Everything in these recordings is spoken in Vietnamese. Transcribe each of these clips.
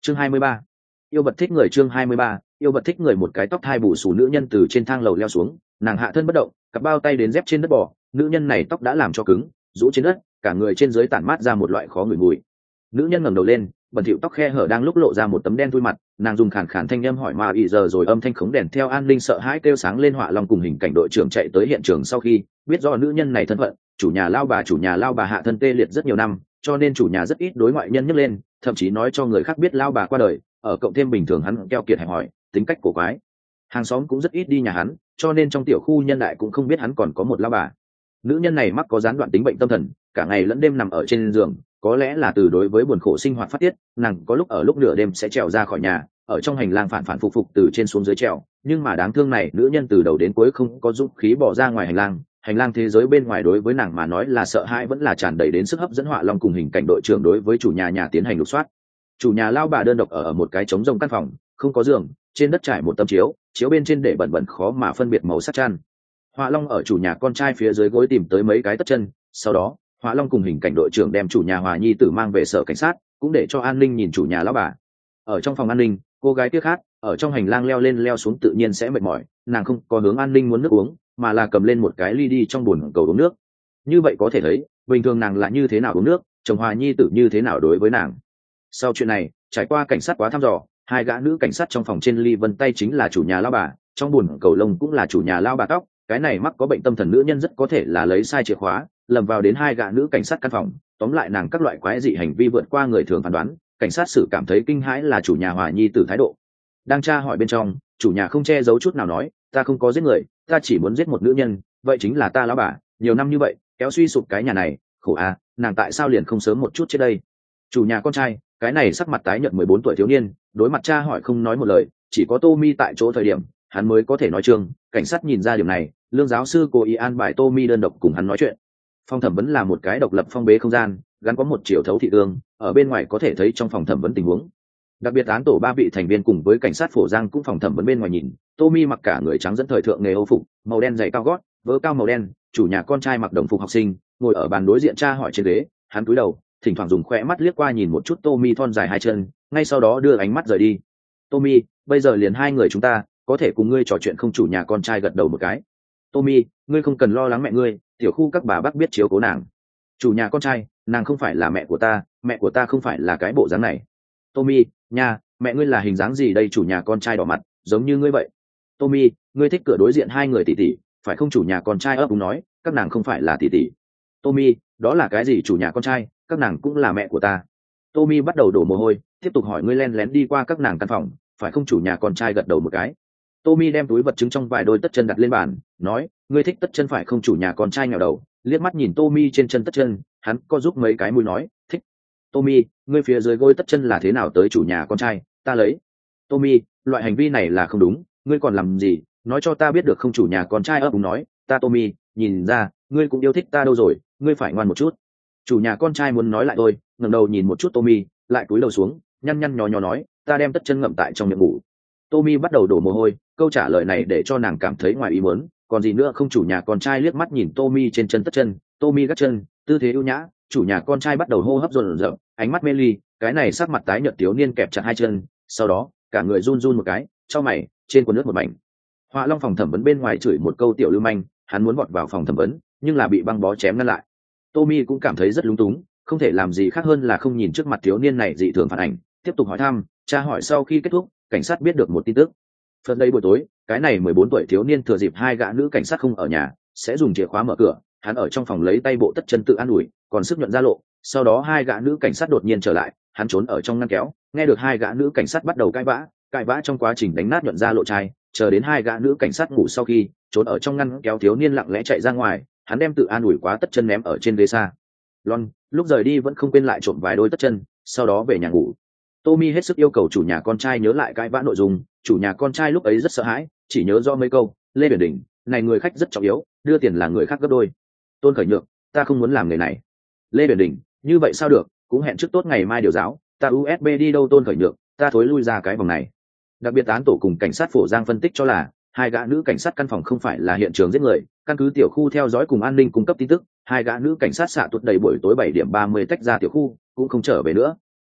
Chương 23. Yêu vật thích người. Chương 23. Yêu vật thích người. Một cái tóc thai bù xù nữ nhân từ trên thang lầu leo xuống, nàng hạ thân bất động, cặp bao tay đến dép trên đất bò. Nữ nhân này tóc đã làm cho cứng, rũ trên đất, cả người trên dưới tản mát ra một loại khó ngửi mùi. Nữ nhân ngẩng đầu lên, bẩn thỉu tóc khe hở đang lúc lộ ra một tấm đen thui mặt, nàng dùng khàn khàn thanh âm hỏi mà ý giờ rồi âm thanh khống đèn theo an ninh sợ hãi kêu sáng lên. Họa Long cùng hình cảnh đội trưởng chạy tới hiện trường sau khi biết rõ nữ nhân này thân phận, chủ nhà lao bà hạ thân tê liệt rất nhiều năm, cho nên chủ nhà rất ít đối ngoại nhân nhắc lên, thậm chí nói cho người khác biết lao bà qua đời. Ở cộng thêm bình thường hắn keo kiệt hẹp hỏi, tính cách cổ quái, hàng xóm cũng rất ít đi nhà hắn, cho nên trong tiểu khu nhân đại cũng không biết hắn còn có một lao bà. Nữ nhân này mắc có gián đoạn tính bệnh tâm thần, cả ngày lẫn đêm nằm ở trên giường, có lẽ là từ đối với buồn khổ sinh hoạt phát tiết, nàng có lúc ở lúc nửa đêm sẽ trèo ra khỏi nhà, ở trong hành lang phản phản phục phục từ trên xuống dưới trèo. Nhưng mà đáng thương này, nữ nhân từ đầu đến cuối không có dũng khí bỏ ra ngoài hành lang thế giới bên ngoài đối với nàng mà nói là sợ hãi vẫn là tràn đầy đến sức hấp dẫn. Họa Long cùng hình cảnh đội trưởng đối với chủ nhà tiến hành lục soát. Chủ nhà lao bà đơn độc ở một cái trống rông căn phòng, không có giường, trên đất trải một tấm chiếu bên trên để bẩn bẩn khó mà phân biệt màu sắc chăn. Họa Long ở chủ nhà con trai phía dưới gối tìm tới mấy cái tất chân, sau đó Họa Long cùng hình cảnh đội trưởng đem chủ nhà Hòa Nhi tử mang về sở cảnh sát, cũng để cho an ninh nhìn chủ nhà lão bà. Ở trong phòng an ninh, cô gái tiếc khát ở trong hành lang leo lên leo xuống tự nhiên sẽ mệt mỏi, nàng không có hướng an ninh muốn nước uống, mà là cầm lên một cái ly đi trong bồn cầu uống nước. Như vậy có thể thấy bình thường nàng là như thế nào uống nước, chồng Hòa Nhi tử như thế nào đối với nàng. Sau chuyện này trải qua cảnh sát quá thăm dò, hai gã nữ cảnh sát trong phòng trên ly vân tay chính là chủ nhà lao bà, trong bồn cầu lông cũng là chủ nhà lao bà tóc. Cái này mắc có bệnh tâm thần nữ nhân rất có thể là lấy sai chìa khóa, lầm vào đến hai gã nữ cảnh sát căn phòng. Tóm lại nàng các loại quái dị hành vi vượt qua người thường phán đoán, cảnh sát xử cảm thấy kinh hãi là chủ nhà Hòa Nhi tử thái độ. Đang tra hỏi bên trong, chủ nhà không che giấu chút nào nói, ta không có giết người, ta chỉ muốn giết một nữ nhân, vậy chính là ta lão bà, nhiều năm như vậy kéo suy sụp cái nhà này, khổ à, nàng tại sao liền không sớm một chút chết đây. Chủ nhà con trai, cái này sắc mặt tái nhợt 14 tuổi thiếu niên, đối mặt tra hỏi không nói một lời, chỉ có Tommy tại chỗ thời điểm hắn mới có thể nói trương. Cảnh sát nhìn ra điểm này, lương giáo sư cố ý an bài Tommy đơn độc cùng hắn nói chuyện. Phòng thẩm vấn là một cái độc lập phong bế không gian, gắn có một chiều thấu thị ương, ở bên ngoài có thể thấy trong phòng thẩm vấn tình huống. Đặc biệt án tổ 3 vị thành viên cùng với cảnh sát phổ giang cũng phòng thẩm vấn bên ngoài nhìn. Tommy mặc cả người trắng dẫn thời thượng nghề Âu phục, màu đen giày cao gót, vớ cao màu đen. Chủ nhà con trai mặc đồng phục học sinh, ngồi ở bàn đối diện tra hỏi trên ghế, hắn cúi đầu, thỉnh thoảng dùng khỏe mắt liếc qua nhìn một chút Tommy thon dài hai chân, ngay sau đó đưa ánh mắt rời đi. Tommy, bây giờ liền hai người chúng ta có thể cùng ngươi trò chuyện không? Chủ nhà con trai gật đầu một cái. Tommy, ngươi không cần lo lắng mẹ ngươi, tiểu khu các bà bác biết chiếu cố nàng. Chủ nhà con trai, nàng không phải là mẹ của ta không phải là cái bộ dáng này. Tommy, nhà mẹ ngươi là hình dáng gì đây? Chủ nhà con trai đỏ mặt, giống như ngươi vậy. Tommy, ngươi thích cửa đối diện hai người tỷ tỷ phải không? Chủ nhà con trai ấp úng nói, các nàng không phải là tỷ tỷ. Tommy, đó là cái gì? Chủ nhà con trai, các nàng cũng là mẹ của ta. Tommy bắt đầu đổ mồ hôi, tiếp tục hỏi, ngươi len lén đi qua các nàng căn phòng phải không? Chủ nhà con trai gật đầu một cái. Tommy đem túi vật chứng trong vài đôi tất chân đặt lên bàn, nói, ngươi thích tất chân phải không? Chủ nhà con trai nghèo đầu, liếc mắt nhìn Tommy trên chân tất chân, hắn có giúp mấy cái mũi nói, thích. Tommy, ngươi phía dưới gối tất chân là thế nào tới? Chủ nhà con trai, ta lấy. Tommy, loại hành vi này là không đúng, ngươi còn làm gì, nói cho ta biết được không? Chủ nhà con trai ấp úng nói, ta Tommy, nhìn ra ngươi cũng yêu thích ta đâu rồi, ngươi phải ngoan một chút. Chủ nhà con trai muốn nói lại thôi, ngẩng đầu nhìn một chút Tommy, lại cúi đầu xuống, nhăn nhăn nhó nhó nói, ta đem tất chân ngậm tại trong miệng ngủ. Tommy bắt đầu đổ mồ hôi, câu trả lời này để cho nàng cảm thấy ngoài ý muốn, còn gì nữa không? Chủ nhà con trai liếc mắt nhìn Tommy trên chân tất chân, Tommy gác chân, tư thế ưu nhã. Chủ nhà con trai bắt đầu hô hấp dồn dập, ánh mắt mê ly, cái này sắc mặt tái nhợt thiếu niên kẹp chặt hai chân, sau đó cả người run run một cái, chau mày, trên quần nước một mảnh. Họa Long phòng thẩm vấn bên ngoài chửi một câu tiểu lưu manh, hắn muốn vọt vào phòng thẩm vấn, nhưng là bị băng bó chém ngăn lại. Tommy cũng cảm thấy rất lúng túng, không thể làm gì khác hơn là không nhìn trước mặt thiếu niên này dị thường phản ảnh, tiếp tục hỏi thăm. Tra hỏi sau khi kết thúc, cảnh sát biết được một tin tức. Phần đây buổi tối, cái này 14 tuổi thiếu niên thừa dịp hai gã nữ cảnh sát không ở nhà, sẽ dùng chìa khóa mở cửa, hắn ở trong phòng lấy tay bộ tất chân tự an ủi, còn sức nhuận ra lộ. Sau đó hai gã nữ cảnh sát đột nhiên trở lại, hắn trốn ở trong ngăn kéo, nghe được hai gã nữ cảnh sát bắt đầu cãi vã trong quá trình đánh nát nhuận ra lộ chai, chờ đến hai gã nữ cảnh sát ngủ sau khi, trốn ở trong ngăn kéo thiếu niên lặng lẽ chạy ra ngoài, hắn đem tự an ủi quá tất chân ném ở trên ghế xa lon, lúc rời đi vẫn không quên lại trộm vài đôi tất chân, sau đó về nhà ngủ. Tommy hết sức yêu cầu chủ nhà con trai nhớ lại cãi vã nội dung. Chủ nhà con trai lúc ấy rất sợ hãi, chỉ nhớ rõ mấy câu, Lê Biển Đình, này người khách rất trọng yếu, đưa tiền là người khác gấp đôi. Tôn Khởi Nhượng, ta không muốn làm người này. Lê Biển Đình, như vậy sao được, cũng hẹn trước tốt ngày mai điều giáo, ta USB đi đâu? Tôn Khởi Nhượng, ta thối lui ra cái vòng này. Đặc biệt án tổ cùng cảnh sát phổ giang phân tích cho là hai gã nữ cảnh sát căn phòng không phải là hiện trường giết người, căn cứ tiểu khu theo dõi cùng an ninh cung cấp tin tức, hai gã nữ cảnh sát xạ tuột đầy buổi tối 7:30 tách ra tiểu khu, cũng không trở về nữa.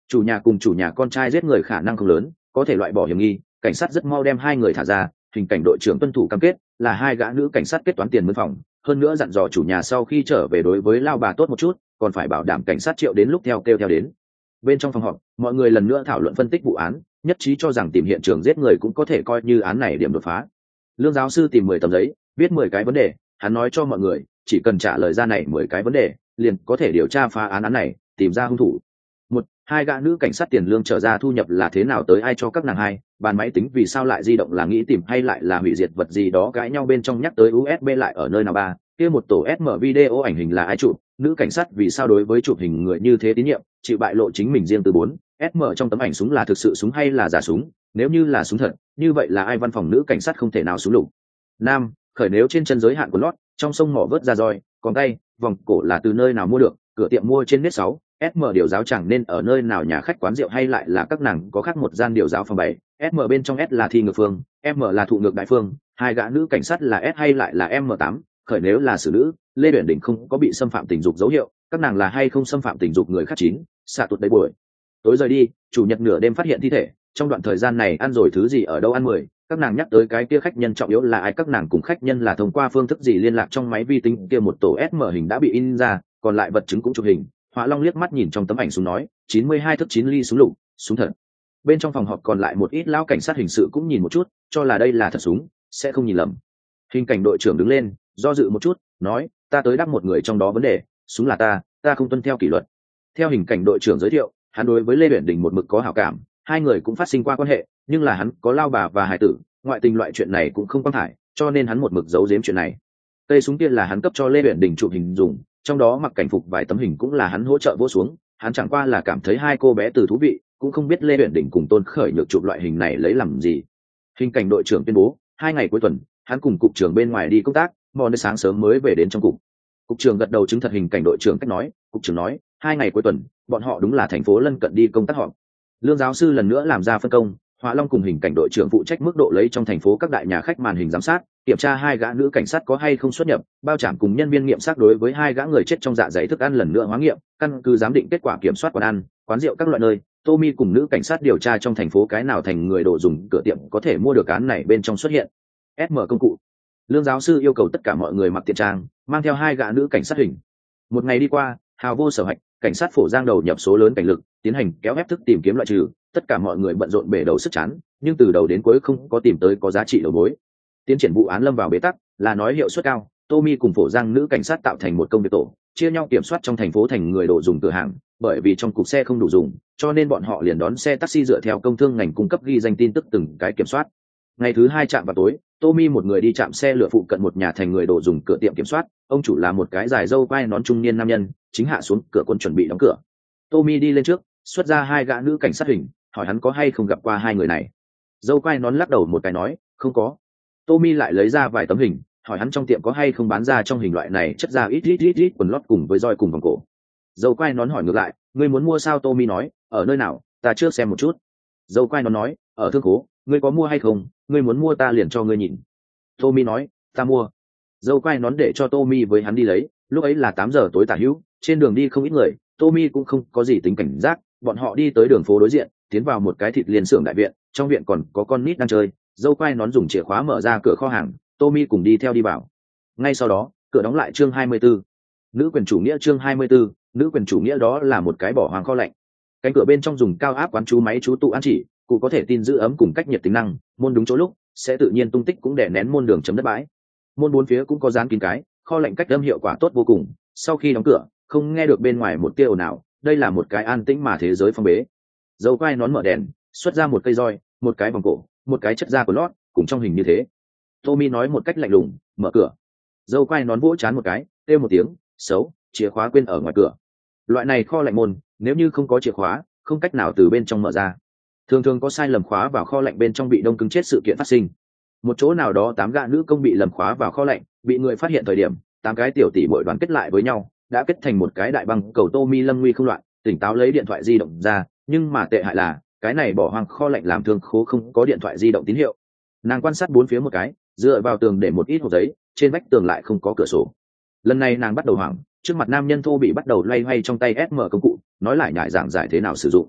Chủ nhà cùng chủ nhà con trai giết người khả năng không lớn, có thể loại bỏ hiểm nghi. Cảnh sát rất mau đem hai người thả ra. Hình cảnh đội trưởng tuân thủ cam kết là hai gã nữ cảnh sát kết toán tiền mướn phòng, hơn nữa dặn dò chủ nhà sau khi trở về đối với lao bà tốt một chút, còn phải bảo đảm cảnh sát triệu đến lúc theo kêu theo đến. Bên trong phòng họp, mọi người lần nữa thảo luận phân tích vụ án, nhất trí cho rằng tìm hiện trường giết người cũng có thể coi như án này điểm đột phá. Lương giáo sư tìm 10 tấm giấy, viết 10 cái vấn đề, hắn nói cho mọi người, chỉ cần trả lời ra này 10 cái vấn đề, liền có thể điều tra phá án này, tìm ra hung thủ. Một, hai gã nữ cảnh sát tiền lương trở ra thu nhập là thế nào tới ai cho các nàng hai, bàn máy tính vì sao lại di động là nghĩ tìm hay lại là hủy diệt vật gì đó cãi nhau bên trong nhắc tới USB lại ở nơi nào ba, kia một tổ SM video ảnh hình là ai chụp, nữ cảnh sát vì sao đối với chụp hình người như thế tín nhiệm, chịu bại lộ chính mình riêng từ 4, SM trong tấm ảnh súng là thực sự súng hay là giả súng, nếu như là súng thật, như vậy là ai văn phòng nữ cảnh sát không thể nào súng lục. Nam, khởi nếu trên chân giới hạn của lót, trong sông mỏ vớt ra roi, còn tay, vòng cổ là từ nơi nào mua được, cửa tiệm mua trên net 6, SM điều giáo chẳng nên ở nơi nào nhà khách quán rượu hay lại là các nàng có khác một gian điều giáo phòng 7, SM bên trong S là thi ngược phương, M là thụ ngược đại phương, hai gã nữ cảnh sát là S hay lại là M8, khởi nếu là xử nữ, Lê Uyển Đình không có bị xâm phạm tình dục dấu hiệu, các nàng là hay không xâm phạm tình dục người khác 9, xạ tụt đầy buổi. Tối rời đi, chủ nhật nửa đêm phát hiện thi thể, trong đoạn thời gian này ăn rồi thứ gì ở đâu ăn 10, các nàng nhắc tới cái kia khách nhân trọng yếu là ai, các nàng cùng khách nhân là thông qua phương thức gì liên lạc trong máy vi tính kia một tổ SM hình đã bị in ra, còn lại vật chứng cũng chụp hình. Họa Long liếc mắt nhìn trong tấm ảnh súng nói, 92 thức 9 ly súng lục, súng thật. Bên trong phòng họp còn lại một ít lão cảnh sát hình sự cũng nhìn một chút, cho là đây là thật súng, sẽ không nhìn lầm. Hình cảnh đội trưởng đứng lên, do dự một chút, nói, ta tới đáp một người trong đó vấn đề, súng là ta không tuân theo kỷ luật. Theo hình cảnh đội trưởng giới thiệu, hắn đối với Lê Uyển Đình một mực có hảo cảm, hai người cũng phát sinh qua quan hệ, nhưng là hắn có lao bà và hài tử, ngoại tình loại chuyện này cũng không quan thải, cho nên hắn một mực giấu giếm chuyện này. Cây súng kia là hắn cấp cho Lê Uyển Đình chụp hình dùng, trong đó mặc cảnh phục vài tấm hình cũng là hắn hỗ trợ vỗ xuống, hắn chẳng qua là cảm thấy hai cô bé từ thú vị, cũng không biết Lê Uyển Đình cùng Tôn Khởi Nhược chụp loại hình này lấy làm gì. Hình cảnh đội trưởng tuyên bố, 2 ngày cuối tuần, hắn cùng cục trưởng bên ngoài đi công tác, mò đến sáng sớm mới về đến trong cục. Cục trưởng gật đầu chứng thật hình cảnh đội trưởng cách nói, cục trưởng nói, 2 ngày cuối tuần, bọn họ đúng là thành phố lân cận đi công tác họp. Lương giáo sư lần nữa làm ra phân công, Họa Long cùng hình cảnh đội trưởng phụ trách mức độ lấy trong thành phố các đại nhà khách màn hình giám sát, kiểm tra hai gã nữ cảnh sát có hay không xuất nhập, bao trảm cùng nhân viên nghiệm xác đối với hai gã người chết trong dạ dày thức ăn lần nữa hóa nghiệm, căn cứ giám định kết quả kiểm soát quán ăn, quán rượu các loại nơi. Tommy cùng nữ cảnh sát điều tra trong thành phố cái nào thành người đồ dùng cửa tiệm có thể mua được án này bên trong xuất hiện. SM công cụ. Lương giáo sư yêu cầu tất cả mọi người mặc tiện trang, mang theo hai gã nữ cảnh sát hình. Một ngày đi qua, hào vô sở hạch, cảnh sát phổ giang đầu nhập số lớn cảnh lực, tiến hành kéo ép thức tìm kiếm loại trừ, tất cả mọi người bận rộn bể đầu sức chán, nhưng từ đầu đến cuối không có tìm tới có giá trị đầu mối. Tiến triển vụ án lâm vào bế tắc, là nói hiệu suất cao. Tommy cùng phổ giang nữ cảnh sát tạo thành một công việc tổ, chia nhau kiểm soát trong thành phố thành người đồ dùng cửa hàng, bởi vì trong cục xe không đủ dùng, cho nên bọn họ liền đón xe taxi dựa theo công thương ngành cung cấp ghi danh tin tức từng cái kiểm soát. Ngày thứ 2 chạm vào tối, Tommy một người đi chạm xe lửa phụ cận một nhà thành người đồ dùng cửa tiệm kiểm soát, ông chủ là một cái dài râu quai nón trung niên nam nhân, chính hạ xuống cửa quân chuẩn bị đóng cửa. Tommy đi lên trước, xuất ra hai gã nữ cảnh sát hình, hỏi hắn có hay không gặp qua hai người này. Râu quai nón lắc đầu một cái nói, không có. Tommy lại lấy ra vài tấm hình, hỏi hắn trong tiệm có hay không bán ra trong hình loại này chất ra ít quần lót cùng với roi cùng vòng cổ. Râu quai nón hỏi ngược lại, ngươi muốn mua sao? Tommy nói, ở nơi nào, ta trước xem một chút. Râu quai nón nói, ở thương khố, ngươi có mua hay không, ngươi muốn mua ta liền cho ngươi nhìn. Tommy nói, ta mua. Râu quai nón để cho Tommy với hắn đi lấy, lúc ấy là 8 giờ tối tả hữu, trên đường đi không ít người, Tommy cũng không có gì tính cảnh giác, bọn họ đi tới đường phố đối diện, tiến vào một cái thịt liền xưởng đại viện, trong viện còn có con nít đang chơi. Dâu quai nón dùng chìa khóa mở ra cửa kho hàng, Tommy cùng đi theo đi vào. Ngay sau đó, cửa đóng lại. Chương 24. Nữ quyền chủ nghĩa. Chương 24. Nữ quyền chủ nghĩa đó là một cái bỏ hoang kho lạnh. Cánh cửa bên trong dùng cao áp quán chú máy chú tụ an chỉ, cụ có thể tin giữ ấm cùng cách nhiệt tính năng, môn đúng chỗ lúc, sẽ tự nhiên tung tích cũng đè nén môn đường chấm đất bãi. Môn bốn phía cũng có dán kín cái, kho lạnh cách âm hiệu quả tốt vô cùng. Sau khi đóng cửa, không nghe được bên ngoài một tia ồn nào, đây là một cái an tĩnh mà thế giới phong bế. Dâu quai nón mở đèn, xuất ra một cây roi, một cái vòng cổ, một cái chất da của lót, cùng trong hình như thế. Tommy nói một cách lạnh lùng, mở cửa. Dâu quai nón vỗ chán một cái, kêu một tiếng, xấu, chìa khóa quên ở ngoài cửa. Loại này kho lạnh môn, nếu như không có chìa khóa, không cách nào từ bên trong mở ra. Thường thường có sai lầm khóa vào kho lạnh bên trong bị đông cứng chết sự kiện phát sinh. Một chỗ nào đó 8 gã nữ công bị lầm khóa vào kho lạnh, bị người phát hiện thời điểm, 8 cái tiểu tỷ muội đoàn kết lại với nhau, đã kết thành một cái đại băng cầu. Tommy lâm nguy không loạn, tỉnh táo lấy điện thoại di động ra, nhưng mà tệ hại là cái này bỏ hoang kho lạnh làm thương khố không có điện thoại di động tín hiệu. Nàng quan sát bốn phía một cái, dựa vào tường để một ít hộp giấy, trên vách tường lại không có cửa sổ. Lần này nàng bắt đầu hoảng, trước mặt nam nhân thô bị bắt đầu loay hoay trong tay SM công cụ, nói lại nhải giảng giải thế nào sử dụng.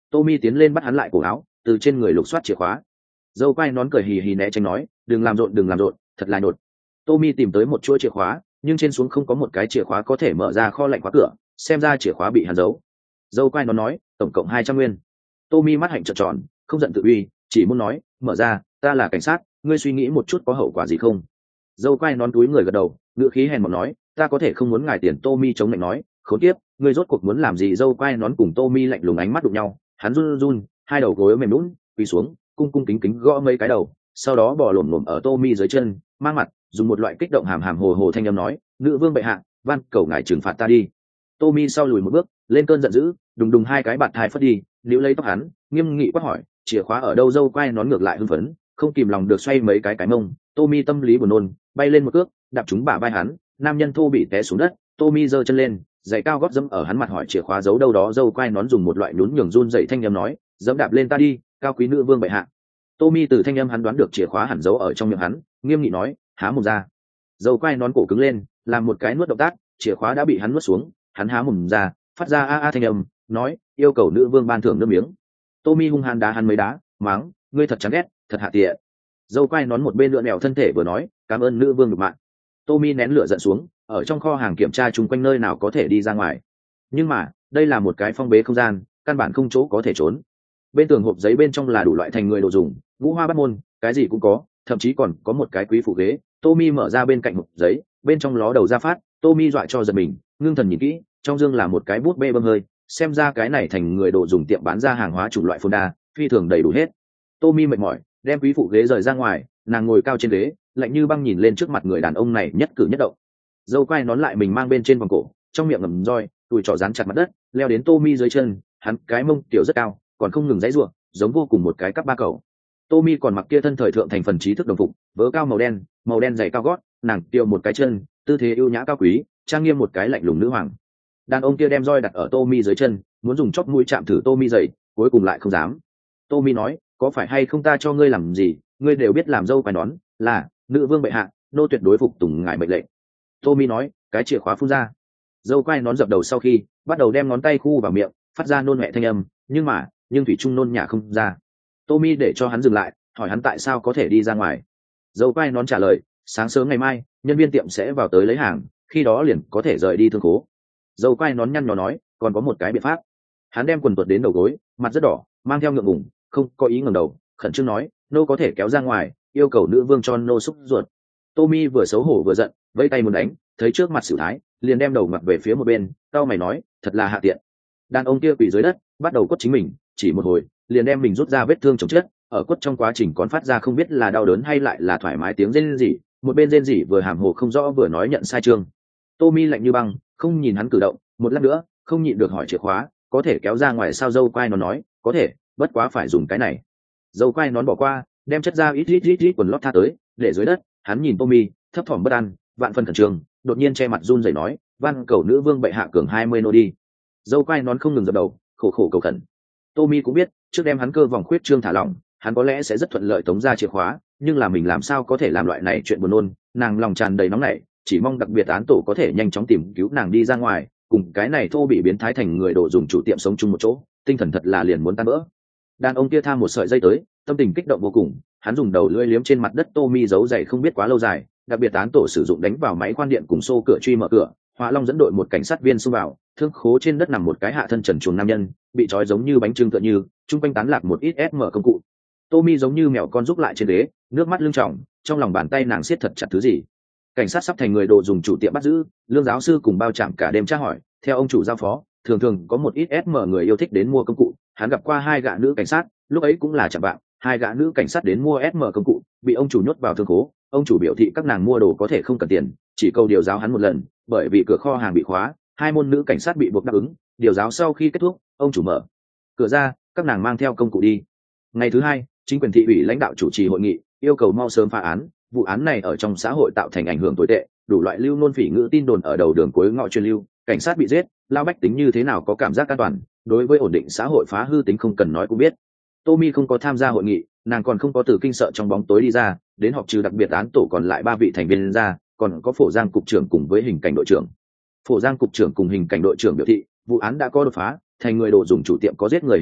Tommy tiến lên bắt hắn lại cổ áo, từ trên người lục soát chìa khóa. Dâu quai nón cười hì hì né tránh nói, đừng làm rộn, thật là nhột. Tommy tìm tới một chuỗi chìa khóa, nhưng trên xuống không có một cái chìa khóa có thể mở ra kho lạnh khóa cửa, xem ra chìa khóa bị hắn giấu. Dâu quai nón nói, tổng cộng 200 nguyên. Tommy mắt hạnh trợn tròn, không giận tự uy, chỉ muốn nói, mở ra, ta là cảnh sát, ngươi suy nghĩ một chút có hậu quả gì không? Dâu quai nón túi người gật đầu, ngữ khí hèn mọn nói, ta có thể không muốn ngài tiền. Tommy chống lạnh nói, khốn kiếp, ngươi rốt cuộc muốn làm gì? Dâu quai nón cùng Tommy lạnh lùng ánh mắt đụng nhau, hắn run run, hai đầu gối mềm nhũn, quỳ xuống, cung cung kính kính gõ mấy cái đầu, sau đó bò lổm lổm ở Tommy dưới chân, mang mặt, dùng một loại kích động hàm hàm hồ hồ thanh âm nói, nữ vương bệ hạ, van cầu ngài trừng phạt ta đi. Tommy sau lùi một bước, lên cơn giận dữ, đùng đùng hai cái bạt thai phất đi, níu lấy tóc hắn, nghiêm nghị quát hỏi, chìa khóa ở đâu? Dâu quai nón ngược lại hưng phấn, không kìm lòng được xoay mấy cái mông. Tommy tâm lý buồn nôn, bay lên một cước, đạp trúng bả vai hắn, nam nhân thô bị té xuống đất. Tommy giơ chân lên, giày cao gót dẫm ở hắn mặt hỏi chìa khóa giấu đâu đó. Dâu quai nón dùng một loại nhún nhường run dậy thanh âm nói, dẫm đạp lên ta đi, cao quý nữ vương bệ hạ. Tommy từ thanh âm hắn đoán được chìa khóa hẳn giấu ở trong miệng hắn, nghiêm nghị nói, há mồm ra. Dâu quai nón cổ cứng lên, làm một cái nuốt động tác, chìa khóa đã bị hắn nuốt xuống, hắn há mồm ra, phát ra a a thanh âm, nói, yêu cầu nữ vương ban thưởng nước miếng. Tommy hung hăng đá hắn mấy đá, mắng, ngươi thật chán ghét, thật hạ tiện. Dâu quai nón một bên lượn lẹo thân thể vừa nói, cảm ơn nữ vương được mạng. Tommy nén lửa giận xuống, ở trong kho hàng kiểm tra chung quanh nơi nào có thể đi ra ngoài. Nhưng mà, đây là một cái phong bế không gian, căn bản không chỗ có thể trốn. Bên tường hộp giấy bên trong là đủ loại thành người đồ dùng, ngũ hoa bát môn, cái gì cũng có, thậm chí còn có một cái quý phụ ghế. Tommy mở ra bên cạnh hộp giấy, bên trong ló đầu ra phát, Tommy dọa cho giật mình, ngưng thần nhìn kỹ, trong dương là một cái bút bê bơm hơi, xem ra cái này thành người đồ dùng tiệm bán ra hàng hóa chủng loại phồn đa, phi thường đầy đủ hết. Tommy mệt mỏi, đem quý phụ ghế rời ra ngoài, nàng ngồi cao trên ghế, lạnh như băng nhìn lên trước mặt người đàn ông này nhất cử nhất động. Dâu quai nón lại mình mang bên trên vòng cổ, trong miệng ngậm roi, đùi trỏ dán chặt mặt đất, leo đến Tommy dưới chân, hắn cái mông tiểu rất cao, còn không ngừng giãy giụa, giống vô cùng một cái cắp ba cầu. Tommy còn mặc kia thân thời thượng thành phần trí thức đồng phục, vớ cao màu đen giày cao gót, nàng tiêu một cái chân, tư thế ưu nhã cao quý, trang nghiêm một cái lạnh lùng nữ hoàng. Đàn ông kia đem roi đặt ở Tommy dưới chân, muốn dùng chóp mũi chạm thử Tommy giày, cuối cùng lại không dám. Tommy nói, có phải hay không ta cho ngươi làm gì, ngươi đều biết làm. Dâu quai nón, là nữ vương bệ hạ, nô tuyệt đối phục tùng ngài mệnh lệnh. Tommy nói, cái chìa khóa phun ra. Dâu quai nón dập đầu sau khi bắt đầu đem ngón tay khu vào miệng, phát ra nôn mẹ thanh âm, nhưng thủy trung nôn nhả không ra. Tommy để cho hắn dừng lại, hỏi hắn tại sao có thể đi ra ngoài. Dâu quai nón trả lời, sáng sớm ngày mai nhân viên tiệm sẽ vào tới lấy hàng, khi đó liền có thể rời đi thương khố. Dâu quai nón nhăn nhó nói, còn có một cái biện pháp. Hắn đem quần tuột đến đầu gối, mặt rất đỏ, mang theo ngượng ngùng, không có ý ngẩng đầu, khẩn trương nói, nô có thể kéo ra ngoài, yêu cầu nữ vương cho nô xúc ruột. Tommy vừa xấu hổ vừa giận, vẫy tay muốn đánh, thấy trước mặt xỉu thái, liền đem đầu mặt về phía một bên, cau mày nói, thật là hạ tiện. Đàn ông kia quỳ dưới đất, bắt đầu quất chính mình, chỉ một hồi, liền đem mình rút ra vết thương chồng chết, ở quất trong quá trình còn phát ra không biết là đau đớn hay lại là thoải mái tiếng rên rỉ, một bên rên rỉ vừa hàm hồ không rõ vừa nói nhận sai chương. Tommy lạnh như băng, không nhìn hắn cử động, một lát nữa, không nhịn được hỏi chìa khóa, có thể kéo ra ngoài sao? Dâu quai nón nói, có thể, bất quá phải dùng cái này. Dâu quai nón bỏ qua, đem chất da ít quần lót tha tới, để dưới đất, hắn nhìn Tommy, thấp thỏm bất an, vạn phân khẩn trương, đột nhiên che mặt run rẩy nói, van cầu nữ vương bệ hạ cường 20 nô đi. Dâu quai nón không ngừng dập đầu, khổ khổ cầu khẩn. Tommy cũng biết, trước đem hắn cơ vòng khuyết trương thả lỏng, hắn có lẽ sẽ rất thuận lợi tống ra chìa khóa, nhưng là mình làm sao có thể làm loại này chuyện buồn nôn. Nàng lòng tràn đầy nóng nảy, chỉ mong đặc biệt án tổ có thể nhanh chóng tìm cứu nàng đi ra ngoài, cùng cái này thô bị biến thái thành người đồ dùng chủ tiệm sống chung một chỗ, tinh thần thật là liền muốn tan vỡ. Đàn ông kia tham một sợi dây tới, tâm tình kích động vô cùng, hắn dùng đầu lưỡi liếm trên mặt đất Tommy giấu giày không biết quá lâu dài, đặc biệt án tổ sử dụng đánh vào máy khoan điện cùng xô cửa truy mở cửa. Hỏa Long dẫn đội một cảnh sát viên xông vào, thương khố trên đất nằm một cái hạ thân trần truồng nam nhân, bị trói giống như bánh trưng tựa như, trung quanh tán lạc một ít SM công cụ. Tommy giống như mèo con rúc lại trên ghế, nước mắt lưng tròng, trong lòng bàn tay nàng siết thật chặt thứ gì. Cảnh sát sắp thành người đồ dùng chủ tiệm bắt giữ, lương giáo sư cùng bao trạm cả đêm tra hỏi, theo ông chủ giao phó, thường có một ít SM người yêu thích đến mua công cụ, hắn gặp qua hai gã nữ cảnh sát, lúc ấy cũng là chạm vạng, hai gã nữ cảnh sát đến mua SM công cụ, bị ông chủ nhốt vào thương khố, ông chủ biểu thị các nàng mua đồ có thể không cần tiền, chỉ câu điều giáo hắn một lần, bởi vì cửa kho hàng bị khóa, hai môn nữ cảnh sát bị buộc đáp ứng, điều giáo sau khi kết thúc, ông chủ mở cửa ra, các nàng mang theo công cụ đi. Ngày thứ hai, chính quyền thị ủy lãnh đạo chủ trì hội nghị, yêu cầu mau sớm phá án, vụ án này ở trong xã hội tạo thành ảnh hưởng tồi tệ, đủ loại lưu nôn phỉ ngữ tin đồn ở đầu đường cuối ngõ truyền lưu, cảnh sát bị giết, lao bách tính như thế nào có cảm giác an toàn, đối với ổn định xã hội phá hư tính không cần nói cũng biết. Tommy không có tham gia hội nghị, nàng còn không có từ kinh sợ trong bóng tối đi ra, đến họp trừ đặc biệt án tổ còn lại 3 vị thành viên ra, còn có Phổ Giang cục trưởng cùng với hình cảnh đội trưởng. Phổ Giang cục trưởng cùng hình cảnh đội trưởng biểu thị, vụ án đã có đột phá, thành người đồ dùng chủ tiệm có giết người hiểm nghi,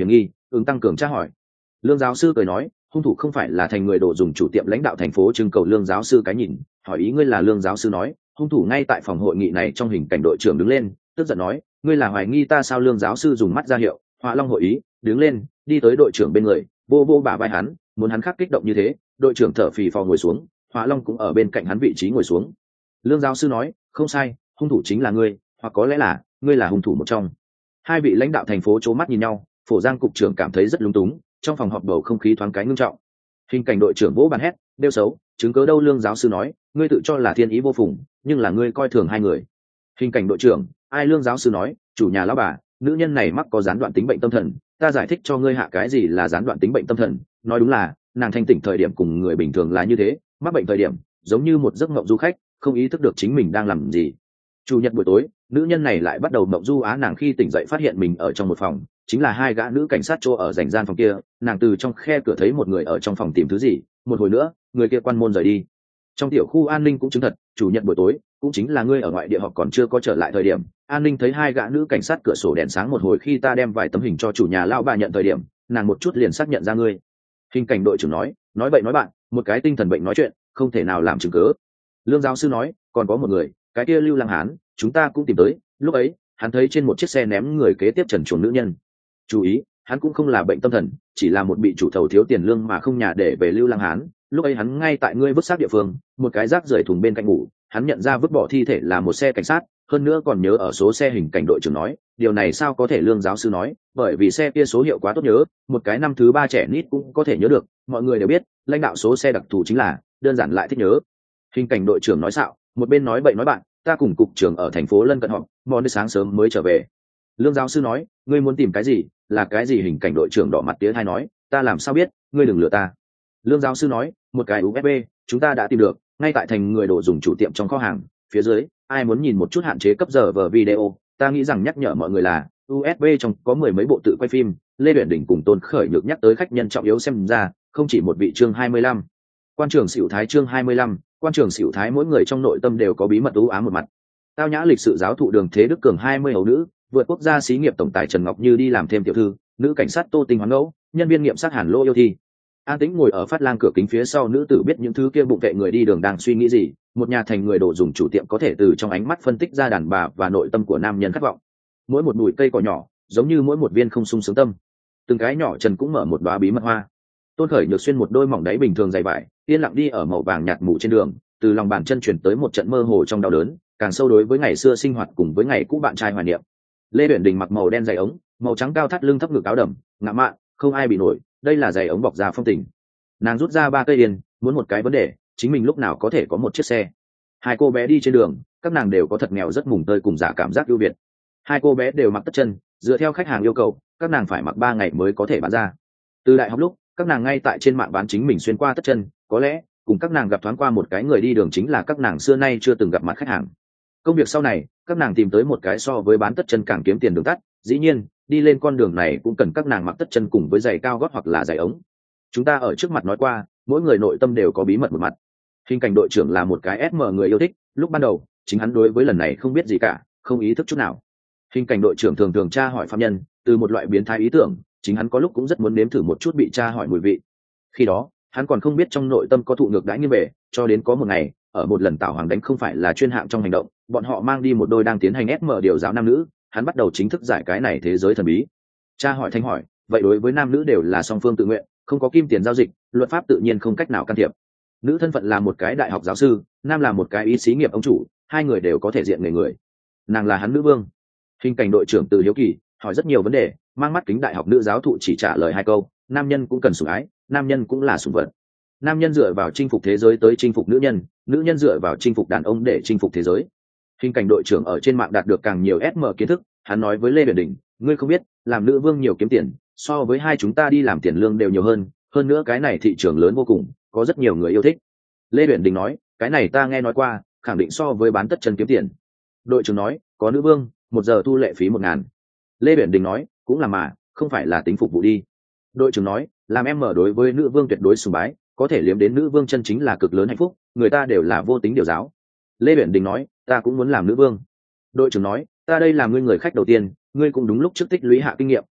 tăng cường tra hỏi. Lương giáo sư cười nói, hung thủ không phải là thành người đồ dùng chủ tiệm lãnh đạo thành phố trưng cầu Lương giáo sư cái nhìn, hỏi ý ngươi là Lương giáo sư nói, hung thủ ngay tại phòng hội nghị này trong hình cảnh đội trưởng đứng lên, tức giận nói, ngươi là hoài nghi ta sao? Lương giáo sư dùng mắt ra hiệu, Họa Long hội ý, đứng lên, đi tới đội trưởng bên người, vô vô bả vai hắn, muốn hắn khắc kích động như thế. Đội trưởng thở phì phò ngồi xuống, Họa Long cũng ở bên cạnh hắn vị trí ngồi xuống. Lương giáo sư nói, không sai, hung thủ chính là ngươi, hoặc có lẽ là ngươi là hung thủ một trong. Hai vị lãnh đạo thành phố c mắt nhìn nhau, Phổ Giang cục trưởng cảm thấy rất lúng túng, trong phòng họp bầu không khí thoáng cái ngưng trọng. Hình cảnh đội trưởng vỗ bàn hét, đeo xấu, chứng cớ đâu? Lương giáo sư nói, ngươi tự cho là thiên ý vô phùng, nhưng là ngươi coi thường hai người. Hình cảnh đội trưởng, ai? Lương giáo sư nói, chủ nhà lão bà, nữ nhân này mắc có gián đoạn tính bệnh tâm thần, ta giải thích cho ngươi hạ cái gì là gián đoạn tính bệnh tâm thần. Nói đúng là nàng thanh tỉnh thời điểm cùng người bình thường là như thế, mắc bệnh thời điểm giống như một giấc mộng du khách, không ý thức được chính mình đang làm gì. Chủ nhật buổi tối, nữ nhân này lại bắt đầu mộng du á, nàng khi tỉnh dậy phát hiện mình ở trong một phòng, chính là hai gã nữ cảnh sát chỗ ở dành gian phòng kia. Nàng từ trong khe cửa thấy một người ở trong phòng tìm thứ gì, một hồi nữa người kia quan môn rời đi. Trong tiểu khu an ninh cũng chứng thật, chủ nhật buổi tối cũng chính là ngươi ở ngoại địa họp còn chưa có trở lại thời điểm, an ninh thấy hai gã nữ cảnh sát cửa sổ đèn sáng một hồi, khi ta đem vài tấm hình cho chủ nhà lão bà nhận thời điểm, nàng một chút liền xác nhận ra ngươi. Hình cảnh đội trưởng nói vậy nói bạn, một cái tinh thần bệnh nói chuyện không thể nào làm chứng cớ. Lương giáo sư nói, còn có một người, cái kia Lưu Lăng Hán, chúng ta cũng tìm tới, lúc ấy hắn thấy trên một chiếc xe ném người kế tiếp trần chuồng nữ nhân. Chú ý, hắn cũng không là bệnh tâm thần, chỉ là một bị chủ thầu thiếu tiền lương mà không nhà để về. Lưu Lăng Hán, lúc ấy hắn ngay tại ngươi vứt xác địa phương, một cái rác rưởi thùng bên cạnh ngủ, hắn nhận ra vứt bỏ thi thể là một xe cảnh sát, hơn nữa còn nhớ ở số xe. Hình cảnh đội trưởng nói, điều này sao có thể? Lương giáo sư nói, bởi vì xe kia số hiệu quá tốt nhớ, một cái năm thứ ba trẻ nít cũng có thể nhớ được, mọi người đều biết lãnh đạo số xe đặc thù chính là đơn giản lại thích nhớ. Hình cảnh đội trưởng nói xạo, một bên nói bậy nói bạn, ta cùng cục trưởng ở thành phố lân cận họp, mòn đến sáng sớm mới trở về. Lương giáo sư nói, ngươi muốn tìm cái gì, là cái gì? Hình cảnh đội trưởng đỏ mặt tía thai nói, ta làm sao biết, ngươi đừng lừa ta. Lương giáo sư nói, một cái USB, chúng ta đã tìm được, ngay tại thành người đồ dùng chủ tiệm trong kho hàng phía dưới. Ai muốn nhìn một chút hạn chế cấp giờ vở video? Ta nghĩ rằng nhắc nhở mọi người là USB trong có mười mấy bộ tự quay phim. Lê Uyển Đình cùng Tôn Khởi Nhược nhắc tới khách nhân trọng yếu, xem ra không chỉ một vị. Chương 25, quan trường Sửu Thái. Chương 25, quan trường Sửu Thái. Mỗi người trong nội tâm đều có bí mật u ám một mặt. Tao nhã lịch sự giáo thụ Đường Thế Đức Cường 20 hầu nữ, vượt quốc gia xí nghiệp tổng tài Trần Ngọc Như đi làm thêm tiểu thư, nữ cảnh sát Tô Tinh Hoán ngẫu, nhân viên nghiệm sát Hàn Lô Yêu Thi. An Tĩnh ngồi ở phát lang cửa kính phía sau, nữ tử biết những thứ kia bụng vệ người đi đường đang suy nghĩ gì. Một nhà thành người đồ dùng chủ tiệm có thể từ trong ánh mắt phân tích ra đàn bà và nội tâm của nam nhân khát vọng. Mỗi một bụi cây cỏ nhỏ giống như mỗi một viên không sung sướng tâm. Từng cái nhỏ Trần cũng mở một đóa bí mật hoa. Tôn Khởi Nhược xuyên một đôi mỏng đáy bình thường dày vải, yên lặng đi ở màu vàng nhạt mù trên đường, từ lòng bàn chân chuyển tới một trận mơ hồ trong đau đớn, càng sâu đối với ngày xưa sinh hoạt cùng với ngày cũ bạn trai hoài niệm. Lê Uyển Đình mặc màu đen dày ống, màu trắng cao thắt lưng thấp ngực áo đầm, ngạo mạn, không ai bị nổi, đây là giày ống bọc da phong tình. Nàng rút ra 3 cây yên, muốn một cái vấn đề, chính mình lúc nào có thể có một chiếc xe. Hai cô bé đi trên đường, các nàng đều có thật nghèo rất mùng tơi cùng giả cảm giác ưu việt. Hai cô bé đều mặc tất chân, dựa theo khách hàng yêu cầu, các nàng phải mặc 3 ngày mới có thể bán ra. Từ đại học lúc, các nàng ngay tại trên mạng bán chính mình xuyên qua tất chân, có lẽ cùng các nàng gặp thoáng qua một cái người đi đường chính là các nàng xưa nay chưa từng gặp mặt khách hàng. Công việc sau này, các nàng tìm tới một cái so với bán tất chân càng kiếm tiền đường tắt, dĩ nhiên, đi lên con đường này cũng cần các nàng mặc tất chân cùng với giày cao gót hoặc là giày ống. Chúng ta ở trước mặt nói qua, mỗi người nội tâm đều có bí mật một mặt. Hình cảnh đội trưởng là một cái SM người yêu thích, lúc ban đầu, chính hắn đối với lần này không biết gì cả, không ý thức chút nào. Hình cảnh đội trưởng thường thường tra hỏi phạm nhân, từ một loại biến thái ý tưởng, chính hắn có lúc cũng rất muốn nếm thử một chút bị tra hỏi mùi vị. Khi đó, hắn còn không biết trong nội tâm có thụ ngược đãi như vậy, cho đến có một ngày, ở một lần tảo hoàng đánh không phải là chuyên hạng trong hành động, bọn họ mang đi một đôi đang tiến hành SM điều giáo nam nữ, hắn bắt đầu chính thức giải cái này thế giới thần bí. Tra hỏi thanh hỏi, vậy đối với nam nữ đều là song phương tự nguyện, không có kim tiền giao dịch, luật pháp tự nhiên không cách nào can thiệp. Nữ thân phận là một cái đại học giáo sư, nam là một cái y xí nghiệp ông chủ, hai người đều có thể diện người. Nàng là hắn nữ vương. Hình cảnh đội trưởng từ hiếu kỳ hỏi rất nhiều vấn đề, mang mắt kính đại học nữ giáo thụ chỉ trả lời 2 câu, nam nhân cũng cần sủng ái, nam nhân cũng là sủng vật. Nam nhân dựa vào chinh phục thế giới tới chinh phục nữ nhân, nữ nhân dựa vào chinh phục đàn ông để chinh phục thế giới. Hình cảnh đội trưởng ở trên mạng đạt được càng nhiều SM kiến thức, hắn nói với Lê Uyển Đình, ngươi không biết, làm nữ vương nhiều kiếm tiền, so với hai chúng ta đi làm tiền lương đều nhiều hơn nữa cái này thị trường lớn vô cùng, có rất nhiều người yêu thích. Lê Uyển Đình nói, cái này ta nghe nói qua, khẳng định so với bán tất chân kiếm tiền. Đội trưởng nói, có nữ vương, 1 giờ thu lệ phí 1.000. Lê Uyển Đình nói, cũng là mà, không phải là tính phục vụ đi. Đội trưởng nói, làm em mở đối với nữ vương tuyệt đối sùng bái, có thể liếm đến nữ vương chân chính là cực lớn hạnh phúc, người ta đều là vô tính điều giáo. Lê Uyển Đình nói, ta cũng muốn làm nữ vương. Đội trưởng nói, ta đây là ngươi người khách đầu tiên, ngươi cũng đúng lúc trước tích lũy hạ kinh nghiệm.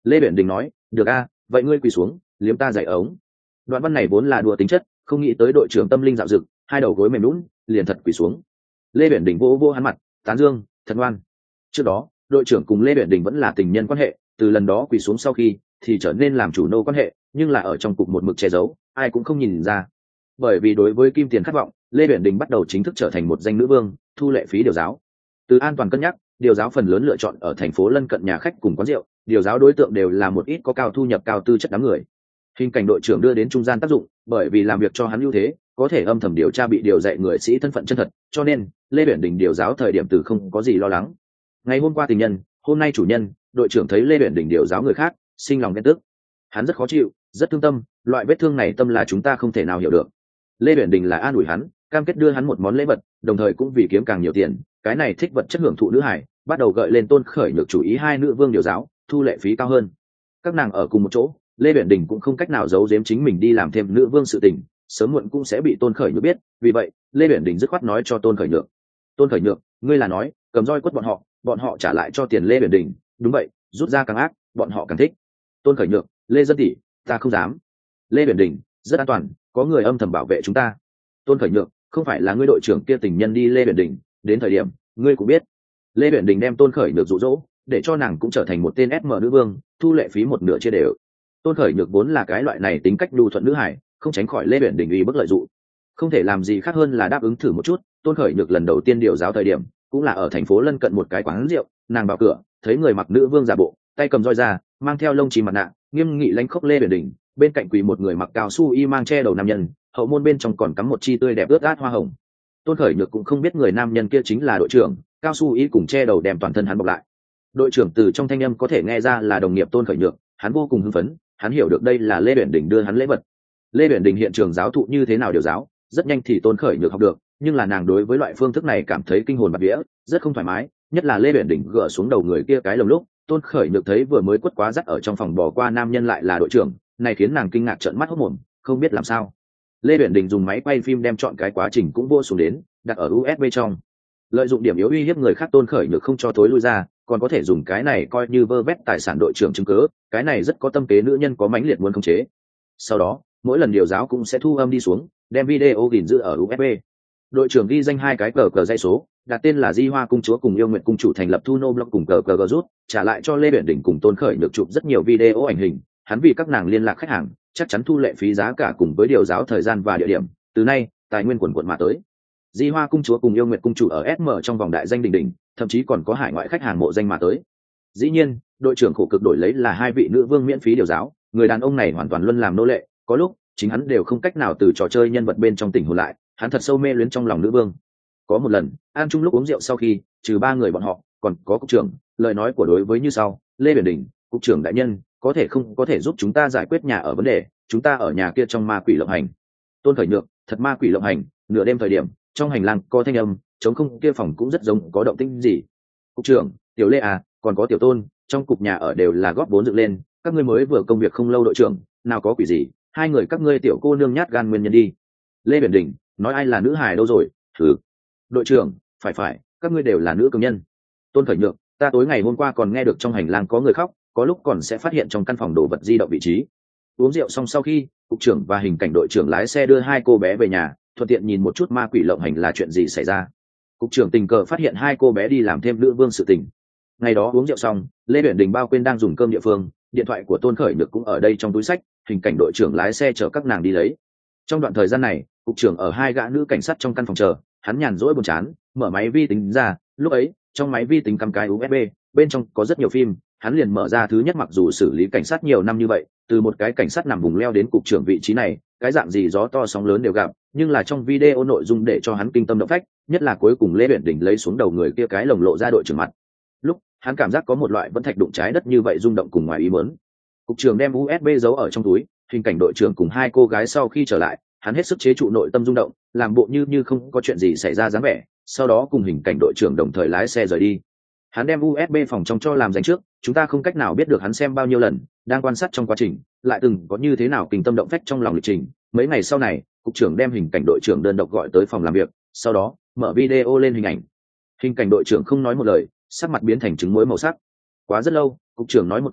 Lê Uyển Đình nói, được a, vậy ngươi quỳ xuống liếm ta giải ống. Đoạn văn này vốn là đùa tính chất, không nghĩ tới đội trưởng tâm linh dạo dực, hai đầu gối mềm lún liền thật quỳ xuống. Lê Uyển Đình vô vô hắn mặt, tán dương, thật ngoan. Trước đó đội trưởng cùng Lê Uyển Đình vẫn là tình nhân quan hệ, từ lần đó quỳ xuống sau khi thì trở nên làm chủ nô quan hệ, nhưng là ở trong cục một mực che giấu, ai cũng không nhìn ra. Bởi vì đối với kim tiền khát vọng, Lê Uyển Đình bắt đầu chính thức trở thành một danh nữ vương, thu lệ phí điều giáo. Từ an toàn cân nhắc, điều giáo phần lớn lựa chọn ở thành phố lân cận nhà khách cùng quán rượu, điều giáo đối tượng đều là một ít có cao thu nhập cao tư chất đám người. Hình cảnh đội trưởng đưa đến trung gian tác dụng, bởi vì làm việc cho hắn ưu thế, có thể âm thầm điều tra bị điều dạy người sĩ thân phận chân thật, cho nên Lê Uyển Đình điều giáo thời điểm từ không có gì lo lắng. Ngày hôm qua tình nhân, hôm nay chủ nhân, đội trưởng thấy Lê Uyển Đình điều giáo người khác, sinh lòng ghen tức. Hắn rất khó chịu, rất thương tâm, loại vết thương này tâm là chúng ta không thể nào hiểu được. Lê Uyển Đình là an ủi hắn, cam kết đưa hắn một món lễ vật, đồng thời cũng vì kiếm càng nhiều tiền, cái này thích vật chất hưởng thụ nữ hải, bắt đầu gợi lên Tôn Khởi Nhược chủ ý hai nữ vương điều giáo, thu lệ phí cao hơn. Các nàng ở cùng một chỗ, Lê Uyển Đình cũng không cách nào giấu giếm chính mình đi làm thêm nữ vương sự tình, sớm muộn cũng sẽ bị Tôn Khởi Nhược biết, vì vậy, Lê Uyển Đình dứt khoát nói cho Tôn Khởi Nhược. Tôn Khởi Nhược, ngươi là nói, cầm roi quất bọn họ trả lại cho tiền Lê Uyển Đình, đúng vậy, rút ra càng ác, bọn họ càng thích. Tôn Khởi Nhược, Lê dân tỷ, ta không dám. Lê Uyển Đình, rất an toàn, có người âm thầm bảo vệ chúng ta. Tôn Khởi Nhược, không phải là ngươi đội trưởng kia tình nhân đi Lê Uyển Đình, đến thời điểm ngươi cũng biết. Lê Uyển Đình đem Tôn Khởi Nhược dụ dỗ, để cho nàng cũng trở thành một tên SM nữ vương, thu lệ phí một nửa chia đều. Tôn Khởi Nhược vốn là cái loại này tính cách nhu thuận nữ hải, không tránh khỏi Lê Uyển Đình uy bức lợi dụ, không thể làm gì khác hơn là đáp ứng thử một chút. Tôn Khởi Nhược lần đầu tiên điều giáo thời điểm, cũng là ở thành phố lân cận một cái quán rượu, nàng vào cửa, thấy người mặc nữ vương giả bộ, tay cầm roi ra, mang theo lông chim mặt nạ, nghiêm nghị lãnh khốc Lê Uyển Đình, bên cạnh quỳ một người mặc cao su y mang che đầu nam nhân, hậu môn bên trong còn cắm một chi tươi đẹp ướt át hoa hồng. Tôn Khởi Nhược cũng không biết người nam nhân kia chính là đội trưởng, cao su y cùng che đầu đem toàn thân hắn bọc lại. Đội trưởng từ trong thanh âm có thể nghe ra là đồng nghiệp Tôn Khởi Nhược, hắn vô cùng hưng phấn, hắn hiểu được đây là Lê Uyển Đình đưa hắn lễ vật. Lê Uyển Đình hiện trường giáo thụ như thế nào điều giáo, rất nhanh thì Tôn Khởi Nhược học được, nhưng là nàng đối với loại phương thức này cảm thấy kinh hồn bạt vía, rất không thoải mái, nhất là Lê Uyển Đình gỡ xuống đầu người kia cái lồng lúc, Tôn Khởi Nhược thấy vừa mới quất quá dắt ở trong phòng bò qua nam nhân lại là đội trưởng, này khiến nàng kinh ngạc trợn mắt hốt mồm, không biết làm sao. Lê Uyển Đình dùng máy quay phim đem chọn cái quá trình cũng vô xuống đến, đặt ở USB trong. Lợi dụng điểm yếu uy hiếp người khác Tôn Khởi Nhược không cho thối lui ra, còn có thể dùng cái này coi như vơ vét tài sản đội trưởng chứng cứ, cái này rất có tâm kế nữ nhân có mãnh liệt muốn khống chế. Sau đó, mỗi lần điều giáo cũng sẽ thu âm đi xuống, đem video gìn giữ ở USB. Đội trưởng ghi danh hai cái cờ dây số, đặt tên là Di Hoa cung chúa cùng Yêu Nguyệt cung chủ, thành lập Thu Nô Blog cùng cờ rút, trả lại cho Lê Uyển Đình cùng Tôn Khởi Nhược chụp rất nhiều video ảnh hình, hắn vì các nàng liên lạc khách hàng, chắc chắn thu lệ phí giá cả cùng với điều giáo thời gian và địa điểm, từ nay, tài nguyên quần quật mà tới. Di Hoa cung chúa cùng Yêu Nguyệt cung chủ ở SM trong vòng đại danh đỉnh đỉnh, thậm chí còn có hải ngoại khách hàng mộ danh mà tới. Dĩ nhiên, đội trưởng khổ cực đổi lấy là hai vị nữ vương miễn phí điều giáo, người đàn ông này hoàn toàn luân làm nô lệ, có lúc chính hắn đều không cách nào từ trò chơi nhân vật bên trong tỉnh hồn lại, hắn thật sâu mê luyến trong lòng nữ vương. Có một lần, an chung lúc uống rượu sau khi, trừ ba người bọn họ, còn có cục trưởng, lời nói của đối với như sau: Lê Uyển Đình, cục trưởng đại nhân, có thể không có thể giúp chúng ta giải quyết nhà ở vấn đề, chúng ta ở nhà kia trong ma quỷ lộng hành. Tôn Khởi Nhược, thật ma quỷ lộng hành, nửa đêm thời điểm, trong hành lang có thanh âm, trống không kia phòng cũng rất giống có động tĩnh gì. Cục trưởng, Tiểu Lê à, còn có Tiểu Tôn, trong cục nhà ở đều là góp vốn dựng lên, các ngươi mới vừa công việc không lâu đội trưởng, nào có quỷ gì, hai người các ngươi tiểu cô nương nhát gan nguyên nhân đi. Lê Uyển Đình, nói ai là nữ hài đâu rồi, thử. Đội trưởng, phải, các ngươi đều là nữ công nhân. Tôn Khởi Nhược, ta tối ngày hôm qua còn nghe được trong hành lang có người khóc, có lúc còn sẽ phát hiện trong căn phòng đồ vật di động vị trí. Uống rượu xong sau khi, cục trưởng và hình cảnh đội trưởng lái xe đưa hai cô bé về nhà, thuận tiện nhìn một chút ma quỷ lộng hành là chuyện gì xảy ra. Cục trưởng tình cờ phát hiện hai cô bé đi làm thêm nữ vương sự tình. Ngày đó uống rượu xong, Lê Uyển Đình bao quên đang dùng cơm địa phương, điện thoại của Tôn Khởi Nhược cũng ở đây trong túi sách, hình cảnh đội trưởng lái xe chở các nàng đi lấy. Trong đoạn thời gian này, cục trưởng ở hai gã nữ cảnh sát trong căn phòng chờ, hắn nhàn rỗi buồn chán, mở máy vi tính ra, lúc ấy, trong máy vi tính cắm cái USB, bên trong có rất nhiều phim, hắn liền mở ra thứ nhất. Mặc dù xử lý cảnh sát nhiều năm như vậy, từ một cái cảnh sát nằm vùng leo đến cục trưởng vị trí này, cái dạng gì gió to sóng lớn đều gặp, nhưng là trong video nội dung để cho hắn kinh tâm động phách, nhất là cuối cùng Lê Uyển Đình lấy xuống đầu người kia cái lồng lộ ra đội trưởng mặt. Lúc hắn cảm giác có một loại vẫn thạch đụng trái đất như vậy rung động cùng ngoài ý muốn. Cục trưởng đem USB giấu ở trong túi, hình cảnh đội trưởng cùng hai cô gái sau khi trở lại, hắn hết sức chế trụ nội tâm rung động, làm bộ như không có chuyện gì xảy ra dáng vẻ, sau đó cùng hình cảnh đội trưởng đồng thời lái xe rời đi. Hắn đem USB phòng trong cho làm dành trước, chúng ta không cách nào biết được hắn xem bao nhiêu lần, đang quan sát trong quá trình, lại từng có như thế nào kinh tâm động phách trong lòng lịch trình. Mấy ngày sau này, cục trưởng đem hình cảnh đội trưởng đơn độc gọi tới phòng làm việc, sau đó mở video lên hình ảnh. Hình cảnh đội trưởng không nói một lời, sắc mặt biến thành trứng muối màu sắc. Quá rất lâu, cục trưởng nói một câu,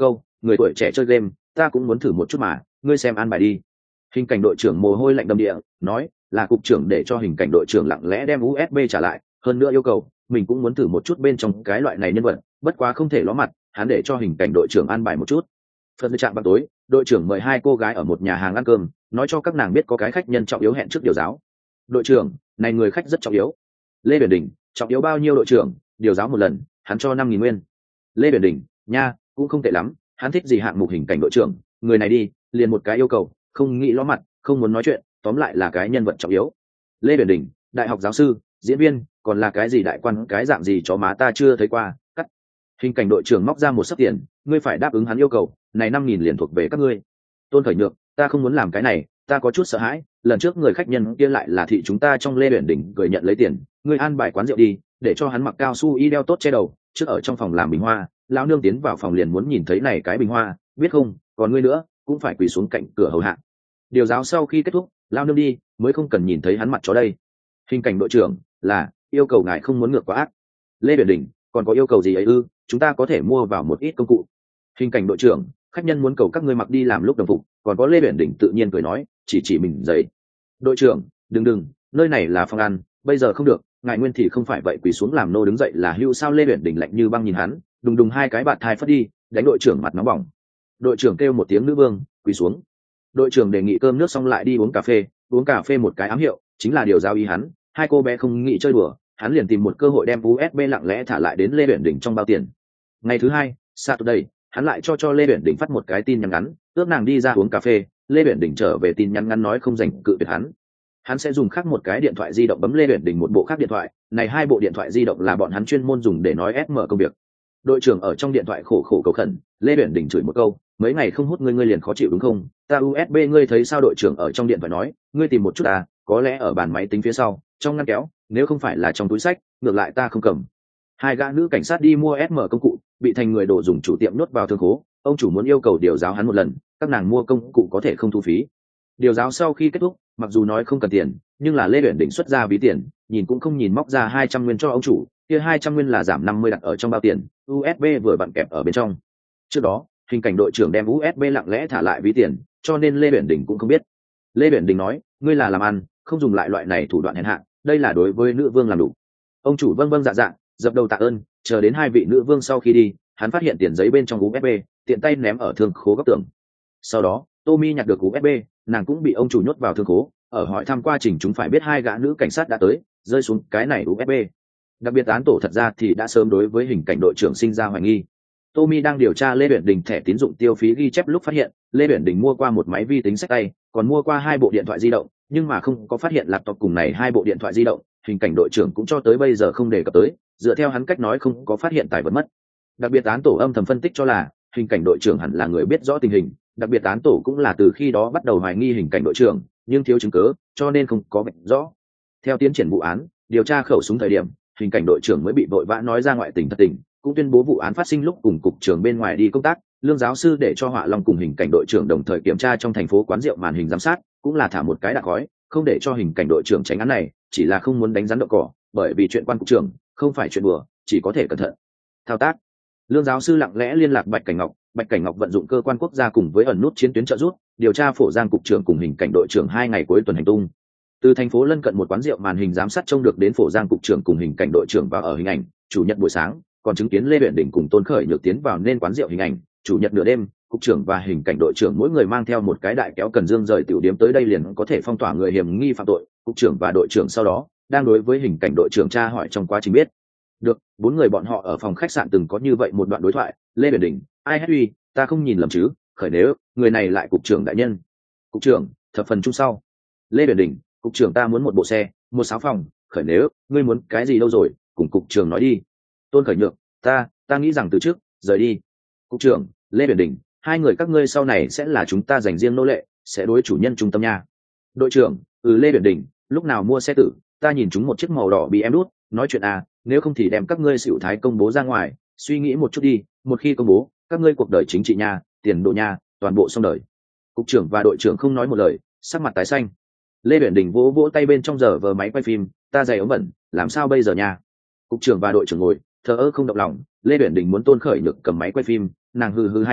người tuổi trẻ chơi game ta cũng muốn thử một chút mà, ngươi xem an bài đi. Hình cảnh đội trưởng mồ hôi lạnh đầm địa nói, là cục trưởng để cho hình cảnh đội trưởng lặng lẽ đem USB trả lại, hơn nữa yêu cầu mình cũng muốn thử một chút bên trong cái loại này nhân vật, bất quá không thể ló mặt, hắn để cho hình cảnh đội trưởng an bài một chút. Phần trạng ban tối, đội trưởng mời hai cô gái ở một nhà hàng ăn cơm, nói cho các nàng biết có cái khách nhân trọng yếu hẹn trước điều giáo. Đội trưởng, này người khách rất trọng yếu. Lê Biển Đình, trọng yếu bao nhiêu đội trưởng? Điều giáo một lần, hắn cho 5.000 nguyên. Lê Biển Đình, nha, cũng không tệ lắm, hắn thích gì hạng mục hình cảnh đội trưởng, người này đi, liền một cái yêu cầu, không nghĩ ló mặt, không muốn nói chuyện, tóm lại là cái nhân vật trọng yếu. Lê Biển Đình, đại học giáo sư, diễn viên, còn là cái gì đại quan, cái dạng gì chó má ta chưa thấy qua. Cắt. Hình cảnh đội trưởng móc ra một sấp tiền, ngươi phải đáp ứng hắn yêu cầu, này 5.000 liền thuộc về các ngươi. Tôn Khởi Nhược, ta không muốn làm cái này, ta có chút sợ hãi, lần trước người khách nhân kia lại là thị chúng ta trong Lê Biển Đình cười nhận lấy tiền, ngươi an bài quán rượu đi, để cho hắn mặc cao su y đeo tốt che đầu, trước ở trong phòng làm bình hoa, lão nương tiến vào phòng liền muốn nhìn thấy này cái bình hoa, biết không, còn ngươi nữa cũng phải quỳ xuống cạnh cửa hầu hạ. Điều giáo sau khi kết thúc, lão nương đi, mới không cần nhìn thấy hắn mặt chó đây. Hình cảnh đội trưởng, là yêu cầu ngài không muốn ngược quá ác. Lê Biển Đình, còn có yêu cầu gì ấy ư? Chúng ta có thể mua vào một ít công cụ. Hình cảnh đội trưởng, khách nhân muốn cầu các ngươi mặc đi làm lúc đồng phục, còn có Lê Biển Đình tự nhiên cười nói, chỉ mình giấy. Đội trưởng, đừng, nơi này là phòng ăn, bây giờ không được, ngài nguyên thì không phải vậy, quỳ xuống làm nô đứng dậy là hưu sao? Lê Biển Đình lạnh như băng nhìn hắn, đùng hai cái bạt thai phất đi, đánh đội trưởng mặt nóng bỏng. Đội trưởng kêu một tiếng nữ vương, quỳ xuống. Đội trưởng đề nghị cơm nước xong lại đi uống cà phê một cái ám hiệu, chính là điều giao ý hắn. Hai cô bé không nghĩ chơi đùa, hắn liền tìm một cơ hội đem USB lặng lẽ thả lại đến Lê Biển Đình trong bao tiền. Ngày thứ hai, Saturday, hắn lại cho Lê Biển Đình phát một cái tin nhắn ngắn, ước nàng đi ra uống cà phê. Lê Biển Đình trở về tin nhắn ngắn nói không dành cự tuyệt hắn sẽ dùng khác một cái điện thoại di động bấm Lê Biển Đình một bộ khác điện thoại, này hai bộ điện thoại di động là bọn hắn chuyên môn dùng để nói SM công việc. Đội trưởng ở trong điện thoại khổ cầu khẩn, Lê Biển Đình chửi một câu, mấy ngày không hút ngươi liền khó chịu đúng không? Ta USB ngươi thấy sao? Đội trưởng ở trong điện thoại nói, ngươi tìm một chút à, có lẽ ở bàn máy tính phía sau, trong ngăn kéo, nếu không phải là trong túi sách, ngược lại ta không cầm. Hai gã nữ cảnh sát đi mua SM công cụ, bị thành người đồ dùng chủ tiệm nhốt vào thương khố, ông chủ muốn yêu cầu điều giáo hắn một lần, các nàng mua công cụ có thể không thu phí. Điều giáo sau khi kết thúc, mặc dù nói không cần tiền, nhưng là Lê Uyển Đình xuất ra ví tiền, nhìn cũng không nhìn móc ra 200 nguyên cho ông chủ, kia 200 nguyên là giảm 50 đặt ở trong bao tiền, USB vừa vặn kẹp ở bên trong. Trước đó, hình cảnh đội trưởng đem USB lặng lẽ thả lại ví tiền, cho nên Lê Uyển Đình cũng không biết. Lê Uyển Đình nói, ngươi là làm ăn, không dùng lại loại này thủ đoạn hèn hạ, đây là đối với nữ vương làm đủ. Ông chủ vâng dạ, dập đầu tạ ơn, chờ đến hai vị nữ vương sau khi đi, hắn phát hiện tiền giấy bên trong USB, tiện tay ném ở thương khố góc tường. Sau đó, Tommy nhặt được USB, nàng cũng bị ông chủ nhốt vào thương khố, ở hỏi thăm quá trình chúng phải biết hai gã nữ cảnh sát đã tới, rơi xuống cái này USB. Đặc biệt án tổ thật ra thì đã sớm đối với hình cảnh đội trưởng sinh ra hoài nghi. Tommy đang điều tra Lê Uyển Đình thẻ tín dụng tiêu phí ghi chép lúc phát hiện, Lê Uyển Đình mua qua một máy vi tính xách tay, còn mua qua 2 bộ điện thoại di động, nhưng mà không có phát hiện laptop cùng này 2 bộ điện thoại di động, hình cảnh đội trưởng cũng cho tới bây giờ không đề cập tới, dựa theo hắn cách nói không có phát hiện tài vật mất. Đặc biệt án tổ âm thầm phân tích cho là, hình cảnh đội trưởng hẳn là người biết rõ tình hình, đặc biệt án tổ cũng là từ khi đó bắt đầu hoài nghi hình cảnh đội trưởng, nhưng thiếu chứng cứ, cho nên không có bệnh rõ. Theo tiến triển vụ án, điều tra khẩu súng thời điểm, hình cảnh đội trưởng mới bị vội vã nói ra ngoại tình thật tình, cũng tuyên bố vụ án phát sinh lúc cùng cục trưởng bên ngoài đi công tác. Lương giáo sư để cho Họa Long cùng hình cảnh đội trưởng đồng thời kiểm tra trong thành phố quán rượu màn hình giám sát, cũng là thả một cái đạn khói, không để cho hình cảnh đội trưởng tránh án này, chỉ là không muốn đánh rắn đậu cỏ, bởi vì chuyện quan cục trưởng không phải chuyện đùa, chỉ có thể cẩn thận thao tác. Lương giáo sư lặng lẽ liên lạc Bạch Cảnh Ngọc vận dụng cơ quan quốc gia cùng với ẩn nút chiến tuyến trợ giúp, điều tra Phổ Giang cục trưởng cùng hình cảnh đội trưởng 2 ngày cuối tuần hành tung. Từ thành phố lân cận một quán rượu màn hình giám sát trông được đến Phổ Giang cục trưởng cùng hình cảnh đội trưởng vào ở hình ảnh, chủ nhật buổi sáng, còn chứng kiến Lê Uyển Đình cùng Tôn Khởi Nhược tiến vào nên quán rượu hình ảnh, chủ nhật nửa đêm, cục trưởng và hình cảnh đội trưởng mỗi người mang theo một cái đại kéo cần dương rời tiểu điểm tới đây liền có thể phong tỏa người hiểm nghi phạm tội. Cục trưởng và đội trưởng sau đó đang đối với hình cảnh đội trưởng tra hỏi trong quá trình biết được 4 người bọn họ ở phòng khách sạn từng có như vậy một đoạn đối thoại. Lê Uyển Đình, ai hết uy, ta không nhìn lầm chứ? Khởi nếu, người này lại cục trưởng đại nhân. Cục trưởng, thập phần chung sau. Lê Uyển Đình, cục trưởng ta muốn một bộ xe, một 6 phòng. Khởi nếu, ngươi muốn cái gì đâu rồi, cùng cục trưởng nói đi. Tôn Khởi Nhược, ta nghĩ rằng từ trước rời đi. Cục trưởng, Lê Uyển Đình, 2 người các ngươi sau này sẽ là chúng ta dành riêng nô lệ, sẽ đối chủ nhân trung tâm nha. Đội trưởng, Lê Uyển Đình, lúc nào mua xe tử, ta nhìn chúng một chiếc màu đỏ bị em đút, nói chuyện à, nếu không thì đem các ngươi xỉu thái công bố ra ngoài, suy nghĩ một chút đi, một khi công bố, các ngươi cuộc đời chính trị nha, tiền độ nha, toàn bộ xong đời. Cục trưởng và đội trưởng không nói một lời, sắc mặt tái xanh. Lê Uyển Đình vỗ vỗ tay bên trong giờ vờ máy quay phim, ta giày ống bẩn, làm sao bây giờ nha? Cục trưởng và đội trưởng ngồi thờ ơ không động lòng. Lê Uyển Đình muốn Tôn Khởi Nhược cầm máy quay phim, nàng hừ 2 tiếng,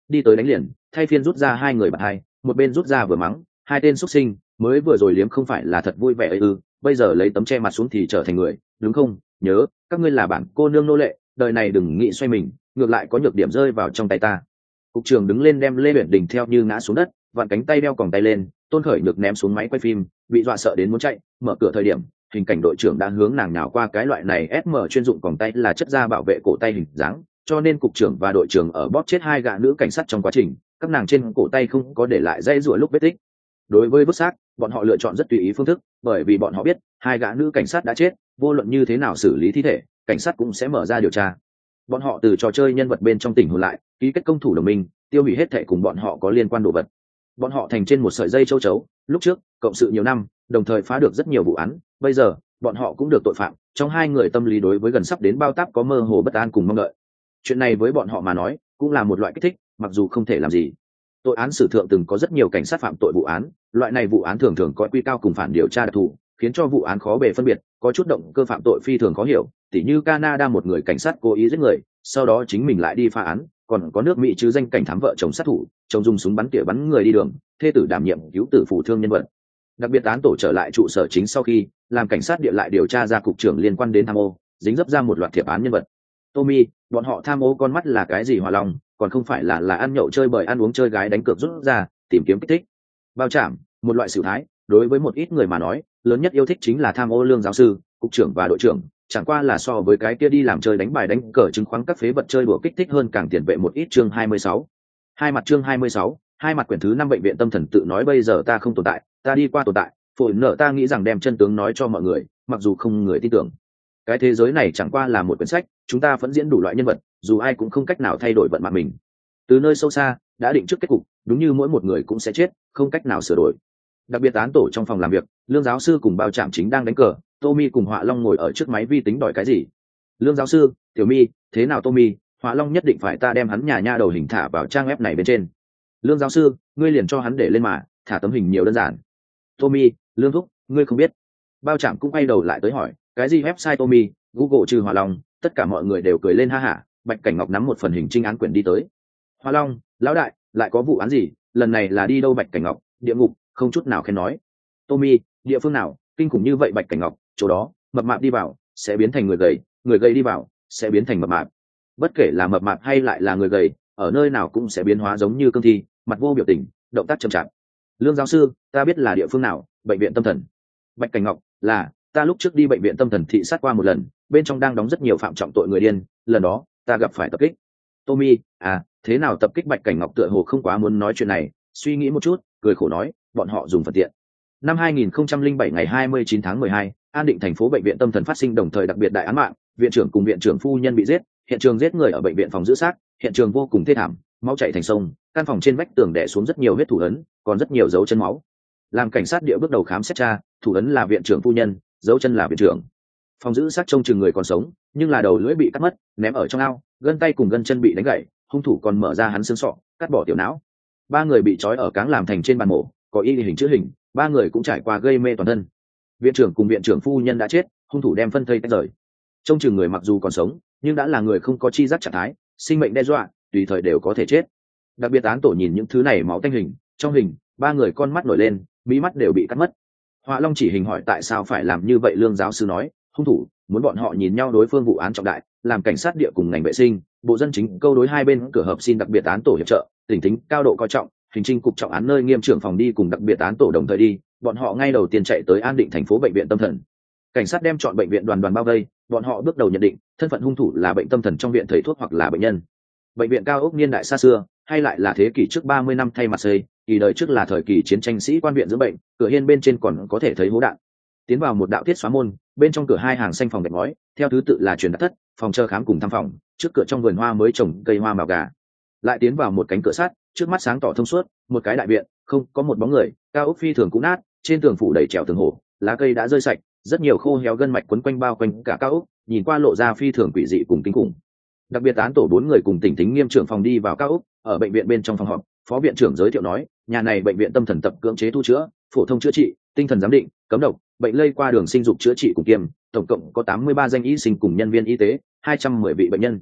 đi tới đánh liền, thay phiên rút ra hai người bạn hai, một bên rút ra vừa mắng, hai tên xuất sinh, mới vừa rồi liếm không phải là thật vui vẻ ấy ư, bây giờ lấy tấm che mặt xuống thì trở thành người, đúng không? Nhớ, các ngươi là bản cô nương nô lệ, đời này đừng nghĩ xoay mình, ngược lại có nhược điểm rơi vào trong tay ta. Cục trưởng đứng lên đem Lê Uyển Đình theo như ngã xuống đất, vặn cánh tay đeo còng tay lên, Tôn Khởi Nhược ném xuống máy quay phim, bị dọa sợ đến muốn chạy, mở cửa thời điểm, hình cảnh đội trưởng đã hướng nàng nhào qua cái loại này SM chuyên dụng còng tay là chất da bảo vệ cổ tay hình dáng, cho nên cục trưởng và đội trưởng ở bóp chết hai gã nữ cảnh sát trong quá trình, các nàng trên cổ tay không có để lại dây rủa lúc vết tích. Đối với vứt xác, bọn họ lựa chọn rất tùy ý phương thức, bởi vì bọn họ biết, hai gã nữ cảnh sát đã chết, vô luận như thế nào xử lý thi thể, cảnh sát cũng sẽ mở ra điều tra. Bọn họ từ trò chơi nhân vật bên trong tỉnh hồn lại, ký kết công thủ đồng minh, tiêu hủy hết thảy cùng bọn họ có liên quan đồ vật. Bọn họ thành trên một sợi dây châu chấu, lúc trước cộng sự nhiều năm, đồng thời phá được rất nhiều vụ án, bây giờ bọn họ cũng được tội phạm, trong hai người tâm lý đối với gần sắp đến bao táp có mơ hồ bất an cùng mong đợi. Chuyện này với bọn họ mà nói cũng là một loại kích thích, mặc dù không thể làm gì. Tội án sử thượng từng có rất nhiều cảnh sát phạm tội vụ án, loại này vụ án thường thường có quy cao cùng phản điều tra đặc thù, khiến cho vụ án khó bề phân biệt, có chút động cơ phạm tội phi thường khó hiểu, tỉ như Canada một người cảnh sát cố ý giết người, sau đó chính mình lại đi phá án, còn có nước Mỹ chứ danh cảnh thám vợ chồng sát thủ, chồng dùng súng bắn tỉa bắn người đi đường, thê tử đảm nhiệm cứu tử phụ thương nhân vật. Đặc biệt án tổ trở lại trụ sở chính sau khi làm cảnh sát địa lại điều tra ra cục trưởng liên quan đến tham ô, dính dấp ra một loạt thiệp án nhân vật. Tommy, bọn họ tham ô con mắt là cái gì Hỏa Long, còn không phải là ăn nhậu chơi bời ăn uống chơi gái đánh cược rút ra, tìm kiếm kích thích. Bao trảm, một loại xỉu thái, đối với một ít người mà nói, lớn nhất yêu thích chính là tham ô lương giáo sư, cục trưởng và đội trưởng, chẳng qua là so với cái kia đi làm chơi đánh bài đánh cờ chứng khoán các phế vật chơi đùa kích thích hơn càng tiền vệ một ít. Chương 26. Hai mặt chương 26, hai mặt quyển thứ 5 bệnh viện tâm thần tự nói bây giờ ta không tồn tại, ta đi qua tồn tại, phổi nợ ta nghĩ rằng đem chân tướng nói cho mọi người, mặc dù không người tin tưởng. Cái thế giới này chẳng qua là một quyển sách, chúng ta vẫn diễn đủ loại nhân vật, dù ai cũng không cách nào thay đổi vận mạng mình. Từ nơi sâu xa, đã định trước kết cục, đúng như mỗi một người cũng sẽ chết, không cách nào sửa đổi. Đặc biệt án tổ trong phòng làm việc, lương giáo sư cùng bao trạm chính đang đánh cờ, Tommy cùng Họa Long ngồi ở trước máy vi tính đòi cái gì. Lương giáo sư, Tiểu My, thế nào Tommy, Họa Long nhất định phải ta đem hắn nhà nha đầu hình thả vào trang web này bên trên. Lương giáo sư, ngươi liền cho hắn để lên mà, thả tấm hình nhiều đơn giản. Tommy, Lương thúc, ngươi không biết. Bao trạm cũng quay đầu lại tới hỏi, cái gì website Tommy, Google trừ Họa Long, tất cả mọi người đều cười lên ha hả. Bạch Cảnh Ngọc nắm một phần hình trinh án quyển đi tới. Họa Long, lão đại, lại có vụ án gì, lần này là đi đâu Bạch Cảnh Ngọc, địa ngục, không chút nào khen nói. Tommy, địa phương nào, kinh khủng như vậy Bạch Cảnh Ngọc, chỗ đó, mập mạp đi vào, sẽ biến thành người gầy đi vào, sẽ biến thành mập mạp. Bất kể là mập mạp hay lại là người gầy, ở nơi nào cũng sẽ biến hóa giống như cương thi, mặt vô biểu tình, động tác chậm chạp. Lương giáo sư, ta biết là địa phương nào, bệnh viện tâm thần. Bạch Cảnh Ngọc, là, ta lúc trước đi bệnh viện tâm thần thị sát qua một lần, bên trong đang đóng rất nhiều phạm trọng tội người điên, lần đó, ta gặp phải tập kích. Tommy, à, thế nào tập kích Bạch Cảnh Ngọc tựa hồ không quá muốn nói chuyện này, suy nghĩ một chút, cười khổ nói, bọn họ dùng phần tiện. Năm 2007 ngày 29 tháng 12, An Định thành phố bệnh viện tâm thần phát sinh đồng thời đặc biệt đại án mạng, viện trưởng cùng viện trưởng phu nhân bị giết, hiện trường giết người ở bệnh viện phòng giữ xác, hiện trường vô cùng thê thảm, máu chảy thành sông, căn phòng trên vách tường đè xuống rất nhiều huyết thủ ấn, còn rất nhiều dấu chân máu. Làm cảnh sát địa bước đầu khám xét tra, thủ ấn là viện trưởng phu nhân, dấu chân là viện trưởng. Phòng giữ xác trông chừng người còn sống, nhưng là đầu lưỡi bị cắt mất, ném ở trong ao, gân tay cùng gân chân bị đánh gãy, hung thủ còn mở ra hắn xương sọ, cắt bỏ tiểu não. Ba người bị trói ở cáng làm thành trên bàn mổ, có y hình chữ hình, ba người cũng trải qua gây mê toàn thân. Viện trưởng cùng viện trưởng phu nhân đã chết, hung thủ đem phân thây tách rời. Trông chừng người mặc dù còn sống, nhưng đã là người không có chi giác trạng thái, sinh mệnh đe dọa, tùy thời đều có thể chết. Đặc biệt án tổ nhìn những thứ này máu tanh hình, trong hình, ba người con mắt nổi lên, mí mắt đều bị cắt mất. Họa Long chỉ hình hỏi tại sao phải làm như vậy, Lương giáo sư nói, hung thủ muốn bọn họ nhìn nhau đối phương vụ án trọng đại, làm cảnh sát địa cùng ngành vệ sinh, bộ dân chính câu đối hai bên cửa hợp xin đặc biệt án tổ hiệp trợ, tỉnh tính cao độ coi trọng, hành trình cục trọng án nơi nghiêm trưởng phòng đi cùng đặc biệt án tổ đồng thời đi, bọn họ ngay đầu tiên chạy tới An Định thành phố bệnh viện tâm thần. Cảnh sát đem chọn bệnh viện đoàn bao vây, bọn họ bước đầu nhận định thân phận hung thủ là bệnh tâm thần trong viện thầy thuốc hoặc là bệnh nhân. Bệnh viện cao ốc niên đại xa xưa, hay lại là thế kỷ trước 30 năm thay mặt xây, kỳ đời trước là thời kỳ chiến tranh sĩ quan viện dưỡng bệnh, cửa hiên bên trên còn có thể thấy hố đạn. Tiến vào một đạo thiết xóa môn, bên trong cửa hai hàng xanh phòng gạch ngói, theo thứ tự là truyền đạt thất, phòng chờ khám cùng thăm phòng, trước cửa trong vườn hoa mới trồng cây hoa màu gà. Lại tiến vào một cánh cửa sắt, trước mắt sáng tỏ thông suốt, một cái đại viện, không có một bóng người, cao ốc phi thường cũ nát, trên tường phủ đầy trèo tường hổ, lá cây đã rơi sạch, rất nhiều khô héo gân mạch quấn quanh bao quanh cả cao ốc, nhìn qua lộ ra phi thường quỷ dị cùng kinh khủng. Đặc biệt án tổ 4 người cùng tỉnh tính nghiêm trưởng phòng đi vào cao ốc, ở bệnh viện bên trong phòng họp, phó viện trưởng giới thiệu nói, nhà này bệnh viện tâm thần tập cưỡng chế thu chữa, phổ thông chữa trị, tinh thần giám định, cấm độc, bệnh lây qua đường sinh dục chữa trị cùng kiêm, tổng cộng có 83 danh y sinh cùng nhân viên y tế, 210 vị bệnh nhân.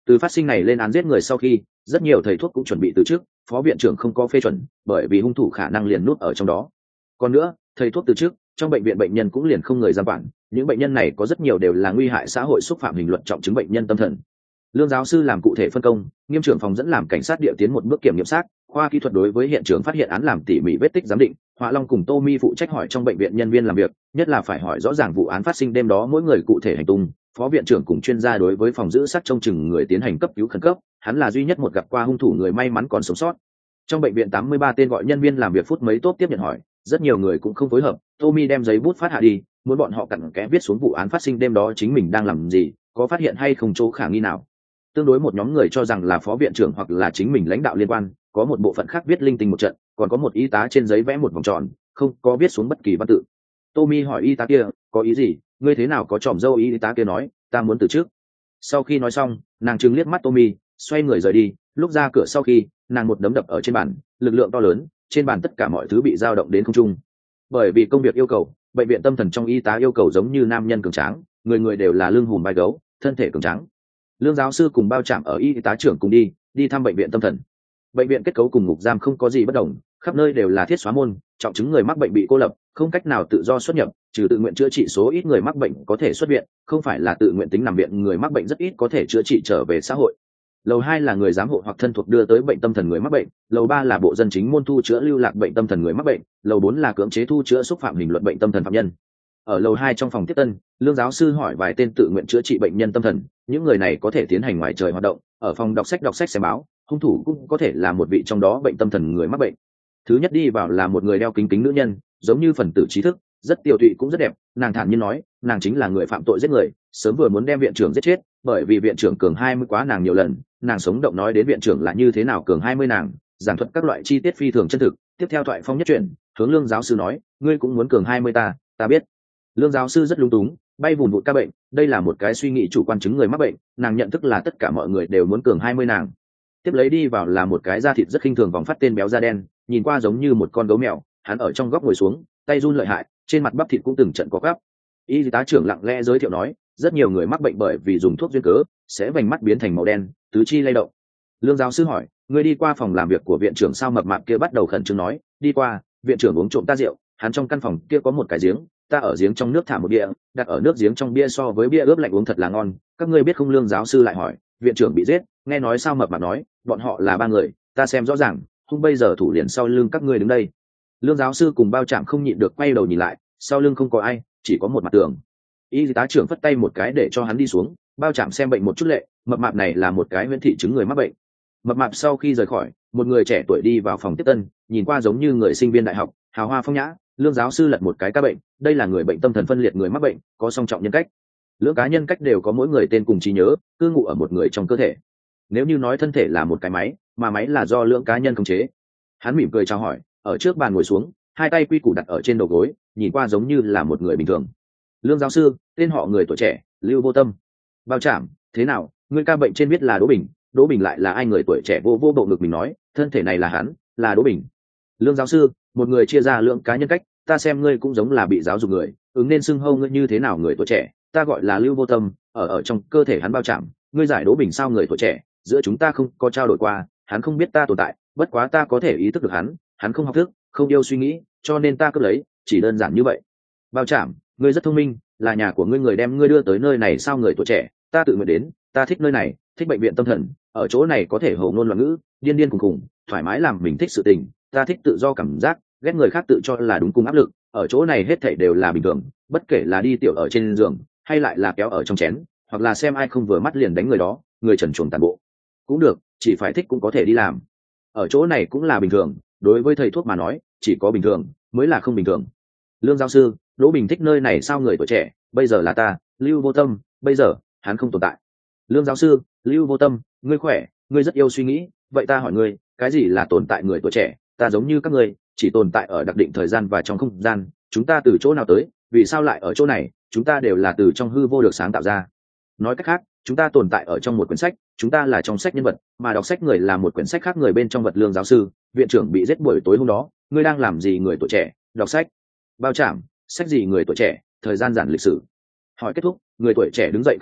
Từ phát sinh này lên án giết người sau khi, rất nhiều thầy thuốc cũng chuẩn bị từ trước, phó viện trưởng không có phê chuẩn, bởi vì hung thủ khả năng liền nút ở trong đó. Còn nữa, thầy thuốc từ trước, trong bệnh viện bệnh nhân cũng liền không người giam quản, những bệnh nhân này có rất nhiều đều là nguy hại xã hội, xúc phạm hình luật trọng chứng bệnh nhân tâm thần. Lương giáo sư làm cụ thể phân công, nghiêm trưởng phòng dẫn làm cảnh sát địa tiến một bước kiểm nghiệm xác, khoa kỹ thuật đối với hiện trường phát hiện án làm tỉ mỉ vết tích giám định, Họa Long cùng Tommy phụ trách hỏi trong bệnh viện nhân viên làm việc, nhất là phải hỏi rõ ràng vụ án phát sinh đêm đó mỗi người cụ thể hành tung. Phó viện trưởng cùng chuyên gia đối với phòng giữ sát trông chừng người tiến hành cấp cứu khẩn cấp, hắn là duy nhất một gặp qua hung thủ người may mắn còn sống sót. Trong bệnh viện 83 tên gọi nhân viên làm việc phút mấy tốt tiếp nhận hỏi, rất nhiều người cũng không phối hợp. Tommy đem giấy bút phát hạ đi, muốn bọn họ cặn kẽ viết xuống vụ án phát sinh đêm đó chính mình đang làm gì, có phát hiện hay không chỗ khả nghi nào. Tương đối một nhóm người cho rằng là phó viện trưởng hoặc là chính mình lãnh đạo liên quan, có một bộ phận khác viết linh tinh một trận, còn có một y tá trên giấy vẽ một vòng tròn, không có viết xuống bất kỳ văn tự. Tommy hỏi y tá kia, có ý gì, ngươi thế nào có tròm dâu? Y tá kia nói, ta muốn từ trước. Sau khi nói xong, nàng trừng liếc mắt Tommy, xoay người rời đi. Lúc ra cửa sau khi, nàng một đấm đập ở trên bàn, lực lượng to lớn, trên bàn tất cả mọi thứ bị dao động đến không trung. Bởi vì công việc yêu cầu, bệnh viện tâm thần trong y tá yêu cầu giống như nam nhân cường tráng, người người đều là lưng hùm vai gấu, thân thể cường tráng. Lương giáo sư cùng bao trạm ở y tá trưởng cùng đi thăm bệnh viện tâm thần. Bệnh viện kết cấu cùng ngục giam không có gì bất đồng, khắp nơi đều là thiết xóa môn, trọng chứng người mắc bệnh bị cô lập, không cách nào tự do xuất nhập, trừ tự nguyện chữa trị số ít người mắc bệnh có thể xuất viện, không phải là tự nguyện tính nằm viện người mắc bệnh rất ít có thể chữa trị trở về xã hội. Lầu 2 là người giám hộ hoặc thân thuộc đưa tới bệnh tâm thần người mắc bệnh, lầu 3 là bộ dân chính môn thu chữa lưu lạc bệnh tâm thần người mắc bệnh, lầu 4 là cưỡng chế thu chữa xúc phạm hình luật bệnh tâm thần phạm nhân. Ở lầu 2 trong phòng tiếp tân, Lương giáo sư hỏi vài tên tự nguyện chữa trị bệnh nhân tâm thần, những người này có thể tiến hành ngoài trời hoạt động, ở phòng đọc sách xem báo, hung thủ cũng có thể là một vị trong đó bệnh tâm thần người mắc bệnh. Thứ nhất đi vào là một người đeo kính nữ nhân, giống như phần tử trí thức, rất tiểu tụy cũng rất đẹp, nàng thản nhiên nói, nàng chính là người phạm tội giết người, sớm vừa muốn đem viện trưởng giết chết, bởi vì viện trưởng cường 20 quá nàng nhiều lần, nàng sống động nói đến viện trưởng là như thế nào cường 20 nàng, giảng thuật các loại chi tiết phi thường chân thực. Tiếp theo thoại phong nhất chuyển, hướng Lương giáo sư nói, ngươi cũng muốn cường 20 ta biết. Lương giáo sư rất lung túng, bay vùn vụt ca bệnh, đây là một cái suy nghĩ chủ quan chứng người mắc bệnh, nàng nhận thức là tất cả mọi người đều muốn cường 20 nàng. Tiếp lấy đi vào là một cái da thịt rất khinh thường vòng phát tên béo da đen, nhìn qua giống như một con gấu mèo, hắn ở trong góc ngồi xuống, tay run lợi hại, trên mặt bắp thịt cũng từng trận có gắp. Y tá trưởng lặng lẽ giới thiệu nói, rất nhiều người mắc bệnh bởi vì dùng thuốc duyên cớ sẽ vành mắt biến thành màu đen, tứ chi lay động. Lương giáo sư hỏi, ngươi đi qua phòng làm việc của viện trưởng sao? Mập mạp kia bắt đầu khẩn trương nói, đi qua, viện trưởng uống trộm ta rượu, hắn trong căn phòng kia có một cái giếng, ta ở giếng trong nước thả một bia, đặt ở nước giếng trong bia so với bia ướp lạnh uống thật là ngon, các ngươi biết không? Lương giáo sư lại hỏi, viện trưởng bị giết, nghe nói sao? Mập mạp nói, bọn họ là 3 người, ta xem rõ ràng, hung bây giờ thủ liền sau lưng các ngươi đứng đây. Lương giáo sư cùng bao trạm không nhịn được quay đầu nhìn lại, sau lưng không có ai, chỉ có một mặt tường. Y tá trưởng phất tay một cái để cho hắn đi xuống, bao trạm xem bệnh một chút lệ, mập mạp này là một cái huyễn thị chứng người mắc bệnh. Mập mạp sau khi rời khỏi, một người trẻ tuổi đi vào phòng tiếp tân, nhìn qua giống như người sinh viên đại học, hào hoa phong nhã. Lương giáo sư lật một cái ca bệnh, đây là người bệnh tâm thần phân liệt người mắc bệnh, có song trọng nhân cách. Lưỡng cá nhân cách đều có mỗi người tên cùng trí nhớ, cư ngụ ở một người trong cơ thể. Nếu như nói thân thể là một cái máy, mà máy là do lưỡng cá nhân khống chế. Hắn mỉm cười chào hỏi, ở trước bàn ngồi xuống, hai tay quy củ đặt ở trên đầu gối, nhìn qua giống như là một người bình thường. Lương giáo sư, tên họ người tuổi trẻ, Lưu Vô Tâm. Bao trạm, thế nào, người ca bệnh trên viết là Đỗ Bình, Đỗ Bình lại là ai? Người tuổi trẻ vô bộ ngực mình nói, thân thể này là hắn, là Đỗ Bình. Lương giáo sư, một người chia ra lượng cá nhân cách, ta xem ngươi cũng giống là bị giáo dục người, ứng nên xưng hô ngươi như thế nào? Người tuổi trẻ, ta gọi là Lưu Vô Tâm, ở trong cơ thể hắn. Bao trạm, ngươi giải Đỗ Bình sao? Người tuổi trẻ, giữa chúng ta không có trao đổi qua, hắn không biết ta tồn tại, bất quá ta có thể ý thức được hắn không học thức, không yêu suy nghĩ, cho nên ta cứ lấy, chỉ đơn giản như vậy. Bao trạm, ngươi rất thông minh, là nhà của ngươi người đem ngươi đưa tới nơi này sao? Người tuổi trẻ, ta tự nguyện đến, ta thích nơi này, thích bệnh viện tâm thần, ở chỗ này có thể hồ ngôn loạn ngữ, điên điên khùng khùng, thoải mái làm mình thích sự tình, ta thích tự do cảm giác, ghét người khác tự cho là đúng cùng áp lực, ở chỗ này hết thảy đều là bình thường, bất kể là đi tiểu ở trên giường, hay lại là kéo ở trong chén, hoặc là xem ai không vừa mắt liền đánh người đó, người trần truồng tàn bộ cũng được, chỉ phải thích cũng có thể đi làm. Ở chỗ này cũng là bình thường, đối với thầy thuốc mà nói, chỉ có bình thường mới là không bình thường. Lương giáo sư, Đỗ Bình thích nơi này sao? Người tuổi trẻ, bây giờ là ta, Lưu Vô Tâm, bây giờ hắn không tồn tại. Lương giáo sư, Lưu Vô Tâm, ngươi khỏe, ngươi rất yêu suy nghĩ, vậy ta hỏi ngươi, cái gì là tồn tại? Người tuổi trẻ, ta giống như các ngươi, chỉ tồn tại ở đặc định thời gian và trong không gian, chúng ta từ chỗ nào tới, vì sao lại ở chỗ này, chúng ta đều là từ trong hư vô được sáng tạo ra. Nói cách khác, chúng ta tồn tại ở trong một quyển sách, chúng ta là trong sách nhân vật, mà đọc sách người là một quyển sách khác người bên trong vật. Lương giáo sư, viện trưởng bị giết buổi tối hôm đó, ngươi đang làm gì? Người tuổi trẻ, đọc sách. Bao trạm, sách gì? Người tuổi trẻ, thời gian giản lịch sử. Hỏi kết thúc, người tuổi trẻ đứng dậy cáo biệt,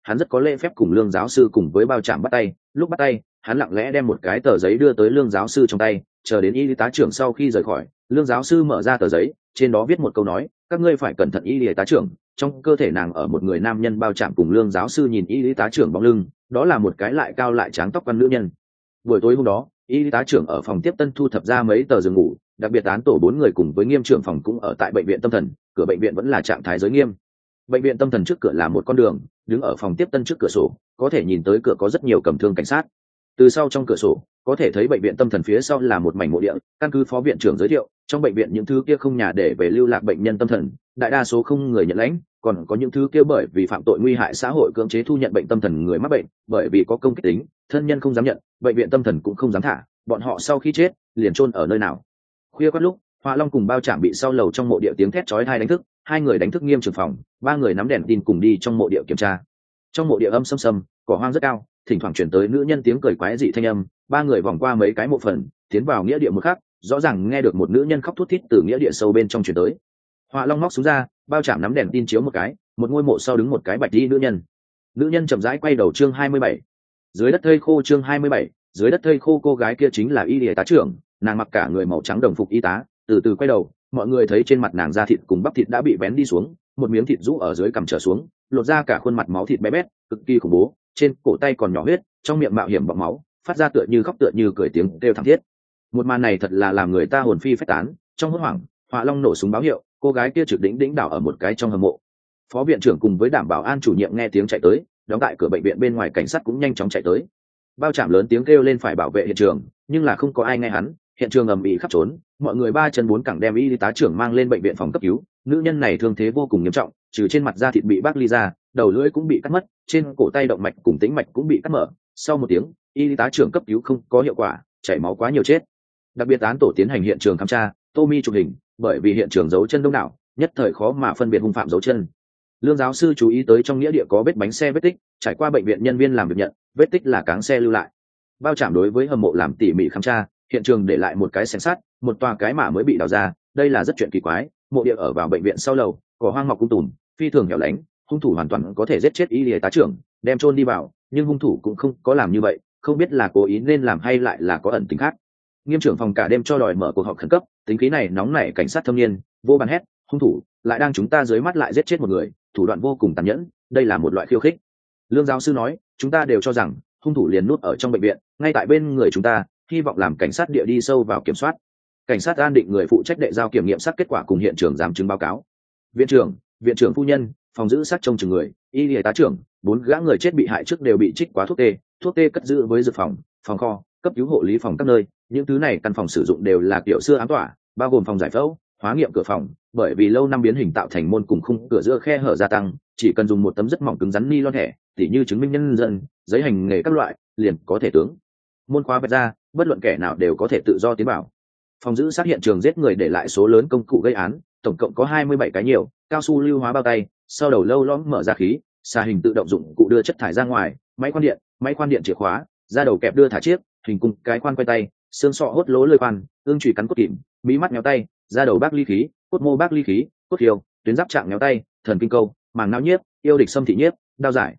hắn rất có lễ phép cùng Lương giáo sư cùng với Bao Trạm bắt tay. Lúc bắt tay, hắn lặng lẽ đem một cái tờ giấy đưa tới Lương giáo sư trong tay. Chờ đến y tá trưởng sau khi rời khỏi, Lương giáo sư mở ra tờ giấy, trên đó viết một câu nói: các ngươi phải cẩn thận y tá trưởng. Trong cơ thể nàng ở một người nam nhân. Bao Trạm cùng Lương giáo sư nhìn y tá trưởng bóng lưng, đó là một cái lại cao lại tráng tóc quan nữ nhân. Buổi tối hôm đó, y tá trưởng ở phòng tiếp tân thu thập ra mấy tờ giường ngủ, đặc biệt án tổ 4 người cùng với nghiêm trưởng phòng cũng ở tại bệnh viện tâm thần. Cửa bệnh viện vẫn là trạng thái giới nghiêm. Bệnh viện tâm thần trước cửa là một con đường, đứng ở phòng tiếp tân trước cửa sổ, có thể nhìn tới cửa có rất nhiều cầm thương cảnh sát. Từ sau trong cửa sổ, có thể thấy bệnh viện tâm thần phía sau là một mảnh mộ địa. Căn cứ phó viện trưởng giới thiệu, trong bệnh viện những thứ kia không nhà để về lưu lạc bệnh nhân tâm thần, đại đa số không người nhận lãnh, còn có những thứ kia bởi vì phạm tội nguy hại xã hội cưỡng chế thu nhận bệnh tâm thần người mắc bệnh, bởi vì có công kích tính, thân nhân không dám nhận, bệnh viện tâm thần cũng không dám thả, bọn họ sau khi chết liền chôn ở nơi nào. Khuya khoắt lúc, Họa Long cùng Bao Trạm bị sau lầu trong mộ địa tiếng thét chói tai đánh thức, 2 người đánh thức nghiêm trưởng phòng, 3 người nắm đèn tin cùng đi trong mộ địa kiểm tra. Trong mộ địa âm sâm sâm, cỏ hoang rất cao, thỉnh thoảng truyền tới nữ nhân tiếng cười quái dị thanh âm. 3 người vòng qua mấy cái mộ phần, tiến vào nghĩa địa một khắc, rõ ràng nghe được một nữ nhân khóc thút thít từ nghĩa địa sâu bên trong truyền tới. Họa Long móc súng ra, Bao Trạm nắm đèn tin chiếu một cái, một ngôi mộ sau đứng một cái bạch y nữ nhân. Nữ nhân chậm rãi quay đầu. Chương 27. Dưới đất thây khô. Chương 27. Dưới đất thây khô. Cô gái kia chính là y tá trưởng, nàng mặc cả người màu trắng đồng phục y tá, từ từ quay đầu, mọi người thấy trên mặt nàng da thịt cùng bắp thịt đã bị bén đi xuống, một miếng thịt rũ ở dưới cằm trở xuống, lột ra cả khuôn mặt máu thịt bé bét, cực kỳ khủng bố, trên cổ tay còn nhỏ huyết, trong miệng mạo hiểm bọt máu, phát ra tựa như khóc tựa như cười tiếng kêu thảm thiết. Một màn này thật là làm người ta hồn phi phách tán. Trong hốt hoảng, Họa Long nổ súng báo hiệu, cô gái kia trực đỉnh đảo ở một cái trong hầm mộ. Phó viện trưởng cùng với đảm bảo an chủ nhiệm nghe tiếng chạy tới, đóng tại cửa bệnh viện bên ngoài cảnh sát cũng nhanh chóng chạy tới. Bao Trạm lớn tiếng kêu lên phải bảo vệ hiện trường, nhưng là không có ai nghe hắn, hiện trường ầm ĩ khắp trốn, mọi người 3 chân 4 cẳng đem y tá trưởng mang lên bệnh viện phòng cấp cứu. Nữ nhân này thương thế vô cùng nghiêm trọng, trừ trên mặt da thịt bị bác ly ra, đầu lưỡi cũng bị cắt mất, trên cổ tay động mạch cùng tĩnh mạch cũng bị cắt mở. Sau một tiếng, y tá trưởng cấp cứu không có hiệu quả, chảy máu quá nhiều chết. Đặc biệt án tổ tiến hành hiện trường thẩm tra, Tommy chụp hình, bởi vì hiện trường dấu chân đông đảo, nhất thời khó mà phân biệt hung phạm dấu chân. Lương giáo sư chú ý tới trong nghĩa địa có vết bánh xe vết tích, trải qua bệnh viện nhân viên làm việc nhận, vết tích là cáng xe lưu lại. Bao Trạm đối với hầm mộ làm tỉ mỉ khám tra, hiện trường để lại một cái xẻng sắt, một tòa cái mả mới bị đào ra. Đây là rất chuyện kỳ quái, mộ địa ở vào bệnh viện sau lầu, cỏ hoang mọc um tùm, phi thường hẻo lánh, hung thủ hoàn toàn có thể giết chết y tá trưởng, đem chôn đi vào, nhưng hung thủ cũng không có làm như vậy, không biết là cố ý nên làm hay lại là có ẩn tình khác. Nghiêm trưởng phòng cả đêm cho đòi mở cuộc họp khẩn cấp, tính khí này nóng nảy, cảnh sát thâm niên vô bàn hét, hung thủ lại đang chúng ta dưới mắt lại giết chết một người, thủ đoạn vô cùng tàn nhẫn, đây là một loại khiêu khích. Lương giáo sư nói, chúng ta đều cho rằng hung thủ liền núp ở trong bệnh viện, ngay tại bên người chúng ta, hy vọng làm cảnh sát địa đi sâu vào kiểm soát. Cảnh sát an định người phụ trách đệ giao kiểm nghiệm xác kết quả cùng hiện trường giám chứng báo cáo. Viện trưởng phu nhân, phòng giữ sát trông chừng người, y tá trưởng, 4 gã người chết bị hại trước đều bị trích quá thuốc tê cất giữ với dược phòng, phòng kho, cấp cứu hộ lý phòng các nơi. Những thứ này căn phòng sử dụng đều là kiểu xưa ám tỏa, bao gồm phòng giải phẫu, hóa nghiệm cửa phòng, bởi vì lâu năm biến hình tạo thành môn cùng khung cửa giữa khe hở gia tăng, chỉ cần dùng một tấm rất mỏng cứng rắn ni lon thẻ, tỉ như chứng minh nhân dân, giấy hành nghề các loại, liền có thể tướng môn khóa vạch ra, bất luận kẻ nào đều có thể tự do tiến vào. Phòng giữ sát hiện trường giết người để lại số lớn công cụ gây án, tổng cộng có 27 cái nhiều, cao su lưu hóa bao tay, sau đầu lâu lõm mở ra khí, xà hình tự động dụng cụ đưa chất thải ra ngoài, máy khoan điện chìa khóa, ra đầu kẹp đưa thả chiếc, hình cung cái khoan quay tay, xương sọ hốt lỗ lơi khoan, ương chùy cắn cốt kìm, mí mắt méo tay, ra đầu bác ly khí, cốt mô bác ly khí, cốt khiêu, tuyến giáp trạng méo tay, thần kinh câu, màng não nhiếp, yêu địch xâm thị nhiếp, đao giải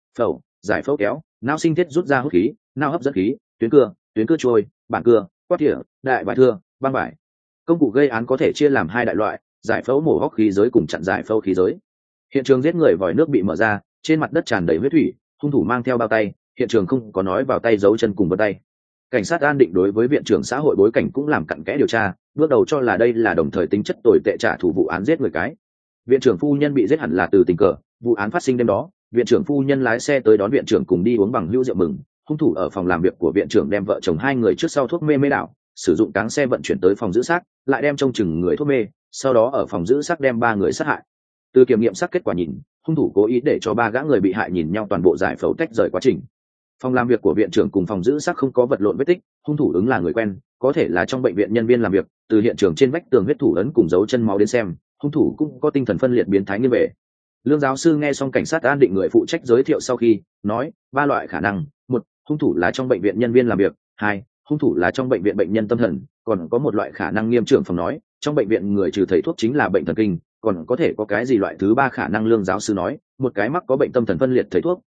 phẫu kéo, não sinh thiết rút ra hút khí, não hấp dẫn khí, tuyến cưa trôi, bản cưa, quát thỉa, đại vải thưa, băng vải. Công cụ gây án có thể chia làm 2 đại loại, giải phẫu mổ hóc khí giới cùng chặn giải phẫu khí giới. Hiện trường giết người, vòi nước bị mở ra, trên mặt đất tràn đầy huyết thủy, hung thủ mang theo bao tay, hiện trường không có nói vào tay dấu chân cùng vân tay. Cảnh sát an định đối với viện trưởng xã hội bối cảnh cũng làm cặn kẽ điều tra, bước đầu cho là đây là đồng thời tính chất tồi tệ trả thù vụ án giết người cái. Viện trưởng phu nhân bị giết hẳn là từ tình cờ, vụ án phát sinh đêm đó, viện trưởng phu nhân lái xe tới đón viện trưởng cùng đi uống bằng hữu rượu mừng, hung thủ ở phòng làm việc của viện trưởng đem vợ chồng 2 người trước sau thuốc mê đảo, sử dụng cáng xe vận chuyển tới phòng giữ xác, lại đem trông chừng người thuốc mê, sau đó ở phòng giữ xác đem 3 người sát hại. Từ kiểm nghiệm xác kết quả nhìn, hung thủ cố ý để cho 3 gã người bị hại nhìn nhau toàn bộ giải phẫu tách rời quá trình. Phòng làm việc của viện trưởng cùng phòng giữ xác không có vật lộn vết tích, hung thủ ứng là người quen, có thể là trong bệnh viện nhân viên làm việc. Từ hiện trường trên vách tường huyết thủ ấn cùng dấu chân máu đến xem, hung thủ cũng có tinh thần phân liệt biến thái nghiêm về. Lương giáo sư nghe xong cảnh sát an định người phụ trách giới thiệu sau khi nói, 3 loại khả năng: 1, hung thủ là trong bệnh viện nhân viên làm việc; 2, hung thủ là trong bệnh viện bệnh nhân tâm thần. Còn có một loại khả năng, nghiêm trưởng phòng nói, trong bệnh viện người trừ thầy thuốc chính là bệnh thần kinh, còn có thể có cái gì loại thứ 3 khả năng? Lương giáo sư nói, một cái mắc có bệnh tâm thần phân liệt thầy thuốc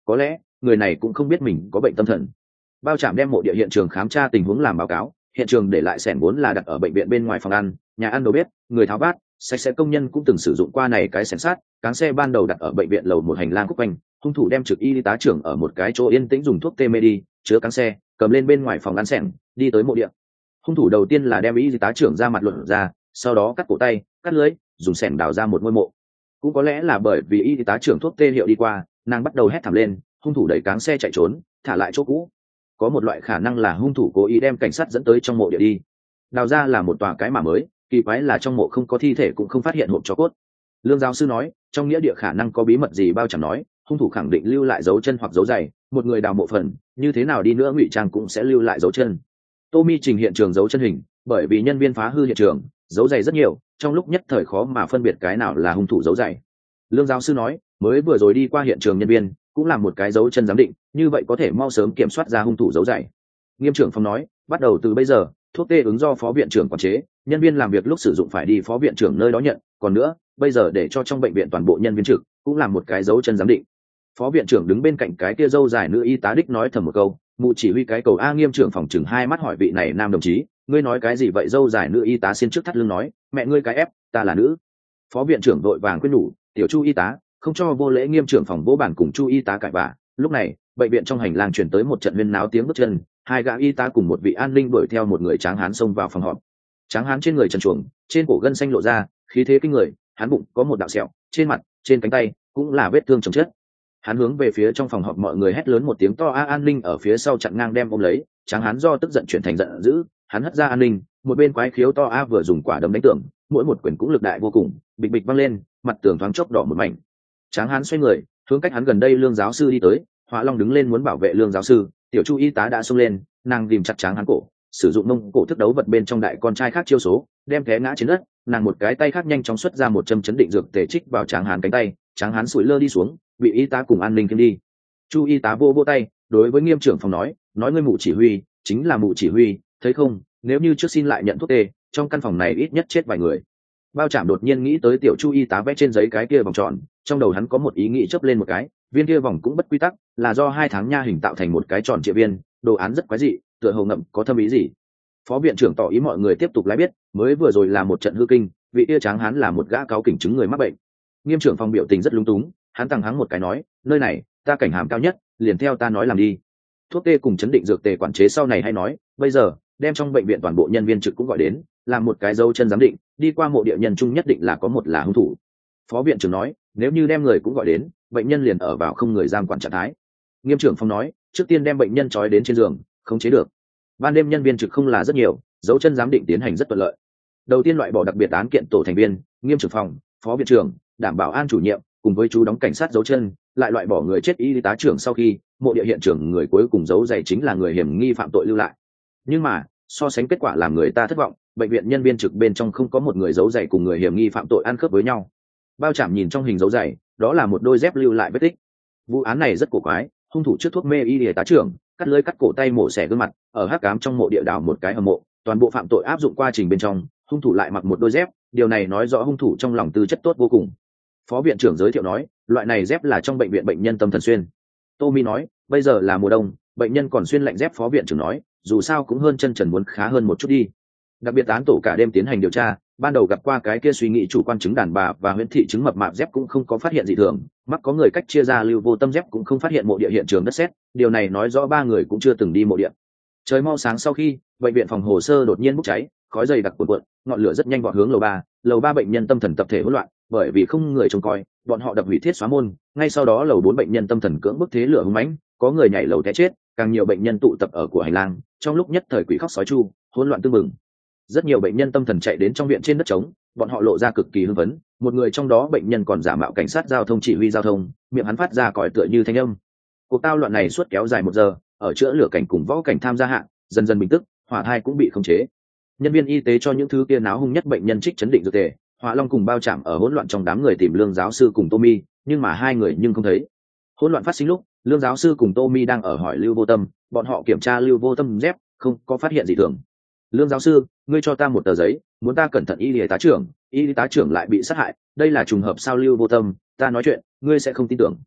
có lẽ người này cũng không biết mình có bệnh tâm thần. Bao Trạm đem mộ địa hiện trường khám tra tình huống làm báo cáo. Hiện trường để lại xẻng vốn là đặt ở bệnh viện bên ngoài phòng ăn, nhà ăn đầu bếp, người tháo bát, sạch sẽ công nhân cũng từng sử dụng qua này cái xẻng sát. Cáng xe ban đầu đặt ở bệnh viện lầu một hành lang khúc quanh. Hung thủ đem trực y tá trưởng ở một cái chỗ yên tĩnh dùng thuốc tê mê đi chứa cáng xe, cầm lên bên ngoài phòng ăn xẻng, đi tới mộ địa. Hung thủ đầu tiên là đem y tá trưởng ra mặt luận ra, sau đó cắt cổ tay, cắt lưỡi, dùng xẻng đào ra một ngôi mộ. Cũng có lẽ là bởi vì y tá trưởng thuốc tê hiệu đi qua, nàng bắt đầu hét thảm lên, hung thủ đẩy cáng xe chạy trốn, thả lại chỗ cũ. Có một loại khả năng là hung thủ cố ý đem cảnh sát dẫn tới trong mộ địa đi. Đào ra là một tòa cái mả mới, kỳ quái là trong mộ không có thi thể cũng không phát hiện hộp tro cốt. Lương giáo sư nói, trong nghĩa địa khả năng có bí mật gì Bao Trạm nói, hung thủ khẳng định lưu lại dấu chân hoặc dấu giày, một người đào mộ phần, như thế nào đi nữa ngụy trang cũng sẽ lưu lại dấu chân. Tommy trình hiện trường dấu chân hình, bởi vì nhân viên phá hư hiện trường, dấu giày rất nhiều, trong lúc nhất thời khó mà phân biệt cái nào là hung thủ dấu giày. Lương giáo sư nói, mới vừa rồi đi qua hiện trường nhân viên cũng làm một cái dấu chân giám định, như vậy có thể mau sớm kiểm soát ra hung thủ dấu giày. Nghiêm trưởng phòng nói, bắt đầu từ bây giờ, thuốc tê ứng do phó viện trưởng quản chế, nhân viên làm việc lúc sử dụng phải đi phó viện trưởng nơi đó nhận, còn nữa, bây giờ để cho trong bệnh viện toàn bộ nhân viên trực cũng làm một cái dấu chân giám định. Phó viện trưởng đứng bên cạnh cái kia dâu dài nữ y tá đích nói thầm một câu, mụ chỉ huy cái cầu a. Nghiêm trưởng phòng chừng hai mắt hỏi vị này nam đồng chí, ngươi nói cái gì vậy? Dâu dài nữ y tá xin trước thắt lưng nói, mẹ ngươi cái ép, ta là nữ. Phó viện trưởng vội vàng khuyên nhủ, tiểu Chu y tá, không cho vô lễ. Nghiêm trưởng phòng vỗ bản cùng Chu y tá cãi vã. Lúc này bệnh viện trong hành lang chuyển tới một trận huyên náo tiếng bước chân, hai gã y tá cùng một vị an ninh đuổi theo một người tráng hán xông vào phòng họp. Tráng hán trên người trần truồng, trên cổ gân xanh lộ ra, khí thế kinh người, hắn bụng có một đạo sẹo, trên mặt, trên cánh tay cũng là vết thương chồng chất. Hắn hướng về phía trong phòng họp mọi người hét lớn một tiếng to a. An ninh ở phía sau chặn ngang đem ôm lấy, tráng hán do tức giận chuyển thành giận dữ, hắn hất ra an ninh, một bên quái khiếu to a vừa dùng quả đấm đánh tưởng, mỗi một quyền cũng lực đại vô cùng, bịch bịch văng lên, mặt tường thoáng chốc đỏ một mảnh. Tráng hán xoay người hướng cách hắn gần đây Lương giáo sư đi tới, Hỏa Long đứng lên muốn bảo vệ Lương giáo sư, tiểu Chu y tá đã xông lên, nàng ghìm chặt Tráng hán cổ, sử dụng mông cổ thức đấu vật bên trong đại con trai khác chiêu số, đem té ngã trên đất, nàng một cái tay khác nhanh chóng xuất ra một châm chấn định dược tề trích vào Tráng hán cánh tay, Tráng hán sủi lơ đi xuống, bị y tá cùng an ninh kiếm đi. Chu y tá vô tay đối với Nghiêm trưởng phòng nói ngươi mụ chỉ huy chính là mụ chỉ huy, thấy không, nếu như trước xin lại nhận thuốc tê, trong căn phòng này ít nhất chết vài người. Bao Trạm đột nhiên nghĩ tới tiểu Chu y tá vẽ trên giấy cái kia vòng tròn, trong đầu hắn có một ý nghĩ chớp lên một cái, viên kia vòng cũng bất quy tắc, là do 2 tháng nha hình tạo thành một cái tròn trịa viên, đồ án rất quái dị, tựa hồ ngậm có thâm ý gì. Phó viện trưởng tỏ ý mọi người tiếp tục lái biết, mới vừa rồi là một trận hư kinh, vị kia tráng hán là một gã cáo kỉnh chứng người mắc bệnh. Nghiêm trưởng phòng biểu tình rất lúng túng, hắn tăng hắng một cái nói, nơi này ta cảnh hàm cao nhất, liền theo ta nói làm đi. Thuốc tê cùng chấn định dược tề quản chế sau này hay nói, bây giờ đem trong bệnh viện toàn bộ nhân viên trực cũng gọi đến, làm một cái dấu chân giám định, đi qua mộ địa nhân chung nhất định là có một là hung thủ. Phó viện trưởng nói, nếu như đem người cũng gọi đến, bệnh nhân liền ở vào không người giam quản trạng thái. Nghiêm trưởng phòng nói, trước tiên đem bệnh nhân trói đến trên giường, không chế được. Ban đêm nhân viên trực không là rất nhiều, dấu chân giám định tiến hành rất thuận lợi. Đầu tiên loại bỏ đặc biệt án kiện tổ thành viên, Nghiêm trưởng phòng, phó viện trưởng, đảm bảo an chủ nhiệm, cùng với chú đóng cảnh sát dấu chân, lại loại bỏ người chết y tá trưởng. Sau khi mộ địa hiện trường người cuối cùng giấu giày chính là người hiểm nghi phạm tội lưu lại. Nhưng mà so sánh kết quả làm người ta thất vọng, bệnh viện nhân viên trực bên trong không có một người giấu giày cùng người hiểm nghi phạm tội ăn khớp với nhau. Bao Trạm nhìn trong hình dấu giày, đó là một đôi dép lưu lại vết tích. Vụ án này rất cổ quái, hung thủ trước thuốc mê y tá trưởng, cắt lưỡi cắt cổ tay mổ xẻ gương mặt, ở hắc ám trong mộ địa đào một cái hầm mộ, toàn bộ phạm tội áp dụng quá trình bên trong, hung thủ lại mặc một đôi dép, điều này nói rõ hung thủ trong lòng tư chất tốt vô cùng. Phó viện trưởng giới thiệu nói, loại này dép là trong bệnh viện bệnh nhân tâm thần xuyên. Tommy nói, bây giờ là mùa đông, bệnh nhân còn xuyên lạnh dép. Phó viện trưởng nói, dù sao cũng hơn chân trần muốn khá hơn một chút đi. Đặc biệt án tổ cả đêm tiến hành điều tra, ban đầu gặp qua cái kia suy nghĩ chủ quan chứng đàn bà và huyễn thị chứng mập mạp dép cũng không có phát hiện gì thường, mắc có người cách chia ra lưu vô tâm dép cũng không phát hiện mộ địa hiện trường đất sét, điều này nói rõ 3 người cũng chưa từng đi mộ địa. Trời mau sáng sau khi bệnh viện phòng hồ sơ đột nhiên bốc cháy, khói dày đặc cuồn cuộn, ngọn lửa rất nhanh vọt hướng lầu 3 bệnh nhân tâm thần tập thể hỗn loạn, bởi vì không người trông coi, bọn họ đập hủy thiết xóa môn, ngay sau đó lầu 4 bệnh nhân tâm thần cưỡng bức thế lửa hung mãnh, có người nhảy lầu té chết, càng nhiều bệnh nhân tụ tập ở của hành lang, trong lúc nhất thời quỷ khóc sói chu, hỗn loạn tương mừng. Rất nhiều bệnh nhân tâm thần chạy đến trong viện trên đất trống, bọn họ lộ ra cực kỳ hưng phấn, một người trong đó bệnh nhân còn giả mạo cảnh sát giao thông chỉ huy giao thông, miệng hắn phát ra còi tựa như thanh âm. Cuộc tao loạn này suốt kéo dài 1 giờ, ở chữa lửa cảnh cùng võ cảnh tham gia hạ, dần dần bình tức, hỏa thai cũng bị khống chế. Nhân viên y tế cho những thứ kia náo hung nhất bệnh nhân trích chấn định dược tề. Hỏa Long cùng Bao Trạm ở hỗn loạn trong đám người tìm Lương giáo sư cùng Tommy, nhưng mà 2 người nhưng không thấy. Hỗn loạn phát sinh lúc, Lương giáo sư cùng Tommy đang ở hỏi Lưu Vô Tâm, bọn họ kiểm tra Lưu Vô Tâm dép, không có phát hiện gì thường. Lương giáo sư, ngươi cho ta một tờ giấy, muốn ta cẩn thận y tá trưởng lại bị sát hại, đây là trùng hợp sao? Lưu Vô Tâm, ta nói chuyện, ngươi sẽ không tin tưởng.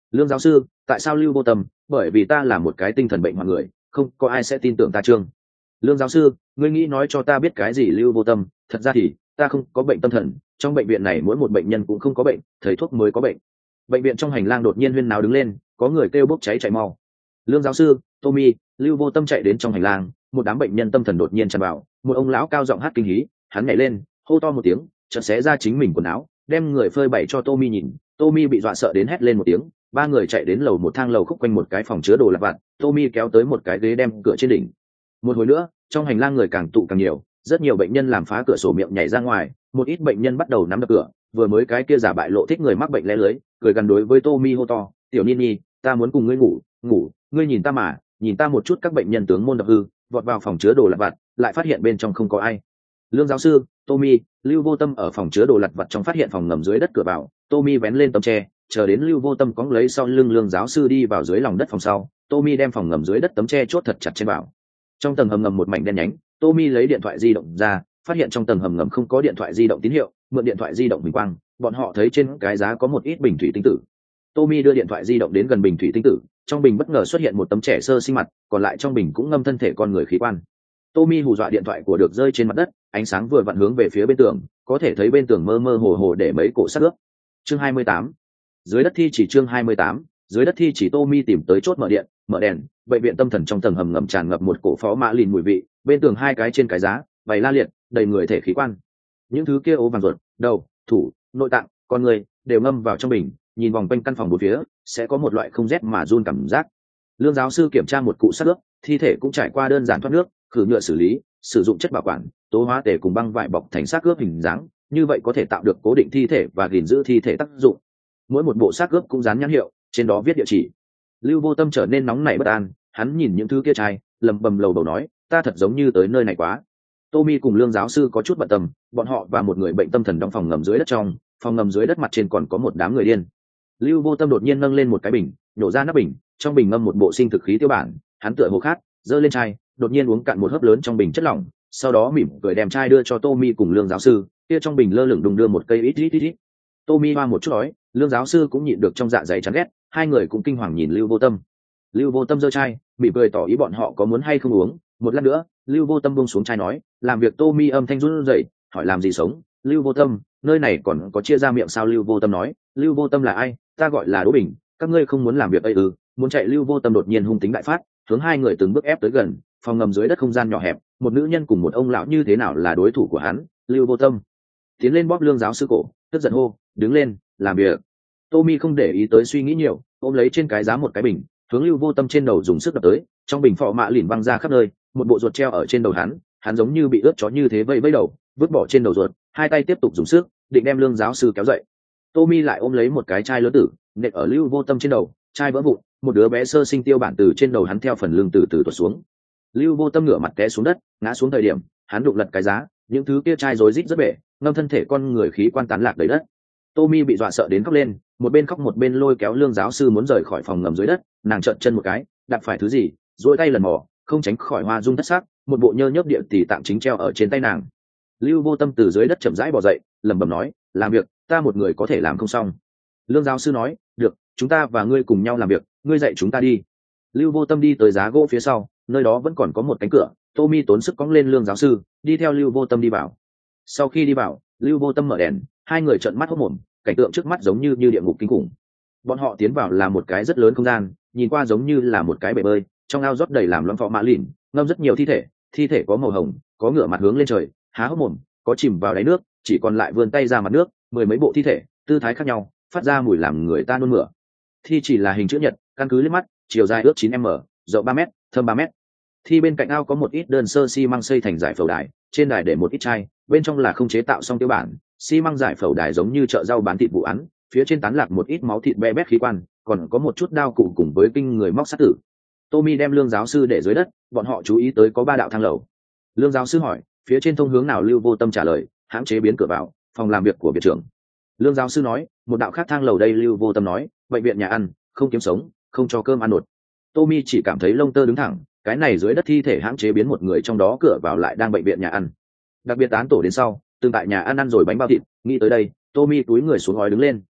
Lương giáo sư, tại sao Lưu Vô Tâm? Bởi vì ta là một cái tinh thần bệnh hoạn người, không có ai sẽ tin tưởng ta. Trương Lương giáo sư, ngươi nghĩ nói cho ta biết cái gì Lưu Vô Tâm? Thật ra thì ta không có bệnh tâm thần, trong bệnh viện này mỗi một bệnh nhân cũng không có bệnh, thầy thuốc mới có bệnh. Bệnh viện trong hành lang đột nhiên huyên náo đứng lên, có người kêu bốc cháy chạy mau. Lương giáo sư, Tommy, Lưu Vô Tâm chạy đến trong hành lang, một đám bệnh nhân tâm thần đột nhiên tràn vào, một ông lão cao giọng hát kinh hí, hắn nhảy lên, hô to một tiếng, chợt xé ra chính mình quần áo, đem người phơi bày cho Tommy nhìn. Tommy bị dọa sợ đến hét lên một tiếng, ba người chạy đến lầu một thang lầu khúc quanh một cái phòng chứa đồ lặt vặt, Tommy kéo tới một cái ghế đem cửa trên đỉnh. Một hồi nữa, trong hành lang người càng tụ càng nhiều, rất nhiều bệnh nhân làm phá cửa sổ miệng nhảy ra ngoài, một ít bệnh nhân bắt đầu nắm đập cửa, vừa mới cái kia giả bại lộ thích người mắc bệnh lé lưới, cười gần đối với Tommy hô to, "Tiểu Nini, ta muốn cùng ngươi ngủ, ngủ, ngươi nhìn ta mà, nhìn ta một chút." Các bệnh nhân tướng môn đập hư, vọt vào phòng chứa đồ lặt vặt, lại phát hiện bên trong không có ai. Lương giáo sư, Tommy, Lưu Vô Tâm ở phòng chứa đồ lặt vặt trong phát hiện phòng ngầm dưới đất cửa vào, Tommy vén lên tấm tre, chờ đến Lưu Vô Tâm cóng lấy sau lưng Lương giáo sư đi vào dưới lòng đất phòng sau, Tommy đem phòng ngầm dưới đất tấm tre chốt thật chặt trên vào. Trong tầng hầm ngầm một mảnh đen nhánh, Tommy lấy điện thoại di động ra, phát hiện trong tầng hầm ngầm không có điện thoại di động tín hiệu, mượn điện thoại di động huỳnh quang, bọn họ thấy trên cái giá có một ít bình thủy tinh tử. Tommy đưa điện thoại di động đến gần bình thủy tinh tử, trong bình bất ngờ xuất hiện một tấm trẻ sơ sinh mặt, còn lại trong bình cũng ngâm thân thể con người khí quan. Tommy hù dọa điện thoại của được rơi trên mặt đất, ánh sáng vừa vặn hướng về phía bên tường, có thể thấy bên tường mơ mơ hồ hồ để mấy cổ xác ướp. Chương 28. Dưới đất thi chỉ. Chương 28. Dưới đất thi chỉ. Tommy tìm tới chốt mở điện, mở đèn, bệnh viện tâm thần trong tầng hầm ngầm tràn ngập một cổ phó mã lìn mùi vị, bên tường hai cái trên cái giá, bày la liệt, đầy người thể khí quan. Những thứ kia ố vàng ruột, đầu, thủ, nội tạng, con người đều ngâm vào trong bình, nhìn vòng quanh căn phòng bốn phía, sẽ có một loại không rét mà run cảm giác. Lương giáo sư kiểm tra một cụ xác ướp, thi thể cũng trải qua đơn giản thoát nước, khử nhựa xử lý, sử dụng chất bảo quản, tố hóa tể cùng băng vải bọc thành xác ướp hình dáng, như vậy có thể tạo được cố định thi thể và gìn giữ thi thể tác dụng. Mỗi một bộ xác ướp cũng dán nhãn hiệu, trên đó viết địa chỉ. Lưu Vô Tâm trở nên nóng nảy bất an, hắn nhìn những thứ kia chai, lầm bầm lầu bầu nói, ta thật giống như tới nơi này quá. Tommy cùng Lương giáo sư có chút bận tâm, bọn họ và một người bệnh tâm thần trong phòng ngầm dưới đất trong, phòng ngầm dưới đất mặt trên còn có một đám người điên. Lưu Vô Tâm đột nhiên nâng lên một cái bình, nhổ ra nắp bình, trong bình ngâm một bộ sinh thực khí tiêu bản, hắn tựa hồ khát, giơ lên chai, đột nhiên uống cạn một hớp lớn trong bình chất lỏng, sau đó mỉm cười đem chai đưa cho Tommy cùng Lương giáo sư, kia trong bình lơ lửng đùng đưa một cây ít. Tommy hoa một chút nói, Lương giáo sư cũng nhịn được trong dạ dày chán ghét, hai người cũng kinh hoàng nhìn Lưu Vô Tâm. Lưu Vô Tâm giơ chai, mỉm cười tỏ ý bọn họ có muốn hay không uống. Một lát nữa, Lưu Vô Tâm buông xuống chai nói, làm việc. Tommy âm thanh run rẩy, hỏi làm gì sống? Lưu Vô Tâm, nơi này còn có chia ra miệng sao? Lưu Vô Tâm nói, Lưu Vô Tâm là ai? Ta gọi là Đỗ Bình, các ngươi không muốn làm việc ấy ư? Muốn chạy? Lưu Vô Tâm đột nhiên hung tính đại phát, hướng hai người từng bước ép tới gần. Phòng ngầm dưới đất không gian nhỏ hẹp, một nữ nhân cùng một ông lão như thế nào là đối thủ của hắn? Lưu Vô Tâm tiến lên bóp Lương giáo sư cổ, tức giận hô, đứng lên, làm việc. Tommy không để ý tới suy nghĩ nhiều, ôm lấy trên cái giá một cái bình, hướng Lưu Vô Tâm trên đầu dùng sức đập tới, trong bình phọ mạ lỉn văng ra khắp nơi, một bộ ruột treo ở trên đầu hắn giống như bị ướt chó như thế vây vây đầu, vứt bỏ trên đầu ruột, hai tay tiếp tục dùng sức, định đem Lương giáo sư kéo dậy. Tommy lại ôm lấy một cái chai lớn tử, nện ở Lưu Vô Tâm trên đầu, chai vỡ vụn, một đứa bé sơ sinh tiêu bản từ trên đầu hắn theo phần lưng từ từ tuột xuống. Lưu Vô Tâm ngửa mặt té xuống đất, ngã xuống thời điểm, hắn đụng lật cái giá, những thứ kia chai rối rít rất bể, ngâm thân thể con người khí quan tán lạc đầy đất. Tommy bị dọa sợ đến khóc lên, một bên khóc một bên lôi kéo Lương giáo sư muốn rời khỏi phòng ngầm dưới đất, nàng trợn chân một cái, đạp phải thứ gì, duỗi tay lần mò, không tránh khỏi hoa dung thất sắc, một bộ nhơ nhớp địa tỷ tạng chính treo ở trên tay nàng. Lưu Vô Tâm từ dưới đất chậm rãi bò dậy, lẩm bẩm nói, làm việc, ta một người có thể làm không xong. Lương giáo sư nói, được, chúng ta và ngươi cùng nhau làm việc, ngươi dạy chúng ta đi. Lưu Vô Tâm đi tới giá gỗ phía sau, nơi đó vẫn còn có một cánh cửa, Tommy tốn sức cõng lên Lương giáo sư, đi theo Lưu Vô Tâm đi vào. Sau khi đi vào, Lưu Vô Tâm mở đèn, hai người trợn mắt hốt mồm, cảnh tượng trước mắt giống như địa ngục kinh khủng. Bọn họ tiến vào là một cái rất lớn không gian, nhìn qua giống như là một cái bể bơi, trong ao rót đầy làm loãng phọ mã lìn, ngâm rất nhiều thi thể có màu hồng, có ngửa mặt hướng lên trời, há hốc mồm, có chìm vào đáy nước, chỉ còn lại vươn tay ra mặt nước, mười mấy bộ thi thể, tư thái khác nhau, phát ra mùi làm người ta nôn mửa. Thi chỉ là hình chữ nhật, căn cứ liếc mắt, chiều dài ước 9m, rộng 3m, thâm 3m. Thi bên cạnh ao có một ít đơn sơ xi măng xây thành giải phẫu đài, trên đài để một ít chai, bên trong là không chế tạo xong tiêu bản, xi măng giải phẫu đài giống như chợ rau bán thịt vụ án, phía trên tán lạc một ít máu thịt be bét khí quan, còn có một chút đao cụ cùng với kinh người móc sắt tử. Tommy đem Lương giáo sư để dưới đất, bọn họ chú ý tới có 3 đạo thang lầu. Lương giáo sư hỏi, phía trên thông hướng nào? Lưu Vô Tâm trả lời, hãng chế biến cửa vào, phòng làm việc của viện trưởng. Lương giáo sư nói, một đạo khác thang lầu đây. Lưu Vô Tâm nói, bệnh viện nhà ăn, không kiếm sống, không cho cơm ăn nột. Tommy chỉ cảm thấy lông tơ đứng thẳng, cái này dưới đất thi thể hãng chế biến một người trong đó cửa vào lại đang bệnh viện nhà ăn. Đặc biệt án tổ đến sau, từng tại nhà ăn rồi bánh bao thịt, nghĩ tới đây, Tommy túi người xuống ngói đứng lên.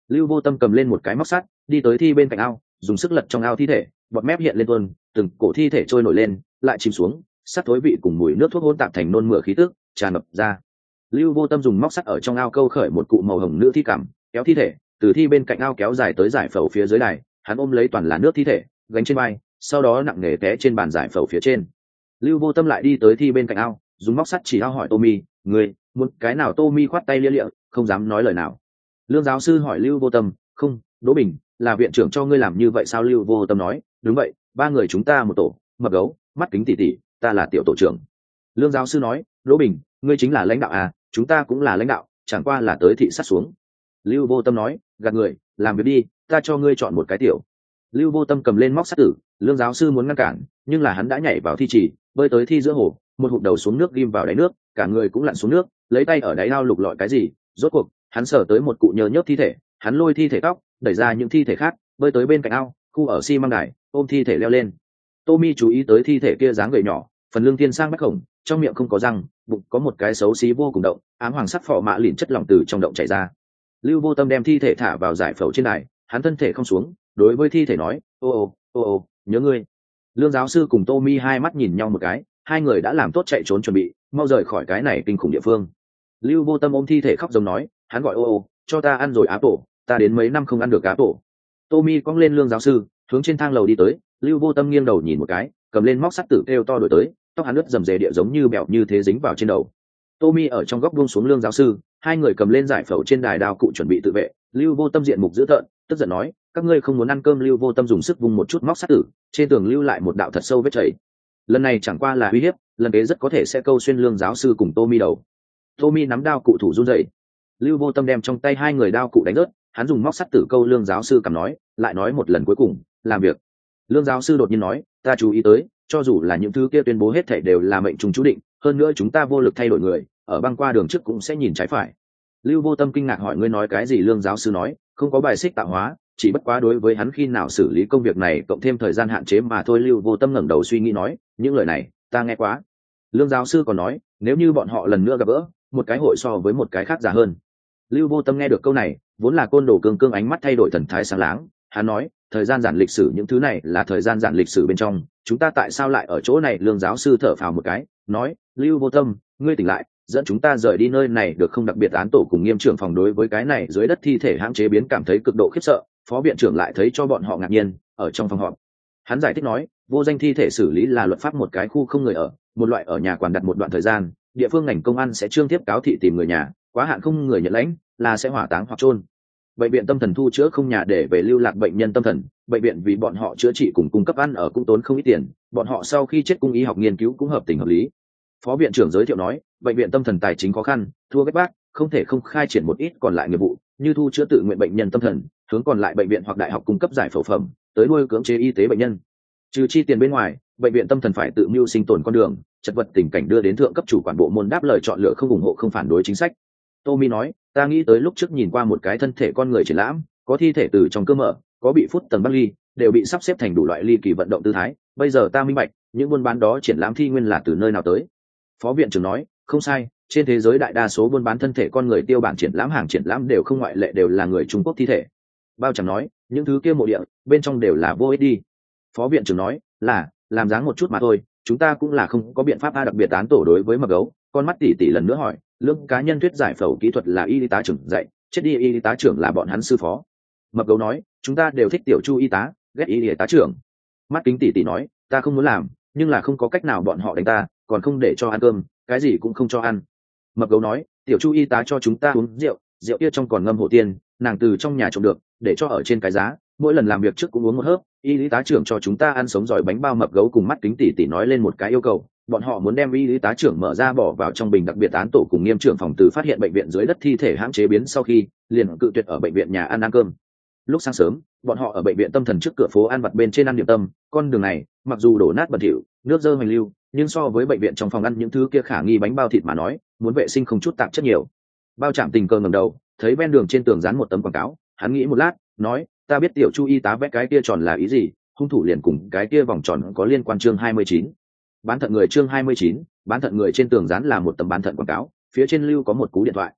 Lưu Vô Tâm cầm lên một cái móc sắt, đi tới thi bên cạnh ao, dùng sức lật trong ao thi thể, bọt mép hiện lên tuôn, từng cổ thi thể trôi nổi lên, lại chìm xuống, sắt thối vị cùng mùi nước thuốc hỗn tạp thành nôn mửa khí tức tràn ngập ra. Lưu Vô Tâm dùng móc sắt ở trong ao câu khởi một cụ màu hồng nữ thi cảm, kéo thi thể từ thi bên cạnh ao kéo dài tới giải phẫu phía dưới đài, hắn ôm lấy toàn là nước thi thể, gánh trên vai, sau đó nặng nề té trên bàn giải phẫu phía trên. Lưu Vô Tâm lại đi tới thi bên cạnh ao, dùng móc sắt chỉ ao hỏi Tommy, người muốn cái nào? Tommy khoát tay lia lịa, không dám nói lời nào. Lương giáo sư hỏi Lưu Vô Tâm, không, Đỗ Bình, là viện trưởng cho ngươi làm như vậy sao? Lưu Vô Tâm nói, đúng vậy, ba người chúng ta một tổ, mập gấu, mắt kính tỷ tỷ, ta là tiểu tổ trưởng. Lương giáo sư nói, Đỗ Bình, ngươi chính là lãnh đạo à? Chúng ta cũng là lãnh đạo, chẳng qua là tới thị sát xuống. Lưu Vô Tâm nói, gạt người, làm việc đi, ta cho ngươi chọn một cái tiểu. Lưu Vô Tâm cầm lên móc sắt tử, lương giáo sư muốn ngăn cản, nhưng là hắn đã nhảy vào thi trì, bơi tới thi giữa hồ, một hụt đầu xuống nước ghim vào đáy nước, cả người cũng lặn xuống nước, lấy tay ở đáy ao lục lọi cái gì, rốt cuộc hắn sờ tới một cụ nhớ nhớp thi thể, hắn lôi thi thể tóc, đẩy ra những thi thể khác, bơi tới bên cạnh ao, khu ở xi măng đài, ôm thi thể leo lên. Tommy chú ý tới thi thể kia dáng người nhỏ, phần lưng thiên sang bách khổng, trong miệng không có răng, bụng có một cái xấu xí vô cùng động, ám hoàng sắc phò mã lìn chất lỏng từ trong động chảy ra. Lưu Vô Tâm đem thi thể thả vào giải phẫu trên đài, hắn thân thể không xuống, đối với thi thể nói, ô, nhớ ngươi. Lương giáo sư cùng Tommy hai mắt nhìn nhau một cái, hai người đã làm tốt chạy trốn chuẩn bị, mau rời khỏi cái này kinh khủng địa phương. Lưu Vô Tâm ôm thi thể khóc giống nói, hắn gọi ô, cho ta ăn rồi áp tổ, ta đến mấy năm không ăn được áp tổ. Tommy cong lên lương giáo sư, hướng trên thang lầu đi tới. Lưu Vô Tâm nghiêng đầu nhìn một cái, cầm lên móc sắt tử kêu to đổi tới, tóc hắn ướt rầm rề địa giống như bẹo như thế dính vào trên đầu. Tommy ở trong góc buông xuống lương giáo sư, hai người cầm lên giải phẫu trên đài đao cụ chuẩn bị tự vệ. Lưu Vô Tâm diện mục dữ tợn, tức giận nói, các ngươi không muốn ăn cơm. Lưu Vô Tâm dùng sức vung một chút móc sắt tử, trên tường lưu lại một đạo thật sâu vết chảy. Lần này chẳng qua là uy hiếp, lần kế rất có thể sẽ câu xuyên lương giáo sư cùng Tommy đầu. Tommy nắm đao cụ thủ run rẩy. Lưu Vô Tâm đem trong tay hai người đao cụ đánh rớt, hắn dùng móc sắt tử câu lương giáo sư cầm nói, lại nói một lần cuối cùng, làm việc. Lương giáo sư đột nhiên nói, ta chú ý tới, cho dù là những thứ kia tuyên bố hết thảy đều là mệnh trùng chú định, hơn nữa chúng ta vô lực thay đổi người, ở băng qua đường trước cũng sẽ nhìn trái phải. Lưu Vô Tâm kinh ngạc hỏi, ngươi nói cái gì? Lương giáo sư nói, không có bài xích tạo hóa, chỉ bất quá đối với hắn khi nào xử lý công việc này cộng thêm thời gian hạn chế mà thôi. Lưu Vô Tâm ngẩng đầu suy nghĩ nói, những lời này ta nghe quá. Lương giáo sư còn nói, nếu như bọn họ lần nữa gặp gỡ, một cái hội so với một cái khác giả hơn. Lưu Vô Tâm nghe được câu này, vốn là côn đồ cương ánh mắt thay đổi thần thái sáng láng, hắn nói, thời gian giản lịch sử những thứ này là thời gian giản lịch sử bên trong, chúng ta tại sao lại ở chỗ này? Lương giáo sư thở phào một cái, nói, Lưu Vô Tâm, ngươi tỉnh lại, dẫn chúng ta rời đi nơi này được không? Đặc biệt án tổ cùng nghiêm trưởng phòng đối với cái này dưới đất thi thể hãng chế biến cảm thấy cực độ khiếp sợ, phó viện trưởng lại thấy cho bọn họ ngạc nhiên. Ở trong phòng họp, hắn giải thích nói, vô danh thi thể xử lý là luật pháp một cái khu không người ở, một loại ở nhà quản đặt một đoạn thời gian, địa phương ngành công an sẽ trương tiếp cáo thị tìm người nhà, quá hạn không người nhận lãnh là sẽ hỏa táng hoặc chôn. Bệnh viện tâm thần thu chữa không nhà để về lưu lạc bệnh nhân tâm thần, bệnh viện vì bọn họ chữa trị cùng cung cấp ăn ở cũng tốn không ít tiền, bọn họ sau khi chết cung y học nghiên cứu cũng hợp tình hợp lý. Phó viện trưởng giới thiệu nói, bệnh viện tâm thần tài chính khó khăn, thua ghét bác, không thể không khai triển một ít còn lại nghiệp vụ, như thu chữa tự nguyện bệnh nhân tâm thần, hướng còn lại bệnh viện hoặc đại học cung cấp giải phẫu phẩm, tới nuôi cưỡng chế y tế bệnh nhân. Trừ chi tiền bên ngoài, bệnh viện tâm thần phải tự mưu sinh tồn con đường, chật vật tình cảnh đưa đến thượng cấp chủ quản bộ môn đáp lời chọn lựa không ủng hộ không phản đối chính sách. Tommy nói, ta nghĩ tới lúc trước nhìn qua một cái thân thể con người triển lãm, có thi thể từ trong cơ mở, có bị phút tầng bắc ly, đều bị sắp xếp thành đủ loại ly kỳ vận động tư thái. Bây giờ ta minh bạch, những buôn bán đó triển lãm thi nguyên là từ nơi nào tới. Phó viện trưởng nói, không sai, trên thế giới đại đa số buôn bán thân thể con người tiêu bản triển lãm hàng triển lãm đều không ngoại lệ đều là người Trung Quốc thi thể. Bao chẳng nói, những thứ kia mộ địa bên trong đều là vô ích đi. Phó viện trưởng nói, là làm dáng một chút mà thôi, chúng ta cũng là không có biện pháp. Đặc biệt án tổ đối với mập gấu, con mắt tỉ lần nữa hỏi, lương cá nhân thuyết giải phẫu kỹ thuật là y tá trưởng dạy, chết đi y tá trưởng là bọn hắn sư phó. Mập gấu nói, chúng ta đều thích tiểu Chu y tá, ghét y tá trưởng. Mắt kính tỉ nói, ta không muốn làm, nhưng là không có cách nào, bọn họ đánh ta, còn không để cho ăn cơm, cái gì cũng không cho ăn. Mập gấu nói, tiểu Chu y tá cho chúng ta uống rượu, rượu kia trong còn ngâm hổ tiên, nàng từ trong nhà trộm được, để cho ở trên cái giá, mỗi lần làm việc trước cũng uống một hớp. Y tá trưởng cho chúng ta ăn sống giỏi bánh bao. Mập gấu cùng mắt kính tỉ nói lên một cái yêu cầu, bọn họ muốn đem y tá trưởng mở ra bỏ vào trong bình. Đặc biệt án tổ cùng nghiêm trưởng phòng từ phát hiện bệnh viện dưới đất thi thể hãm chế biến sau khi, liền cự tuyệt ở bệnh viện nhà ăn cơm. Lúc sáng sớm, bọn họ ở bệnh viện tâm thần trước cửa phố ăn vặt bên trên ăn điểm tâm. Con đường này mặc dù đổ nát bẩn thỉu, nước dơ hoành lưu, nhưng so với bệnh viện trong phòng ăn những thứ kia khả nghi bánh bao thịt mà nói, muốn vệ sinh không chút tạp chất nhiều. Bao Trạm tình cờ ngẩng đầu, thấy ven đường trên tường dán một tấm quảng cáo, hắn nghĩ một lát, nói, ta biết tiểu Chu y tá vẽ cái kia tròn là ý gì, hung thủ liền cùng cái kia vòng tròn có liên quan. Chương 29, bán thận người. Chương 29, bán thận người. Trên tường dán là một tấm bán thận quảng cáo, phía trên lưu có một cú điện thoại.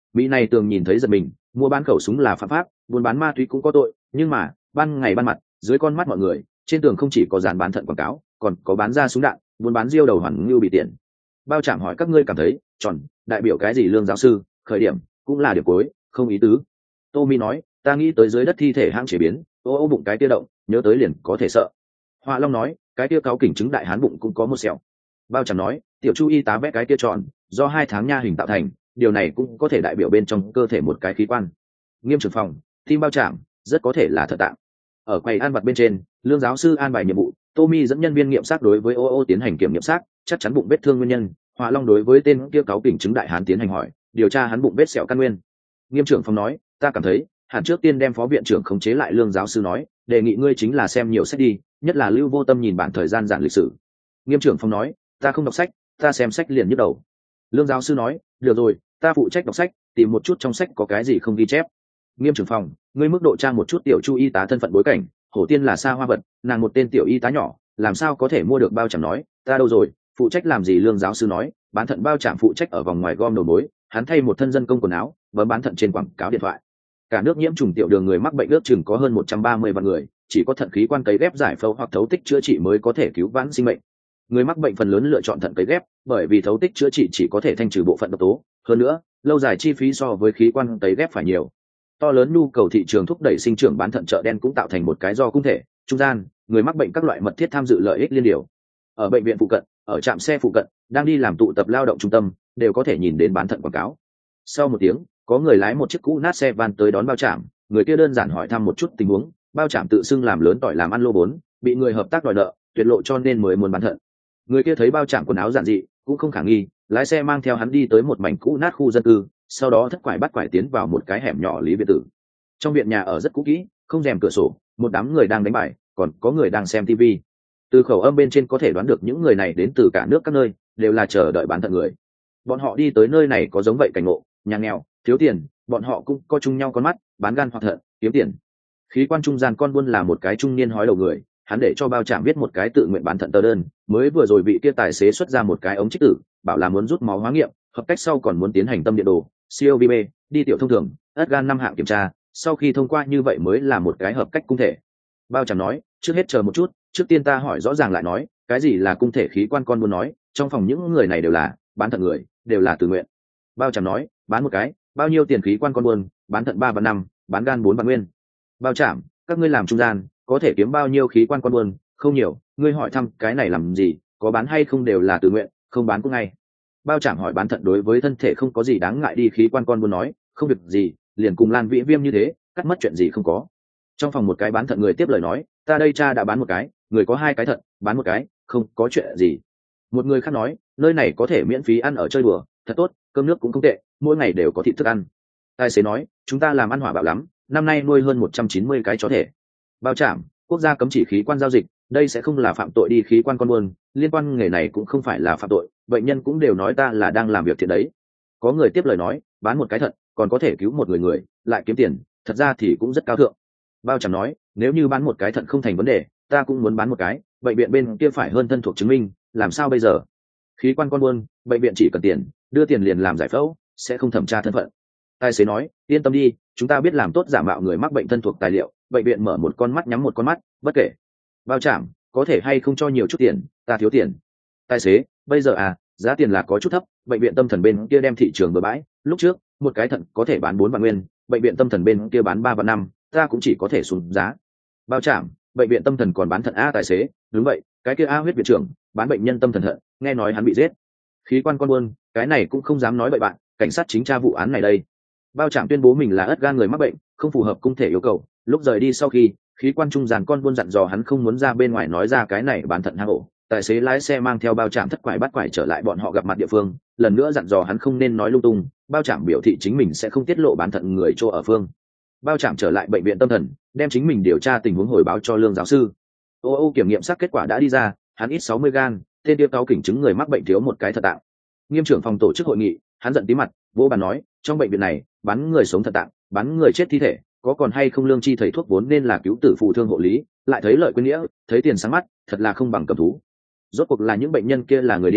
mỹ này tường nhìn thấy giật mình, mua bán khẩu súng là phạm pháp, buôn bán ma túy cũng có tội, nhưng mà ban ngày ban mặt dưới con mắt mọi người, trên tường không chỉ có dàn bán thận quảng cáo, còn có bán ra súng đạn, buôn bán diêu đầu hoàn ngưu bị tiền. Bao Trạm hỏi các ngươi cảm thấy tròn đại biểu cái gì? Lương giáo sư: khởi điểm cũng là điểm cuối, không ý tứ. Tommy nói: ta nghĩ tới dưới đất thi thể hang chế biến, ô bụng cái kia động, nhớ tới liền có thể sợ. Họa Long nói: cái kia cáo kỉnh chứng đại hán bụng cũng có một sẹo. Bao Trạm nói: tiểu Chu y tá vẽ cái kia tròn do 2 tháng nha hình tạo thành, điều này cũng có thể đại biểu bên trong cơ thể một cái khí quan. Nghiêm trưởng phòng: tim Bao Trạm rất có thể là thận tạng. Ở quầy ăn vặt bên trên, Lương giáo sư an bài nhiệm vụ, Tommy dẫn nhân viên nghiệm xác đối với ô tiến hành kiểm nghiệm xác, chắc chắn bụng vết thương nguyên nhân. Họa Long đối với tên kia cáo kỉnh chứng đại hán tiến hành hỏi, điều tra hắn bụng vết sẹo căn nguyên. Nghiêm trưởng phòng nói: ta cảm thấy hẳn trước tiên đem phó viện trưởng khống chế lại. Lương giáo sư nói: đề nghị ngươi chính là xem nhiều sách đi, nhất là Lưu Vô Tâm nhìn bản thời gian giản lịch sử. Nghiêm trưởng phòng nói: ta không đọc sách, ta xem sách liền nhức đầu. Lương giáo sư nói: được rồi, ta phụ trách đọc sách, tìm một chút trong sách có cái gì không ghi chép. Nghiêm trưởng phòng: ngươi mức độ tra một chút tiểu Chu y tá thân phận bối cảnh, Hổ Tiên là xa hoa vật, nàng một tên tiểu y tá nhỏ, làm sao có thể mua được. Bao Trạm nói: ta đâu rồi, phụ trách làm gì? Lương giáo sư nói: bán thận. Bao Trạm phụ trách ở vòng ngoài gom đầu mối, hắn thay một thân dân công quần áo, bấm bán thận trên quảng cáo điện thoại. Cả nước nhiễm trùng tiểu đường người mắc bệnh ước chừng có hơn 130 vạn người, chỉ có thận khí quan cấy ghép giải phẫu hoặc thấu tích chữa trị mới có thể cứu vãn sinh mệnh. Người mắc bệnh phần lớn lựa chọn thận cấy ghép, bởi vì thấu tích chữa trị chỉ có thể thanh trừ bộ phận độc tố, hơn nữa lâu dài chi phí so với khí quan cấy ghép phải nhiều. To lớn nhu cầu thị trường thúc đẩy sinh trưởng bán thận chợ đen cũng tạo thành một cái do cung thể trung gian người mắc bệnh các loại mật thiết tham dự lợi ích liên điều. Ở bệnh viện phụ cận, ở trạm xe phụ cận, đang đi làm tụ tập lao động trung tâm, đều có thể nhìn đến bán thận quảng cáo. Sau một tiếng, có người lái một chiếc cũ nát xe van tới đón Bao Trạm, người kia đơn giản hỏi thăm một chút tình huống. Bao Trạm tự xưng làm lớn tỏi làm ăn lô vốn, bị người hợp tác đòi nợ, tuyệt lộ cho nên mới muốn bán thận. Người kia thấy Bao Trạm quần áo giản dị, cũng không khả nghi, lái xe mang theo hắn đi tới một mảnh cũ nát khu dân cư, sau đó thất quải bắt quải tiến vào một cái hẻm nhỏ Lý Viện Tử. Trong viện nhà ở rất cũ kỹ, không rèm cửa sổ, một đám người đang đánh bài, còn có người đang xem TV. Từ khẩu âm bên trên có thể đoán được những người này đến từ cả nước các nơi, đều là chờ đợi bán thận người. Bọn họ đi tới nơi này có giống vậy cảnh ngộ, nhà nghèo, thiếu tiền, bọn họ cũng có chung nhau con mắt, bán gan hoặc thận, kiếm tiền. Khí quan trung gian con buôn là một cái trung niên hói đầu người, hắn để cho Bao Trạm viết một cái tự nguyện bán thận tờ đơn, mới vừa rồi vị kia tài xế xuất ra một cái ống trích tử, bảo là muốn rút máu hóa nghiệm, hợp cách sau còn muốn tiến hành tâm điện đồ, COVB, đi tiểu thông thường, ớt gan 5 hạng kiểm tra, sau khi thông qua như vậy mới là một cái hợp cách cung thể. Bao Trạm nói: trước hết chờ một chút, trước tiên ta hỏi rõ ràng lại nói, cái gì là cung thể khí quan? Con buôn nói: trong phòng những người này đều là bán thận người, đều là tự nguyện. Bao Trạm nói: bán một cái bao nhiêu tiền? Khí quan con buôn bán thận 3 vạn 5, bán gan 4 vạn nguyên. Bao Trạm: các ngươi làm trung gian có thể kiếm bao nhiêu? Khí quan con buôn không nhiều, ngươi hỏi thăm cái này làm gì, có bán hay không đều là tự nguyện, không bán cũng ngay. Bao Trạm hỏi: bán thận đối với thân thể không có gì đáng ngại đi? Khí quan con buôn nói: không việc gì, liền cùng Lan Vĩ Viêm như thế, cắt mất chuyện gì không có. Trong phòng một cái bán thận người tiếp lời nói: ta đây cha đã bán một cái, người có 2 cái thận, bán một cái, không có chuyện gì. Một người khác nói: nơi này có thể miễn phí ăn ở chơi đùa, thật tốt, cơm nước cũng không tệ, mỗi ngày đều có thịt thức ăn. Tài xế nói: chúng ta làm ăn hỏa bạo lắm, năm nay nuôi hơn 190 cái chó thể. Bao Trạm: quốc gia cấm chỉ khí quan giao dịch, đây sẽ không là phạm tội đi? Khí quan con buôn liên quan nghề này cũng không phải là phạm tội, bệnh nhân cũng đều nói ta là đang làm việc thiện đấy. Có người tiếp lời nói: bán một cái thận còn có thể cứu một người, lại kiếm tiền, thật ra thì cũng rất cao thượng. Bao Trạm nói: nếu như bán một cái thận không thành vấn đề, ta cũng muốn bán một cái, bệnh viện bên kia phải hơn thân thuộc chứng minh, làm sao bây giờ? Khí quan con buôn: bệnh viện chỉ cần tiền, đưa tiền liền làm giải phẫu, sẽ không thẩm tra thân phận. Tài xế nói: yên tâm đi, chúng ta biết làm tốt giả mạo người mắc bệnh thân thuộc tài liệu, bệnh viện mở một con mắt nhắm một con mắt, bất kể. Bao Trạm: có thể hay không cho nhiều chút tiền, ta thiếu tiền. Tài xế: bây giờ à, giá tiền là có chút thấp, bệnh viện tâm thần bên kia đem thị trường bừa bãi, lúc trước một cái thận có thể bán 4 vạn nguyên, bệnh viện tâm thần bên kia bán 3 vạn 5, ta cũng chỉ có thể xuống giá. Bao Trạm: bệnh viện tâm thần còn bán thận a? Tài xế: đúng vậy, cái kia A huyết viện trưởng bán bệnh nhân tâm thần thận, nghe nói hắn bị giết. Khí quan con buôn: cái này cũng không dám nói bậy bạn, cảnh sát chính tra vụ án này đây. Bao Trạm tuyên bố mình là ớt gan người mắc bệnh, không phù hợp cung thể yêu cầu. Lúc rời đi sau khi, khí quan trung gian con buôn dặn dò hắn không muốn ra bên ngoài nói ra cái này bán thận hang ổ. Tài xế lái xe mang theo Bao Trạm thất quải bắt quải trở lại bọn họ gặp mặt địa phương, lần nữa dặn dò hắn không nên nói lung tung. Bao Trạm biểu thị chính mình sẽ không tiết lộ bán thận người chỗ ở phương. Bao Trạm trở lại bệnh viện tâm thần, đem chính mình điều tra tình huống hồi báo cho Lương giáo sư. Kiểm nghiệm xác kết quả đã đi ra, hắn ít 60 gan, tên tiêu cáo kỉnh chứng người mắc bệnh thiếu một cái thận tạng. Nghiêm trưởng phòng tổ chức hội nghị, hắn giận tí mặt, vô bàn nói: trong bệnh viện này bán người sống thận tạng, bán người chết thi thể, có còn hay không lương chi? thầy thuốc vốn nên là cứu tử phụ thương hộ lý, lại thấy lợi quên nghĩa, thấy tiền sáng mắt, thật là không bằng cầm thú. Rốt cuộc là những bệnh nhân kia là người điên,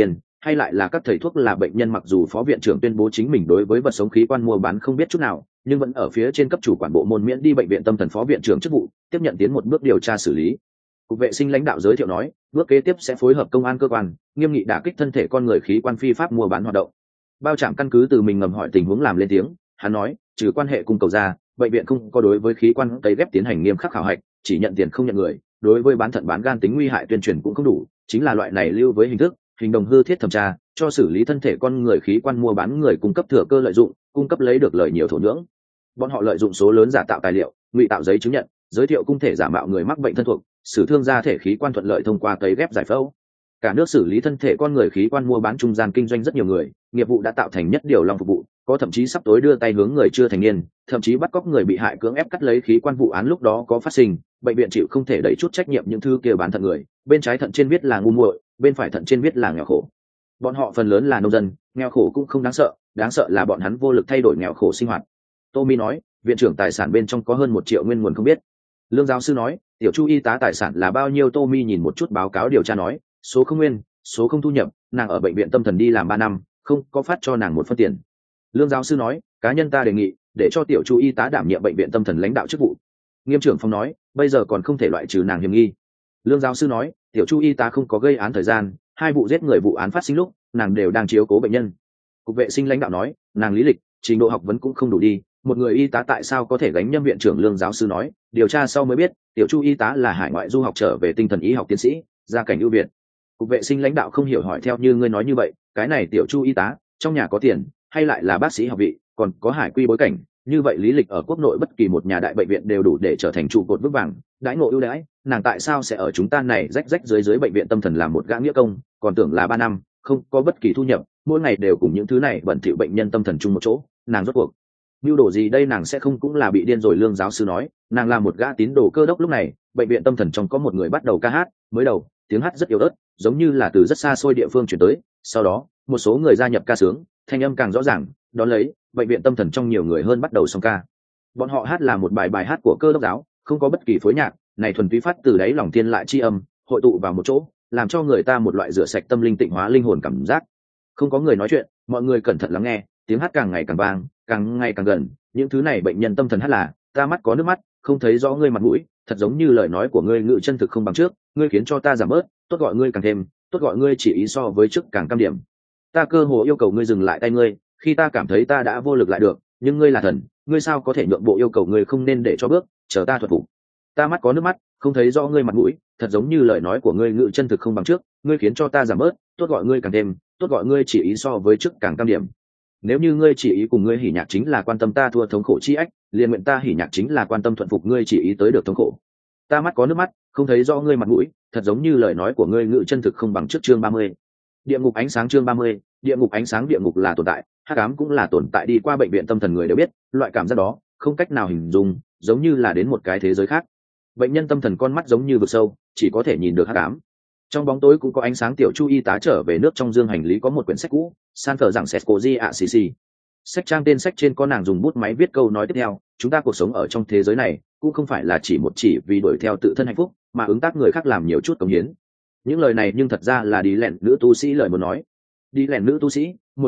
hay lại là các thầy thuốc là bệnh nhân, mặc dù phó viện trưởng tuyên bố chính mình đối với vật sống khí quan mua bán không biết chút nào, nhưng vẫn ở phía trên cấp chủ quản bộ môn miễn đi bệnh viện tâm thần phó viện trưởng chức vụ, tiếp nhận tiến một bước điều tra xử lý. Cục vệ sinh lãnh đạo giới thiệu nói, bước kế tiếp sẽ phối hợp công an cơ quan nghiêm nghị đả kích thân thể con người khí quan phi pháp mua bán hoạt động. Bao Trạm căn cứ từ mình ngầm hỏi tình huống làm lên tiếng, hắn nói, trừ quan hệ cung cầu ra, bệnh viện không có đối với khí quan cấy ghép tiến hành nghiêm khắc khảo hạch, chỉ nhận tiền không nhận người, đối với bán thận bán gan tính nguy hại tuyên truyền cũng không đủ, chính là loại này lưu với hình thức, hình đồng hư thiết thẩm tra, cho xử lý thân thể con người khí quan mua bán người cung cấp thừa cơ lợi dụng, cung cấp lấy được lợi nhiều thổ nhưỡng. Bọn họ lợi dụng số lớn giả tạo tài liệu, ngụy tạo giấy chứng nhận, giới thiệu cung thể giả mạo người mắc bệnh thân thuộc, sử thương gia thể khí quan thuận lợi thông qua cấy ghép giải phẫu. Cả nước xử lý thân thể con người khí quan mua bán trung gian kinh doanh rất nhiều người, nghiệp vụ đã tạo thành nhất điều long phục vụ, có thậm chí sắp tối đưa tay hướng người chưa thành niên, thậm chí bắt cóc người bị hại cưỡng ép cắt lấy khí quan vụ án lúc đó có phát sinh, bệnh viện chịu không thể đẩy chút trách nhiệm những thứ kia bán thận người, bên trái thận trên viết là ngu muội, bên phải thận trên viết là nghèo khổ. Bọn họ phần lớn là nông dân, nghèo khổ cũng không đáng sợ là bọn hắn vô lực thay đổi nghèo khổ sinh hoạt. Tommy nói, viện trưởng tài sản bên trong có hơn 1 triệu nguyên nguồn không biết. Lương giáo sư nói, tiểu Chu y tá tài sản là bao nhiêu? Tommy nhìn một chút báo cáo điều tra nói, số không nguyên, số không thu nhập, nàng ở bệnh viện tâm thần đi làm 3 năm, không có phát cho nàng một phân tiền. Lương giáo sư nói, cá nhân ta đề nghị để cho tiểu Chu y tá đảm nhiệm bệnh viện tâm thần lãnh đạo chức vụ. Nghiêm trưởng phòng nói, bây giờ còn không thể loại trừ nàng hiểm nghi. Lương giáo sư nói, tiểu Chu y tá không có gây án thời gian, 2 vụ giết người vụ án phát sinh lúc nàng đều đang chiếu cố bệnh nhân. Cục vệ sinh lãnh đạo nói, nàng lý lịch, trình độ học vấn cũng không đủ đi, một người y tá tại sao có thể gánh nhâm viện trưởng? Lương giáo sư nói, điều tra sau mới biết, tiểu Chu y tá là hải ngoại du học trở về tinh thần y học tiến sĩ, gia cảnh ưu việt. Cục vệ sinh lãnh đạo không hiểu hỏi, theo như ngươi nói như vậy, cái này tiểu Chu y tá trong nhà có tiền, hay lại là bác sĩ học vị, còn có hải quy bối cảnh, như vậy lý lịch ở quốc nội bất kỳ một nhà đại bệnh viện đều đủ để trở thành trụ cột vững vàng, đãi ngộ ưu đãi, nàng tại sao sẽ ở chúng ta này rách rách dưới bệnh viện tâm thần làm một gã nghĩa công, còn tưởng là 3 năm, không có bất kỳ thu nhập, mỗi ngày đều cùng những thứ này bẩn thỉu bệnh nhân tâm thần chung một chỗ, nàng rốt cuộc mưu đồ gì đây? Nàng sẽ không cũng là bị điên rồi? Lương giáo sư nói, nàng là một gã tín đồ cơ đốc. Lúc này bệnh viện tâm thần trong có một người bắt đầu ca hát, mới đầu tiếng hát rất yếu ớt, giống như là từ rất xa xôi địa phương chuyển tới, sau đó một số người gia nhập ca sướng, thanh âm càng rõ ràng, đón lấy bệnh viện tâm thần trong nhiều người hơn bắt đầu song ca. Bọn họ hát là một bài hát của cơ đốc giáo, không có bất kỳ phối nhạc, này thuần túy phát từ đáy lòng thiên lại chi âm, hội tụ vào một chỗ, làm cho người ta một loại rửa sạch tâm linh, tịnh hóa linh hồn cảm giác. Không có người nói chuyện, mọi người cẩn thận lắng nghe, tiếng hát càng ngày càng vang, càng ngày càng gần. Những thứ này bệnh nhân tâm thần hát là, ta mắt có nước mắt, không thấy rõ ngươi mặt mũi, thật giống như lời nói của ngươi ngự chân thực không bằng trước, ngươi khiến cho ta giảm bớt, tốt gọi ngươi càng thêm, tốt gọi ngươi chỉ ý so với trước càng cam điểm. Ta cơ hồ yêu cầu ngươi dừng lại tay ngươi, khi ta cảm thấy ta đã vô lực lại được, nhưng ngươi là thần, ngươi sao có thể nhượng bộ? Yêu cầu ngươi không nên để cho bước, chờ ta thuật phục. Ta mắt có nước mắt, không thấy rõ ngươi mặt mũi, thật giống như lời nói của ngươi ngự chân thực không bằng trước, ngươi khiến cho ta giảm bớt, tốt gọi ngươi càng thêm, tốt gọi ngươi chỉ ý so với trước càng cam điểm. Nếu như ngươi chỉ ý cùng ngươi hỉ nhạc chính là quan tâm ta thua thống khổ chi ách, liền nguyện ta hỉ nhạc chính là quan tâm thuận phục ngươi chỉ ý tới được thống khổ. Ta mắt có nước mắt, không thấy rõ ngươi mặt mũi, thật giống như lời nói của ngươi ngự chân thực không bằng trước. Chương 30. Địa ngục ánh sáng. Chương 30. Địa ngục ánh sáng. Địa ngục là tồn tại, hắc ám cũng là tồn tại. Đi qua bệnh viện tâm thần người đều biết, loại cảm giác đó không cách nào hình dung, giống như là đến một cái thế giới khác. Bệnh nhân tâm thần con mắt giống như vực sâu, chỉ có thể nhìn được hắc ám. Trong bóng tối cũng có ánh sáng. Tiểu Chu y tá trở về nước, trong dương hành lý có một quyển sách cũ, San phở rằng Sescoji ACC. Sách trang tên sách trên có nàng dùng bút máy viết câu nói tiếp theo, chúng ta cuộc sống ở trong thế giới này cũng không phải là chỉ vì đuổi theo tự thân hạnh phúc, mà ứng tác người khác làm nhiều chút cống hiến. Những lời này nhưng thật ra là đi lẹn nữ tu sĩ lời muốn nói. Đi lẹn nữ tu sĩ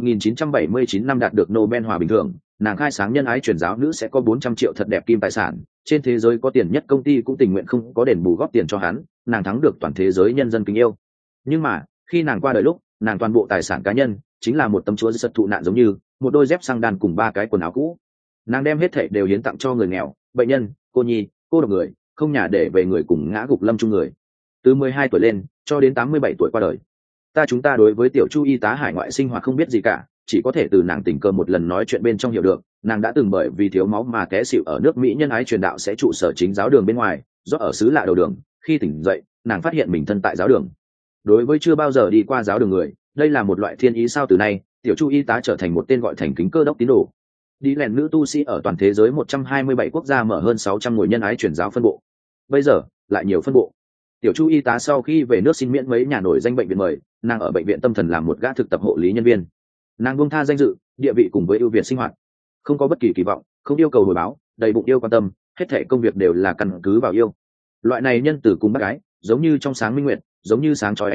1979 năm đạt được Nobel hòa bình thưởng, nàng khai sáng nhân ái truyền giáo nữ sẽ có 400 triệu thật đẹp kim tài sản, trên thế giới có tiền nhất công ty cũng tình nguyện không có đền bù góp tiền cho hắn, nàng thắng được toàn thế giới nhân dân kính yêu. Nhưng mà khi nàng qua đời lúc, nàng toàn bộ tài sản cá nhân chính là một tấm chúa giật thụ nạn, giống như một đôi dép sang đàn cùng 3 cái quần áo cũ. Nàng đem hết thảy đều hiến tặng cho người nghèo, bệnh nhân, cô nhi, cô độc người, không nhà để về người cùng ngã gục lâm chung người. Từ 12 tuổi lên cho đến 87 tuổi qua đời. Chúng ta đối với tiểu Chu y tá hải ngoại sinh hoạt không biết gì cả, chỉ có thể từ nàng tình cờ một lần nói chuyện bên trong hiểu được, nàng đã từng bởi vì thiếu máu mà té xỉu ở nước Mỹ nhân ái truyền đạo sẽ trụ sở chính giáo đường bên ngoài, do ở xứ lạ đầu đường. Khi tỉnh dậy, nàng phát hiện mình thân tại giáo đường. Đối với chưa bao giờ đi qua giáo đường người, đây là một loại thiên ý. Sao từ nay tiểu Chu y tá trở thành một tên gọi thành kính cơ đốc tín đồ. Đi lẹn nữ tu sĩ ở toàn thế giới 127 quốc gia mở hơn 600 ngôi nhân ái truyền giáo phân bộ. Bây giờ lại nhiều phân bộ. Tiểu Chu y tá sau khi về nước xin miễn mấy nhà nổi danh bệnh viện mời, nàng ở bệnh viện tâm thần làm một gã thực tập hộ lý nhân viên. Nàng buông tha danh dự, địa vị cùng với ưu việt sinh hoạt, không có bất kỳ kỳ vọng, không yêu cầu hồi báo, đầy bụng yêu quan tâm, hết thảy công việc đều là căn cứ vào yêu. Loại này nhân từ cùng bác gái, giống như trong sáng minh nguyệt, giống như sáng chói ánh sao,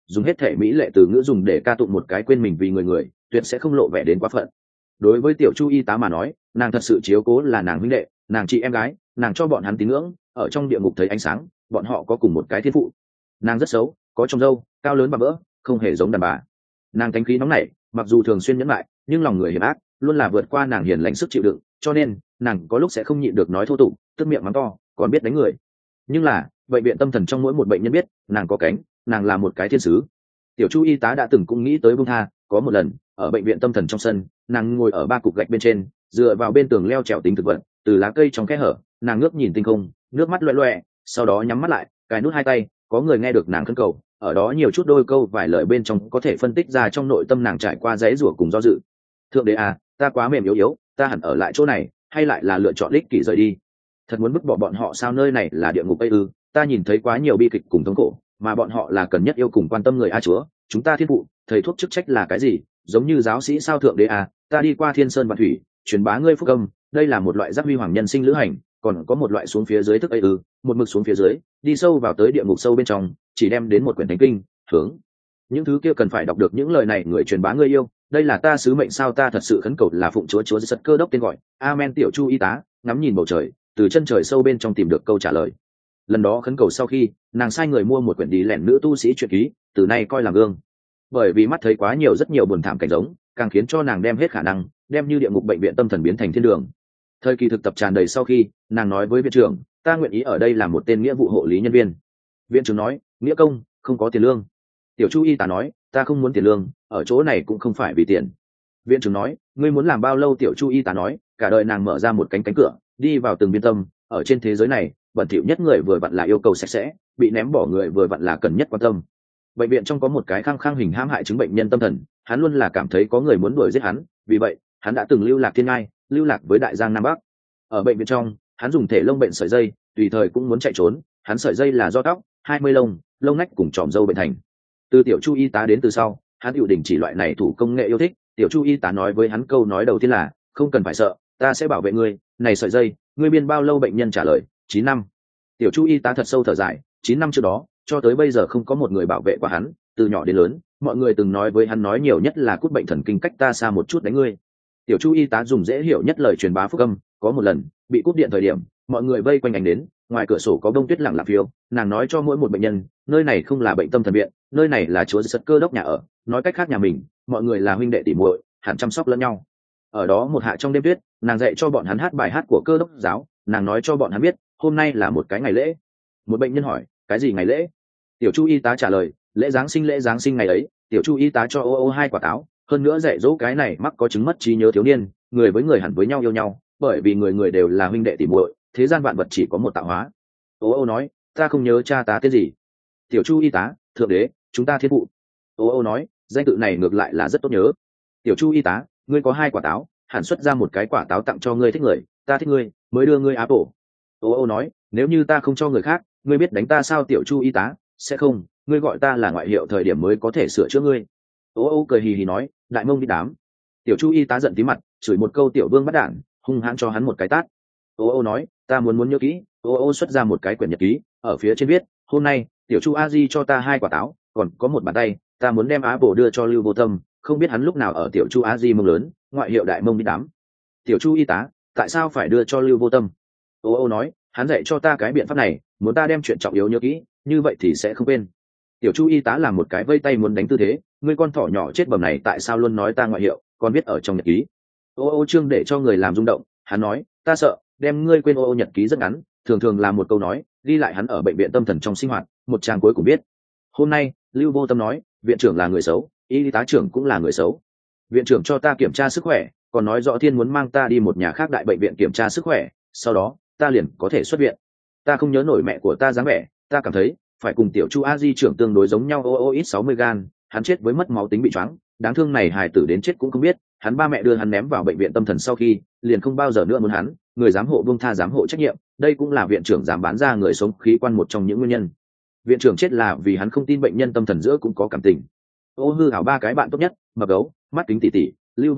dùng hết thể mỹ lệ từ ngữ dùng để ca tụng một cái quên mình vì người tuyệt sẽ không lộ vẻ đến quá phận. Đối với tiểu chu y tá mà nói, nàng thật sự chiếu cố là nàng huynh đệ, nàng chị em gái, nàng cho bọn hắn tín ngưỡng, ở trong địa ngục thấy ánh sáng, bọn họ có cùng một cái thiên phụ. Nàng rất xấu, có trồng râu, cao lớn và vỡ, không hề giống đàn bà. Nàng cánh khí nóng nảy, mặc dù thường xuyên nhẫn lại, nhưng lòng người hiểm ác luôn là vượt qua nàng hiền lành sức chịu đựng, cho nên nàng có lúc sẽ không nhịn được nói thô tục, tức miệng mắng to, còn biết đánh người. Nhưng là bệnh viện tâm thần trong mỗi một bệnh nhân biết nàng có cánh, nàng là một cái thiên sứ. Tiểu chu y tá đã từng cũng nghĩ tới buông tha, có một lần ở bệnh viện tâm thần trong sân, nàng ngồi ở ba cục gạch bên trên, dựa vào bên tường leo trèo tính thực vật, từ lá cây trong kẽ hở nàng ngước nhìn tinh không, nước mắt loẹ loẹ, sau đó nhắm mắt lại, cài nút hai tay. Có người nghe được nàng khấn cầu, ở đó nhiều chút đôi câu vài lời bên trong có thể phân tích ra trong nội tâm nàng trải qua dãy rủa cùng do dự. Thượng đế à, ta quá mềm yếu, ta hẳn ở lại chỗ này hay lại là lựa chọn ích kỷ rời đi? Thật muốn vứt bỏ bọn họ sao? Nơi này là địa ngục ấy ư? Ta nhìn thấy quá nhiều bi kịch cùng thống khổ, mà bọn họ là cần nhất yêu cùng quan tâm người. A Chúa, chúng ta thiên phụ, thầy thuốc chức trách là cái gì? Giống như giáo sĩ sao? Thượng đế à, ta đi qua thiên sơn và thủy, truyền bá ngươi phúc âm, đây là một loại giác huy hoàng nhân sinh lữ hành, còn có một loại xuống phía dưới thức ấy ư? Một mực xuống phía dưới, đi sâu vào tới địa ngục sâu bên trong, chỉ đem đến một quyển thánh kinh, hướng những thứ kia cần phải đọc được những lời này người truyền bá ngươi yêu, đây là ta sứ mệnh sao? Ta thật sự khấn cầu là phụng Chúa giật cơ đốc tên gọi. Amen. Tiểu chu y tá ngắm nhìn bầu trời, từ chân trời sâu bên trong tìm được câu trả lời. Lần đó khấn cầu sau khi, nàng sai người mua một quyển đi lẻn nữ tu sĩ truyện ký, từ nay coi làm gương. Bởi vì mắt thấy quá nhiều rất nhiều buồn thảm cảnh giống, càng khiến cho nàng đem hết khả năng đem như địa ngục bệnh viện tâm thần biến thành thiên đường. Thời kỳ thực tập tràn đầy sau khi, nàng nói với viện trưởng, ta nguyện ý ở đây làm một tên nghĩa vụ hộ lý nhân viên. Viện trưởng nói, nghĩa công, không có tiền lương. Tiểu chu y tá nói, ta không muốn tiền lương, ở chỗ này cũng không phải vì tiền. Viện trưởng nói, ngươi muốn làm bao lâu? Tiểu chu y tá nói, cả đời. Nàng mở ra một cánh cửa, đi vào từng biên tâm. Ở trên thế giới này, bẩn thỉu nhất người vừa vặn là yêu cầu sạch sẽ, bị ném bỏ người vừa vặn là cần nhất quan tâm. Bệnh viện trong có một cái khăng khăng hình hãm hại chứng bệnh nhân tâm thần, hắn luôn là cảm thấy có người muốn đuổi giết hắn, vì vậy hắn đã từng lưu lạc thiên ngai, lưu lạc với đại giang nam bắc. Ở bệnh viện trong, hắn dùng thể lông bệnh sợi dây, tùy thời cũng muốn chạy trốn. Hắn sợi dây là do tóc, 20 lông, lông nách cùng tròm râu bệnh thành. Từ tiểu chu y tá đến từ sau, hắn hữu đình chỉ loại này thủ công nghệ yêu thích. Tiểu chu y tá nói với hắn câu nói đầu tiên là, không cần phải sợ, ta sẽ bảo vệ ngươi. Này sợi dây, ngươi biên bao lâu? Bệnh nhân trả lời, 9 năm. Tiểu chu y tá thật sâu thở dài, 9 năm trước đó cho tới bây giờ không có một người bảo vệ qua hắn. Từ nhỏ đến lớn, mọi người từng nói với hắn nói nhiều nhất là cút bệnh thần kinh cách ta xa một chút đánh ngươi. Tiểu chu y tá dùng dễ hiểu nhất lời truyền bá phúc âm. Có một lần bị cúp điện thời điểm, mọi người vây quanh ảnh đến, ngoài cửa sổ có bông tuyết lặng lặng phiêu. Nàng nói cho mỗi một bệnh nhân, nơi này không là bệnh tâm thần viện, nơi này là Chúa giật cơ đốc nhà ở. Nói cách khác, nhà mình mọi người là huynh đệ tỉ muội, hẳn chăm sóc lẫn nhau. Ở đó một hạ trong đêm tuyết, nàng dạy cho bọn hắn hát bài hát của cơ đốc giáo. Nàng nói cho bọn hắn biết hôm nay là một cái ngày lễ. Một bệnh nhân hỏi, cái gì ngày lễ? Tiểu chu y tá trả lời, lễ giáng sinh. Lễ giáng sinh ngày ấy, tiểu chu y tá cho ô 2 quả táo, hơn nữa dạy dỗ cái này mắc có chứng mất trí nhớ thiếu niên, người với người hẳn với nhau yêu nhau, bởi vì người người đều là huynh đệ tỉ muội, thế gian vạn vật chỉ có một tạo hóa. Ô nói, ta không nhớ cha tá tên gì. Tiểu chu y tá, thượng đế, chúng ta thiên phụ. Ô nói, danh tự này ngược lại là rất tốt nhớ. Tiểu chu y tá, ngươi có 2 quả táo, hẳn xuất ra một cái quả táo tặng cho ngươi thích người, ta thích ngươi mới đưa ngươi apple. Ô nói, nếu như ta không cho người khác, ngươi biết đánh ta sao? Tiểu chu y tá, sẽ không, ngươi gọi ta là ngoại hiệu thời điểm mới có thể sửa chữa ngươi. Ô cười hì hì nói, đại mông đi đám. Tiểu chu y tá giận tí mặt, chửi một câu tiểu vương bắt đản, hung hãn cho hắn một cái tát. Ô nói, ta muốn nhớ kỹ. Ô xuất ra một cái quyển nhật ký, ở phía trên viết, hôm nay tiểu chu a di cho ta 2 quả táo, còn có một bàn tay, ta muốn đem apple đưa cho Lưu Vô Tâm, không biết hắn lúc nào ở. Tiểu chu a di mông lớn, ngoại hiệu đại mông đi đám. Tiểu chu y tá, tại sao phải đưa cho Lưu Vô Tâm? Ô nói, hắn dạy cho ta cái biện pháp này, muốn ta đem chuyện trọng yếu nhớ kỹ, như vậy thì sẽ không quên. Tiểu chu y tá làm một cái vây tay muốn đánh tư thế, ngươi con thỏ nhỏ chết bầm này tại sao luôn nói ta ngoại hiệu, còn viết ở trong nhật ký. Ô chương để cho người làm rung động, hắn nói, ta sợ đem ngươi quên. Ô nhật ký rất ngắn, thường thường là một câu nói, ghi lại hắn ở bệnh viện tâm thần trong sinh hoạt, một trang cuối cùng biết. Hôm nay Lưu Vô Tâm nói, viện trưởng là người xấu, y tá trưởng cũng là người xấu. Viện trưởng cho ta kiểm tra sức khỏe, còn nói rõ thiên muốn mang ta đi một nhà khác đại bệnh viện kiểm tra sức khỏe, sau đó ta liền có thể xuất viện. Ta không nhớ nổi mẹ của ta dáng vẻ, ta cảm thấy phải cùng tiểu chu a di trưởng tương đối giống nhau. Ít 60 gan, hắn chết với mất máu tính bị choáng, đáng thương này hài tử đến chết cũng không biết. Hắn ba mẹ đưa hắn ném vào bệnh viện tâm thần sau khi, liền không bao giờ nữa muốn hắn, người giám hộ buông tha giám hộ trách nhiệm, đây cũng là viện trưởng dám bán ra người sống khí quan một trong những nguyên nhân. Viện trưởng chết là vì hắn không tin bệnh nhân tâm thần giữa cũng có cảm tình. Hư hảo 3 cái bạn tốt nhất, mập gấu, mắt kính tỉ tỉ, Lưu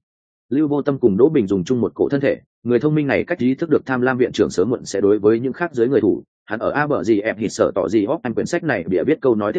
Vô Tâm cùng Đỗ Bình dùng chung một cổ thân thể, người thông minh này cách ý thức được tham lam viện trưởng sớm muộn sẽ đối với những khác dưới người thủ. Hắn ở a bờ gì em hít sợ tỏ gì hóc anh quyển sách này bịa viết câu nói tiếp theo,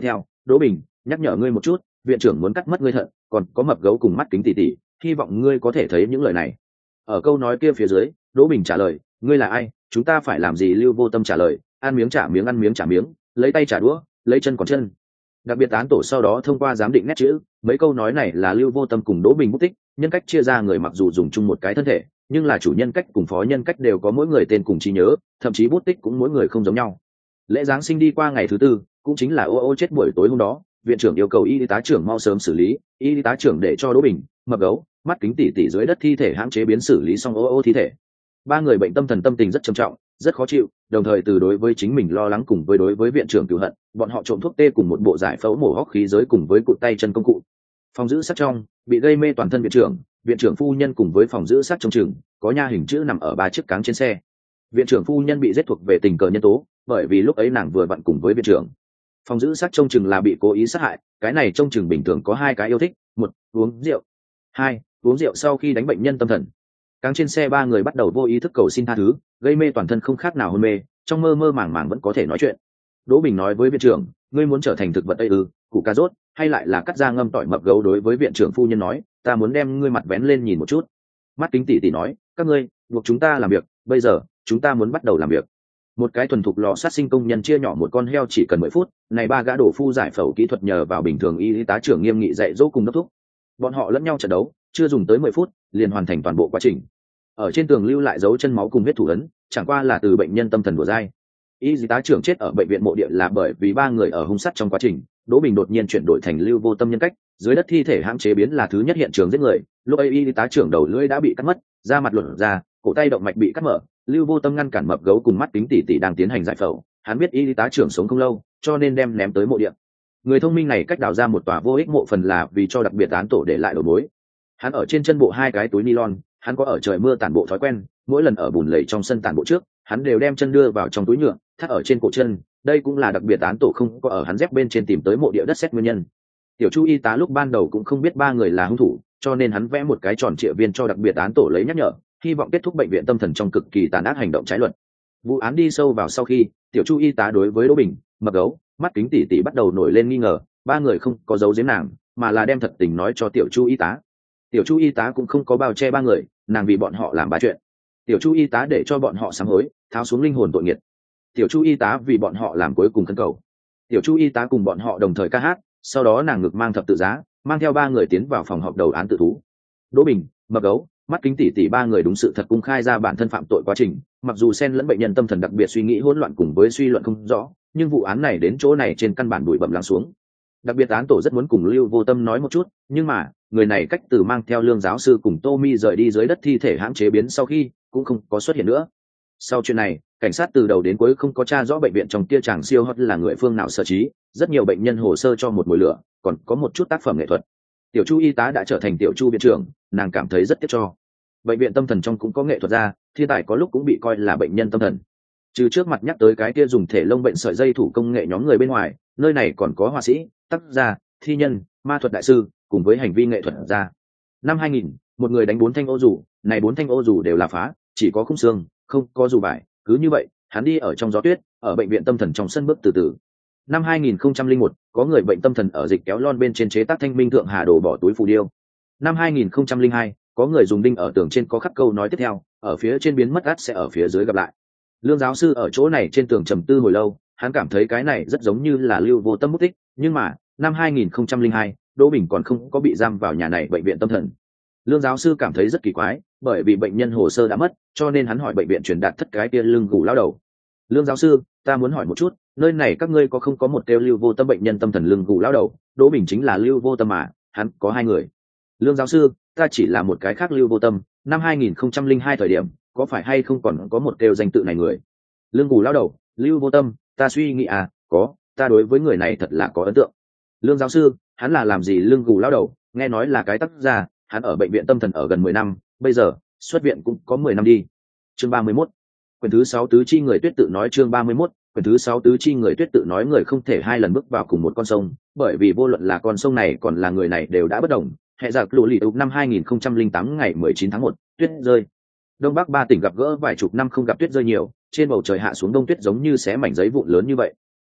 Đỗ Bình, nhắc nhở ngươi một chút, viện trưởng muốn cắt mất ngươi thận, còn có mập gấu cùng mắt kính tỷ tỷ, hy vọng ngươi có thể thấy những lời này. Ở câu nói kia phía dưới, Đỗ Bình trả lời, ngươi là ai, chúng ta phải làm gì? Lưu Vô Tâm trả lời, ăn miếng trả miếng, ăn miếng trả miếng, lấy tay trả đũa, lấy chân còn chân. Đặc biệt án tổ sau đó thông qua giám định nét chữ, mấy câu nói này là Lưu Vô Tâm cùng Đỗ Bình bút tích, nhân cách chia ra người mặc dù dùng chung một cái thân thể, nhưng là chủ nhân cách cùng phó nhân cách đều có mỗi người tên cùng trí nhớ, thậm chí bút tích cũng mỗi người không giống nhau. Lễ giáng sinh đi qua ngày thứ tư, cũng chính là ô chết buổi tối hôm đó, viện trưởng yêu cầu y tá trưởng mau sớm xử lý, y tá trưởng để cho Đỗ Bình, mập gấu, mắt kính tỷ tỷ dưới đất thi thể hãm chế biến xử lý xong thi thể. Ba người bệnh tâm thần tâm tình rất trầm trọng, rất khó chịu, đồng thời từ đối với chính mình lo lắng cùng với đối với viện trưởng cửu hận, bọn họ trộm thuốc tê cùng một bộ giải phẫu mổ hóc khí giới cùng với cụt tay chân công cụ. Phòng giữ sát trong bị gây mê toàn thân viện trưởng phu nhân cùng với phòng giữ sát trong trường có nha hình chữ nằm ở ba chiếc cáng trên xe. Viện trưởng phu nhân bị giết thuộc về tình cờ nhân tố, bởi vì lúc ấy nàng vừa vặn cùng với viện trưởng. Phòng giữ sát trong trường là bị cố ý sát hại, cái này trong trường bình thường có hai cái yêu thích: một, uống rượu; hai, uống rượu sau khi đánh bệnh nhân tâm thần. Cáng trên xe ba người bắt đầu vô ý thức cầu xin tha thứ, gây mê toàn thân không khác nào hôn mê, trong mơ mơ màng màng vẫn có thể nói chuyện. Đỗ Bình nói với viện trưởng, ngươi muốn trở thành thực vật đây ư, củ cà rốt hay lại là cắt da ngâm tỏi mập gấu? Đối với viện trưởng phu nhân nói, ta muốn đem ngươi mặt vén lên nhìn một chút. Mắt kính tỷ tỷ nói, các ngươi buộc chúng ta làm việc, bây giờ chúng ta muốn bắt đầu làm việc. Một cái thuần thục lò sát sinh công nhân chia nhỏ một con heo chỉ cần 10 phút, này ba gã đổ phu giải phẫu kỹ thuật nhờ vào bình thường y tá trưởng nghiêm nghị dạy dỗ cùng đốc thúc. Bọn họ lẫn nhau trận đấu, chưa dùng tới 10 phút liền hoàn thành toàn bộ quá trình. Ở trên tường lưu lại dấu chân máu cùng huyết thủ ấn, chẳng qua là từ bệnh nhân tâm thần của dai. Y tá trưởng chết ở bệnh viện mộ địa là bởi vì ba người ở hung sát trong quá trình. Đỗ Bình đột nhiên chuyển đổi thành Lưu Vô Tâm nhân cách, dưới đất thi thể hãm chế biến là thứ nhất hiện trường giết người. Lúc ấy y tá trưởng đầu lưỡi đã bị cắt mất, da mặt lột ra, cổ tay động mạch bị cắt mở. Lưu Vô Tâm ngăn cản mập gấu cùng mắt kính tỷ tỷ đang tiến hành giải phẫu, hắn biết y tá trưởng sống không lâu, cho nên đem ném tới mộ địa. Người thông minh này cách đào ra một tòa vô ích mộ phần là vì cho đặc biệt án tổ để lại đầu mối. Hắn ở trên chân bộ hai cái túi nylon, hắn có ở trời mưa tản bộ thói quen, mỗi lần ở bùn lầy trong sân tản bộ trước, hắn đều đem chân đưa vào trong túi nhựa, thắt ở trên cổ chân, đây cũng là đặc biệt án tổ không có ở hắn dép bên trên tìm tới mộ địa đất sét nguyên nhân. Tiểu Chu y tá lúc ban đầu cũng không biết ba người là hung thủ, cho nên hắn vẽ một cái tròn trịa viên cho đặc biệt án tổ lấy nhắc nhở, hy vọng kết thúc bệnh viện tâm thần trong cực kỳ tàn ác hành động trái luật. Vụ án đi sâu vào sau khi, Tiểu Chu y tá đối với Đỗ Bình, mập gấu, mắt kính tỷ tỷ bắt đầu nổi lên nghi ngờ, ba người không có giấu giếm nàng, mà là đem thật tình nói cho Tiểu Chu y tá. Tiểu Chu y tá cũng không có bao che ba người, nàng vì bọn họ làm ba chuyện. Tiểu Chu y tá để cho bọn họ sám hối, tháo xuống linh hồn tội nghiệt. Tiểu Chu y tá vì bọn họ làm cuối cùng khấn cầu. Tiểu Chu y tá cùng bọn họ đồng thời ca hát, sau đó nàng ngực mang thập tự giá, mang theo ba người tiến vào phòng họp đầu án tự thú. Đỗ Bình, mập gấu, mắt kính tỷ tỷ ba người đúng sự thật cung khai ra bản thân phạm tội quá trình, mặc dù xen lẫn bệnh nhân tâm thần đặc biệt suy nghĩ hỗn loạn cùng với suy luận không rõ, nhưng vụ án này đến chỗ này trên căn bản bụi bặm lắng xuống. Đặc biệt án tổ rất muốn cùng Lưu Vô Tâm nói một chút, nhưng mà người này cách từ mang theo Lương giáo sư cùng Tommy rời đi dưới đất thi thể hãm chế biến sau khi cũng không có xuất hiện nữa. Sau chuyện này, cảnh sát từ đầu đến cuối không có tra rõ bệnh viện trong kia chàng siêu hot là người phương nào sở trí, rất nhiều bệnh nhân hồ sơ cho một mùi lửa, còn có một chút tác phẩm nghệ thuật. Tiểu Chu y tá đã trở thành Tiểu Chu viện trưởng, nàng cảm thấy rất tiếc cho. Bệnh viện tâm thần trong cũng có nghệ thuật gia, thiên tài có lúc cũng bị coi là bệnh nhân tâm thần. Trừ trước mặt nhắc tới cái kia dùng thể lông bệnh sợi dây thủ công nghệ nhóm người bên ngoài, nơi này còn có họa sĩ, tác gia, thi nhân, ma thuật đại sư, cùng với hành vi nghệ thuật gia. Năm 2000, một người đánh 4 thanh ô dù, này 4 thanh ô dù đều là phá, chỉ có khung xương, không có dù vải, cứ như vậy, hắn đi ở trong gió tuyết, ở bệnh viện tâm thần trong sân bước từ từ. Năm 2001, có người bệnh tâm thần ở dịch kéo lon bên trên chế tác thanh minh thượng hà đồ bỏ túi phù điêu. Năm 2002, có người dùng đinh ở tường trên có khắc câu nói tiếp theo, ở phía trên biến mất ắt sẽ ở phía dưới gặp lại. Lương giáo sư ở chỗ này trên tường trầm tư hồi lâu, hắn cảm thấy cái này rất giống như là Lưu Vô Tâm mất tích, nhưng mà, năm 2002, Đỗ Bình còn không có bị giam vào nhà này bệnh viện tâm thần. Lương giáo sư cảm thấy rất kỳ quái, bởi vì bệnh nhân hồ sơ đã mất, cho nên hắn hỏi bệnh viện truyền đạt thất cái kia lưng gù lao đầu. Lương giáo sư, ta muốn hỏi một chút, nơi này các ngươi có không có một kêu Lưu Vô Tâm bệnh nhân tâm thần lưng gù lao đầu? Đỗ Bình chính là Lưu Vô Tâm mà, hắn có 2 người. Lương giáo sư, ta chỉ là một cái khác Lưu Vô Tâm, năm 2002 thời điểm, có phải hay không còn có một kêu danh tự này người? Lưng gù lao đầu, Lưu Vô Tâm, ta suy nghĩ có, ta đối với người này thật là có ấn tượng. Lương giáo sư, hắn là làm gì? Lưng gù lao đầu, nghe nói là cái tác gia, hắn ở bệnh viện tâm thần ở gần 10 năm, bây giờ xuất viện cũng có 10 năm đi. Chương 31. Quyển thứ 6 tứ chi người tuyết tự nói. Chương 31. Quyển thứ 6 tứ chi người tuyết tự nói, người không thể 2 lần bước vào cùng một con sông, bởi vì vô luận là con sông này còn là người này đều đã bất đồng. Hệ giặc lũ lì ục năm 2008 ngày 19 tháng 1, tuyết rơi. Đông Bắc 3 tỉnh gặp gỡ vài chục năm không gặp tuyết rơi nhiều, trên bầu trời hạ xuống đông tuyết giống như xé mảnh giấy vụn lớn như vậy.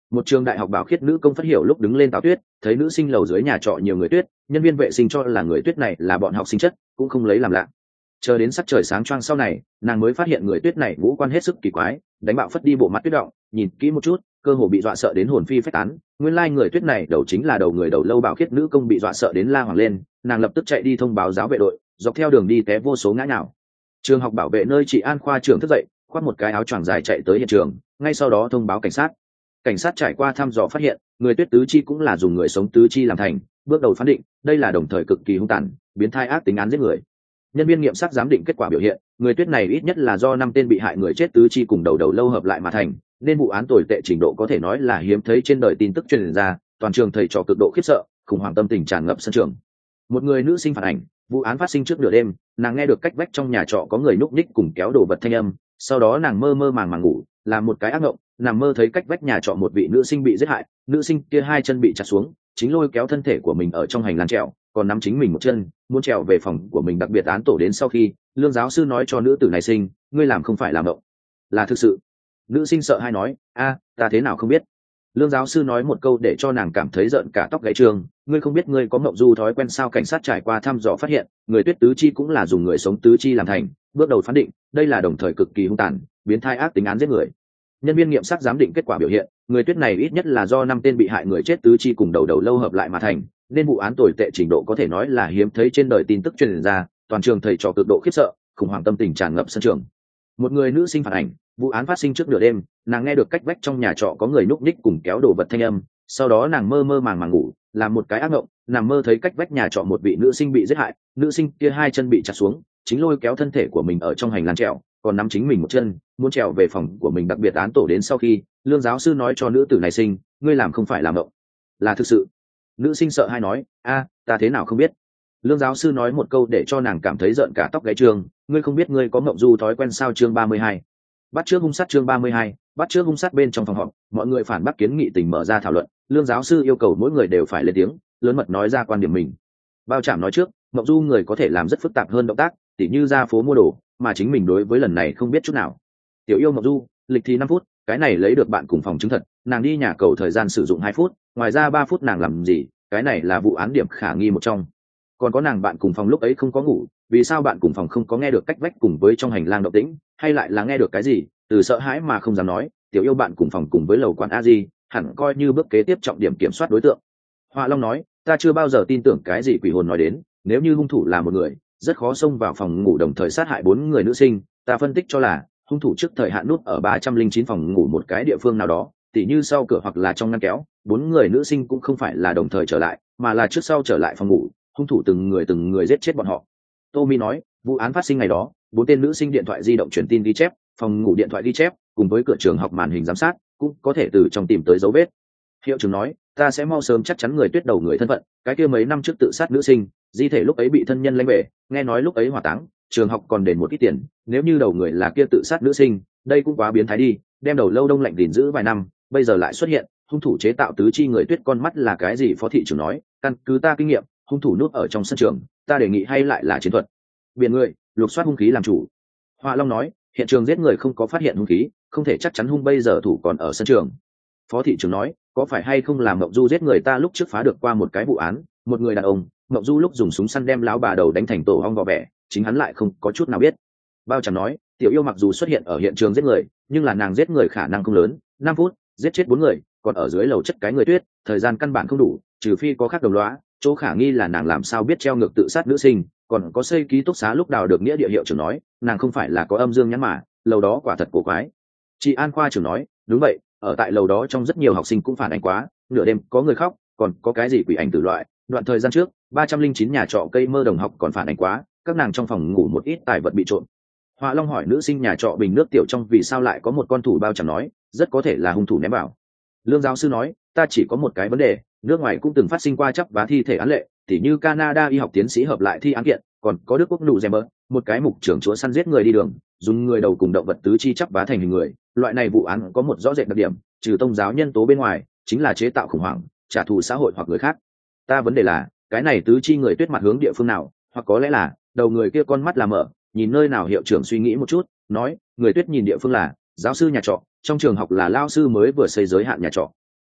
Một trường đại học bảo khiết nữ công phát hiểu lúc đứng lên Tào Tuyết, thấy nữ sinh lầu dưới nhà trọ nhiều người tuyết, nhân viên vệ sinh cho là người tuyết này là bọn học sinh chất, cũng không lấy làm lạ. Chờ đến sắc trời sáng choang sau này, nàng mới phát hiện người tuyết này ngũ quan hết sức kỳ quái, đánh bạo phất đi bộ mặt tuyết động, nhìn kỹ một chút, cơ hồ bị dọa sợ đến hồn phi phách tán. Nguyên lai người tuyết này đầu chính là đầu người đầu lâu bảo khiết nữ công bị dọa sợ đến la hoảng lên, nàng lập tức chạy đi thông báo giáo vệ đội, dọc theo đường đi té vô số ngã nhào. Trường học bảo vệ nơi chị An khoa trưởng thức dậy, khoác một cái áo choàng dài chạy tới hiện trường, ngay sau đó thông báo cảnh sát. Cảnh sát trải qua thăm dò phát hiện, người tuyết tứ chi cũng là dùng người sống tứ chi làm thành, bước đầu phán định đây là đồng thời cực kỳ hung tàn, biến thái ác tính án giết người. Nhân viên nghiệm xác giám định kết quả biểu hiện, người tuyết này ít nhất là do 5 tên bị hại người chết tứ chi cùng đầu đầu lâu hợp lại mà thành, nên vụ án tồi tệ trình độ có thể nói là hiếm thấy trên đời. Tin tức truyền ra, toàn trường thầy trò cực độ khiếp sợ, khủng hoảng tâm tình tràn ngập sân trường. Một người nữ sinh phản ảnh, vụ án phát sinh trước nửa đêm, nàng nghe được cách vách trong nhà trọ có người núp ních cùng kéo đồ vật thanh âm, sau đó nàng mơ mơ màng màng ngủ, làm một cái ác mộng, nàng mơ thấy cách vách nhà trọ một vị nữ sinh bị giết hại, nữ sinh kia 2 chân bị chặt xuống, chính lôi kéo thân thể của mình ở trong hành lang trèo, còn nắm chính mình một chân, muốn trèo về phòng của mình. Đặc biệt án tổ đến sau khi, lương giáo sư nói cho nữ tử này sinh, ngươi làm không phải làm mộng, là thực sự. Nữ sinh sợ hai nói, ta thế nào không biết. Lương giáo sư nói một câu để cho nàng cảm thấy rợn cả tóc gáy trường, ngươi không biết ngươi có mộng du thói quen sao? Cảnh sát trải qua thăm dò phát hiện, người tuyết tứ chi cũng là dùng người sống tứ chi làm thành, bước đầu phán định đây là đồng thời cực kỳ hung tàn, biến thái ác tính án giết người. Nhân viên nghiệm xác giám định kết quả biểu hiện, người tuyết này ít nhất là do 5 tên bị hại người chết tứ chi cùng đầu đầu lâu hợp lại mà thành, nên vụ án tồi tệ trình độ có thể nói là hiếm thấy trên đời. Tin tức truyền ra, toàn trường thầy trò cực độ khiếp sợ, khủng hoảng tâm tình tràn ngập sân trường. Một người nữ sinh phản ảnh, vụ án phát sinh trước nửa đêm, nàng nghe được cách vách trong nhà trọ có người núp ních cùng kéo đồ vật thanh âm, sau đó nàng mơ mơ màng màng ngủ, làm một cái ác mộng, nàng mơ thấy cách vách nhà trọ một vị nữ sinh bị giết hại, nữ sinh kia 2 chân bị chặt xuống, chính lôi kéo thân thể của mình ở trong hành lang trèo, còn nắm chính mình một chân, muốn trèo về phòng của mình. Đặc biệt án tổ đến sau khi, lương giáo sư nói cho nữ tử này sinh, ngươi làm không phải làm mộng, là thực sự. Nữ sinh sợ hai nói, ta thế nào không biết. Lương giáo sư nói một câu để cho nàng cảm thấy rợn cả tóc gáy trường, ngươi không biết ngươi có mộng du thói quen sao? Chương 32. Bắt trước hung sát. Chương 32. Bắt trước hung sát. Bên trong phòng họp, mọi người phản bác kiến nghị tình mở ra thảo luận, lương giáo sư yêu cầu mỗi người đều phải lên tiếng, lớn mật nói ra quan điểm mình. Bao Trảm nói trước, mộng du người có thể làm rất phức tạp hơn động tác, tỉ như ra phố mua đồ, mà chính mình đối với lần này không biết chút nào. Tiểu yêu mộng du, lịch thì 5 phút, cái này lấy được bạn cùng phòng chứng thật, nàng đi nhà cầu thời gian sử dụng 2 phút, ngoài ra 3 phút nàng làm gì, cái này là vụ án điểm khả nghi một trong. Còn có nàng bạn cùng phòng lúc ấy không có ngủ, vì sao bạn cùng phòng không có nghe được cách vách cùng với trong hành lang động tĩnh, hay lại là nghe được cái gì, từ sợ hãi mà không dám nói. Tiểu yêu bạn cùng phòng cùng với lầu quản a di hẳn coi như bước kế tiếp trọng điểm kiểm soát đối tượng. Họa Long nói, ta chưa bao giờ tin tưởng cái gì quỷ hồn nói đến, nếu như hung thủ là một người, rất khó xông vào phòng ngủ đồng thời sát hại 4 người nữ sinh. Ta phân tích cho là hung thủ trước thời hạn nút ở 309 phòng ngủ một cái địa phương nào đó, tỉ như sau cửa hoặc là trong ngăn kéo. 4 người nữ sinh cũng không phải là đồng thời trở lại, mà là trước sau trở lại phòng ngủ, hung thủ từng người giết chết bọn họ. Tommy nói, vụ án phát sinh ngày đó, 4 tên nữ sinh điện thoại di động truyền tin ghi chép, phòng ngủ điện thoại ghi chép, cùng với cửa trường học màn hình giám sát, cũng có thể từ trong tìm tới dấu vết. Hiệu trưởng nói, ta sẽ mau sớm chắc chắn người tuyết đầu người thân phận, cái kia mấy năm trước tự sát nữ sinh, di thể lúc ấy bị thân nhân lãnh về, nghe nói lúc ấy hỏa táng, trường học còn đền một ít tiền, nếu như đầu người là kia tự sát nữ sinh, đây cũng quá biến thái đi, đem đầu lâu đông lạnh gìn giữ vài năm, bây giờ lại xuất hiện, hung thủ chế tạo tứ chi người tuyết con mắt là cái gì? Phó thị trưởng nói, căn cứ ta kinh nghiệm, hung thủ núp ở trong sân trường, ta đề nghị hay lại là chiến thuật biển người, lục soát hung khí làm chủ. Họa Long nói, hiện trường giết người không có phát hiện hung khí, không thể chắc chắn hung bây giờ thủ còn ở sân trường. Phó thị trưởng nói, có phải hay không làm Mộng Du giết người? Ta lúc trước phá được qua một cái vụ án, một người đàn ông, Mộng Du lúc dùng súng săn đem lão bà đầu đánh thành tổ ong vỏ vẽ, chính hắn lại không có chút nào biết. Bao Trảm nói, Tiểu yêu mặc dù xuất hiện ở hiện trường giết người, nhưng là nàng giết người khả năng không lớn, 5 phút giết chết 4 người, còn ở dưới lầu chất cái người tuyết, thời gian căn bản không đủ, trừ phi có khác đồng lõa. Chỗ khả nghi là nàng làm sao biết treo ngược tự sát nữ sinh, còn có xây ký túc xá lúc đào được nghĩa địa. Hiệu trưởng nói, nàng không phải là có âm dương nhãn mà, lầu đó quả thật cổ quái. Chị An khoa trưởng nói, đúng vậy, ở tại lầu đó trong rất nhiều học sinh cũng phản ánh quá, nửa đêm có người khóc, còn có cái gì quỷ ảnh tử loại. Đoạn thời gian trước 309 nhà trọ cây mơ đồng học còn phản ánh quá, các nàng trong phòng ngủ một ít tài vật bị trộm. Họa Long hỏi nữ sinh nhà trọ bình nước tiểu trong vì sao lại có một con thủ. Bao Trảm nói, rất có thể là hung thủ ném vào. Lương giáo sư nói, ta chỉ có một cái vấn đề, nước ngoài cũng từng phát sinh qua chắp vá thi thể án lệ, tỉ như Canada y học tiến sĩ hợp lại thi án kiện, còn có Đức Quốc nụ Zemmer, một cái mục trưởng chúa săn giết người đi đường, dùng người đầu cùng động vật tứ chi chắp vá thành hình người. Loại này vụ án có một rõ rệt đặc điểm, trừ tôn giáo nhân tố bên ngoài, chính là chế tạo khủng hoảng, trả thù xã hội hoặc người khác. Ta vấn đề là, cái này tứ chi người tuyết mặt hướng địa phương nào, hoặc có lẽ là đầu người kia con mắt là mở, nhìn nơi nào? Hiệu trưởng suy nghĩ một chút, nói, người tuyết nhìn địa phương là giáo sư nhà trọ, trong trường học là lao sư mới vừa xây giới hạn nhà trọ.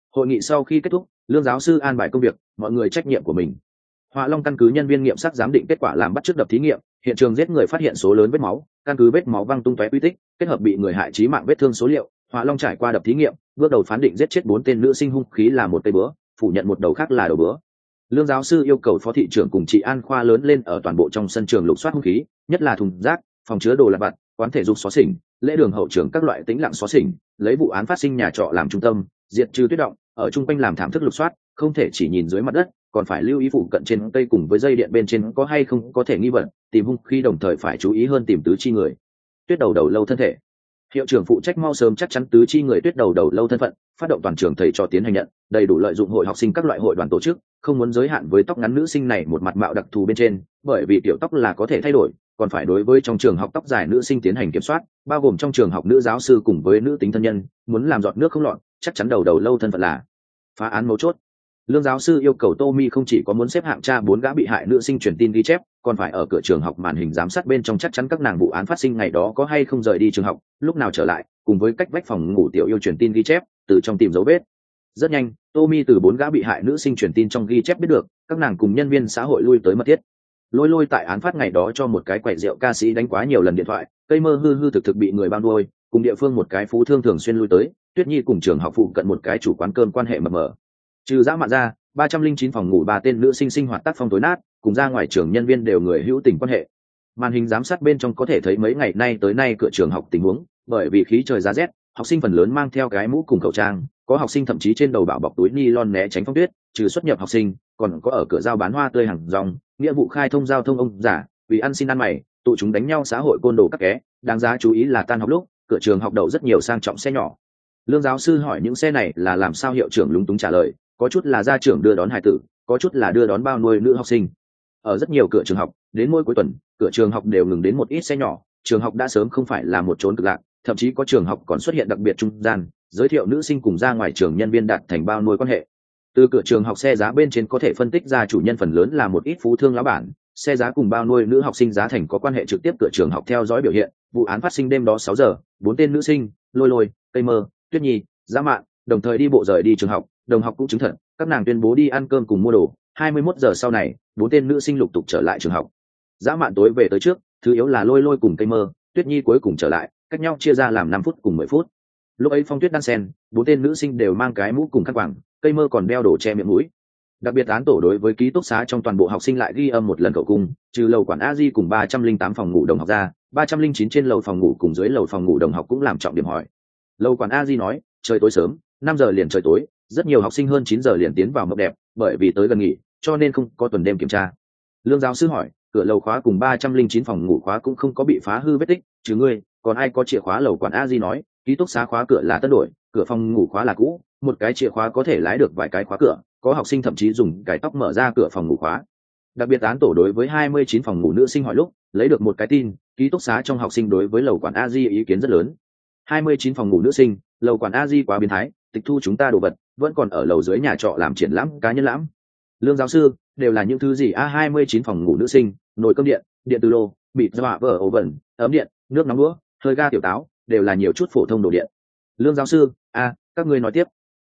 Hội nghị sau khi kết thúc, Lương giáo sư an bài công việc, mọi người trách nhiệm của mình. Họa Long căn cứ nhân viên nghiệm sắc giám định kết quả làm bắt chước đập thí nghiệm, hiện trường giết người phát hiện số lớn vết máu, căn cứ vết máu văng tung tóe quy tích, kết hợp bị người hại chí mạng vết thương số liệu, Họa Long trải qua đập thí nghiệm, bước đầu phán định giết chết 4 tên nữ sinh hung khí là một cây búa, phủ nhận một đầu khác là đầu búa. Lương giáo sư yêu cầu phó thị trưởng cùng chị An Khoa lớn lên ở toàn bộ trong sân trường lục soát hung khí, nhất là thùng rác, phòng chứa đồ lặt vặt, quán thể dục xóa xỉnh, lễ đường hậu trường các loại tĩnh lặng xóa xỉnh, lấy vụ án phát sinh nhà trọ làm trung tâm, diệt trừ tuyết động, ở trung quanh làm thảm thức lục soát, không thể chỉ nhìn dưới mặt đất, còn phải lưu ý phụ cận trên cây cùng với dây điện bên trên có hay không có thể nghi vấn, tìm hung khí đồng thời phải chú ý hơn tìm tứ chi người. Tuyết đầu đầu lâu thân thể. Hiệu trưởng phụ trách mau sớm chắc chắn tứ chi người tuyết đầu đầu lâu thân phận, phát động toàn trường thầy trò tiến hành nhận, đầy đủ lợi dụng hội học sinh các loại hội đoàn tổ chức, không muốn giới hạn với tóc ngắn nữ sinh này một mặt mạo đặc thù bên trên, bởi vì tiểu tóc là có thể thay đổi, còn phải đối với trong trường học tóc dài nữ sinh tiến hành kiểm soát, bao gồm trong trường học nữ giáo sư cùng với nữ tính thân nhân, muốn làm giọt nước không lọt, chắc chắn đầu đầu lâu thân phận là phá án mấu chốt. Lương giáo sư yêu cầu Tommy không chỉ có muốn xếp hạng tra 4 gã bị hại nữ sinh truyền tin ghi chép, còn phải ở cửa trường học màn hình giám sát bên trong chắc chắn các nàng vụ án phát sinh ngày đó có hay không rời đi trường học, lúc nào trở lại, cùng với cách vách phòng ngủ tiểu yêu truyền tin ghi chép, từ trong tìm dấu vết. Rất nhanh, Tommy từ 4 gã bị hại nữ sinh truyền tin trong ghi chép biết được, các nàng cùng nhân viên xã hội lui tới mật thiết. Lôi Lôi tại án phát ngày đó cho một cái quầy rượu ca sĩ đánh quá nhiều lần điện thoại, cây mơ hư hư thực thực bị người bao nuôi, cùng địa phương một cái phú thương thường xuyên lui tới, Tuyết Nhi cùng trường học phụ cận một cái chủ quán cơm quan hệ mập mờ. Trừ dã mạn ra, 309 phòng ngủ 3 tên nữ sinh sinh hoạt tác phong tối nát, cùng ra ngoài trường nhân viên đều người hữu tình quan hệ. Màn hình giám sát bên trong có thể thấy mấy ngày nay tới nay cửa trường học tình huống, bởi vì khí trời giá rét, học sinh phần lớn mang theo cái mũ cùng khẩu trang, có học sinh thậm chí trên đầu bảo bọc túi nylon né tránh phong tuyết, trừ xuất nhập học sinh, còn có ở cửa giao bán hoa tươi hàng rong, nghĩa vụ khai thông giao thông ông giả, vì ăn xin ăn mày, tụ chúng đánh nhau xã hội côn đồ các ké, đáng giá chú ý là tan học lúc, cửa trường học đậu rất nhiều sang trọng xe nhỏ. Lương giáo sư hỏi những xe này là làm sao, hiệu trưởng lúng túng trả lời, có chút là gia trưởng đưa đón hài tử, có chút là đưa đón bao nuôi nữ học sinh. Ở rất nhiều cửa trường học, đến mỗi cuối tuần, cửa trường học đều ngừng đến một ít xe nhỏ, trường học đã sớm không phải là một chốn cực lạc, thậm chí có trường học còn xuất hiện đặc biệt trung gian, giới thiệu nữ sinh cùng ra ngoài trường nhân viên đạt thành bao nuôi quan hệ. Từ cửa trường học xe giá bên trên có thể phân tích ra chủ nhân phần lớn là một ít phú thương lão bản, xe giá cùng bao nuôi nữ học sinh giá thành có quan hệ trực tiếp. Cửa trường học theo dõi biểu hiện, vụ án phát sinh đêm đó 6 giờ, 4 tên nữ sinh, Lôi Lôi, Cây Mơ, Tuyết Nhi, Dã Mạn, đồng thời đi bộ rời đi trường học, đồng học cũng chứng thật, các nàng tuyên bố đi ăn cơm cùng mua đồ. 21 giờ sau này, 4 tên nữ sinh lục tục trở lại trường học. Dã Mạn tối về tới trước, thứ yếu là Lôi Lôi cùng Cây Mơ, Tuyết Nhi cuối cùng trở lại, cách nhau chia ra làm 5 phút cùng 10 phút. Lúc ấy phong tuyết đan sen, 4 tên nữ sinh đều mang cái mũ cùng khăn quàng, Cây Mơ còn đeo đồ che miệng mũi. Đặc biệt án tổ đối với ký túc xá trong toàn bộ học sinh lại ghi âm một lần khẩu cung, trừ lầu quản a di cùng 308 phòng ngủ đồng học ra, 309 trên lầu phòng ngủ cùng dưới lầu phòng ngủ đồng học cũng làm trọng điểm hỏi. Lầu quản a di nói, trời tối sớm, 5 giờ liền trời tối, rất nhiều học sinh hơn 9 giờ liền tiến vào mộng đẹp, bởi vì tới gần nghỉ, cho nên không có tuần đêm kiểm tra. Lương giáo sư hỏi, cửa lầu khóa cùng 309 phòng ngủ khóa cũng không có bị phá hư vết tích, chứ ngươi, còn ai có chìa khóa? Lầu quản a di nói, ký túc xá khóa cửa là tân đổi, cửa phòng ngủ khóa là cũ, một cái chìa khóa có thể lái được vài cái khóa cửa, có học sinh thậm chí dùng cái tóc mở ra cửa phòng ngủ khóa. Đặc biệt án tổ đối với 29 phòng ngủ nữ sinh hỏi lúc lấy được một cái tin, ký túc xá trong học sinh đối với lầu quản a di ý kiến rất lớn. 29 phòng ngủ nữ sinh, lầu quản a di quá biến thái, tịch thu chúng ta đồ vật, vẫn còn ở lầu dưới nhà trọ làm triển lãm cá nhân lãm. Lương giáo sư, đều là những thứ gì? 29 phòng ngủ nữ sinh, nồi cơm điện, điện từ lô, bịt dọa vở oven, ấm điện, nước nóng đũa, hơi ga tiểu táo, đều là nhiều chút phổ thông đồ điện. Lương giáo sư, các ngươi nói tiếp.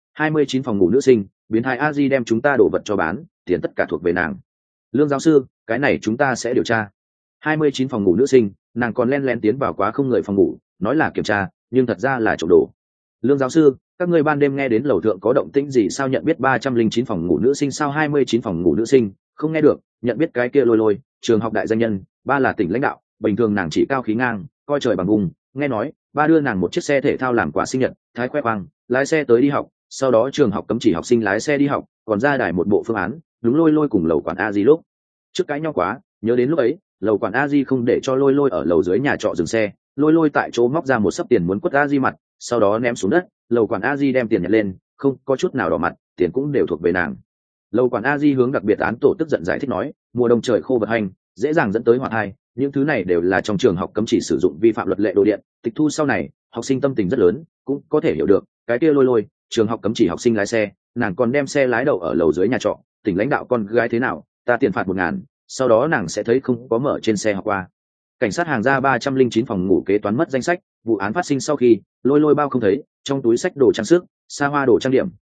29 phòng ngủ nữ sinh, biến thái a di đem chúng ta đổ vật cho bán, tiền tất cả thuộc về nàng. Lương giáo sư, cái này chúng ta sẽ điều tra. 29 phòng ngủ nữ sinh, nàng còn len lén tiến vào quá không người phòng ngủ, nói là kiểm tra, nhưng thật ra là trộm đồ. Lương giáo sư, các ngươi ban đêm nghe đến lầu thượng có động tĩnh gì sao? Nhận biết 309 phòng ngủ nữ sinh sao? 29 phòng ngủ nữ sinh, không nghe được. Nhận biết cái kia Lôi Lôi, trường học đại danh nhân, ba là tỉnh lãnh đạo, bình thường nàng chỉ cao khí ngang, coi trời bằng vùng. Nghe nói ba đưa nàng một chiếc xe thể thao làm quà sinh nhật, thái khoe khoang, lái xe tới đi học, sau đó trường học cấm chỉ học sinh lái xe đi học, còn ra đài một bộ phương án, đúng Lôi Lôi cùng lầu quản a di lúc trước cãi nhau quá, nhớ đến lúc ấy lầu quản a di không để cho Lôi Lôi ở lầu dưới nhà trọ dừng xe, Lôi Lôi tại chỗ móc ra một xấp tiền muốn quất a di mặt, sau đó ném xuống đất, lầu quản a di đem tiền nhặt lên, không có chút nào đỏ mặt, tiền cũng đều thuộc về nàng. Lầu quản a di hướng đặc biệt án tổ tức giận giải thích nói, mùa đông trời khô vật hành, dễ dàng dẫn tới hỏa thai, những thứ này đều là trong trường học cấm chỉ sử dụng, vi phạm luật lệ đồ điện, tịch thu sau này học sinh tâm tình rất lớn, cũng có thể hiểu được. Cái kia Lôi Lôi, trường học cấm chỉ học sinh lái xe, nàng còn đem xe lái đậu ở lầu dưới nhà trọ, tỉnh lãnh đạo con gái thế nào, ta tiền phạt 1.000, sau đó nàng sẽ thấy không có mở trên xe học qua. Cảnh sát hàng ra 309 phòng ngủ kế toán mất danh sách, vụ án phát sinh sau khi Lôi Lôi bao không thấy, trong túi sách đồ trang sức, xa hoa đồ trang điểm,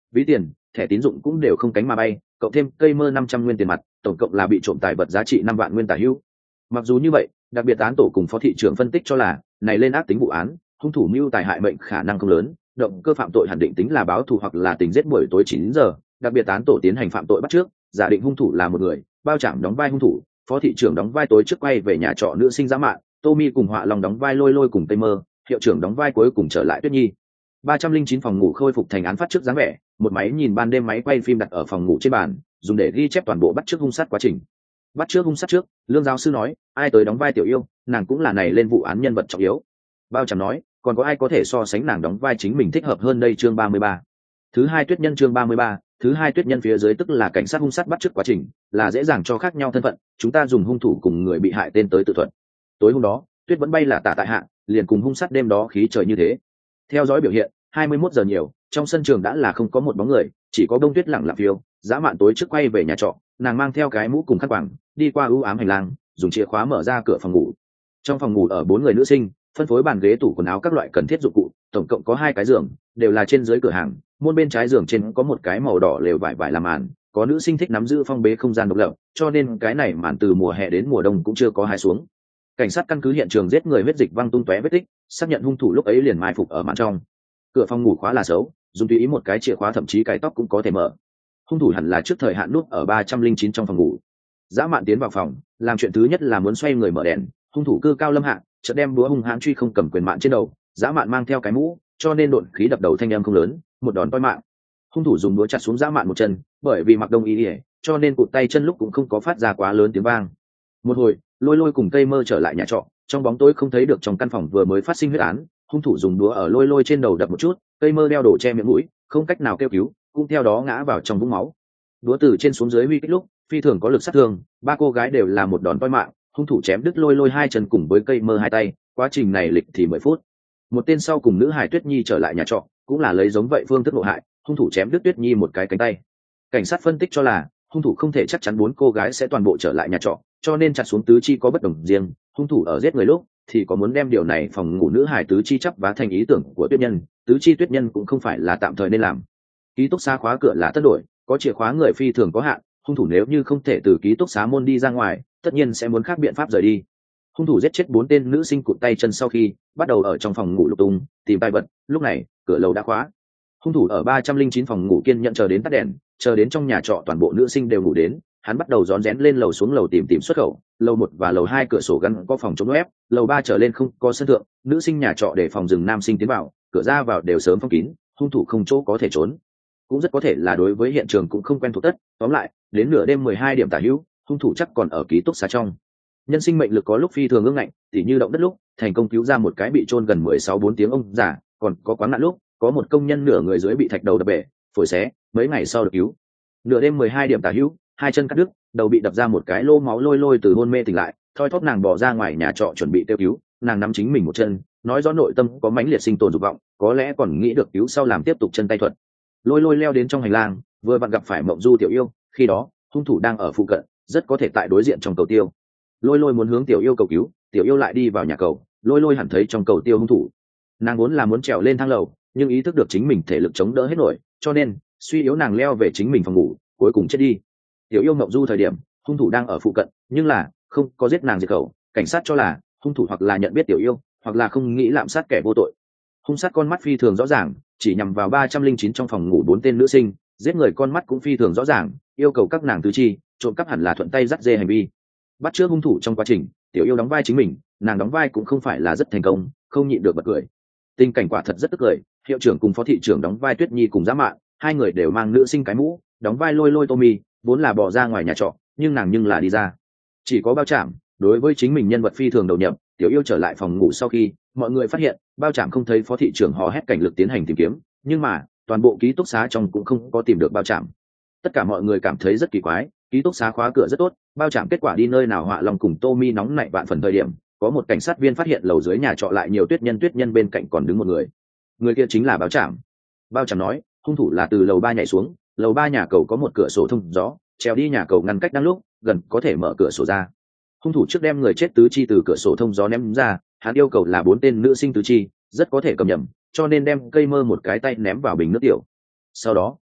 ví tiền, thẻ tín dụng cũng đều không cánh mà bay, cộng thêm cây mơ 500 nguyên tiền mặt, tổng cộng là bị trộm tài vật giá trị 5 vạn nguyên tả hữu. Mặc dù như vậy, đặc biệt án tổ cùng phó thị trưởng phân tích cho là này lên ác tính vụ án, hung thủ mưu tài hại mệnh khả năng không lớn, động cơ phạm tội hẳn định tính là báo thù hoặc là tình giết buổi tối 9 giờ, đặc biệt án tổ tiến hành phạm tội bắt trước, giả định hung thủ là một người, bao trảm đóng vai hung thủ, phó thị trưởng đóng vai tối trước quay về nhà trọ nữ sinh dã mạn, Tommy cùng Họa Long đóng vai lôi lôi cùng Tây Mơ, hiệu trưởng đóng vai cuối cùng trở lại Tuyết Nhi. 309 phòng ngủ khôi phục thành án phát trước dáng vẻ, một máy nhìn ban đêm máy quay phim đặt ở phòng ngủ trên bàn, dùng để ghi chép toàn bộ bắt trước hung sát quá trình. Bắt trước hung sát trước, Lương giáo sư nói, ai tới đóng vai Tiểu Yêu, nàng cũng là này lên vụ án nhân vật trọng yếu. Bao Trảm nói, còn có ai có thể so sánh nàng đóng vai chính mình thích hợp hơn đây chương 33. Thứ hai tuyết nhân chương 33, thứ hai tuyết nhân phía dưới tức là cảnh sát hung sát bắt trước quá trình, là dễ dàng cho khác nhau thân phận, chúng ta dùng hung thủ cùng người bị hại tên tới tự thuật. Tối hôm đó, tuyết vẫn bay là tả tại hạ, liền cùng hung sát đêm đó khí trời như thế. Theo dõi biểu hiện, 21 giờ nhiều, trong sân trường đã là không có một bóng người, chỉ có Đông Tuyết lặng lặng phiêu, dã mạn tối trước quay về nhà trọ, nàng mang theo cái mũ cùng khăn quàng, đi qua ưu ám hành lang, dùng chìa khóa mở ra cửa phòng ngủ. Trong phòng ngủ ở 4 người nữ sinh, phân phối bàn ghế tủ quần áo các loại cần thiết dụng cụ, tổng cộng có 2 cái giường, đều là trên dưới cửa hàng, môn bên trái giường trên có một cái màu đỏ lều vải vải làm màn, có nữ sinh thích nắm giữ phong bế không gian độc lập, cho nên cái này màn từ mùa hè đến mùa đông cũng chưa có hái xuống. Cảnh sát căn cứ hiện trường giết người huyết dịch văng tung tóe vết tích, xác nhận hung thủ lúc ấy liền mai phục ở màn trong. Cửa phòng ngủ khóa là xấu, dùng tùy ý một cái chìa khóa thậm chí cái tóc cũng có thể mở. Hung thủ hẳn là trước thời hạn núp ở 309 trong phòng ngủ. Dã Mạn tiến vào phòng, làm chuyện thứ nhất là muốn xoay người mở đèn, hung thủ cư cao lâm hạ, chợt đem búa hung hãn truy không cầm quyền mạng trên đầu, Dã Mạn mang theo cái mũ, cho nên độn khí đập đầu thanh âm không lớn, một đòn toi mạng. Hung thủ dùng búa chặt xuống Dã Mạn một chân, bởi vì mặc đông y, cho nên cụt tay chân lúc cũng không có phát ra quá lớn tiếng vang. Một hồi, Lôi Lôi cùng Tây Mơ trở lại nhà trọ, trong bóng tối không thấy được trong căn phòng vừa mới phát sinh huyết án, hung thủ dùng đũa ở Lôi Lôi trên đầu đập một chút, Tây Mơ đeo đổ che miệng mũi, không cách nào kêu cứu, cũng theo đó ngã vào trong vũng máu. Đũa từ trên xuống dưới huy kích lúc, phi thường có lực sát thương, 3 cô gái đều là một đòn toi mạng, hung thủ chém đứt Lôi Lôi 2 chân cùng với Tây Mơ 2 tay, quá trình này lịch thì 10 phút. Một tên sau cùng nữ hài Tuyết Nhi trở lại nhà trọ, cũng là lấy giống vậy phương thức ngộ hại, hung thủ chém đứt Tuyết Nhi một cái cánh tay. Cảnh sát phân tích cho là hung thủ không thể chắc chắn 4 cô gái sẽ toàn bộ trở lại nhà trọ, cho nên chặt xuống tứ chi có bất đồng riêng, hung thủ ở giết người lúc thì có muốn đem điều này phòng ngủ nữ hài tứ chi chắp vá thành ý tưởng của Tuyết Nhân, tứ chi Tuyết Nhân cũng không phải là tạm thời nên làm. Ký túc xá khóa cửa là tất đổi, có chìa khóa người phi thường có hạn, hung thủ nếu như không thể từ ký túc xá môn đi ra ngoài, tất nhiên sẽ muốn khác biện pháp rời đi. Hung thủ giết chết 4 tên nữ sinh cụt tay chân sau khi bắt đầu ở trong phòng ngủ lục tung tìm tài vật, lúc này cửa lầu đã khóa. Hung thủ ở 309 phòng ngủ kiên nhận chờ đến tắt đèn, chờ đến trong nhà trọ toàn bộ nữ sinh đều ngủ đến, hắn bắt đầu rón rén lên lầu xuống lầu tìm xuất khẩu. Lầu 1 và lầu 2 cửa sổ gắn có phòng chống ép, lầu 3 trở lên không có sân thượng, nữ sinh nhà trọ để phòng rừng nam sinh tiến vào, cửa ra vào đều sớm phong kín, hung thủ không chỗ có thể trốn. Cũng rất có thể là đối với hiện trường cũng không quen thuộc tất, tóm lại, đến nửa đêm 12 điểm tả hữu, hung thủ chắc còn ở ký túc xá trong. Nhân sinh mệnh lực có lúc phi thường ương ngạnh, tỉ như động đất lúc, thành công cứu ra một cái bị chôn gần 4 tiếng ông già, còn có quán nạn lúc, có một công nhân nửa người dưới bị thạch đầu đập bể, phổi xé, mấy ngày sau được cứu. Nửa đêm 12 điểm tả hữu, 2 chân cắt đứt, đầu bị đập ra một cái lô máu, Lôi Lôi từ hôn mê tỉnh lại, thoi thóp nàng bỏ ra ngoài nhà trọ chuẩn bị kêu cứu, nàng nắm chính mình một chân, nói rõ nội tâm có mãnh liệt sinh tồn dục vọng, có lẽ còn nghĩ được cứu sau làm tiếp tục chân tay thuật. Lôi Lôi leo đến trong hành lang, vừa vặn gặp phải Mộng Du Tiểu Yêu, khi đó, hung thủ đang ở phụ cận, rất có thể tại đối diện trong cầu tiêu. Lôi Lôi muốn hướng Tiểu Yêu cầu cứu, Tiểu Yêu lại đi vào nhà cầu, Lôi Lôi hẳn thấy trong cầu tiêu hung thủ. Nàng vốn là muốn trèo lên thang lầu, nhưng ý thức được chính mình thể lực chống đỡ hết nổi, cho nên suy yếu nàng leo về chính mình phòng ngủ, cuối cùng chết đi. Tiểu Yêu Mộng Du thời điểm, hung thủ đang ở phụ cận, nhưng là không có giết nàng diệt khẩu, cảnh sát cho là hung thủ hoặc là nhận biết Tiểu Yêu, hoặc là không nghĩ lạm sát kẻ vô tội. Hung sát con mắt phi thường rõ ràng, chỉ nhằm vào 309 trong phòng ngủ 4 tên nữ sinh, giết người con mắt cũng phi thường rõ ràng, yêu cầu các nàng tứ chi, trộm cắp hẳn là thuận tay dắt dê hành vi. Bắt trước hung thủ trong quá trình, Tiểu Yêu đóng vai chính mình, nàng đóng vai cũng không phải là rất thành công, không nhịn được bật cười. Tình cảnh quả thật rất tức cười, hiệu trưởng cùng phó thị trưởng đóng vai Tuyết Nhi cùng Dã Mạn, 2 người đều mang nữ sinh cái mũ, đóng vai Lôi Lôi Tommy, vốn là bỏ ra ngoài nhà trọ, nhưng nàng nhưng là đi ra. Chỉ có Bao Trảm, đối với chính mình nhân vật phi thường đầu nhập, Tiểu Yêu trở lại phòng ngủ sau khi, mọi người phát hiện, Bao Trảm không thấy phó thị trưởng hò hét cảnh lực tiến hành tìm kiếm, nhưng mà, toàn bộ ký túc xá trong cũng không có tìm được Bao Trảm. Tất cả mọi người cảm thấy rất kỳ quái, ký túc xá khóa cửa rất tốt, Bao Trảm kết quả đi nơi nào. Họa Long cùng Tommy nóng nảy vạn phần thời điểm, có một cảnh sát viên phát hiện lầu dưới nhà trọ lại nhiều tuyết nhân bên cạnh còn đứng một người kia chính là Bao Trảm. Bao Trảm nói, hung thủ là từ lầu 3 nhảy xuống, lầu 3 nhà cầu có một cửa sổ thông gió, trèo đi nhà cầu ngăn cách đang lúc gần có thể mở cửa sổ ra. Hung thủ trước đem người chết tứ chi từ cửa sổ thông gió ném ra, hắn yêu cầu là 4 tên nữ sinh tứ chi, rất có thể cầm nhầm, cho nên đem cây mơ một cái tay ném vào bình nước tiểu. Sau đó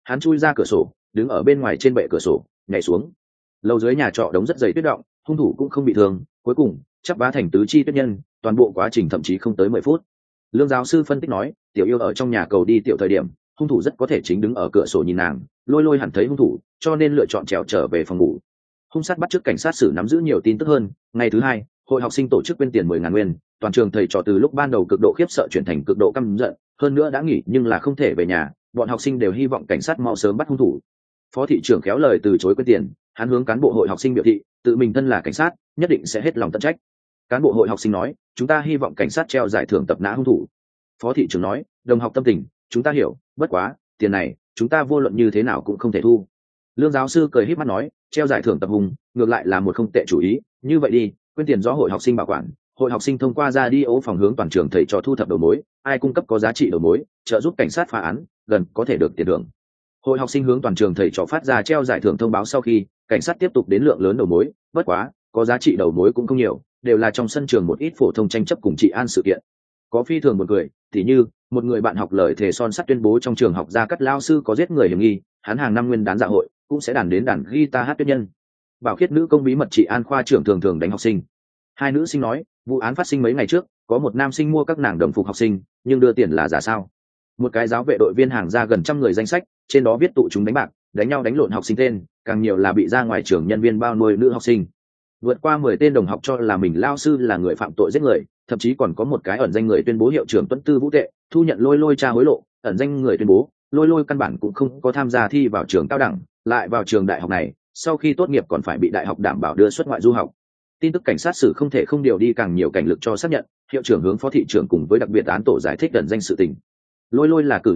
hắn chui ra cửa sổ, đứng ở bên ngoài trên bệ cửa sổ nhảy xuống. Lầu dưới nhà trọ đống rất dày tuyết động, hung thủ cũng không bị thương, cuối cùng chắp vá thành tứ chi tuyết nhân, toàn bộ quá trình thậm chí không tới 10 phút. Lương giáo sư phân tích nói, tiểu yêu ở trong nhà cầu đi tiểu thời điểm, hung thủ rất có thể chính đứng ở cửa sổ nhìn nàng, lôi lôi hẳn thấy hung thủ, cho nên lựa chọn trèo trở về phòng ngủ. Hung sát bắt chước cảnh sát sử nắm giữ nhiều tin tức hơn. Ngày thứ hai, hội học sinh tổ chức quyên tiền 10.000 nguyên, toàn trường thầy trò từ lúc ban đầu cực độ khiếp sợ chuyển thành cực độ căm giận, hơn nữa đã nghỉ nhưng là không thể về nhà, bọn học sinh đều hy vọng cảnh sát mau sớm bắt hung thủ. Phó thị trưởng khéo lời từ chối quyên tiền, hắn hướng cán bộ hội học sinh biểu thị, tự mình thân là cảnh sát, nhất định sẽ hết lòng tận trách. Cán bộ hội học sinh nói, chúng ta hy vọng cảnh sát treo giải thưởng tập nã hung thủ. Phó thị trưởng nói, đồng học tâm tình, chúng ta hiểu, bất quá, tiền này, chúng ta vô luận như thế nào cũng không thể thu. Lương giáo sư cười híp mắt nói, treo giải thưởng tập hung, ngược lại là một không tệ chủ ý, như vậy đi, quyên tiền do hội học sinh bảo quản, hội học sinh thông qua ra đi ố phòng hướng toàn trường thầy trò thu thập đầu mối, ai cung cấp có giá trị đầu mối, trợ giúp cảnh sát phá án, gần có thể được tiền thưởng. Hội học sinh hướng toàn trường thầy trò phát ra treo giải thưởng thông báo sau khi, cảnh sát tiếp tục đến lượng lớn đầu mối, bất quá, có giá trị đầu mối cũng không nhiều, đều là trong sân trường một ít phổ thông tranh chấp cùng trị an sự kiện. Có phi thường một người, tỉ như một người bạn học lời thề son sắt tuyên bố trong trường học Gia Cát lao sư có giết người hiểm nghi, hắn hàng năm nguyên đán dạ hội cũng sẽ đàn đến đàn guitar hát tuyết nhân. Bảo khiết nữ công bí mật trị an khoa trưởng thường thường đánh học sinh. Hai nữ sinh nói, vụ án phát sinh mấy ngày trước, có một nam sinh mua các nàng đồng phục học sinh, nhưng đưa tiền là giả sao. Một cái giáo vệ đội viên hàng ra gần 100 người danh sách, trên đó viết tụ chúng đánh bạc, đánh nhau đánh lộn học sinh tên, càng nhiều là bị ra ngoài trường nhân viên bao nuôi nữ học sinh. Vượt qua 10 tên đồng học cho là mình lao sư là người phạm tội giết người, thậm chí còn có một cái ẩn danh người tuyên bố hiệu trưởng Tuấn Tư Vũ Tệ thu nhận lôi lôi tra hối lộ, ẩn danh người tuyên bố lôi lôi căn bản cũng không có tham gia thi vào trường cao đẳng, lại vào trường đại học này, sau khi tốt nghiệp còn phải bị đại học đảm bảo đưa xuất ngoại du học. Tin tức cảnh sát sử không thể không điều đi càng nhiều cảnh lực cho xác nhận, hiệu trưởng hướng phó thị trưởng cùng với đặc biệt án tổ giải thích ẩn danh sự tình. Lôi lôi là cử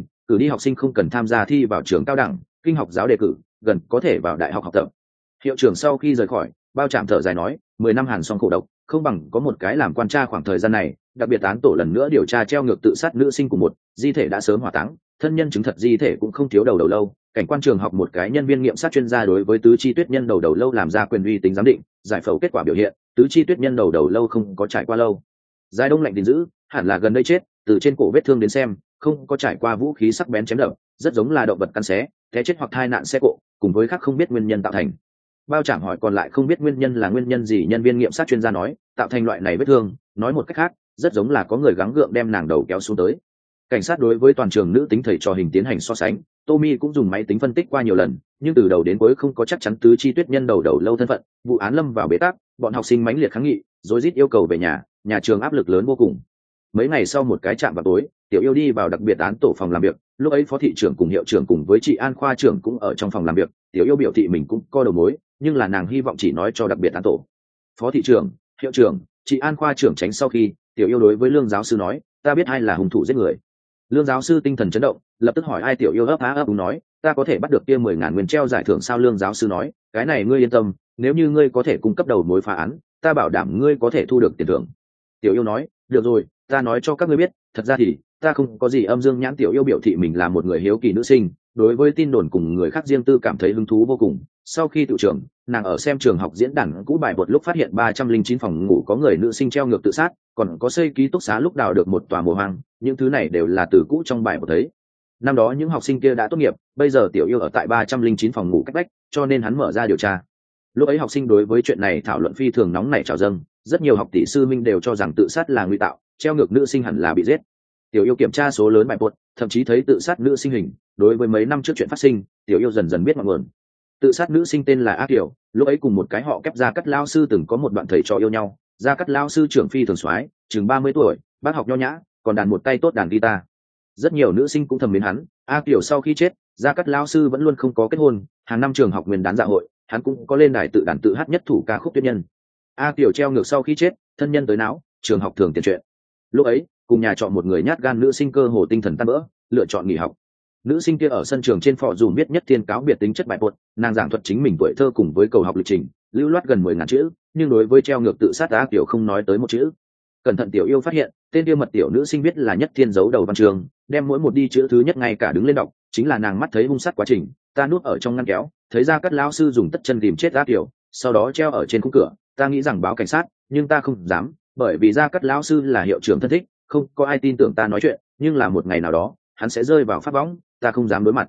đi học sinh không cần tham gia thi vào trường cao đẳng, kinh học giáo đề cử, gần có thể vào đại học học tập. Hiệu trưởng sau khi rời khỏi, bao trạm thở dài nói, 10 năm hàn song khổ độc, không bằng có một cái làm quan tra khoảng thời gian này, đặc biệt án tổ lần nữa điều tra treo ngược tự sát nữ sinh cùng một di thể đã sớm hỏa táng, thân nhân chứng thật di thể cũng không thiếu đầu lâu, cảnh quan trường học một cái nhân viên nghiệm sát chuyên gia đối với tứ chi tuyết nhân đầu lâu làm ra quyền uy tính giám định, giải phẫu kết quả biểu hiện, tứ chi tuyết nhân đầu lâu không có trải qua lâu dài đông lạnh gìn giữ, hẳn là gần đây chết, từ trên cổ vết thương đến xem, không có trải qua vũ khí sắc bén chém đập, rất giống là động vật cắn xé, té chết hoặc tai nạn xe cộ, cùng với khác không biết nguyên nhân tạo thành. Bao Trảng hỏi còn lại không biết nguyên nhân là nguyên nhân gì, nhân viên nghiệm sát chuyên gia nói, tạo thành loại này vết thương, nói một cách khác, rất giống là có người gắng gượng đem nàng đầu kéo xuống tới. Cảnh sát đối với toàn trường nữ tính thầy trò hình tiến hành so sánh, Tommy cũng dùng máy tính phân tích qua nhiều lần, nhưng từ đầu đến cuối không có chắc chắn tứ chi tuyết nhân đầu lâu thân phận, vụ án lâm vào bế tắc, bọn học sinh mãnh liệt kháng nghị, rối rít yêu cầu về nhà trường áp lực lớn vô cùng. Mấy ngày sau một cái chạm vào tối, Tiểu Yêu đi vào đặc biệt án tổ phòng làm việc, lúc ấy phó thị trưởng cùng hiệu trưởng cùng với chị An khoa trưởng cũng ở trong phòng làm việc, Tiểu Yêu biểu thị mình cũng có đầu mối, nhưng là nàng hy vọng chỉ nói cho đặc biệt án tổ. Phó thị trưởng, hiệu trưởng, chị An khoa trưởng tránh sau khi, Tiểu Yêu đối với Lương giáo sư nói, ta biết ai là hung thủ giết người. Lương giáo sư tinh thần chấn động, lập tức hỏi ai. Tiểu Yêu ấp ấp nói, ta có thể bắt được kia 10.000 nguyên treo giải thưởng sao? Lương giáo sư nói, cái này ngươi yên tâm, nếu như ngươi có thể cung cấp đầu mối phá án, ta bảo đảm ngươi có thể thu được tiền thưởng. Tiểu Yêu nói, được rồi, ta nói cho các ngươi biết, thật ra thì ta không có gì âm dương nhãn. Tiểu Yêu biểu thị mình là một người hiếu kỳ nữ sinh, đối với tin đồn cùng người khác riêng tư cảm thấy hứng thú vô cùng. Sau khi tự trưởng, nàng ở xem trường học diễn đàn cũ bài bột lúc phát hiện 309 phòng ngủ có người nữ sinh treo ngược tự sát, còn có xây ký túc xá lúc đào được một tòa mồ hoang, những thứ này đều là từ cũ trong bài bột thấy. Năm đó những học sinh kia đã tốt nghiệp, bây giờ Tiểu Yêu ở tại 309 phòng ngủ cách vách, cho nên hắn mở ra điều tra. Lúc ấy học sinh đối với chuyện này thảo luận phi thường nóng nảy trào dâng, rất nhiều học tỷ sư minh đều cho rằng tự sát là ngụy tạo, treo ngược nữ sinh hẳn là bị giết. Tiểu Yêu kiểm tra số lớn bài bột, thậm chí thấy tự sát nữ sinh hình, đối với mấy năm trước chuyện phát sinh, Tiểu Yêu dần dần biết ngọn nguồn. Tự sát nữ sinh tên là A Kiều, lúc ấy cùng một cái họ kép Gia Cát lao sư từng có một đoạn thầy trò yêu nhau. Gia Cát lao sư trưởng phi thường soái, chừng 30 tuổi, bác học nho nhã, còn đàn một tay tốt đàn guitar. Rất nhiều nữ sinh cũng thầm mến hắn. A Kiều sau khi chết, Gia Cát lao sư vẫn luôn không có kết hôn, hàng năm trường học nguyên đán dạ hội, hắn cũng có lên đài tự đàn tự hát nhất thủ ca khúc tuyết nhân. A Kiều treo ngược sau khi chết, thân nhân tới não, trường học thường tiền chuyện. Lúc ấy, cùng nhà chọn một người nhát gan nữ sinh cơ hồ tinh thần tan vỡ, lựa chọn nghỉ học. Nữ sinh kia ở sân trường trên phò dùm biết nhất thiên cáo biệt tính chất bài bột, nàng giảng thuật chính mình tuổi thơ cùng với cầu học lịch trình, lưu loát gần 10.000 chữ, nhưng đối với treo ngược tự sát A Kiều không nói tới một chữ. Cẩn thận Tiểu Yêu phát hiện, tên kia mật tiểu nữ sinh biết là nhất thiên giấu đầu văn trường, đem mỗi một đi chữ thứ nhất ngay cả đứng lên đọc, chính là nàng mắt thấy hung sát quá trình, ta núp ở trong ngăn kéo, thấy Gia Cát lão sư dùng tất chân tìm chết A Kiều, sau đó treo ở trên khung cửa, ta nghĩ rằng báo cảnh sát, nhưng ta không dám, bởi vì Gia Cát lão sư là hiệu trưởng thân thích, không có ai tin tưởng ta nói chuyện, nhưng là một ngày nào đó, hắn sẽ rơi vào pháp võng, ta không dám đối mặt.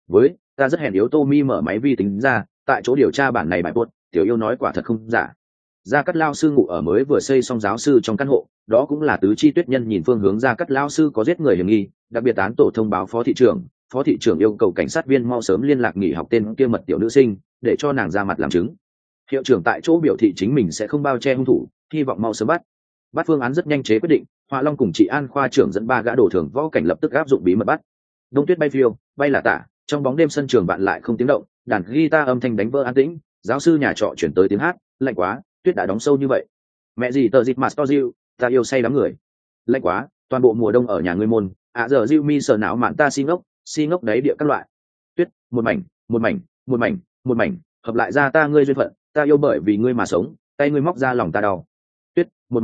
với ta rất hèn yếu. Tommy mở máy vi tính ra, tại chỗ điều tra bản này bài buốt, tiểu yêu nói quả thật không giả. Gia Cát Lao sư ngủ ở mới vừa xây xong giáo sư trong căn hộ, đó cũng là tứ chi tuyết nhân nhìn phương hướng Gia Cát Lao sư có giết người hiểm nghi, đặc biệt án tổ thông báo phó thị trưởng yêu cầu cảnh sát viên mau sớm liên lạc nghỉ học tên kia mật tiểu nữ sinh, để cho nàng ra mặt làm chứng. Hiệu trưởng tại chỗ biểu thị chính mình sẽ không bao che hung thủ, hy vọng mau sớm bắt phương án rất nhanh chế quyết định. Họa Long cùng chị An khoa trưởng dẫn 3 gã đồ thường võ cảnh lập tức áp dụng bí mật bắt. Đông tuyết bay phiêu, bay là tả, trong bóng đêm sân trường bạn lại không tiếng động, đàn guitar âm thanh đánh vỡ an tĩnh. Giáo sư nhà trọ chuyển tới tiếng hát, lạnh quá, tuyết đã đóng sâu như vậy. Mẹ gì tờ dịt mặt to diu, ta yêu say đám người. Lạnh quá, toàn bộ mùa đông ở nhà ngươi môn, giờ diu mi sờ não mạn ta si ngốc đáy địa các loại. Tuyết, một mảnh, hợp lại ra ta ngươi duyên phận, ta yêu bởi vì ngươi mà sống, tay ngươi móc ra lòng ta đau. Tuyết, một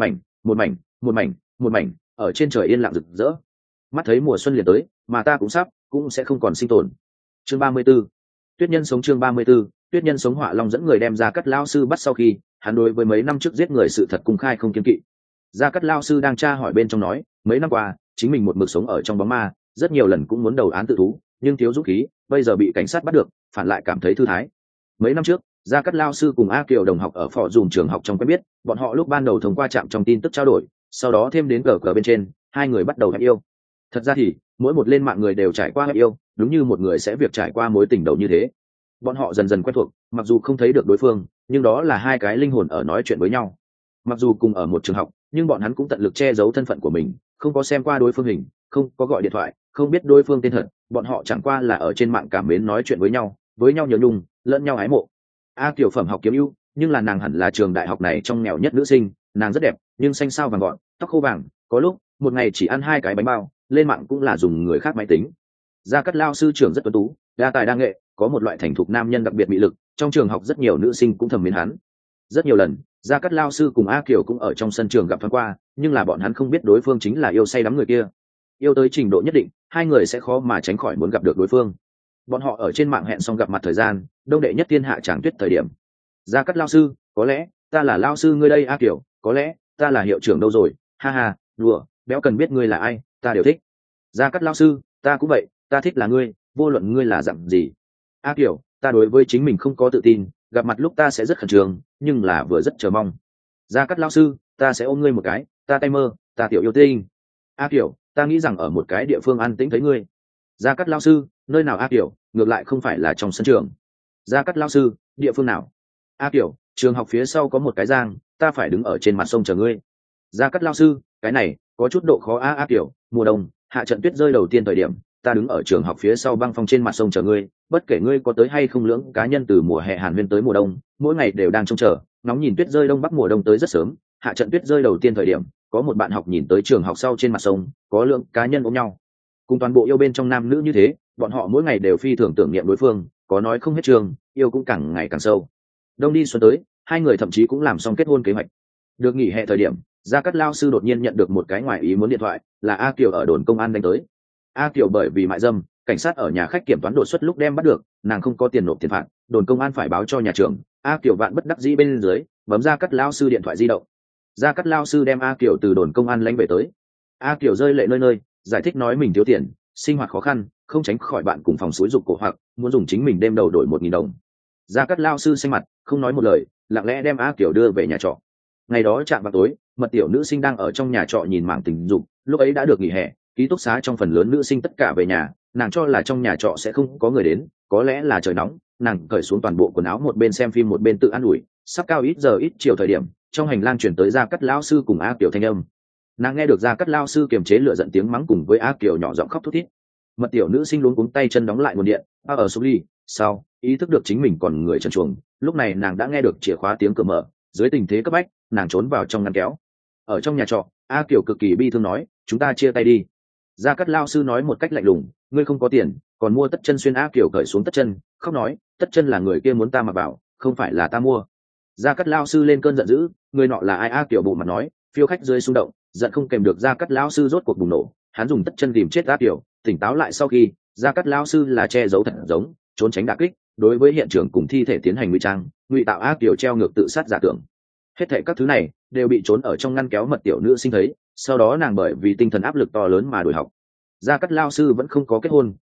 mảnh, ở trên trời yên lặng rực rỡ. Mắt thấy mùa xuân liền tới, mà ta cũng sẽ không còn sinh tồn. Chương 34. Tuyết nhân sống. Chương 34. Tuyết nhân sống. Họa Long dẫn người đem Gia Cát Lao sư bắt sau khi, hắn đối với mấy năm trước giết người sự thật công khai không kiêng kỵ. Gia Cát Lao sư đang tra hỏi bên trong nói, mấy năm qua, chính mình một mực sống ở trong bóng ma, rất nhiều lần cũng muốn đầu án tự thú, nhưng thiếu dũng khí, bây giờ bị cảnh sát bắt được, phản lại cảm thấy thư thái. Mấy năm trước, Gia Cát Lao sư cùng A Kiều đồng học ở phò dùm trường học trong quen biết, bọn họ lúc ban đầu thông qua trạm trong tin tức trao đổi, sau đó thêm đến cờ bên trên, hai người bắt đầu hẹn yêu. Thật ra thì, mỗi một lên mạng người đều trải qua hẹn yêu, đúng như một người sẽ việc trải qua mối tình đầu như thế. Bọn họ dần dần quen thuộc, mặc dù không thấy được đối phương, nhưng đó là hai cái linh hồn ở nói chuyện với nhau. Mặc dù cùng ở một trường học, nhưng bọn hắn cũng tận lực che giấu thân phận của mình, không có xem qua đối phương hình, không có gọi điện thoại, không biết đối phương tên thật, bọn họ chẳng qua là ở trên mạng cảm mến nói chuyện với nhau nhớ nhung, lẫn nhau ái mộ. A Kiều phẩm học kiếm ưu, nhưng là nàng hẳn là trường đại học này trong nghèo nhất nữ sinh, nàng rất đẹp, nhưng xanh sao vàng gọn, tóc khô vàng, có lúc một ngày chỉ ăn 2 cái bánh bao, lên mạng cũng là dùng người khác máy tính. Gia Cát Lao sư trưởng rất tuấn tú, đa tài đa nghệ, có một loại thành thục nam nhân đặc biệt mị lực, trong trường học rất nhiều nữ sinh cũng thầm mến hắn. Rất nhiều lần, Gia Cát Lao sư cùng A Kiều cũng ở trong sân trường gặp thoáng qua, nhưng là bọn hắn không biết đối phương chính là yêu say đắm người kia. Yêu tới trình độ nhất định, hai người sẽ khó mà tránh khỏi muốn gặp được đối phương. Bọn họ ở trên mạng hẹn xong gặp mặt thời gian, đông đệ nhất thiên hạ tràng tuyết thời điểm. Gia Cát Lao sư, có lẽ ta là lao sư ngươi đây. A Kiều, có lẽ ta là hiệu trưởng đâu rồi, ha ha, đùa, béo cần biết ngươi là ai, ta đều thích. Gia Cát Lao sư, ta cũng vậy, ta thích là ngươi, vô luận ngươi là dạng gì. A Kiều, ta đối với chính mình không có tự tin, gặp mặt lúc ta sẽ rất khẩn trương, nhưng là vừa rất chờ mong. Gia Cát Lao sư, ta sẽ ôm ngươi một cái, ta tay mơ, ta tiểu yêu tinh. A Kiều, ta nghĩ rằng ở một cái địa phương an tĩnh thấy ngươi. Gia Cát Lao sư, nơi nào? A Kiều, ngược lại không phải là trong sân trường. Gia Cát Lao sư, địa phương nào? A Kiều, trường học phía sau có một cái giang, ta phải đứng ở trên mặt sông chờ ngươi. Gia Cát Lao sư, cái này có chút độ khó. A Kiều, mùa đông hạ trận tuyết rơi đầu tiên thời điểm, ta đứng ở trường học phía sau băng phong trên mặt sông chờ ngươi, bất kể ngươi có tới hay không, lưỡng cá nhân từ mùa hè hàn huyên tới mùa đông, mỗi ngày đều đang trông chờ ngóng nhìn tuyết rơi đông bắc. Mùa đông tới rất sớm, hạ trận tuyết rơi đầu tiên thời điểm, có một bạn học nhìn tới trường học sau trên mặt sông, có lượng cá nhân ôm nhau, cùng toàn bộ yêu bên trong nam nữ như thế, bọn họ mỗi ngày đều phi thường tưởng niệm đối phương, có nói không hết trường, yêu cũng càng ngày càng sâu. Đông đi xuân tới, hai người thậm chí cũng làm xong kết hôn kế hoạch. Được nghỉ hè thời điểm, Gia Cát Lao sư đột nhiên nhận được một cái ngoài ý muốn điện thoại, là A Kiều ở đồn công an đánh tới. A Kiều bởi vì mại dâm, cảnh sát ở nhà khách kiểm toán đột xuất lúc đem bắt được, nàng không có tiền nộp tiền phạt, đồn công an phải báo cho nhà trường. A Kiều vạn bất đắc dĩ bên dưới, bấm Gia Cát Lao sư điện thoại di động. Gia Cát Lao sư đem A Kiều từ đồn công an lãnh về tới. A Kiều rơi lệ nơi nơi, giải thích nói mình thiếu tiền, sinh hoạt khó khăn, không tránh khỏi bạn cùng phòng xúi dục cổ hoặc muốn dùng chính mình đêm đầu đổi 1.000 đồng. Gia Cát Lao sư xanh mặt, không nói một lời, lặng lẽ đem A Kiều đưa về nhà trọ. Ngày đó chạm vào tối, mật tiểu nữ sinh đang ở trong nhà trọ nhìn mảng tình dục, lúc ấy đã được nghỉ hè, ký túc xá trong phần lớn nữ sinh tất cả về nhà, nàng cho là trong nhà trọ sẽ không có người đến, có lẽ là trời nóng, nàng cởi xuống toàn bộ quần áo, một bên xem phim một bên tự an ủi. Sắp cao ít giờ ít chiều thời điểm, trong hành lang chuyển tới Gia Cát Lao sư cùng A Kiều thanh âm. Nàng nghe được Gia Cát Lao sư kiềm chế lựa giận tiếng mắng cùng với A Kiều nhỏ giọng khóc thút thít. Mật tiểu nữ sinh luống cuống tay chân đóng lại nguồn điện, ở xúc ly sau ý thức được chính mình còn người trần truồng, lúc này nàng đã nghe được chìa khóa tiếng cửa mở, dưới tình thế cấp bách nàng trốn vào trong ngăn kéo. Ở trong nhà trọ, A Kiều cực kỳ bi thương nói, chúng ta chia tay đi. Gia Cát Lao sư nói một cách lạnh lùng, ngươi không có tiền còn mua tất chân xuyên. A Kiều cởi xuống tất chân, khóc nói, tất chân là người kia muốn ta mặc vào, không phải là ta mua. Gia Cát Lao sư lên cơn giận dữ, người nọ là ai? A Kiều bụng mặt nói, phiêu khách rơi xung động, giận không kèm được. Gia Cát Lao sư rốt cuộc bùng nổ, hắn dùng tất chân ghìm chết A Kiều. Tỉnh táo lại sau khi, Gia Cát Lao sư là che giấu thật giống, trốn tránh đả kích, đối với hiện trường cùng thi thể tiến hành ngụy trang, ngụy tạo A Kiều treo ngược tự sát giả tưởng. Hết thảy các thứ này đều bị trốn ở trong ngăn kéo mật tiểu nữ sinh thấy, sau đó nàng bởi vì tinh thần áp lực to lớn mà đổi học. Gia Cát Lao sư vẫn không có kết hôn,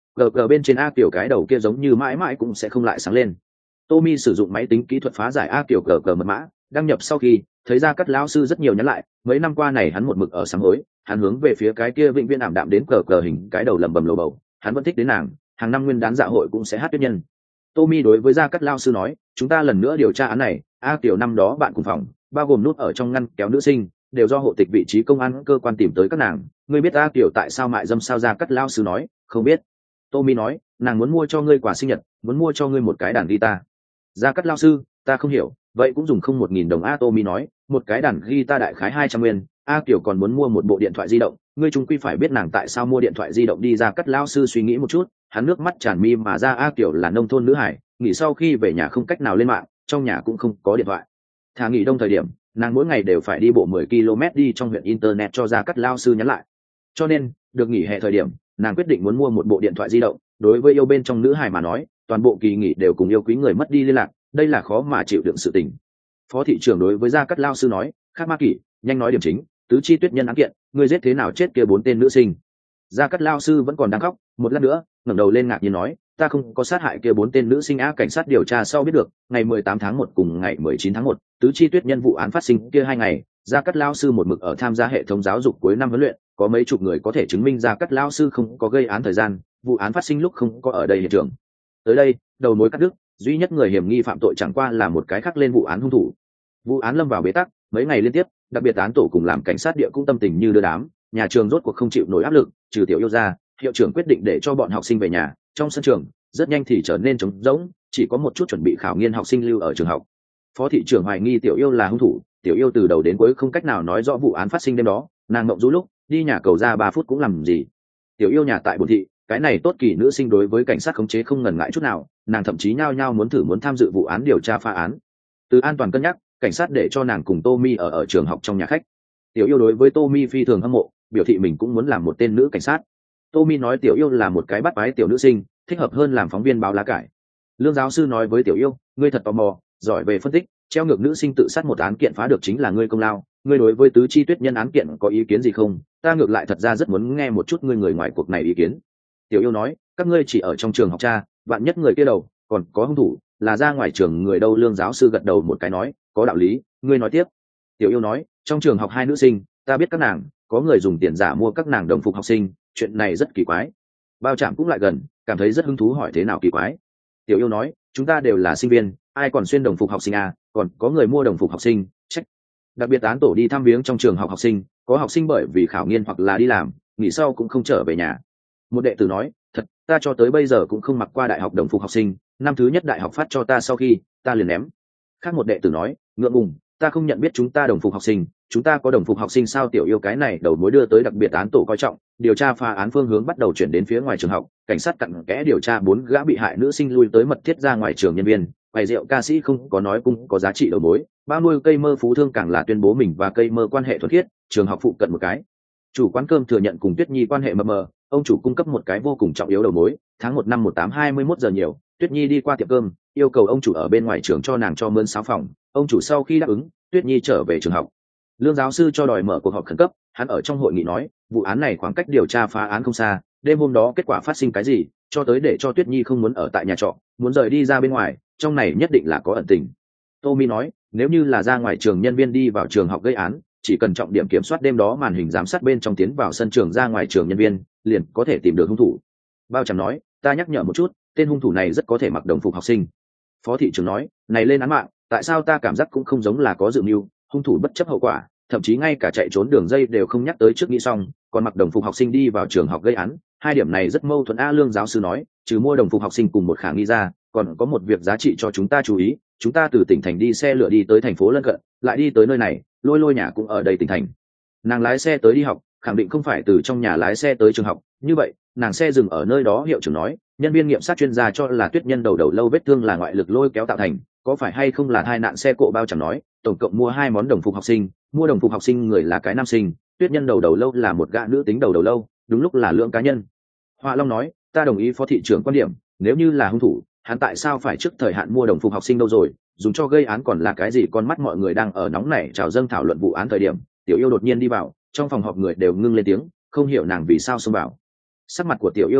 gờ gờ bên trên A Kiều cái đầu kia giống như mãi mãi cũng sẽ không lại sáng lên. Tommy sử dụng máy tính kỹ thuật phá giải A Kiều gờ mật mã, đăng nhập sau khi thấy ra Cát lão sư rất nhiều nhắn lại, mấy năm qua này hắn một mực ở sám hối, hắn hướng về phía cái kia vĩnh viễn ảm đạm đến gờ hình cái đầu lẩm bẩm lầu bầu, hắn vẫn thích đến nàng, hàng năm nguyên đán dạ hội cũng sẽ hát tuyết nhân. Tommy đối với Gia Cát lão sư nói, chúng ta lần nữa điều tra án này, A Kiều năm đó bạn cùng phòng, bao gồm nút ở trong ngăn kéo nữ sinh, đều do hộ tịch vị trí công an cơ quan tìm tới các nàng. Ngươi biết A Kiều tại sao mại dâm sao? Gia Cát lão sư nói, không biết. Tommy nói, nàng muốn mua cho ngươi quà sinh nhật, muốn mua cho ngươi một cái đàn guitar. Gia Cát lão sư, ta không hiểu, vậy cũng dùng không 1.000 đồng. A Tommy nói, một cái đàn guitar đại khái 200 nguyên, A Kiều còn muốn mua một bộ điện thoại di động, ngươi chung quy phải biết nàng tại sao mua điện thoại di động đi. Gia Cát lão sư suy nghĩ một chút, hắn nước mắt tràn mi mà ra. A Kiều là nông thôn nữ hải, nghỉ sau khi về nhà không cách nào lên mạng, trong nhà cũng không có điện thoại. Thả nghỉ đông thời điểm, nàng mỗi ngày đều phải đi bộ 10 km đi trong huyện internet cho Gia Cát lão sư nhắn lại. Cho nên, được nghỉ hè thời điểm, nàng quyết định muốn mua một bộ điện thoại di động. Đối với yêu bên trong nữ hải mà nói, toàn bộ kỳ nghỉ đều cùng yêu quý người mất đi liên lạc, đây là khó mà chịu đựng sự tình. Phó thị trưởng đối với Gia Cát lão sư nói, khác ma kỷ, nhanh nói điểm chính, tứ chi tuyết nhân án kiện, ngươi giết thế nào chết kia 4 tên nữ sinh. Gia Cát lão sư vẫn còn đang khóc, một lát nữa ngẩng đầu lên ngạc nhiên nói, ta không có sát hại kia 4 tên nữ sinh. Cảnh sát điều tra sau biết được, ngày 18 tháng 1 cùng ngày 19 tháng 1, tứ chi tuyết nhân vụ án phát sinh kia 2 ngày, Gia Cát lão sư một mực ở tham gia hệ thống giáo dục cuối năm huấn luyện, có mấy chục người có thể chứng minh Gia Cát lão sư không có gây án thời gian, vụ án phát sinh lúc không có ở đây hiện trường. Tới đây, đầu mối cắt đứt, duy nhất người hiểm nghi phạm tội chẳng qua là một cái khác lên vụ án hung thủ. Vụ án lâm vào bế tắc, mấy ngày liên tiếp, đặc biệt án tổ cùng làm cảnh sát địa cũng tâm tình như đưa đám, nhà trường rốt cuộc không chịu nổi áp lực, trừ Tiểu Yêu ra, hiệu trưởng quyết định để cho bọn học sinh về nhà. Trong sân trường rất nhanh thì trở nên trống rỗng, chỉ có một chút chuẩn bị khảo nghiên học sinh lưu ở trường học. Phó thị trưởng hoài nghi Tiểu Yêu là hung thủ. Tiểu Yêu từ đầu đến cuối không cách nào nói rõ vụ án phát sinh đêm đó, nàng mộng du lúc đi nhà cầu ra 3 phút cũng làm gì. Tiểu Yêu nhà tại Bồn thị, cái này tốt kỳ nữ sinh đối với cảnh sát khống chế không ngần ngại chút nào, nàng thậm chí nhao nhao muốn tham dự vụ án điều tra phá án. Từ an toàn cân nhắc, cảnh sát để cho nàng cùng Tommy ở trường học trong nhà khách. Tiểu Yêu đối với Tommy phi thường hâm mộ, biểu thị mình cũng muốn làm một tên nữ cảnh sát. Tommy nói Tiểu Yêu là một cái bắt bái tiểu nữ sinh, thích hợp hơn làm phóng viên báo lá cải. Lương giáo sư nói với Tiểu Yêu, ngươi thật tò mò, giỏi về phân tích, treo ngược nữ sinh tự sát một án kiện phá được chính là ngươi công lao, ngươi đối với tứ chi tuyết nhân án kiện có ý kiến gì không? Ta ngược lại thật ra rất muốn nghe một chút ngươi người ngoài cuộc này ý kiến. Tiểu Yêu nói, các ngươi chỉ ở trong trường học cha, bạn nhất người kia đầu, còn có hung thủ là ra ngoài trường người đâu? Lương giáo sư gật đầu một cái nói, có đạo lý, ngươi nói tiếp. Tiểu Yêu nói, trong trường học 2 nữ sinh, ta biết các nàng, có người dùng tiền giả mua các nàng đồng phục học sinh, chuyện này rất kỳ quái. Bao Trạm cũng lại gần, cảm thấy rất hứng thú hỏi thế nào kỳ quái. Tiểu Yêu nói, chúng ta đều là sinh viên, ai còn xuyên đồng phục học sinh à, còn có người mua đồng phục học sinh, trách. Đặc biệt án tổ đi thăm viếng trong trường học học sinh, có học sinh bởi vì khảo nghiên hoặc là đi làm, nghỉ sau cũng không trở về nhà. Một đệ tử nói, thật, ta cho tới bây giờ cũng không mặc qua đại học đồng phục học sinh, năm thứ nhất đại học phát cho ta sau khi, ta liền ném. Khác một đệ tử nói, ngượng ngùng, ta không nhận biết chúng ta đồng phục học sinh, chúng ta có đồng phục học sinh sao? Tiểu Yêu cái này đầu mối đưa tới đặc biệt án tổ coi trọng, điều tra phá án phương hướng bắt đầu chuyển đến phía ngoài trường học, cảnh sát cặn kẽ điều tra 4 gã bị hại nữ sinh lui tới mật thiết ra ngoài trường nhân viên, quầy rượu ca sĩ không có nói cung có giá trị đầu mối, bao nuôi cây mơ phú thương càng là tuyên bố mình và cây mơ quan hệ thuần khiết, trường học phụ cận một cái chủ quán cơm thừa nhận cùng Tuyết Nhi quan hệ mờ mờ, ông chủ cung cấp một cái vô cùng trọng yếu đầu mối. Tháng 1 năm 18 21 giờ nhiều, Tuyết Nhi đi qua tiệm cơm, yêu cầu ông chủ ở bên ngoài trường cho nàng cho mướn 6 phòng, ông chủ sau khi đáp ứng, Tuyết Nhi trở về trường học. Lương giáo sư cho đòi mở cuộc họp khẩn cấp, hắn ở trong hội nghị nói, vụ án này khoảng cách điều tra phá án không xa, đêm hôm đó kết quả phát sinh cái gì, cho tới để cho Tuyết Nhi không muốn ở tại nhà trọ, muốn rời đi ra bên ngoài, trong này nhất định là có ẩn tình. Tommy nói, nếu như là ra ngoài trường nhân viên đi vào trường học gây án, chỉ cần trọng điểm kiểm soát đêm đó màn hình giám sát bên trong tiến vào sân trường ra ngoài trường nhân viên, liền có thể tìm được hung thủ. Bao Tràm nói, ta nhắc nhở một chút, tên hung thủ này rất có thể mặc đồng phục học sinh. Phó thị trưởng nói, này lên án mạng, tại sao ta cảm giác cũng không giống là có dự mưu, hung thủ bất chấp hậu quả, thậm chí ngay cả chạy trốn đường dây đều không nhắc tới trước nghĩ xong, còn mặc đồng phục học sinh đi vào trường học gây án, 2 điểm này rất mâu thuẫn. A Lương giáo sư nói, trừ mua đồng phục học sinh cùng một khả nghi ra, còn có một việc giá trị cho chúng ta chú ý, chúng ta từ tỉnh thành đi xe lửa đi tới thành phố lân cận, lại đi tới nơi này, lôi nhà cũng ở đây tỉnh thành. Nàng lái xe tới đi học, khẳng định không phải từ trong nhà lái xe tới trường học, như vậy nàng xe dừng ở nơi đó. Hiệu trưởng nói, nhân viên nghiệm sát chuyên gia cho là Tuyết Nhân đầu lâu vết thương là ngoại lực lôi kéo tạo thành, có phải hay không là tai nạn xe cộ? Bao Tràm nói, tổng cộng mua 2 món đồng phục học sinh, mua đồng phục học sinh người là cái nam sinh, Tuyết Nhân đầu lâu là một gã nữ tính đầu lâu, đúng lúc là lượng cá nhân. Họa Long nói, ta đồng ý phó thị trưởng quan điểm, nếu như là hung thủ, hắn tại sao phải trước thời hạn mua đồng phục học sinh đâu rồi, dùng cho gây án còn là cái gì? Con mắt mọi người đang ở nóng nảy trào dâng thảo luận vụ án thời điểm, Tiểu Yêu đột nhiên đi vào, trong phòng họp người đều ngưng lên tiếng, không hiểu nàng vì sao xông vào. Sắc mặt của Tiểu Yêu tái nhợt,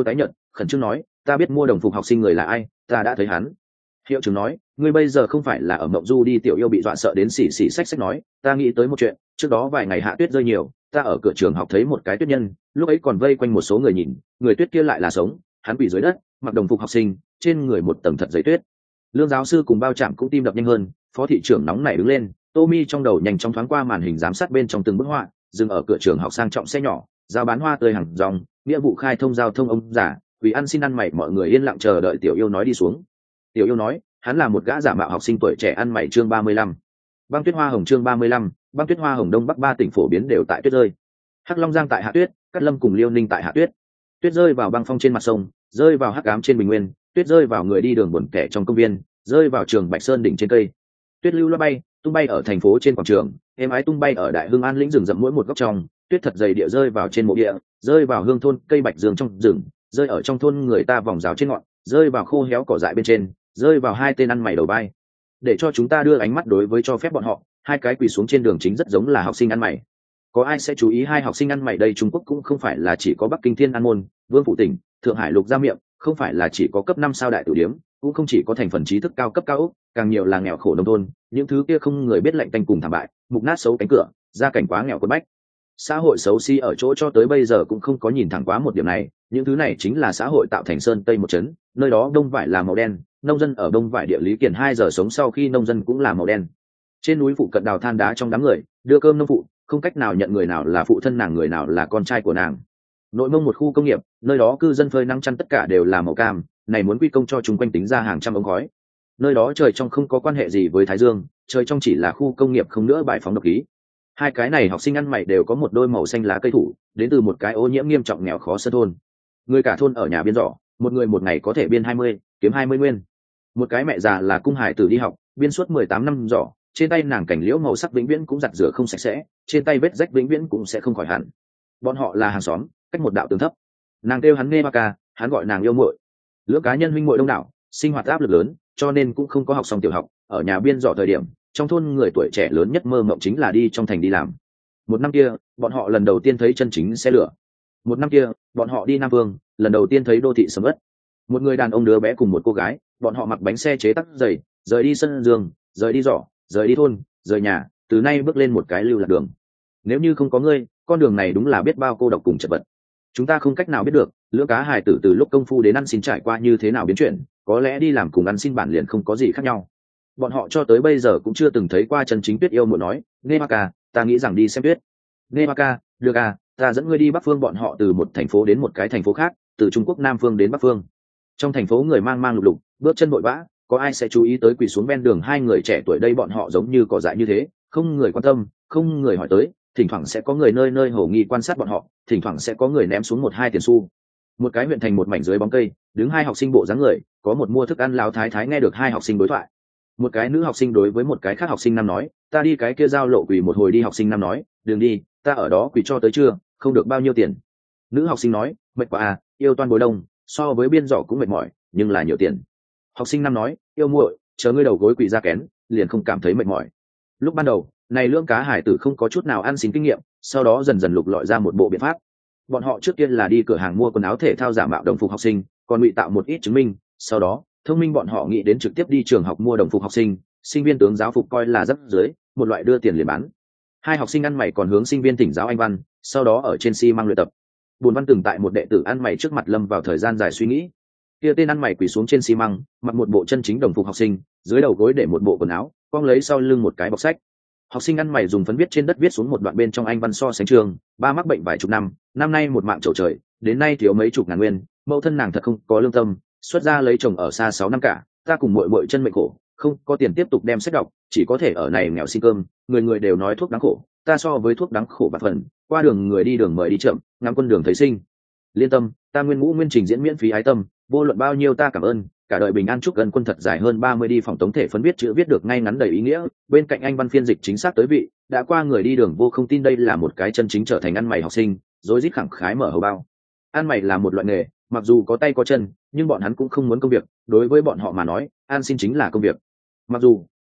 khẩn trương nói, ta biết mua đồng phục học sinh người là ai, ta đã thấy hắn. Hiệu trưởng nói, ngươi bây giờ không phải là ở mộng du đi. Tiểu yêu bị dọa sợ đến xì xì xách xách nói, ta nghĩ tới một chuyện, trước đó vài ngày hạ tuyết rơi nhiều, ta ở cửa trường học thấy một cái tuyết nhân, lúc ấy còn vây quanh một số người nhìn, người tuyết kia lại là sống, hắn quỳ dưới đất, mặc đồng phục học sinh, trên người một tầng thật giấy tuyết. Lương giáo sư cùng bao trạm cũng tim đập nhanh hơn, phó thị trưởng nóng nảy đứng lên, Tommy trong đầu nhanh chóng thoáng qua màn hình giám sát bên trong từng bức họa, dừng ở cửa trường học sang trọng xe nhỏ, giao bán hoa tươi hàng dòng, nghĩa vụ khai thông giao thông ông giả, vì ăn xin ăn mày. Mọi người yên lặng chờ đợi Tiểu yêu nói đi xuống. Tiểu yêu nói, hắn là một gã giả mạo học sinh tuổi trẻ ăn mày. Chương 35. Băng tuyết hoa hồng. Chương 35. Băng tuyết hoa hồng. Đông bắc 3 tỉnh phổ biến đều tại tuyết rơi. Hắc Long Giang tại hạ tuyết, Cát Lâm cùng Liêu Ninh tại hạ tuyết. Tuyết rơi vào băng phong trên mặt sông, rơi vào hắc ám trên bình nguyên, tuyết rơi vào người đi đường buồn kẻ trong công viên, rơi vào trường Bạch Sơn đỉnh trên cây. Tuyết lưu loa bay, tung bay ở thành phố trên quảng trường, êm ái tung bay ở Đại Hưng An lĩnh rừng rậm mỗi một góc trong. Tuyết thật dày địa rơi vào trên mộ địa, rơi vào hương thôn cây bạch dương trong rừng, rơi ở trong thôn người ta vòng rào trên ngọn, rơi vào khô héo cỏ dại bên trên, rơi vào hai tên ăn mày đầu bay. Để cho chúng ta đưa ánh mắt đối với cho phép bọn họ, hai cái quỳ xuống trên đường chính rất giống là học sinh ăn mày. Có ai sẽ chú ý hai học sinh ăn mày đây? Trung Quốc cũng không phải là chỉ có Bắc Kinh Thiên An Môn, Vương Phủ Tỉnh, Thượng Hải Lục Gia Miệng, không phải là chỉ có cấp 5 sao đại tử điếm, cũng không chỉ có thành phần trí thức cao cấp cao ốc, càng nhiều là nghèo khổ nông thôn, những thứ kia không người biết lạnh tanh cùng thảm bại, mục nát xấu cánh cửa, gia cảnh quá nghèo quất bách. Xã hội xấu xí ở chỗ cho tới bây giờ cũng không có nhìn thẳng quá một điểm này, những thứ này chính là xã hội tạo thành sơn tây một trấn, nơi đó đông vải là màu đen, nông dân ở đông vải địa lý kiển 2 giờ sống sau khi nông dân cũng là màu đen. Trên núi phụ cận đào than đá trong đám người, đưa cơm nông phụ, không cách nào nhận người nào là phụ thân nàng, người nào là con trai của nàng. Nội Mông một khu công nghiệp, nơi đó cư dân phơi nắng chăn tất cả đều là màu cam, này muốn quy công cho chúng quanh tính ra hàng trăm ống khói. Nơi đó trời trong không có quan hệ gì với Thái Dương, trời trong chỉ là khu công nghiệp không nữa bài phóng độc khí. Hai cái này học sinh ăn mày đều có một đôi màu xanh lá cây thủ, đến từ một cái ô nhiễm nghiêm trọng nghèo khó sơ thôn. Người cả thôn ở nhà biên giỏ, một người một ngày có thể biên 20, kiếm 20 nguyên. Một cái mẹ già là cung hải tử đi học, biên suốt 18 năm giỏ, trên tay nàng cảnh liễu màu sắc vĩnh viễn cũng giặt rửa không sạch sẽ, trên tay vết rách vĩnh viễn cũng sẽ không khỏi hẳn. Bọn họ là hàng xóm, cách một đạo tường thấp. Nàng kêu hắn nghe ba ca, hắn gọi nàng yêu muội. Lứa cá nhân huynh muội đông đảo, sinh hoạt áp lực lớn, cho nên cũng không có học xong tiểu học. Ở nhà biên giỏ thời điểm, trong thôn người tuổi trẻ lớn nhất mơ mộng chính là đi trong thành đi làm. Một năm kia, bọn họ lần đầu tiên thấy chân chính xe lửa. Một năm kia, bọn họ đi Nam Vương, lần đầu tiên thấy đô thị sầm uất. Một người đàn ông đứa bé cùng một cô gái, bọn họ mặc bánh xe chế tác giày, rời đi sân giường, rời đi giỏ, rời đi thôn, rời nhà, từ nay bước lên một cái lưu lạc đường. Nếu như không có ngươi, con đường này đúng là biết bao cô độc cùng chật vật. Chúng ta không cách nào biết được, lứa cá hài tử từ lúc công phu đến ăn xin trải qua như thế nào biến chuyển, có lẽ đi làm cùng ăn xin bản liền không có gì khác nhau. Bọn họ cho tới bây giờ cũng chưa từng thấy qua chân chính Tuyết yêu muội nói, nghe ba ca, ta nghĩ rằng đi xem tuyết. Nghe ba ca, được à, ta dẫn ngươi đi Bắc Phương. Bọn họ từ một thành phố đến một cái thành phố khác, từ Trung Quốc Nam Phương đến Bắc Phương. Trong thành phố người mang mang lục lục, bước chân vội vã, có ai sẽ chú ý tới quỳ xuống ven đường hai người trẻ tuổi đây? Bọn họ giống như cỏ dại như thế, không người quan tâm, không người hỏi tới, thỉnh thoảng sẽ có người nơi nơi hầu nghi quan sát bọn họ, thỉnh thoảng sẽ có người ném xuống 1-2 tiền xu. Một cái huyện thành một mảnh dưới bóng cây, đứng hai học sinh bộ dáng người, có một mua thức ăn lão thái thái nghe được hai học sinh đối thoại. Một cái nữ học sinh đối với một cái khác học sinh nam nói, ta đi cái kia giao lộ quỳ một hồi đi. Học sinh nam nói, đừng đi, ta ở đó quỳ cho tới trưa, không được bao nhiêu tiền. Nữ học sinh nói, mệt quá à, yêu toan bồi đông, so với biên giỏ cũng mệt mỏi, nhưng là nhiều tiền. Học sinh nam nói, yêu muội, chờ ngươi đầu gối quỳ ra kén, liền không cảm thấy mệt mỏi. Lúc ban đầu, này lưỡng cá hải tử không có chút nào ăn xin kinh nghiệm, sau đó dần dần lục lọi ra một bộ biện pháp. Bọn họ trước tiên là đi cửa hàng mua quần áo thể thao giả mạo đồng phục học sinh, còn ngụy tạo một ít chứng minh. Sau đó, thông minh bọn họ nghĩ đến trực tiếp đi trường học mua đồng phục học sinh, sinh viên tướng giáo phục coi là rất dưới, một loại đưa tiền liền bán. Hai học sinh ăn mày còn hướng sinh viên thỉnh giáo Anh văn, sau đó ở trên xi măng luyện tập. Bùn Văn từng tại một đệ tử ăn mày trước mặt lâm vào thời gian dài suy nghĩ. Kia tên ăn mày quỳ xuống trên xi măng, mặc một bộ chân chính đồng phục học sinh, dưới đầu gối để một bộ quần áo, cong lấy sau lưng một cái bọc sách. Học sinh ăn mày dùng phấn viết trên đất viết xuống một đoạn bên trong Anh văn so sánh trường, ba mắc bệnh vài chục năm nay một mạng trầu trời, đến nay thiếu mấy chục ngàn nguyên, mẫu thân nàng thật không có lương tâm, xuất ra lấy chồng ở xa 6 năm cả, ta cùng muội muội chân mệnh khổ, không có tiền tiếp tục đem sách đọc, chỉ có thể ở này nghèo xin cơm, người người đều nói thuốc đáng khổ, ta so với thuốc đáng khổ bạc phần, qua đường người đi đường mời đi chậm, ngắm quân đường thấy sinh. Liên tâm, ta nguyên ngũ nguyên trình diễn miễn phí ái tâm, vô luận bao nhiêu ta cảm ơn, cả đời bình an chúc gần quân thật dài hơn 30 đi phòng tống thể phấn viết chữ viết được ngay ngắn đầy ý nghĩa, bên cạnh anh văn phiên dịch chính xác tới vị, đã qua người đi đường vô không tin đây là một cái chân chính trở thành ăn mày học sinh, rối rít khẳng khái mở hầu bao. Ăn mày là một loại nghề, mặc dù có tay có chân, nhưng bọn hắn cũng không muốn công việc, đối với bọn họ mà nói, ăn xin chính là công việc. Mặc dù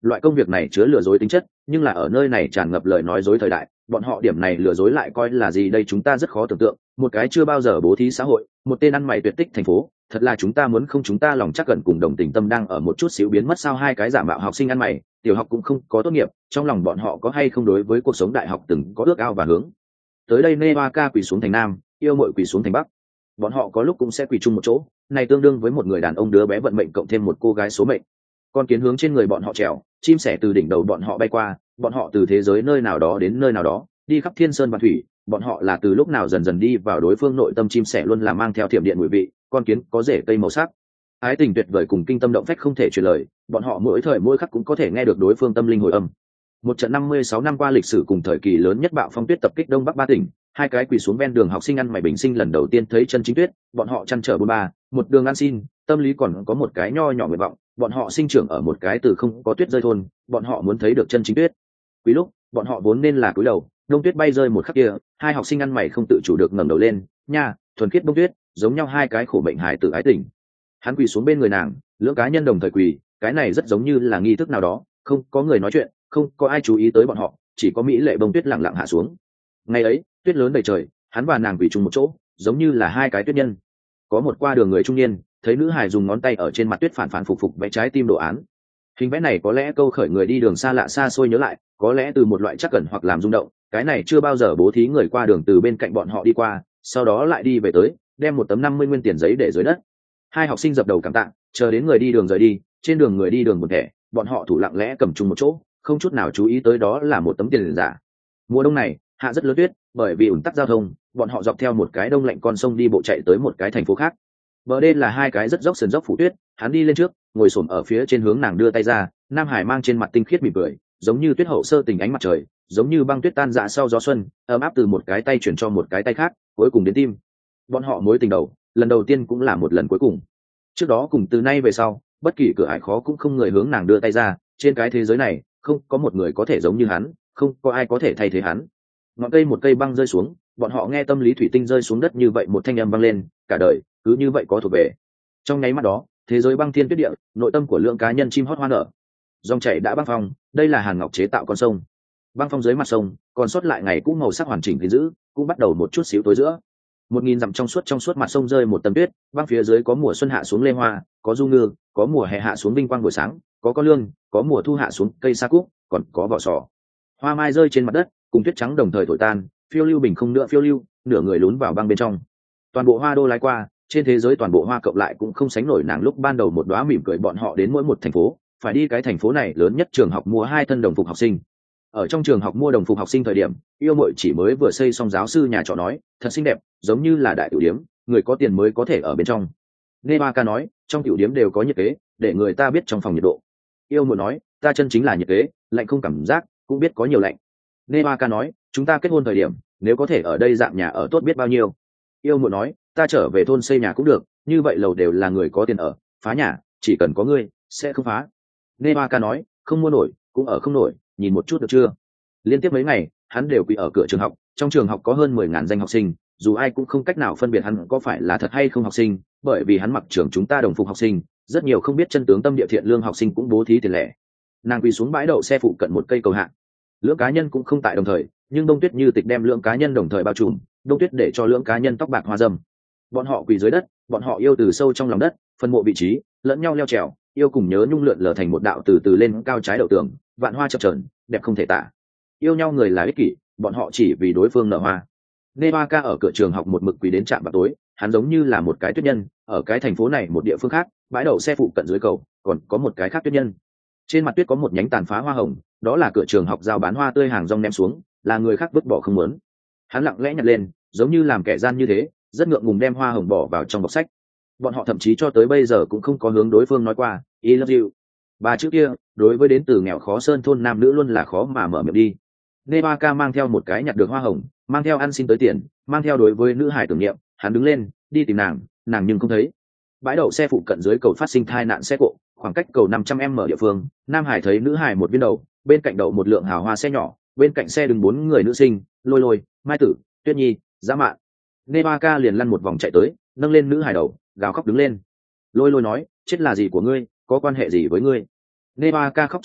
loại công việc này chứa lừa dối tính chất, nhưng là ở nơi này tràn ngập lời nói dối thời đại, bọn họ điểm này lừa dối lại coi là gì đây? Chúng ta rất khó tưởng tượng, một cái chưa bao giờ bố thí xã hội, một tên ăn mày tuyệt tích thành phố, thật là chúng ta muốn không, chúng ta lòng chắc gần cùng đồng tình tâm đang ở một chút xíu biến mất sao? Hai cái giả mạo học sinh ăn mày, tiểu học cũng không có tốt nghiệp, trong lòng bọn họ có hay không đối với cuộc sống đại học từng có ước ao và hướng tới đây? Nevaka quỳ xuống thành nam, yêu muội quỳ xuống thành bắc, bọn họ có lúc cũng sẽ quỳ chung một chỗ, này tương đương với một người đàn ông đứa bé vận mệnh cộng thêm một cô gái số mệnh. Con kiến hướng trên người bọn họ trèo, chim sẻ từ đỉnh đầu bọn họ bay qua, bọn họ từ thế giới nơi nào đó đến nơi nào đó, đi khắp thiên sơn và thủy, bọn họ là từ lúc nào dần dần đi vào đối phương nội tâm. Chim sẻ luôn là mang theo thiểm điện mùi vị, con kiến có rễ cây màu sắc, ái tình tuyệt vời cùng kinh tâm động phách không thể truyền lời, bọn họ mỗi thời mỗi khắc cũng có thể nghe được đối phương tâm linh hồi âm. Một trận 56 năm qua lịch sử cùng thời kỳ lớn nhất bạo phong tuyết tập kích đông bắc ba tỉnh, hai cái quỳ xuống ven đường học sinh ăn mày bình sinh lần đầu tiên thấy chân chính tuyết, bọn họ chăn trở bôn ba, một đường ăn xin, tâm lý còn có một cái nho nhỏ nguyện vọng, bọn họ sinh trưởng ở một cái từ không có tuyết rơi thôn, bọn họ muốn thấy được chân chính tuyết. Quý lúc, bọn họ vốn nên là cúi đầu, đông tuyết bay rơi một khắc kia, hai học sinh ăn mày không tự chủ được ngẩng đầu lên, nha, thuần khiết bông tuyết, giống nhau hai cái khổ bệnh hài tử ái tình. Hắn quỳ xuống bên người nàng, lưỡng cá nhân đồng thời quỳ, cái này rất giống như là nghi thức nào đó, không có người nói chuyện, không có ai chú ý tới bọn họ, chỉ có mỹ lệ bông tuyết lặng lặng hạ xuống. Ngày ấy, tuyết lớn đầy trời, hắn và nàng quỳ chung một chỗ, giống như là hai cái tuyết nhân. Có một qua đường người trung niên, thấy nữ hài dùng ngón tay ở trên mặt tuyết phản phản phục phục vẽ trái tim đồ án. Hình vẽ này có lẽ câu khởi người đi đường xa lạ xa xôi nhớ lại, có lẽ từ một loại chắc cẩn hoặc làm rung động, cái này chưa bao giờ bố thí người qua đường từ bên cạnh bọn họ đi qua, sau đó lại đi về tới, đem một tấm 50 nguyên tiền giấy để dưới đất. Hai học sinh dập đầu cảm tạ, chờ đến người đi đường rời đi, trên đường người đi đường buồn thẻ, bọn họ thủ lặng lẽ cầm chung một chỗ, không chút nào chú ý tới đó là một tấm tiền giả. Mùa đông này, hạ rất lớn tuyết, bởi vì ủn tắc giao thông, bọn họ dọc theo một cái đông lạnh con sông đi bộ chạy tới một cái thành phố khác. Bờ đê là hai cái rất dốc sườn dốc phủ tuyết, hắn đi lên trước, ngồi xổm ở phía trên hướng nàng đưa tay ra, Nam Hải mang trên mặt tinh khiết mỉm cười, giống như tuyết hậu sơ tình ánh mặt trời, giống như băng tuyết tan rã sau gió xuân, ấm áp từ một cái tay chuyển cho một cái tay khác, cuối cùng đến tim. Bọn họ mối tình đầu, lần đầu tiên cũng là một lần cuối cùng. Trước đó cùng từ nay về sau, bất kỳ cửa ải khó cũng không người hướng nàng đưa tay ra, trên cái thế giới này, không có một người có thể giống như hắn, không có ai có thể thay thế hắn. Ngọn cây một cây băng rơi xuống, bọn họ nghe tâm lý thủy tinh rơi xuống đất như vậy một thanh âm vang lên, cả đời cứ như vậy có thuộc về. Trong nháy mắt đó, thế giới băng thiên tuyết địa, nội tâm của lượng cá nhân chim hót hoa nở. Dòng chảy đã băng phong, đây là Hàn Ngọc chế tạo con sông. Băng phong dưới mặt sông, còn sót lại ngày cũ màu sắc hoàn chỉnh gìn giữ, cũng bắt đầu một chút xíu tối giữa. 1000 dặm trong suốt mặt sông rơi một tầng tuyết, băng phía dưới có mùa xuân hạ xuống lê hoa, có du ngư, có mùa hè hạ xuống vinh quang buổi sáng, có lương, có mùa thu hạ xuống cây sa cúc, còn có vỏ sò. Hoa mai rơi trên mặt đất, cùng tuyết trắng đồng thời thổi tan, phiêu lưu bình không nữa phiêu lưu, nửa người lún vào băng bên trong. Toàn bộ hoa đô lái qua, trên thế giới toàn bộ hoa cộng lại cũng không sánh nổi nàng lúc ban đầu một đóa mỉm cười. Bọn họ đến mỗi một thành phố, phải đi cái thành phố này lớn nhất trường học mua 2 thân đồng phục học sinh. Ở trong trường học mua đồng phục học sinh thời điểm, yêu muội chỉ mới vừa xây xong giáo sư nhà trọ nói, thật xinh đẹp, giống như là đại tiểu điếm, người có tiền mới có thể ở bên trong. Nevaka nói, trong tiểu điếm đều có nhiệt kế, để người ta biết trong phòng nhiệt độ. Yêu muội nói, ta chân chính là nhiệt kế, lạnh không cảm giác, cũng biết có nhiều lạnh. Nevaka nói, chúng ta kết hôn thời điểm, nếu có thể ở đây dạng nhà ở tốt biết bao nhiêu. Yêu muội nói, ta trở về thôn xây nhà cũng được, như vậy lầu đều là người có tiền ở, phá nhà, chỉ cần có ngươi, sẽ không phá. Nevaka nói, không mua nổi, cũng ở không nổi, nhìn một chút được chưa? Liên tiếp mấy ngày, hắn đều quỳ ở cửa trường học, trong trường học có hơn 10.000 danh học sinh, dù ai cũng không cách nào phân biệt hắn có phải là thật hay không học sinh, bởi vì hắn mặc trường chúng ta đồng phục học sinh, rất nhiều không biết chân tướng tâm địa thiện lương học sinh cũng bố thí tiền lẻ. Nàng quỳ xuống bãi đậu xe phụ cận một cây cầu hạ. Lưỡng cá nhân cũng không tại đồng thời, nhưng đông tuyết như tịch đem lưỡng cá nhân đồng thời bao trùm, đông tuyết để cho lưỡng cá nhân tóc bạc hoa râm. Bọn họ quỳ dưới đất, bọn họ yêu từ sâu trong lòng đất, phân mộ vị trí, lẫn nhau leo trèo, yêu cùng nhớ nhung lượn lờ thành một đạo từ từ lên cao trái đậu tường, vạn hoa chập chờn, đẹp không thể tả. Yêu nhau người là ích kỷ, bọn họ chỉ vì đối phương nở hoa. Nevaka ở cửa trường học một mực quỳ đến trạm vào tối, hắn giống như là một cái tuyết nhân, ở cái thành phố này một địa phương khác, bãi đậu xe phụ cận dưới cầu, còn có một cái khác tuyết nhân. Trên mặt tuyết có một nhánh tàn phá hoa hồng, đó là cửa trường học giao bán hoa tươi hàng rong ném xuống, là người khác vứt bỏ không muốn. Hắn lặng lẽ nhặt lên, giống như làm kẻ gian như thế, rất ngượng ngùng đem hoa hồng bỏ vào trong bọc sách. Bọn họ thậm chí cho tới bây giờ cũng không có hướng đối phương nói qua I love you. Ba chữ kia, đối với đến từ nghèo khó sơn thôn nam nữ luôn là khó mà mở miệng đi. Nevaka mang theo một cái nhặt được hoa hồng, mang theo ăn xin tới tiền, mang theo đối với nữ hải tưởng niệm, hắn đứng lên, đi tìm nàng nhưng không thấy. Bãi đậu xe phụ cận dưới cầu phát sinh tai nạn xe cộ, khoảng cách cầu 500m địa phương, Nam Hải thấy nữ hải một viên đầu, bên cạnh đậu một lượng hào hoa xe nhỏ, bên cạnh xe đứng 4 người nữ sinh, Lôi Lôi, Mai Tử, Tuyết Nhi, Dã Mạn. Nevaka liền lăn một vòng chạy tới, nâng lên nữ hải đầu, gào khóc đứng lên. Lôi Lôi nói, chết là gì của ngươi, có quan hệ gì với ngươi? Nevaka khóc trả lời,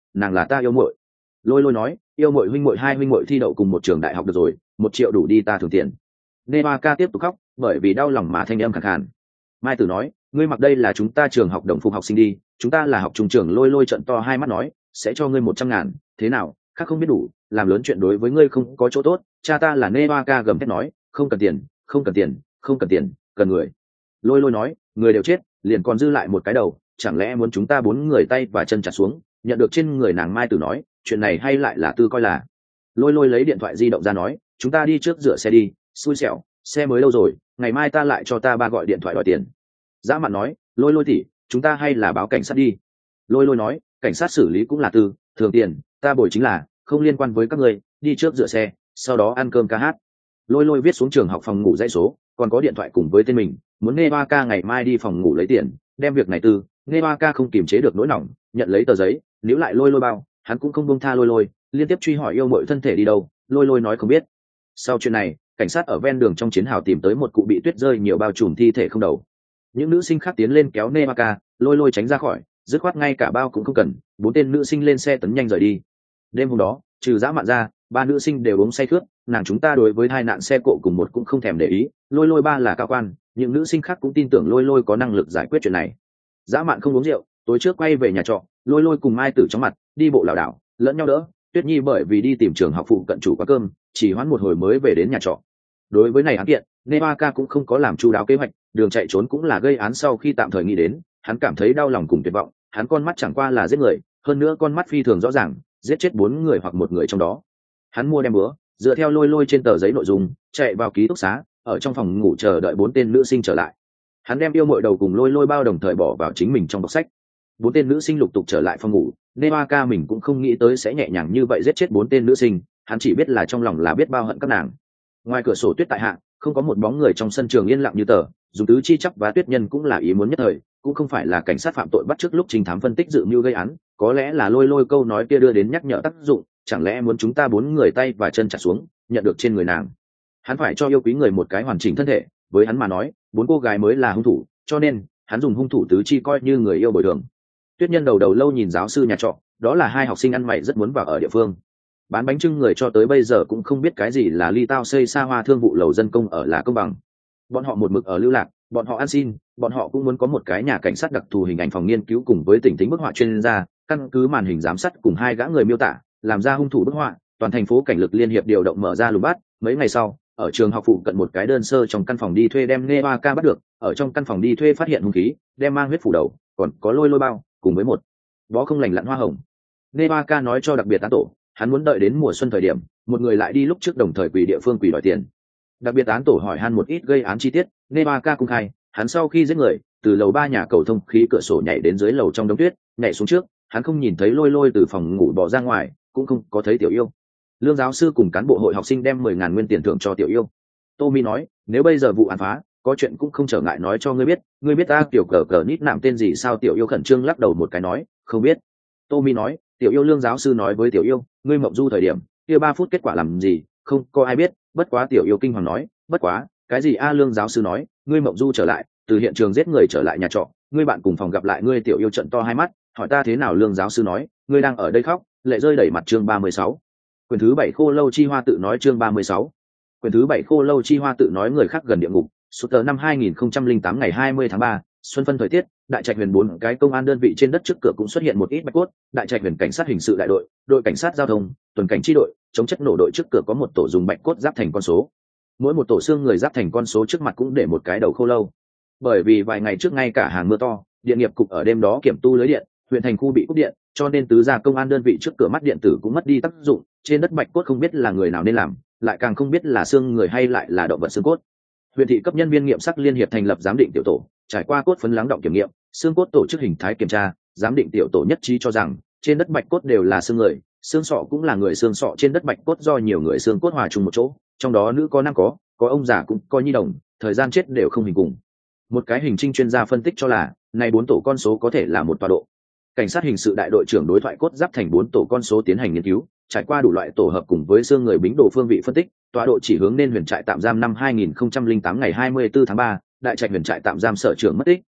nàng là ta yêu muội. Lôi Lôi nói, yêu muội huynh muội hai huynh muội thi đậu cùng một trường đại học được rồi, 1 triệu đủ đi ta thưởng tiền. Nebaka tiếp tục khóc, bởi vì đau lòng mà thanh âm khàn khàn. Mai Tử nói, ngươi mặc đây là chúng ta trường học đồng phục học sinh đi, chúng ta là học trung trường. Lôi Lôi trợn to hai mắt nói, sẽ cho ngươi 100.000, thế nào, khác không biết đủ, làm lớn chuyện đối với ngươi không có chỗ tốt. Cha ta là Nebaka gầm thét nói, không cần tiền, không cần tiền, không cần tiền, cần người. Lôi Lôi nói, người đều chết, liền còn dư lại một cái đầu, chẳng lẽ muốn chúng ta 4 người tay và chân chặt xuống? Nhận được trên người nàng. Mai Tử nói, chuyện này hay lại là tư coi là. Lôi Lôi lấy điện thoại di động ra nói, chúng ta đi trước rửa xe đi, xui xẻo, xe mới lâu rồi, ngày mai ta lại cho ta ba gọi điện thoại đòi tiền. Dã Mạn nói, Lôi Lôi tỉ, chúng ta hay là báo cảnh sát đi. Lôi Lôi nói, cảnh sát xử lý cũng là tư, thường tiền, ta bồi chính là, không liên quan với các ngươi, đi trước rửa xe, sau đó ăn cơm ca hát. Lôi Lôi viết xuống trường học phòng ngủ dãy số, còn có điện thoại cùng với tên mình, muốn Nebaka ngày mai đi phòng ngủ lấy tiền, đem việc này tư. Nebaka không kiềm chế được nỗi lòng, nhận lấy tờ giấy, níu lại Lôi Lôi bao, hắn cũng không buông tha Lôi Lôi, liên tiếp truy hỏi yêu muội thân thể đi đâu. Lôi Lôi nói không biết. Sau chuyện này, cảnh sát ở ven đường trong chiến hào tìm tới một cụ bị tuyết rơi nhiều bao trùm thi thể không đầu. Những nữ sinh khác tiến lên kéo Nebaka, Lôi Lôi tránh ra khỏi, dứt khoát ngay cả bao cũng không cần, 4 tên nữ sinh lên xe tấn nhanh rời đi. Đêm hôm đó, trừ Dã Mạn ra, 3 nữ sinh đều uống say khướt, nàng chúng ta đối với hai nạn xe cộ cùng một cũng không thèm để ý. Lôi Lôi ba là cao quan, những nữ sinh khác cũng tin tưởng Lôi Lôi có năng lực giải quyết chuyện này. Dã Mạn không uống rượu, tối trước quay về nhà trọ, Lôi Lôi cùng Mai Tử trong mặt đi bộ lảo đảo, lẫn nhau đỡ. Tuyết Nhi bởi vì đi tìm trường học phụ cận chủ quán cơm, chỉ hoãn một hồi mới về đến nhà trọ. Đối với này án kiện, Nebaka cũng không có làm chu đáo kế hoạch, đường chạy trốn cũng là gây án sau khi tạm thời nghĩ đến, hắn cảm thấy đau lòng cùng tuyệt vọng, hắn con mắt chẳng qua là giết người, hơn nữa con mắt phi thường rõ ràng, giết chết 4 người hoặc 1 người trong đó. Hắn mua đem bữa, dựa theo Lôi Lôi trên tờ giấy nội dung, chạy vào ký túc xá, ở trong phòng ngủ chờ đợi 4 tên nữ sinh trở lại. Hắn đem yêu muội đầu cùng Lôi Lôi bao đồng thời bỏ vào chính mình trong bọc sách. 4 tên nữ sinh lục tục trở lại phòng ngủ, Nebaka mình cũng không nghĩ tới sẽ nhẹ nhàng như vậy giết chết 4 tên nữ sinh, hắn chỉ biết là trong lòng là biết bao hận các nàng. Ngoài cửa sổ tuyết tại hạ, không có một bóng người trong sân trường, yên lặng như tờ. Dùng tứ chi chắc và Tuyết Nhân cũng là ý muốn nhất thời, cũng không phải là cảnh sát phạm tội bắt trước lúc trình thám phân tích dự mưu gây án, có lẽ là Lôi Lôi câu nói kia đưa đến nhắc nhở tác dụng, chẳng lẽ muốn chúng ta 4 người tay và chân chặt xuống, nhận được trên người nàng. Hắn phải cho yêu quý người một cái hoàn chỉnh thân thể, với hắn mà nói, 4 cô gái mới là hung thủ, cho nên hắn dùng hung thủ tứ chi coi như người yêu bồi thường. Tuyết Nhân đầu đầu lâu nhìn giáo sư nhà trọ, đó là 2 học sinh ăn mày rất muốn vào ở địa phương. Bán bánh trưng người cho tới bây giờ cũng không biết cái gì là ly tao xây xa hoa thương vụ lầu dân công ở là công bằng. Bọn họ một mực ở lưu lạc, bọn họ ăn xin, bọn họ cũng muốn có một cái nhà cảnh sát đặc thù hình ảnh phòng nghiên cứu cùng với tỉnh tính bức họa chuyên gia, căn cứ màn hình giám sát cùng 2 gã người miêu tả, làm ra hung thủ bức họa. Toàn thành phố cảnh lực liên hiệp điều động mở ra lùng bắt. Mấy ngày sau, ở trường học phụ cận một cái đơn sơ trong căn phòng đi thuê đem Nebaka bắt được, ở trong căn phòng đi thuê phát hiện hung khí, đem mang huyết phủ đầu, còn có Lôi Lôi bao, cùng với một bó không lành lặn hoa hồng. Nebaka nói cho đặc biệt án tổ, hắn muốn đợi đến mùa xuân thời điểm, một người lại đi lúc trước đồng thời quỷ địa phương quỷ đòi tiền. Đặc biệt án tổ hỏi han một ít gây án chi tiết, Nebaka cung khai, hắn sau khi giết người, từ lầu 3 nhà cầu thông khí cửa sổ nhảy đến dưới lầu trong đống tuyết, nhảy xuống trước, hắn không nhìn thấy Lôi Lôi từ phòng ngủ bỏ ra ngoài, cũng không có thấy Tiểu Yêu. Lương giáo sư cùng cán bộ hội học sinh đem 10.000 nguyên tiền thưởng cho Tiểu Yêu. Tommy nói, nếu bây giờ vụ án phá, có chuyện cũng không trở ngại nói cho ngươi biết ta Tiểu cờ nít nạm tên gì sao? Tiểu Yêu khẩn trương lắc đầu một cái nói, không biết. Tommy nói, Tiểu Yêu, Lương giáo sư nói với Tiểu Yêu, ngươi mộng du thời điểm kia 3 phút kết quả làm gì, không có ai biết. Bất quá Tiểu Yêu kinh hoàng nói, bất quá cái gì a? Lương giáo sư nói, ngươi mộng du trở lại, từ hiện trường giết người trở lại nhà trọ, ngươi bạn cùng phòng gặp lại ngươi. Tiểu Yêu trận to hai mắt, hỏi ta thế nào? Lương giáo sư nói, ngươi đang ở đây khóc, lệ rơi đầy mặt. Chương 36. Quyển thứ 7 Khô Lâu Chi Hoa tự nói. Chương 36. Quyển thứ 7 Khô Lâu Chi Hoa tự nói. Người khác gần địa ngục. Sút tờ năm 2008 ngày 20 tháng 3, xuân phân thời tiết, đại trạch huyền 4 cái công an đơn vị trên đất trước cửa cũng xuất hiện một ít bạch cốt. Đại trạch huyền cảnh sát hình sự đại đội, đội cảnh sát giao thông, tuần cảnh chi đội, chống chất nổ đội trước cửa có một tổ dùng bạch cốt giáp thành con số. Mỗi một tổ xương người giáp thành con số trước mặt cũng để một cái đầu khô lâu. Bởi vì vài ngày trước ngay cả hàng mưa to, điện nghiệp cục ở đêm đó kiểm tu lưới điện, huyện thành khu bị cúp điện, cho nên tứ gia công an đơn vị trước cửa mắt điện tử cũng mất đi tác dụng. Trên đất bạch cốt không biết là người nào nên làm, lại càng không biết là xương người hay lại là động vật xương cốt. Huyện thị cấp nhân viên nghiệm sắc liên hiệp thành lập giám định tiểu tổ, trải qua cốt phấn lắng động kiểm nghiệm, xương cốt tổ chức hình thái kiểm tra, giám định tiểu tổ nhất trí cho rằng trên đất bạch cốt đều là xương người, xương sọ cũng là người. Xương sọ trên đất bạch cốt do nhiều người xương cốt hòa chung một chỗ, trong đó nữ có nam có ông già cũng có nhi đồng, thời gian chết đều không hình cùng. Một cái hình trinh chuyên gia phân tích cho là này 4 tổ con số có thể là một tọa độ. Cảnh sát hình sự đại đội trưởng đối thoại cốt giáp thành 4 tổ con số tiến hành nghiên cứu, trải qua đủ loại tổ hợp cùng với xương người bính đồ phương vị phân tích, tọa độ chỉ hướng nên huyền trại tạm giam năm 2008 ngày 24 tháng 3, đại trạch huyền trại tạm giam sở trưởng mất tích,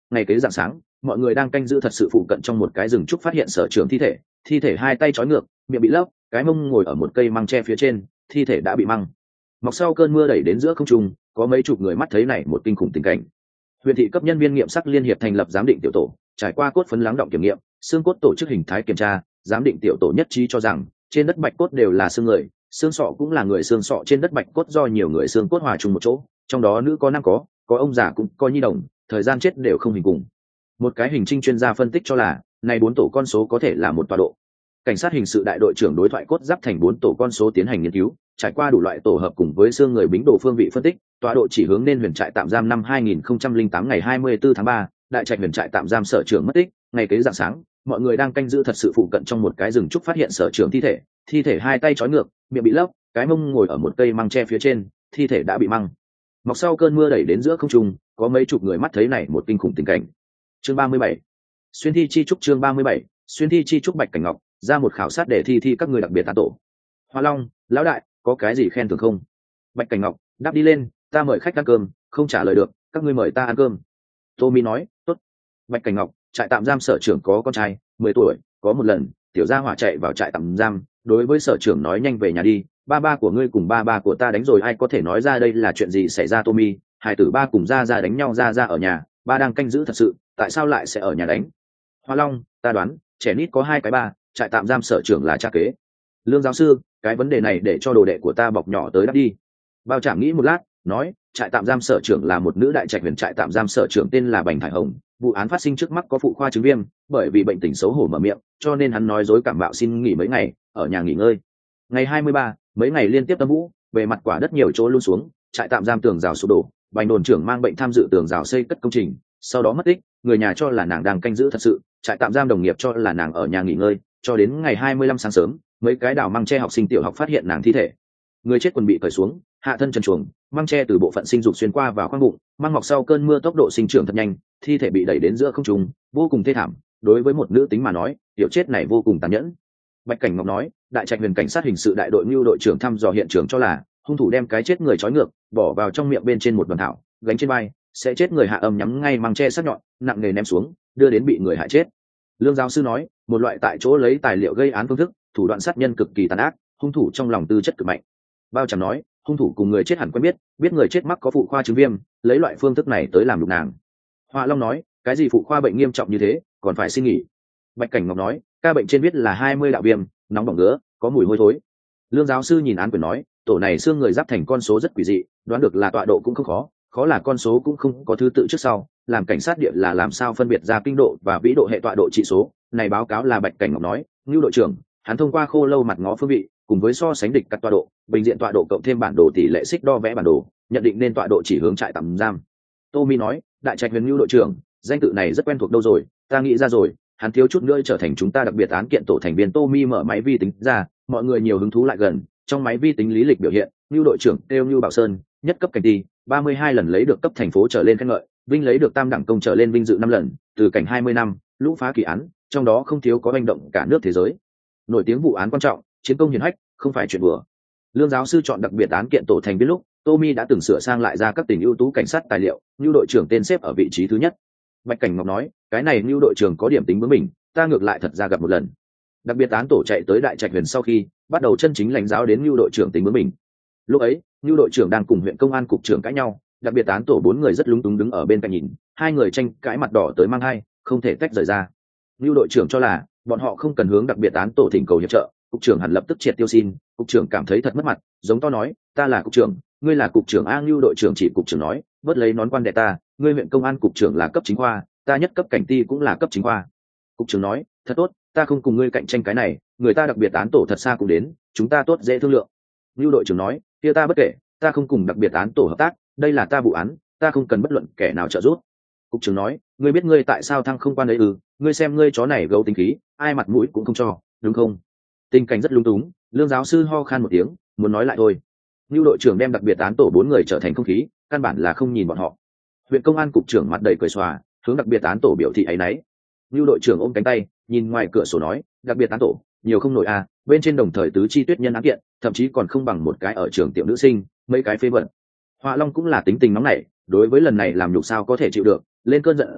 ngày kế rạng sáng mọi người đang canh giữ thật sự phụ cận trong một cái rừng trúc phát hiện sở trưởng thi thể hai tay trói ngược, miệng bị lấp, cái mông ngồi ở một cây măng tre phía trên, thi thể đã bị măng mọc sau cơn mưa đẩy đến giữa không trung. Có mấy chục người mắt thấy này một kinh khủng tình cảnh. Huyện thị cấp nhân viên nghiệm sắc liên hiệp thành lập giám định tiểu tổ, trải qua cốt phấn lắng động kiểm nghiệm, xương cốt tổ chức hình thái kiểm tra, giám định tiểu tổ nhất trí cho rằng trên đất bạch cốt đều là xương người, xương sọ cũng là người, xương sọ trên đất bạch cốt do nhiều người xương cốt hòa chung một chỗ, trong đó nữ có nam có ông già cũng có nhi đồng, thời gian chết đều không hình cùng. Một cái hình trinh chuyên gia phân tích cho là này 4 tổ con số có thể là một tọa độ. Cảnh sát hình sự đại đội trưởng đối thoại cốt giáp thành 4 tổ con số tiến hành nghiên cứu, trải qua đủ loại tổ hợp cùng với xương người bính đồ phương vị phân tích, tọa độ chỉ hướng nên huyền trại tạm giam năm 2008 ngày 24 tháng 3, đại trạch huyền trại tạm giam sở trưởng mất tích. Ngày kế rạng sáng mọi người đang canh giữ thật sự phụ cận trong một cái rừng trúc phát hiện sở trưởng thi thể hai tay trói ngược, miệng bị lấp, cái mông ngồi ở một cây măng tre phía trên, thi thể đã bị măng mọc sau cơn mưa đẩy đến giữa không trung. Có mấy chục người mắt thấy này một kinh khủng tình cảnh. Chương 37 xuyên thi chi trúc. Chương 37 xuyên thi chi trúc. Bạch Cảnh Ngọc ra một khảo sát để thi các người đặc biệt tán tổ. Hoa Long, lão đại, có cái gì khen thưởng không? Bạch Cảnh Ngọc đáp đi lên, ta mời khách ăn cơm, không trả lời được, các ngươi mời ta ăn cơm. Tommy nói, tốt. Bạch Cảnh Ngọc, trại tạm giam sở trưởng có con trai 10 tuổi, có một lần tiểu gia hỏa chạy vào trại tạm giam, đối với sở trưởng nói nhanh về nhà đi, ba của ngươi cùng ba của ta đánh rồi, ai có thể nói ra đây là chuyện gì xảy ra? Tommy, hai tử ba cùng ra đánh nhau, ra ở nhà, ba đang canh giữ thật sự, tại sao lại sẽ ở nhà đánh? Hoa Long, ta đoán trẻ nít có 2 cái ba, trại tạm giam sở trưởng là cha kế. Lương giáo sư, cái vấn đề này để cho đồ đệ của ta bọc nhỏ tới đáp đi. Bao Trảm nghĩ một lát, nói, trại tạm giam sở trưởng là một nữ đại trạch huyền trại tạm giam sở trưởng tên là Bành Thải Hồng, vụ án phát sinh trước mắt có phụ khoa chứng viêm, bởi vì bệnh tình xấu hổ mở miệng, cho nên hắn nói dối cảm bạo xin nghỉ mấy ngày, ở nhà nghỉ ngơi. Ngày 23, mấy ngày liên tiếp tâm vũ, về mặt quả đất nhiều chỗ luôn xuống, trại tạm giam tường rào sụp đổ, Bành đồn trưởng mang bệnh tham dự tường rào xây cất công trình, sau đó mất tích, người nhà cho là nàng đang canh giữ thật sự, trại tạm giam đồng nghiệp cho là nàng ở nhà nghỉ ngơi, cho đến ngày 25 sáng sớm, mấy cái đào măng tre học sinh tiểu học phát hiện nàng thi thể. Người chết quần bị cởi xuống, hạ thân trần truồng, măng tre từ bộ phận sinh dục xuyên qua vào khoang bụng, măng mọc sau cơn mưa tốc độ sinh trưởng thật nhanh, thi thể bị đẩy đến giữa không trung, vô cùng thê thảm. Đối với một nữ tính mà nói, tiểu chết này vô cùng tàn nhẫn. Bạch Cảnh Ngọc nói, đại trạch huyền cảnh sát hình sự đại đội Ngưu đội trưởng thăm dò hiện trường cho là hung thủ đem cái chết người trói ngược, bỏ vào trong miệng bên trên một đoàn thảo, gánh trên vai, sẽ chết người hạ âm nhắm ngay măng tre sắc nhọn, nặng nề ném xuống, đưa đến bị người hại chết. Lương giáo sư nói, một loại tại chỗ lấy tài liệu gây án phương thức, thủ đoạn sát nhân cực kỳ tàn ác, hung thủ trong lòng tư chất cực mạnh. Bao Trảm nói, hung thủ cùng người chết hẳn quen biết người chết mắc có phụ khoa chứng viêm, lấy loại phương thức này tới làm nhục nàng. Hoa Long nói, cái gì phụ khoa bệnh nghiêm trọng như thế, còn phải xin nghỉ. Bạch Cảnh Ngọc nói, ca bệnh trên viết là 20 đạo viêm, nóng bỏng ngứa, có mùi hôi thối. Lương giáo sư nhìn án quyển nói, tổ này xương người giáp thành con số rất quỷ dị, đoán được là tọa độ cũng không khó là con số cũng không có thứ tự trước sau, làm cảnh sát địa là làm sao phân biệt ra kinh độ và vĩ độ hệ tọa độ trị số. Này báo cáo là Bạch Cảnh Ngọc nói, Ngưu đội trưởng, hắn thông qua khô lâu mặt ngó phương vị, cùng với so sánh địch cắt tọa độ, bình diện tọa độ cộng thêm bản đồ tỷ lệ xích đo vẽ bản đồ, nhận định nên tọa độ chỉ hướng trại tạm giam. Tommy nói, đại trạch huyền Ngưu đội trưởng, danh tự này rất quen thuộc đâu rồi, ta nghĩ ra rồi, hắn thiếu chút nữa trở thành chúng ta đặc biệt án kiện tổ thành viên. Tommy mở máy vi tính ra, mọi người nhiều hứng thú lại gần, trong máy vi tính lý lịch biểu hiện, Ngưu đội trưởng Têu Ngưu Bảo Sơn, nhất cấp cảnh ti, 32 lần lấy được cấp thành phố trở lên khen ngợi, vinh lấy được tam đẳng công trở lên vinh dự 5 lần, từ cảnh 20 năm, lũ phá kỳ án, trong đó không thiếu có hành động cả nước thế giới. Nổi tiếng vụ án quan trọng, chiến công hiển hách, không phải chuyện đùa. Lương giáo sư chọn đặc biệt án kiện tổ thành viên lúc, Tommy đã từng sửa sang lại ra các tình ưu tú cảnh sát tài liệu, Ngưu đội trưởng tên xếp ở vị trí thứ nhất. Bạch Cảnh Ngọc nói, cái này Ngưu đội trưởng có điểm tính bướng mình, ta ngược lại thật ra gặp một lần. Đặc biệt án tổ chạy tới đại trạch huyền sau khi bắt đầu chân chính lãnh giáo đến Ngưu đội trưởng tính bướng mình. Lúc ấy, Ngưu đội trưởng đang cùng huyện công an cục trưởng cãi nhau, đặc biệt án tổ 4 người rất lúng túng đứng ở bên cạnh nhìn, hai người tranh cãi mặt đỏ tới mang hai, không thể tách rời ra. Ngưu đội trưởng cho là bọn họ không cần hướng đặc biệt án tổ thỉnh cầu hiệp trợ, cục trưởng hẳn lập tức triệt tiêu xin. Cục trưởng cảm thấy thật mất mặt, giống to nói, ta là cục trưởng, ngươi là cục trưởng a. Ngưu đội trưởng chỉ cục trưởng nói, vớt lấy nón quan đệ ta, ngươi huyện công an cục trưởng là cấp chính khoa, ta nhất cấp cảnh ti cũng là cấp chính khoa. Cục trưởng nói, thật tốt, ta không cùng ngươi cạnh tranh cái này, người ta đặc biệt án tổ thật xa cũng đến, chúng ta tốt dễ thương lượng. Ngưu đội trưởng nói, kia ta bất kể, ta không cùng đặc biệt án tổ hợp tác, đây là ta vụ án, ta không cần bất luận kẻ nào trợ giúp. Cục trưởng nói, ngươi biết ngươi tại sao thăng không quan ấy ngươi xem ngươi chó này gấu tính khí, ai mặt mũi cũng không cho, đúng không? Tình cảnh rất lung túng, Lương giáo sư ho khan một tiếng, muốn nói lại thôi. Ngưu đội trưởng đem đặc biệt án tổ 4 người trở thành không khí, căn bản là không nhìn bọn họ. Huyện công an cục trưởng mặt đầy cười xòa, hướng đặc biệt án tổ biểu thị áy náy. Ngưu đội trưởng ôm cánh tay, nhìn ngoài cửa sổ nói, đặc biệt án tổ, nhiều không nổi à, bên trên đồng thời tứ chi tuyết nhân án kiện, thậm chí còn không bằng một cái ở trường tiểu nữ sinh, mấy cái phê bẩn. Họa Long cũng là tính tình nóng nảy, đối với lần này làm nhục sao có thể chịu được, lên cơn giận dữ,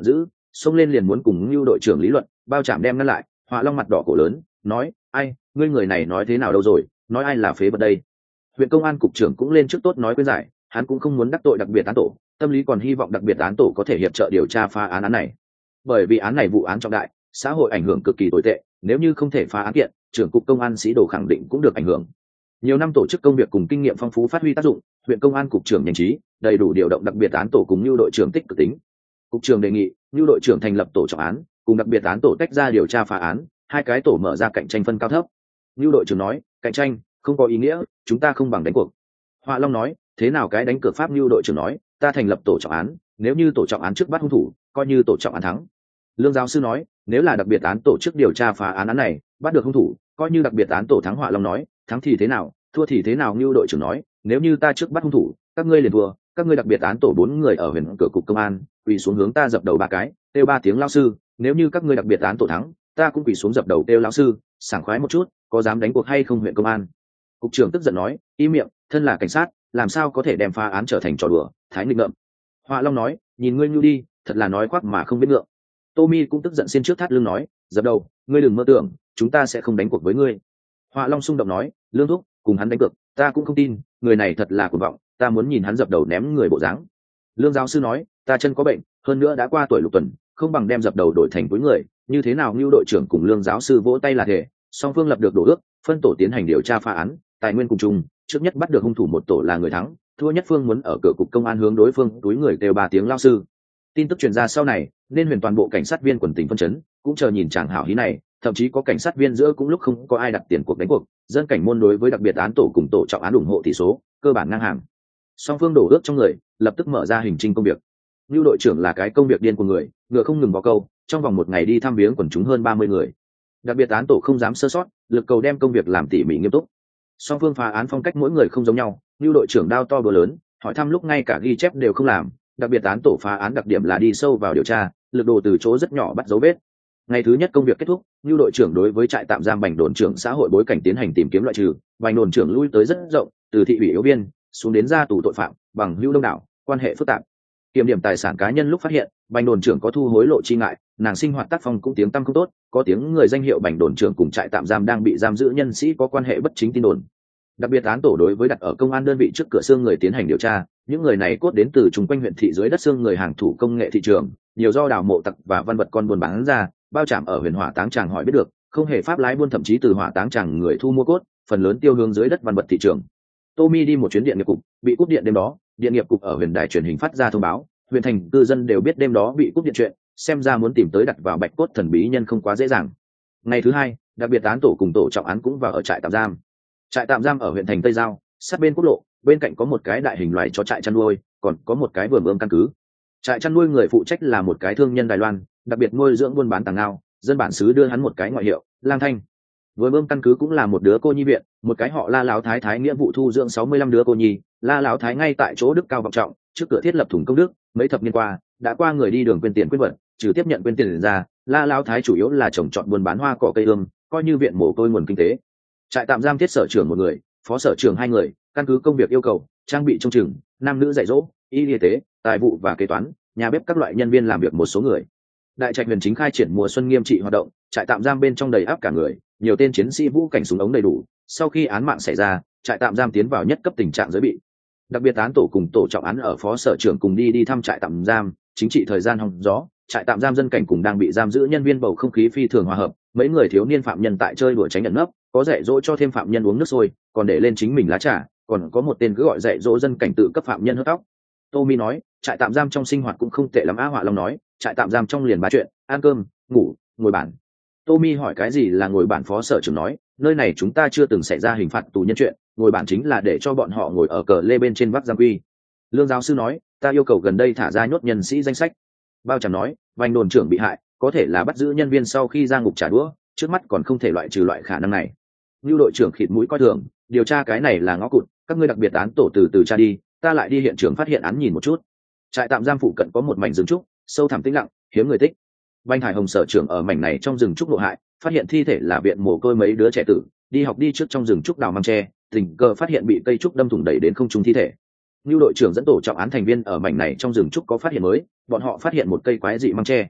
xông lên liền muốn cùng Nưu đội trưởng lý luận, bao trảm đem ngăn lại. Họa Long mặt đỏ cổ lớn nói, ai, ngươi người này nói thế nào đâu rồi, nói ai là phế vật đây. Huyện công an cục trưởng cũng lên trước tốt nói khuyên giải, hắn cũng không muốn đắc tội đặc biệt án tổ, tâm lý còn hy vọng đặc biệt án tổ có thể hiệp trợ điều tra phá án này, bởi vì án này vụ án trọng đại, xã hội ảnh hưởng cực kỳ tồi tệ, nếu như không thể phá án kiện, trưởng cục công an sĩ đồ khẳng định cũng được ảnh hưởng. Nhiều năm tổ chức công việc cùng kinh nghiệm phong phú phát huy tác dụng, huyện công an cục trưởng nhanh trí, đầy đủ điều động đặc biệt án tổ cùng Nưu đội trưởng tích cực tính. Cục trưởng đề nghị Nưu đội trưởng thành lập tổ trọng án, cùng đặc biệt án tổ tách ra điều tra phá án, hai cái tổ mở ra cạnh tranh phân cao thấp. Nưu đội trưởng nói, cạnh tranh không có ý nghĩa, chúng ta không bằng đánh cuộc. Họa Long nói, thế nào cái đánh cược pháp? Nưu đội trưởng nói, ta thành lập tổ trọng án, nếu như tổ trọng án trước bắt hung thủ, coi như tổ trọng án thắng. Lương giáo sư nói, nếu là đặc biệt án tổ chức điều tra phá án này, bắt được hung thủ, coi như đặc biệt án tổ thắng. Họa Long nói, thắng thì thế nào, thua thì thế nào? Nưu đội trưởng nói, nếu như ta trước bắt hung thủ, các ngươi liền thua, các ngươi đặc biệt án tổ 4 người ở huyện cửa cục công an quỳ xuống hướng ta dập đầu 3 cái, kêu 3 tiếng lao sư, nếu như các ngươi đặc biệt án tổ thắng, ta cũng quỳ xuống dập đầu kêu lao sư, sảng khoái một chút, có dám đánh cuộc hay không? Huyện công an cục trưởng tức giận nói, im miệng, thân là cảnh sát, làm sao có thể đem phá án trở thành trò đùa, thái nghịch ngợm. Họa Long nói, nhìn ngươi Nưu đi, thật là nói khoác mà không biết ngượng. Tommy cũng tức giận xin trước thắt lưng nói, dập đầu, ngươi đừng mơ tưởng, chúng ta sẽ không đánh cuộc với ngươi. Họa Long xung động nói, Lương thúc, cùng hắn đánh cược, ta cũng không tin, người này thật là cuồng vọng, ta muốn nhìn hắn dập đầu ném người bộ dáng. Lương giáo sư nói, ta chân có bệnh, hơn nữa đã qua tuổi lục tuần, không bằng đem dập đầu đổi thành túi người, như thế nào? Nưu đội trưởng cùng Lương giáo sư vỗ tay là thể, song phương lập được đổ ước, phân tổ tiến hành điều tra phá án, tài nguyên cùng chung, trước nhất bắt được hung thủ một tổ là người thắng, thua nhất phương muốn ở cửa cục công an hướng đối phương túi người kêu 3 tiếng lao sư. Tin tức truyền ra sau này, nên huyền toàn bộ cảnh sát viên quần tỉnh phân chấn, cũng chờ nhìn chàng hảo hí này, thậm chí có cảnh sát viên giữa cũng lúc không có ai đặt tiền cuộc đánh cuộc, dân cảnh môn đối với đặc biệt án tổ cùng tổ trọng án ủng hộ tỷ số cơ bản ngang hàng. Song phương đổ ước trong người, lập tức mở ra hành trình công việc. Nưu đội trưởng là cái công việc điên của người, ngựa không ngừng vào câu, trong vòng 1 ngày đi thăm viếng quần chúng hơn 30 người. Đặc biệt án tổ không dám sơ sót, lực cầu đem công việc làm tỉ mỉ nghiêm túc. Song phương phá án phong cách mỗi người không giống nhau, Nưu đội trưởng đao to búa lớn, hỏi thăm lúc ngay cả ghi chép đều không làm. Đặc biệt án tổ phá án đặc điểm là đi sâu vào điều tra, lực đồ từ chỗ rất nhỏ bắt dấu vết. Ngày thứ nhất công việc kết thúc, Nưu đội trưởng đối với trại tạm giam Bành đồn trưởng xã hội bối cảnh tiến hành tìm kiếm loại trừ. Bành đồn trưởng lui tới rất rộng, từ thị ủy yếu viên xuống đến ra tù tội phạm, bằng hữu đông đảo, quan hệ phức tạp. Kiểm điểm tài sản cá nhân lúc phát hiện, Bành đồn trưởng có thu hối lộ chi ngại, nàng sinh hoạt tác phong cũng tiếng tăm không tốt, có tiếng người danh hiệu Bành đồn trưởng cùng trại tạm giam đang bị giam giữ nhân sĩ có quan hệ bất chính tin đồn. Đặc biệt án tổ đối với đặt ở công an đơn vị trước cửa xương người tiến hành điều tra, những người này cốt đến từ chung quanh huyện thị dưới đất xương người hàng thủ công nghệ thị trường, nhiều do đào mộ tặc và văn vật con buôn bán ra, bao trảm ở huyền hỏa táng tràng hỏi biết được, không hề pháp lái buôn, thậm chí từ hỏa táng tràng người thu mua cốt, phần lớn tiêu hướng dưới đất văn vật thị trường. Tommy đi một chuyến điện nghiệp cục, bị cúp điện đêm đó, điện nghiệp cục ở huyền đài truyền hình phát ra thông báo, huyện thành cư dân đều biết đêm đó bị cúp điện chuyện, xem ra muốn tìm tới đặt vào bạch cốt thần bí nhân không quá dễ dàng. Ngày thứ hai, đặc biệt án tổ cùng tổ trọng án cũng vào ở trại tạm giam. Trại tạm giam ở huyện thành Tây Giao, sát bên quốc lộ, bên cạnh có một cái đại hình loài chó trại chăn nuôi, còn có một cái vườn ươm căn cứ. Trại chăn nuôi người phụ trách là một cái thương nhân Đài Loan, đặc biệt nuôi dưỡng buôn bán tàng ngao, dân bản xứ đưa hắn một cái ngoại hiệu, Lang Thanh. Vườn ươm căn cứ cũng là một đứa cô nhi viện, một cái họ La Láo Thái Thái nghĩa vụ thu dưỡng 65 đứa cô nhi. La Láo Thái ngay tại chỗ đức cao vọng trọng, trước cửa thiết lập thùng công đức, mấy thập niên qua, đã qua người đi đường quên tiền quên vật, trừ tiếp nhận quên tiền ra, La Láo Thái chủ yếu là trồng trọt buôn bán hoa cỏ cây ươm, coi như viện mồ côi nguồn kinh tế. Trại tạm giam thiết sở trưởng 1 người, phó sở trưởng 2 người, căn cứ công việc yêu cầu, trang bị trông chừng, nam nữ dạy dỗ, y tế, tài vụ và kế toán, nhà bếp các loại nhân viên làm việc một số người. Đại trạch huyền chính khai triển mùa xuân nghiêm trị hoạt động, trại tạm giam bên trong đầy áp cả người, nhiều tên chiến sĩ vũ cảnh súng ống đầy đủ. Sau khi án mạng xảy ra, trại tạm giam tiến vào nhất cấp tình trạng giới bị. Đặc biệt án tổ cùng tổ trọng án ở phó sở trưởng cùng đi thăm trại tạm giam, chính trị thời gian hong gió, trại tạm giam dân cảnh cùng đang bị giam giữ nhân viên bầu không khí phi thường hòa hợp. Mấy người thiếu niên phạm nhân tại chơi đùa tránh nhận nấp, có dạy dỗ cho thêm phạm nhân uống nước sôi, còn để lên chính mình lá trà, còn có một tên cứ gọi dạy dỗ dân cảnh tự cấp phạm nhân hớt tóc. Tommy nói, trại tạm giam trong sinh hoạt cũng không tệ lắm. Á Họa Long nói, trại tạm giam trong liền 3 chuyện: ăn cơm, ngủ, ngồi bản. Tommy hỏi cái gì là ngồi bản? Phó sở trưởng nói, nơi này chúng ta chưa từng xảy ra hình phạt tù nhân chuyện, ngồi bản chính là để cho bọn họ ngồi ở cờ lê bên trên vác giam quy. Lương giáo sư nói, ta yêu cầu gần đây thả ra nhốt nhân sĩ danh sách. Bao Tràm nói, Vành đồn trưởng bị hại, có thể là bắt giữ nhân viên sau khi ra ngục trả đũa, trước mắt còn không thể loại trừ loại khả năng này. Nưu đội trưởng khịt mũi coi thường, điều tra cái này là ngõ cụt, các ngươi đặc biệt án tổ từ từ tra đi, ta lại đi hiện trường phát hiện án nhìn một chút. Trại tạm giam phụ cận có một mảnh rừng trúc, sâu thẳm tĩnh lặng, hiếm người tích. Vành Hải Hồng sở trưởng ở mảnh này trong rừng trúc lộ hại, phát hiện thi thể là viện mồ côi mấy đứa trẻ tử, đi học đi trước trong rừng trúc đào măng tre, tình cờ phát hiện bị cây trúc đâm thủng đẩy đến không trung thi thể. Nưu đội trưởng dẫn tổ trọng án thành viên ở mảnh này trong rừng trúc có phát hiện mới, bọn họ phát hiện một cây quái dị măng tre.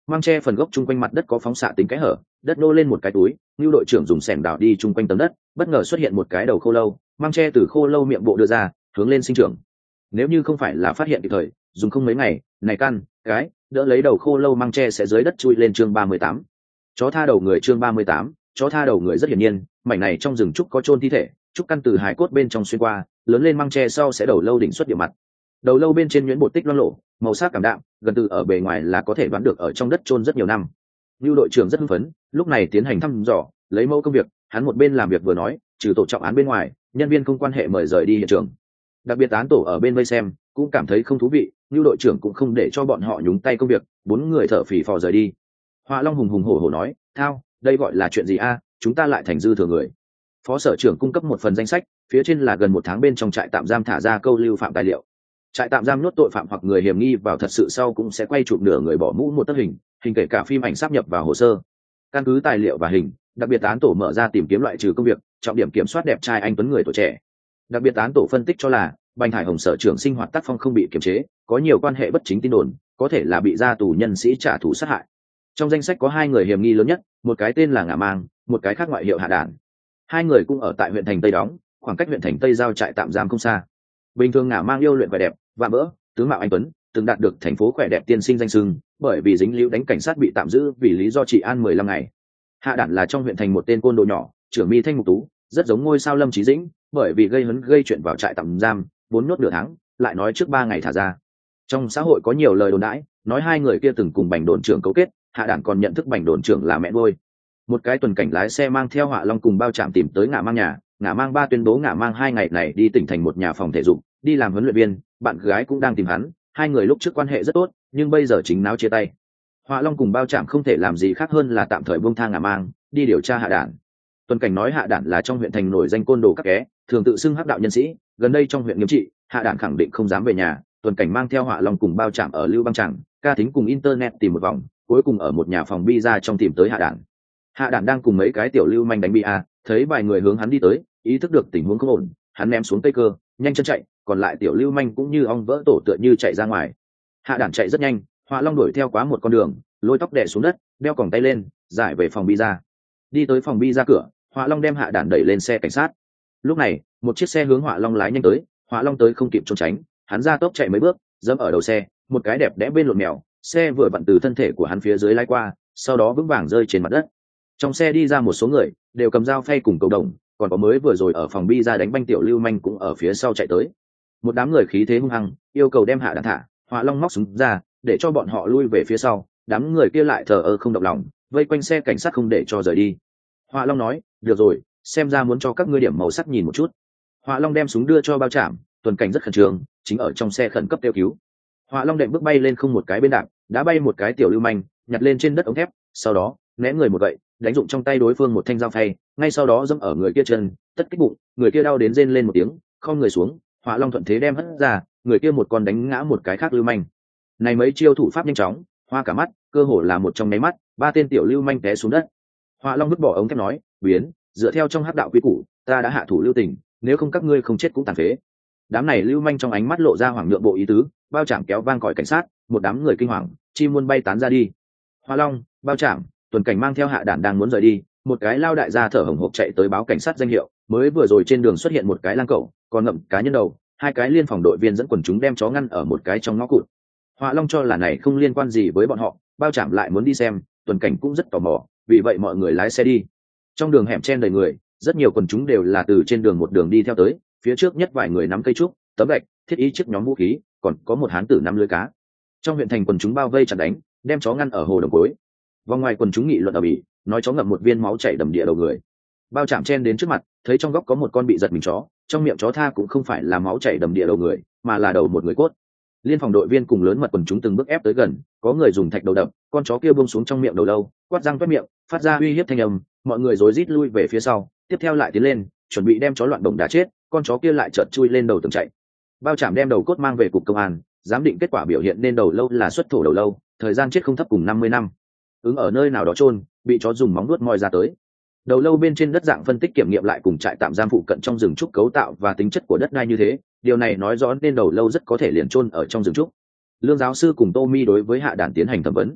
Mang tre phần gốc chung quanh mặt đất có phóng xạ tính cái hở, đất nô lên một cái túi, Nưu đội trưởng dùng xẻng đào đi chung quanh tấm đất, bất ngờ xuất hiện một cái đầu khô lâu, mang tre từ khô lâu miệng bộ đưa ra, hướng lên sinh trưởng. Nếu như không phải là phát hiện kịp thời, dùng không mấy ngày, này căn, cái, đỡ lấy đầu khô lâu mang tre sẽ dưới đất chui lên. Chương 38. Chó tha đầu người. Chương 38. Chó tha đầu người. Rất hiển nhiên, mảnh này trong rừng trúc có chôn thi thể, trúc căn từ hài cốt bên trong xuyên qua, lớn lên mang tre sau sẽ đầu lâu đỉnh xuất địa mặt. Đầu lâu bên trên nhuyễn bột tích loang lộ, màu sắc cảm đạm, gần từ ở bề ngoài là có thể đoán được ở trong đất chôn rất nhiều năm. Nưu đội trưởng rất hưng phấn, lúc này tiến hành thăm dò, lấy mẫu công việc, hắn một bên làm việc vừa nói, trừ tổ trọng án bên ngoài, nhân viên không quan hệ mời rời đi hiện trường. Đặc biệt án tổ ở bên vây xem, cũng cảm thấy không thú vị, Nưu đội trưởng cũng không để cho bọn họ nhúng tay công việc, bốn người thở phì phò rời đi. Họa Long hùng hùng hổ hổ nói, "Thao, đây gọi là chuyện gì a? Chúng ta lại thành dư thừa người." Phó sở trưởng cung cấp một phần danh sách, phía trên là gần một tháng bên trong trại tạm giam thả ra câu lưu phạm tài liệu. Trại tạm giam nhốt tội phạm hoặc người hiểm nghi vào thật sự sau cũng sẽ quay chụp nửa người bỏ mũ một tấc hình kể cả phim ảnh sáp nhập vào hồ sơ. Căn cứ tài liệu và hình, đặc biệt án tổ mở ra tìm kiếm loại trừ công việc, trọng điểm kiểm soát đẹp trai anh tuấn người tuổi trẻ. Đặc biệt án tổ phân tích cho là Bành Hải Hồng sở trưởng sinh hoạt tác phong không bị kiềm chế, có nhiều quan hệ bất chính tin đồn, có thể là bị ra tù nhân sĩ trả thù sát hại. Trong danh sách có hai người hiểm nghi lớn nhất, một cái tên là Ngả Mang, một cái khác ngoại hiệu Hạ Đản. Hai người cũng ở tại huyện thành Tây đóng, khoảng cách huyện thành Tây giao trại tạm giam không xa. Bình thường Ngả Mang yêu luyện vẻ đẹp, vạm vỡ, tướng mạo anh tuấn, từng đạt được thành phố khỏe đẹp tiên sinh danh xưng, bởi vì dính líu đánh cảnh sát bị tạm giữ vì lý do trị an 15 ngày. Hạ Đản là trong huyện thành một tên côn đồ nhỏ, trưởng mi thanh mục tú, rất giống ngôi sao Lâm Chí Dĩnh, bởi vì gây hấn gây chuyện vào trại tạm giam, vốn nhốt nửa tháng, lại nói trước 3 ngày thả ra. Trong xã hội có nhiều lời đồn đãi, nói hai người kia từng cùng Bành đồn trưởng cấu kết, Hạ Đản còn nhận thức Bành đồn trưởng là mẹ nuôi. Một cái tuần cảnh lái xe mang theo Họa Long cùng bao trạm tìm tới Ngả Mang nhà, Ngả Mang ba tuyên bố Ngả Mang 2 ngày này đi tỉnh thành một nhà phòng thể dục, đi làm huấn luyện viên, bạn gái cũng đang tìm hắn, hai người lúc trước quan hệ rất tốt, nhưng bây giờ chính náo chia tay. Họa Long cùng bao trạm không thể làm gì khác hơn là tạm thời buông tha Ngả Mang, đi điều tra Hạ Đản. Tuần cảnh nói Hạ Đản là trong huyện thành nổi danh côn đồ các ké, thường tự xưng hắc đạo nhân sĩ, gần đây trong huyện nghiêm trị, Hạ Đản khẳng định không dám về nhà. Tuần cảnh mang theo Họa Long cùng bao trạm ở Lưu Bang Tràng, Ca Thính cùng internet tìm một vòng, cuối cùng ở một nhà phòng bia trong tìm tới Hạ Đản. Hạ Đản đang cùng mấy cái tiểu lưu manh đánh bia, thấy vài người hướng hắn đi tới, ý thức được tình huống không ổn, hắn ném xuống cây cơ, nhanh chân chạy, còn lại tiểu lưu manh cũng như ong vỡ tổ tựa như chạy ra ngoài. Hạ Đản chạy rất nhanh, Họa Long đuổi theo quá một con đường, lôi tóc đè xuống đất, đeo còng tay lên, giải về phòng bia. Đi tới phòng bia cửa, Họa Long đem Hạ Đản đẩy lên xe cảnh sát. Lúc này, một chiếc xe hướng Họa Long lái nhanh tới, Họa Long tới không kịp trốn tránh, hắn ra tốc chạy mấy bước, dẫm ở đầu xe, một cái đẹp đẽ bên lộn mèo, xe vừa vặn từ thân thể của hắn phía dưới lái qua, sau đó vững vàng rơi trên mặt đất. Trong xe đi ra một số người, đều cầm dao phay cùng cầu đồng, còn có mới vừa rồi ở phòng bia đánh banh tiểu lưu manh cũng ở phía sau chạy tới. Một đám người khí thế hung hăng, yêu cầu đem Hạ Đản thả. Họa Long móc súng ra, để cho bọn họ lui về phía sau, đám người kia lại thờ ơ không động lòng, vây quanh xe cảnh sát không để cho rời đi. Họa Long nói, được rồi, xem ra muốn cho các ngươi điểm màu sắc nhìn một chút. Họa Long đem súng đưa cho bao trạm, tuần cảnh rất khẩn trương, chính ở trong xe khẩn cấp kêu cứu. Họa Long đệm bước bay lên không một cái bên đạp, đã bay một cái tiểu lưu manh, nhặt lên trên đất ống thép, sau đó né người một gậy, đánh dụng trong tay đối phương một thanh dao phay, ngay sau đó dẫm ở người kia chân, tất kích bụng, người kia đau đến rên lên một tiếng, khom người xuống. Họa Long thuận thế đem hất ra, người kia một con đánh ngã một cái khác lưu manh. Này mấy chiêu thủ pháp nhanh chóng, hoa cả mắt, cơ hồ là một trong nháy mắt, ba tên tiểu lưu manh té xuống đất. Họa Long vứt bỏ ống thép nói, biến, dựa theo trong hắc đạo quy củ, ta đã hạ thủ lưu tình, nếu không các ngươi không chết cũng tàn phế. Đám này lưu manh trong ánh mắt lộ ra hoảng nhượng bộ ý tứ, bao trạm kéo vang còi cảnh sát, một đám người kinh hoàng, chim muôn bay tán ra đi. Họa Long, bao trạm, tuần cảnh mang theo Hạ Đản đang muốn rời đi, một cái lao đại gia thở hổn hộc chạy tới báo cảnh sát danh hiệu, mới vừa rồi trên đường xuất hiện một cái lang cẩu, còn ngậm cá nhân đầu, hai cái liên phòng đội viên dẫn quần chúng đem chó ngăn ở một cái trong ngõ cụt. Họa Long cho là này không liên quan gì với bọn họ, bao trạm lại muốn đi xem, tuần cảnh cũng rất tò mò, vì vậy mọi người lái xe đi. Trong đường hẻm chen đầy người, rất nhiều quần chúng đều là từ trên đường một đường đi theo tới, phía trước nhất vài người nắm cây trúc, tấm gạch, thiết ý chiếc nhóm vũ khí, còn có một hán tử nắm lưới cá. Trong huyện thành quần chúng bao vây chặt đánh, đem chó ngăn ở hồ đồng cối. Vòng ngoài quần chúng nghị luận ở bỉ, nói chó ngậm một viên máu chảy đầm địa đầu người. Bao trạm chen đến trước mặt, thấy trong góc có một con bị giật mình chó, trong miệng chó tha cũng không phải là máu chảy đầm địa đầu người, mà là đầu một người cốt. Liên phòng đội viên cùng lớn mật quần chúng từng bước ép tới gần, có người dùng thạch đầu đập, con chó kia buông xuống trong miệng đầu lâu, quát răng toét miệng, phát ra uy hiếp thanh âm, mọi người rối rít lui về phía sau, tiếp theo lại tiến lên, chuẩn bị đem chó loạn động đá chết, con chó kia lại chợt chui lên đầu tường chạy. Bao trạm đem đầu cốt mang về cục công an, giám định kết quả biểu hiện nên đầu lâu là xuất thổ đầu lâu, thời gian chết không thấp cùng 50 năm. Ứng ở nơi nào đó chôn, bị chó dùng móng vuốt moi ra tới. Đầu lâu bên trên đất dạng phân tích kiểm nghiệm lại cùng trại tạm giam phụ cận trong rừng trúc cấu tạo và tính chất của đất đai như thế, điều này nói rõ nên đầu lâu rất có thể liền chôn ở trong rừng trúc. Lương giáo sư cùng Tommy đối với Hạ Đản tiến hành thẩm vấn.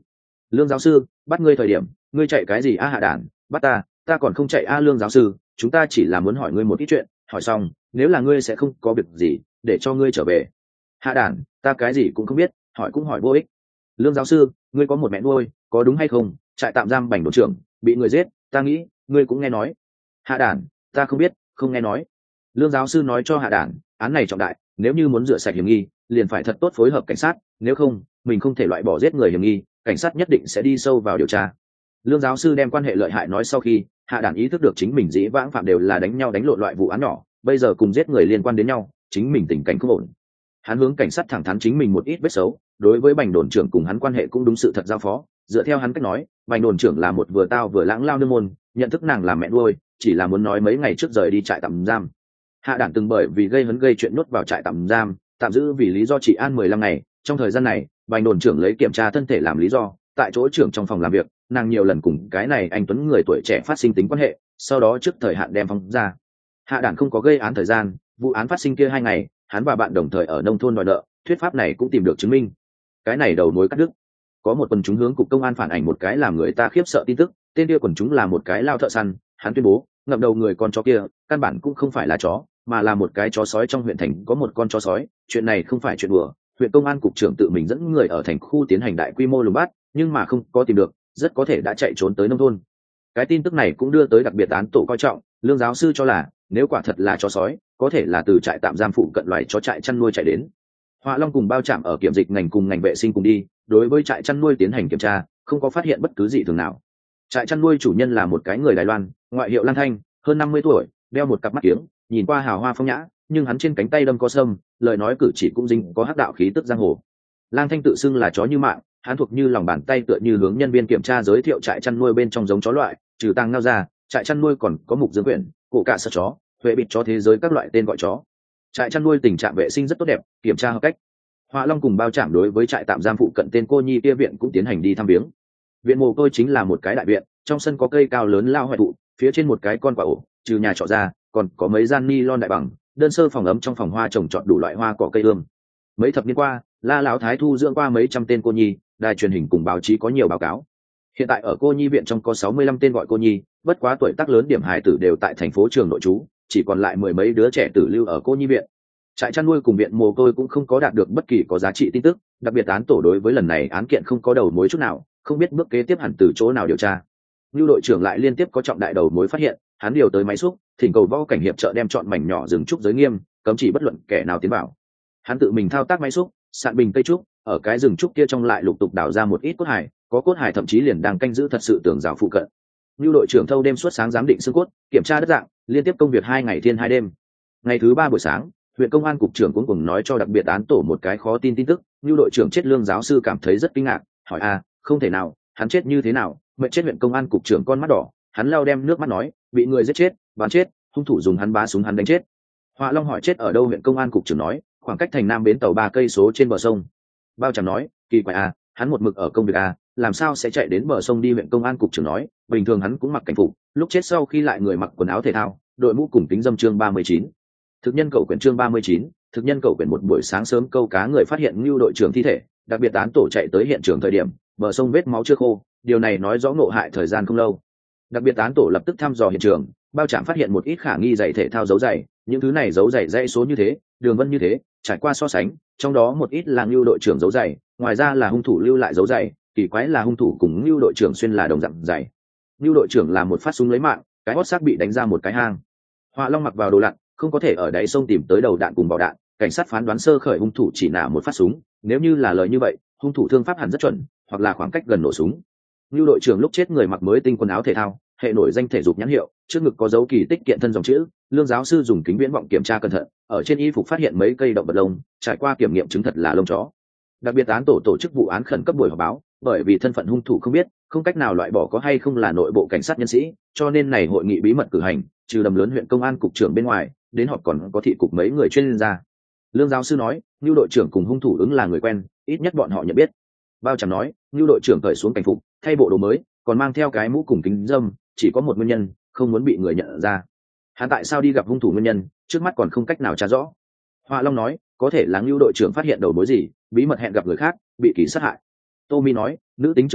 Lương giáo sư, bắt ngươi thời điểm ngươi chạy cái gì a? Hạ đản, bắt ta còn không chạy a? Lương giáo sư, chúng ta chỉ là muốn hỏi ngươi một ít chuyện, hỏi xong nếu là ngươi sẽ không có việc gì để cho ngươi trở về. Hạ đản, ta cái gì cũng không biết, hỏi cũng hỏi vô ích. Lương giáo sư, ngươi có một mẹ nuôi có đúng hay không? Trại tạm giam Bành đồn trưởng bị người giết, ta nghĩ ngươi cũng nghe nói. Hạ đản, ta không biết, không nghe nói. Lương giáo sư nói cho Hạ đản, án này trọng đại, nếu như muốn rửa sạch hiểm nghi liền phải thật tốt phối hợp cảnh sát, nếu không mình không thể loại bỏ giết người hiểm nghi, cảnh sát nhất định sẽ đi sâu vào điều tra. Lương giáo sư đem quan hệ lợi hại nói sau khi Hạ đản ý thức được chính mình dĩ vãng phạm đều là đánh nhau đánh lộn loại vụ án nhỏ, bây giờ cùng giết người liên quan đến nhau, chính mình tình cảnh không ổn. Hắn hướng cảnh sát thẳng thắn chính mình một ít vết xấu, đối với Bành đồn trưởng cùng hắn quan hệ cũng đúng sự thật giao phó. Dựa theo hắn cách nói, Bành đồn trưởng là một vừa tao vừa lãng lao nương môn, nhận thức nàng làm mẹ nuôi, chỉ là muốn nói mấy ngày trước rời đi trại tạm giam. Hạ đản từng bởi vì gây hấn gây chuyện nhốt vào trại tạm giam, tạm giữ vì lý do trị an 15 ngày. Trong thời gian này, Bành đồn trưởng lấy kiểm tra thân thể làm lý do, tại chỗ trưởng trong phòng làm việc, nàng nhiều lần cùng cái này anh tuấn người tuổi trẻ phát sinh tính quan hệ, sau đó trước thời hạn đem phóng ra. Hạ đản không có gây án thời gian, vụ án phát sinh kia 2 ngày, hắn và bạn đồng thời ở nông thôn đòi nợ, thuyết pháp này cũng tìm được chứng minh. Cái này đầu mối cắt đứt. Có một quần chúng hướng cục công an phản ảnh một cái làm người ta khiếp sợ tin tức, tên kia quần chúng là một cái lao thợ săn, hắn tuyên bố ngậm đầu người con chó kia căn bản cũng không phải là chó, mà là một cái chó sói. Trong huyện thành có một con chó sói, chuyện này không phải chuyện đùa. Huyện công an cục trưởng tự mình dẫn người ở thành khu tiến hành đại quy mô lùng bắt, nhưng mà không có tìm được, rất có thể đã chạy trốn tới nông thôn. Cái tin tức này cũng đưa tới đặc biệt án tổ coi trọng. Lương giáo sư cho là nếu quả thật là chó sói, có thể là từ trại tạm giam phụ cận loài chó trại chăn nuôi chạy đến. Họa Long cùng Bao Trạm ở kiểm dịch ngành cùng ngành vệ sinh cùng đi, đối với trại chăn nuôi tiến hành kiểm tra, không có phát hiện bất cứ gì thường nào. Trại chăn nuôi chủ nhân là một cái người Đài Loan, ngoại hiệu Lan Thanh, hơn 50 tuổi, đeo một cặp mắt kiếng, nhìn qua hào hoa phong nhã, nhưng hắn trên cánh tay đâm có sâm, lời nói cử chỉ cũng dính có hắc đạo khí tức giang hồ. Lan Thanh tự xưng là chó như mạng, hắn thuộc như lòng bàn tay, tựa như hướng nhân viên kiểm tra giới thiệu trại chăn nuôi bên trong giống chó loại, trừ tang ngao ra, trại chăn nuôi còn có mục dương quyển, cổ cạ sợ chó, huệ bịt chó thế giới các loại tên gọi chó. Trại chăn nuôi tình trạng vệ sinh rất tốt đẹp, kiểm tra hợp cách. Họa Long cùng Bao Trạm đối với trại tạm giam phụ cận tên cô nhi kia viện cũng tiến hành đi thăm viếng. Viện mồ côi chính là một cái đại viện, trong sân có cây cao lớn lao hoại thụ, phía trên một cái con quả ổ, trừ nhà trọ ra, còn có mấy gian ni lon đại bằng, đơn sơ phòng ấm trong phòng hoa trồng trọt đủ loại hoa cỏ cây ươm. Mấy thập niên qua, La lão thái thu dưỡng qua mấy trăm tên cô nhi, đài truyền hình cùng báo chí có nhiều báo cáo. Hiện tại ở cô nhi viện trong có 65 tên gọi cô nhi, bất quá tuổi tác lớn điểm hài tử đều tại thành phố trường nội trú, chỉ còn lại mười mấy đứa trẻ tử lưu ở cô nhi viện. Trại chăn nuôi cùng viện mồ côi cũng không có đạt được bất kỳ có giá trị tin tức, đặc biệt án tổ đối với lần này án kiện không có đầu mối chút nào, không biết bước kế tiếp hẳn từ chỗ nào điều tra. Lưu đội trưởng lại liên tiếp có trọng đại đầu mối phát hiện, hắn điều tới máy xúc, thỉnh cầu võ cảnh hiệp trợ đem chọn mảnh nhỏ rừng trúc giới nghiêm, cấm chỉ bất luận kẻ nào tiến vào. Hắn tự mình thao tác máy xúc, sạn bình cây trúc, ở cái rừng trúc kia trong lại lục tục đào ra một ít cốt hải, có cốt hải thậm chí liền đang canh giữ thật sự tường rào phụ cận. Lưu đội trưởng thâu đêm suốt sáng giám định xương cốt, kiểm tra đất dạng, liên tiếp công việc 2 ngày thiên 2 đêm. Ngày thứ 3 buổi sáng, huyện công an cục trưởng cũng cùng nói cho đặc biệt án tổ một cái khó tin tin tức. Lưu đội trưởng chết. Lương giáo sư cảm thấy rất kinh ngạc, hỏi không thể nào, hắn chết như thế nào? Mệnh chết. Huyện công an cục trưởng con mắt đỏ, hắn lau đem nước mắt nói, bị người giết chết, bắn chết, hung thủ dùng hắn bá súng hắn đánh chết. Họa Long hỏi chết ở đâu? Huyện công an cục trưởng nói, khoảng cách thành Nam bến tàu 3 cây số trên bờ sông. Bao Trạm nói, kỳ quái hắn một mực ở công việc làm sao sẽ chạy đến bờ sông đi? Huyện công an cục trưởng nói, bình thường hắn cũng mặc cảnh phục, lúc chết sau khi lại người mặc quần áo thể thao, đội mũ cùng kính dâm. Chương 39. Thực nhân cẩu quyển. Chương 39. Thực nhân cẩu quyển. Một buổi sáng sớm câu cá người phát hiện Lưu đội trưởng thi thể, đặc biệt án tổ chạy tới hiện trường thời điểm bờ sông vết máu chưa khô, điều này nói rõ ngộ hại thời gian không lâu. Đặc biệt án tổ lập tức thăm dò hiện trường, Bao Trạm phát hiện một ít khả nghi giày thể thao dấu giày, những thứ này dấu giày dãy số như thế, đường vân như thế, trải qua so sánh, trong đó một ít là Lưu đội trưởng dấu giày, ngoài ra là hung thủ lưu lại dấu giày, kỳ quái là hung thủ cùng Lưu đội trưởng xuyên là đồng dạng giày. Lưu đội trưởng là một phát súng lấy mạng, cái hót xác bị đánh ra một cái hang. Họa Long mặc vào đồ lặn, không có thể ở đáy sông tìm tới đầu đạn cùng vỏ đạn, cảnh sát phán đoán sơ khởi hung thủ chỉ nã một phát súng, nếu như là lời như vậy, hung thủ thương pháp hẳn rất chuẩn, hoặc là khoảng cách gần nổ súng. Lưu đội trưởng lúc chết người mặc mới tinh quần áo thể thao, hệ nổi danh thể dục nhãn hiệu, trước ngực có dấu kỳ tích kiện thân dòng chữ. Lương giáo sư dùng kính viễn vọng kiểm tra cẩn thận, ở trên y phục phát hiện mấy cây động vật lông, trải qua kiểm nghiệm chứng thật là lông chó. Đặc biệt án tổ tổ chức vụ án khẩn cấp buổi họp báo, bởi vì thân phận hung thủ không biết, không cách nào loại bỏ có hay không là nội bộ cảnh sát nhân sĩ, cho nên này hội nghị bí mật cử hành, trừ Đầm Lớn huyện công an cục trưởng bên ngoài, đến họp còn có thị cục mấy người chuyên gia. Lương giáo sư nói, Lưu đội trưởng cùng hung thủ ứng là người quen, ít nhất bọn họ nhận biết. Bao Trạm nói, Lưu đội trưởng cởi xuống cảnh phục, thay bộ đồ mới, còn mang theo cái mũ cùng kính dâm, chỉ có một nguyên nhân, không muốn bị người nhận ra. Hắn tại sao đi gặp hung thủ nguyên nhân, trước mắt còn không cách nào tra rõ. Họa Long nói, có thể là Lưu đội trưởng phát hiện đầu mối gì, bí mật hẹn gặp người khác, bị kỳ sát hại. Tommy nói, nữ tính trực giác,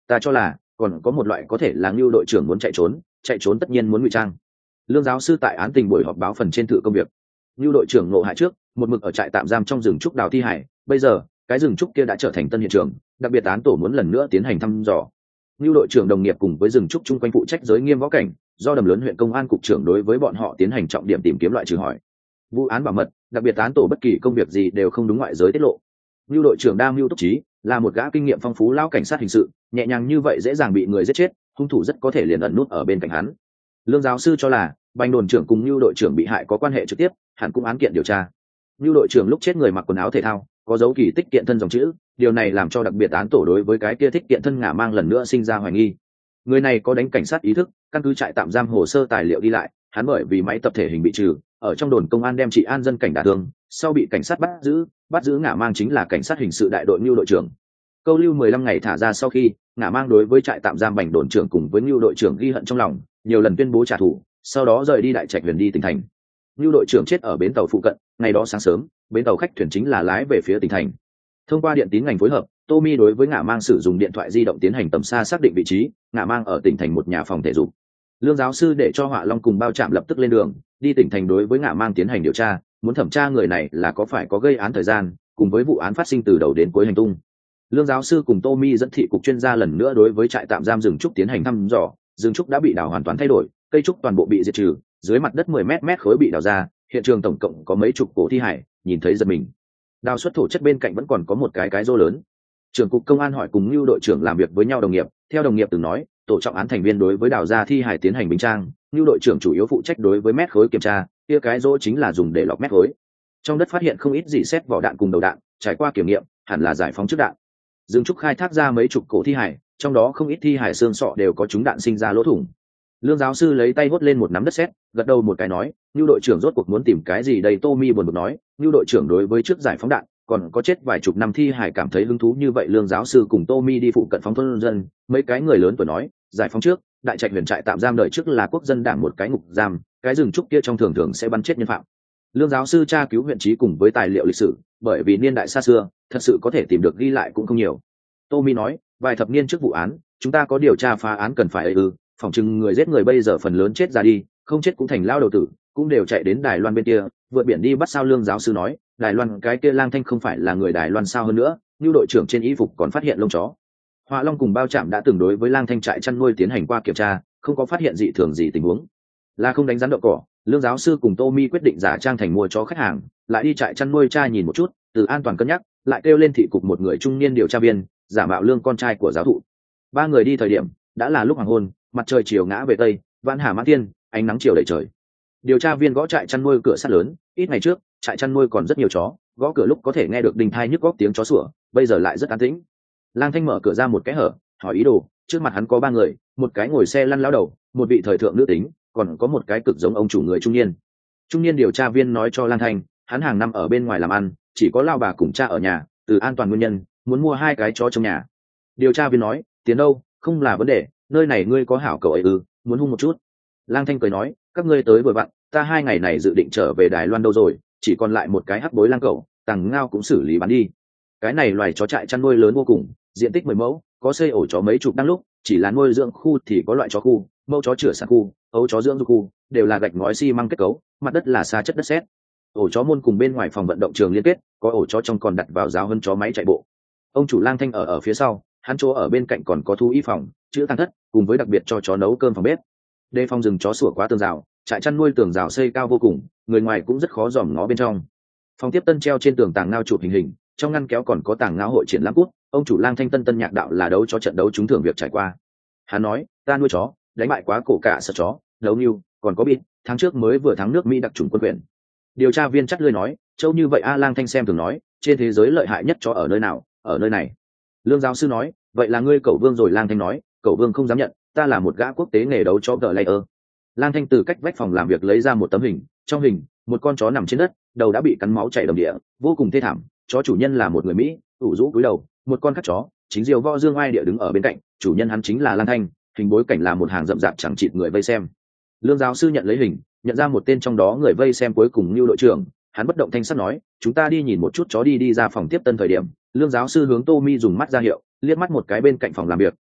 ta cho là còn có một loại có thể là Ngưu đội trưởng muốn chạy trốn tất nhiên muốn ngụy trang. Lương giáo sư tại án tình buổi họp báo phần trên thự công việc. Ngưu đội trưởng ngộ hại trước một mực ở trại tạm giam trong rừng trúc đào thi hải, bây giờ cái rừng trúc kia đã trở thành tân hiện trường, đặc biệt án tổ muốn lần nữa tiến hành thăm dò. Ngưu đội trưởng đồng nghiệp cùng với rừng trúc chung quanh phụ trách giới nghiêm võ cảnh, do Đầm Lớn huyện công an cục trưởng đối với bọn họ tiến hành trọng điểm tìm kiếm loại trừ hỏi. Vụ án bảo mật, đặc biệt án tổ bất kỳ công việc gì đều không đúng ngoại giới tiết lộ. Ngưu đội trưởng Đa Mưu Túc Trí là một gã kinh nghiệm phong phú lão cảnh sát hình sự, nhẹ nhàng như vậy dễ dàng bị người giết chết, hung thủ rất có thể liền ẩn nút ở bên cạnh hắn. Lương giáo sư cho là Bành đồn trưởng cùng Ngưu đội trưởng bị hại có quan hệ trực tiếp, hẳn cũng án kiện điều tra. Ngưu đội trưởng lúc chết người mặc quần áo thể thao, có dấu kỳ tích kiện thân dòng chữ, điều này làm cho đặc biệt án tổ đối với cái kia thích kiện thân ngả mang lần nữa sinh ra hoài nghi. Người này có đánh cảnh sát ý thức, căn cứ trại tạm giam hồ sơ tài liệu đi lại, hắn bởi vì máy tập thể hình bị trừ, ở trong đồn công an đem trị an dân cảnh đả thương, sau bị cảnh sát bắt giữ ngả mang chính là cảnh sát hình sự đại đội Ngưu đội trưởng. Câu lưu 15 ngày thả ra sau khi, ngả mang đối với trại tạm giam Bành đồn trưởng cùng với Ngưu đội trưởng ghi hận trong lòng, nhiều lần tuyên bố trả thù, sau đó rời đi Đại Trạch Huyền đi tỉnh thành. Ngưu đội trưởng chết ở bến tàu phụ cận, ngày đó sáng sớm, bến tàu khách thuyền chính là lái về phía tỉnh thành. Thông qua điện tín ngành phối hợp, Tommy đối với ngả mang sử dụng điện thoại di động tiến hành tầm xa xác định vị trí, ngả mang ở tỉnh thành một nhà phòng thể dục. Lương giáo sư để cho Họa Long cùng Bao Trạm lập tức lên đường, đi tỉnh thành đối với ngả mang tiến hành điều tra, muốn thẩm tra người này là có phải có gây án thời gian, cùng với vụ án phát sinh từ đầu đến cuối hành tung. Lương giáo sư cùng Tommy dẫn thị cục chuyên gia lần nữa đối với trại tạm giam rừng trúc tiến hành thăm dò, rừng trúc đã bị đào hoàn toàn thay đổi, cây trúc toàn bộ bị diệt trừ, dưới mặt đất 10 mét khối bị đào ra, hiện trường tổng cộng có mấy chục cổ thi hải, nhìn thấy giật mình. Đào xuất thổ chất bên cạnh vẫn còn có một cái rô lớn. Trưởng cục công an hỏi cùng Ngưu đội trưởng làm việc với nhau đồng nghiệp, theo đồng nghiệp từng nói, tổ trọng án thành viên đối với đào ra thi hải tiến hành bình trang, Ngưu đội trưởng chủ yếu phụ trách đối với mét khối kiểm tra, kia cái rô chính là dùng để lọc mét khối. Trong đất phát hiện không ít gì xét vỏ đạn cùng đầu đạn, trải qua kiểm nghiệm, hẳn là giải phóng trước đạn. Dương Trúc khai thác ra mấy chục cổ thi hải, trong đó không ít thi hải xương sọ đều có trúng đạn sinh ra lỗ thủng. Lương giáo sư lấy tay vốt lên một nắm đất sét, gật đầu một cái nói, Ngưu đội trưởng rốt cuộc muốn tìm cái gì đây? Tommy buồn bực nói, Ngưu đội trưởng đối với trước giải phóng đạn, còn có chết vài chục năm thi hải cảm thấy hứng thú như vậy. Lương giáo sư cùng Tommy đi phụ cận phóng thôn dân, mấy cái người lớn tuổi nói, giải phóng trước, Đại Trạch Huyền trại tạm giam đời trước là quốc dân đảng một cái ngục giam, cái rừng trúc kia trong thường sẽ bắn chết nhân phạm. Lương giáo sư tra cứu huyện trí cùng với tài liệu lịch sử, bởi vì niên đại xa xưa, thật sự có thể tìm được ghi lại cũng không nhiều. Tommy nói, vài thập niên trước vụ án, chúng ta có điều tra phá án cần phải phỏng chừng người giết người bây giờ phần lớn chết ra đi, không chết cũng thành lao đầu tử, cũng đều chạy đến Đài Loan bên kia, vượt biển đi bắt sao? Lương giáo sư nói, Đài Loan cái kia Lang Thanh không phải là người Đài Loan sao? Hơn nữa, Ngưu đội trưởng trên y phục còn phát hiện lông chó. Họa Long cùng Bao Trạm đã từng đối với Lang Thanh trại chăn nuôi tiến hành qua kiểm tra, không có phát hiện dị thường gì tình huống, là không đánh rắn đậu cỏ. Lương giáo sư cùng Tommy quyết định giả trang thành mua chó khách hàng, lại đi trại chăn nuôi tra nhìn một chút, từ an toàn cân nhắc, lại kêu lên thị cục một người trung niên điều tra viên, giả mạo Lương con trai của giáo thụ. Ba người đi thời điểm đã là lúc hoàng hôn, mặt trời chiều ngã về tây, vạn hà mãn thiên, ánh nắng chiều đầy trời. Điều tra viên gõ trại chăn nuôi cửa sắt lớn, ít ngày trước trại chăn nuôi còn rất nhiều chó, gõ cửa lúc có thể nghe được đình thai nhức góc tiếng chó sủa, bây giờ lại rất an tĩnh. Lang Thanh mở cửa ra một cái hở, hỏi ý đồ. Trước mặt hắn có ba người, một cái ngồi xe lăn lão đầu, một vị thời thượng nữ tính, còn có một cái cực giống ông chủ người trung niên. Trung niên điều tra viên nói cho Lang Thanh, hắn hàng năm ở bên ngoài làm ăn, chỉ có lao bà cùng cha ở nhà, từ an toàn nguyên nhân muốn mua 2 cái chó trong nhà. Điều tra viên nói, tiền đâu, không là vấn đề, nơi này ngươi có hảo cậu ấy muốn hung một chút. Lang Thanh cười nói, các ngươi tới vừa vặn, ta 2 ngày này dự định trở về Đài Loan đâu rồi, chỉ còn lại một cái hắc bối lang cậu, tàng ngao cũng xử lý bán đi. Cái này loài chó trại chăn nuôi lớn vô cùng, diện tích 10 mẫu, có xây ổ chó mấy chục đang lúc, chỉ là nuôi dưỡng khu thì có loại chó khu, mẫu chó chữa sản khu, ấu chó dưỡng dục khu, đều là gạch ngói xi măng kết cấu, mặt đất là sa chất đất sét. Ổ chó môn cùng bên ngoài phòng vận động trường liên kết, có ổ chó trong còn đặt vào giáo hơn chó máy chạy bộ. Ông chủ Lang Thanh ở phía sau, hắn chỗ ở bên cạnh còn có thú y phòng, chữ tang thất, cùng với đặc biệt cho chó nấu cơm phòng bếp. Đề phòng rừng chó sủa quá tường rào, trại chăn nuôi tường rào xây cao vô cùng, người ngoài cũng rất khó dòm ngó bên trong. Phòng tiếp tân treo trên tường tàng ngao chụp hình, trong ngăn kéo còn có tàng ngao hội triển lãm cút. Ông chủ Lang Thanh tân nhạc đạo là đấu chó trận đấu trúng thưởng việc trải qua. Hắn nói, ta nuôi chó, đánh bại quá cổ cả sợ chó, đấu niu, còn có bịt, tháng trước mới vừa thắng nước Mỹ đặc chủng quân quyền. Điều tra viên chắt lưỡi nói, châu như vậy Lang Thanh xem thường nói, trên thế giới lợi hại nhất chó ở nơi nào? Ở nơi này. Lương giáo sư nói, vậy là ngươi Cẩu Vương rồi? Lang Thanh nói, Cẩu Vương không dám nhận, ta là một gã quốc tế nghề đấu chó gờ layer. Lang Thanh từ cách vách phòng làm việc lấy ra một tấm hình, trong hình, một con chó nằm trên đất, đầu đã bị cắn máu chảy đầm địa, vô cùng thê thảm. Chó chủ nhân là một người Mỹ, ủ rũ cúi đầu, một con khác chó, chính diều võ dương oai địa đứng ở bên cạnh, chủ nhân hắn chính là Lang Thanh, hình bối cảnh là một hàng rậm rạp chẳng chịt người vây xem. Lương giáo sư nhận lấy hình, nhận ra một tên trong đó người vây xem cuối cùng Lưu đội trưởng, hắn bất động thanh sắc nói, chúng ta đi nhìn một chút chó. Đi ra phòng tiếp tân thời điểm, Lương giáo sư hướng Tommy dùng mắt ra hiệu, liếc mắt một cái bên cạnh phòng làm việc,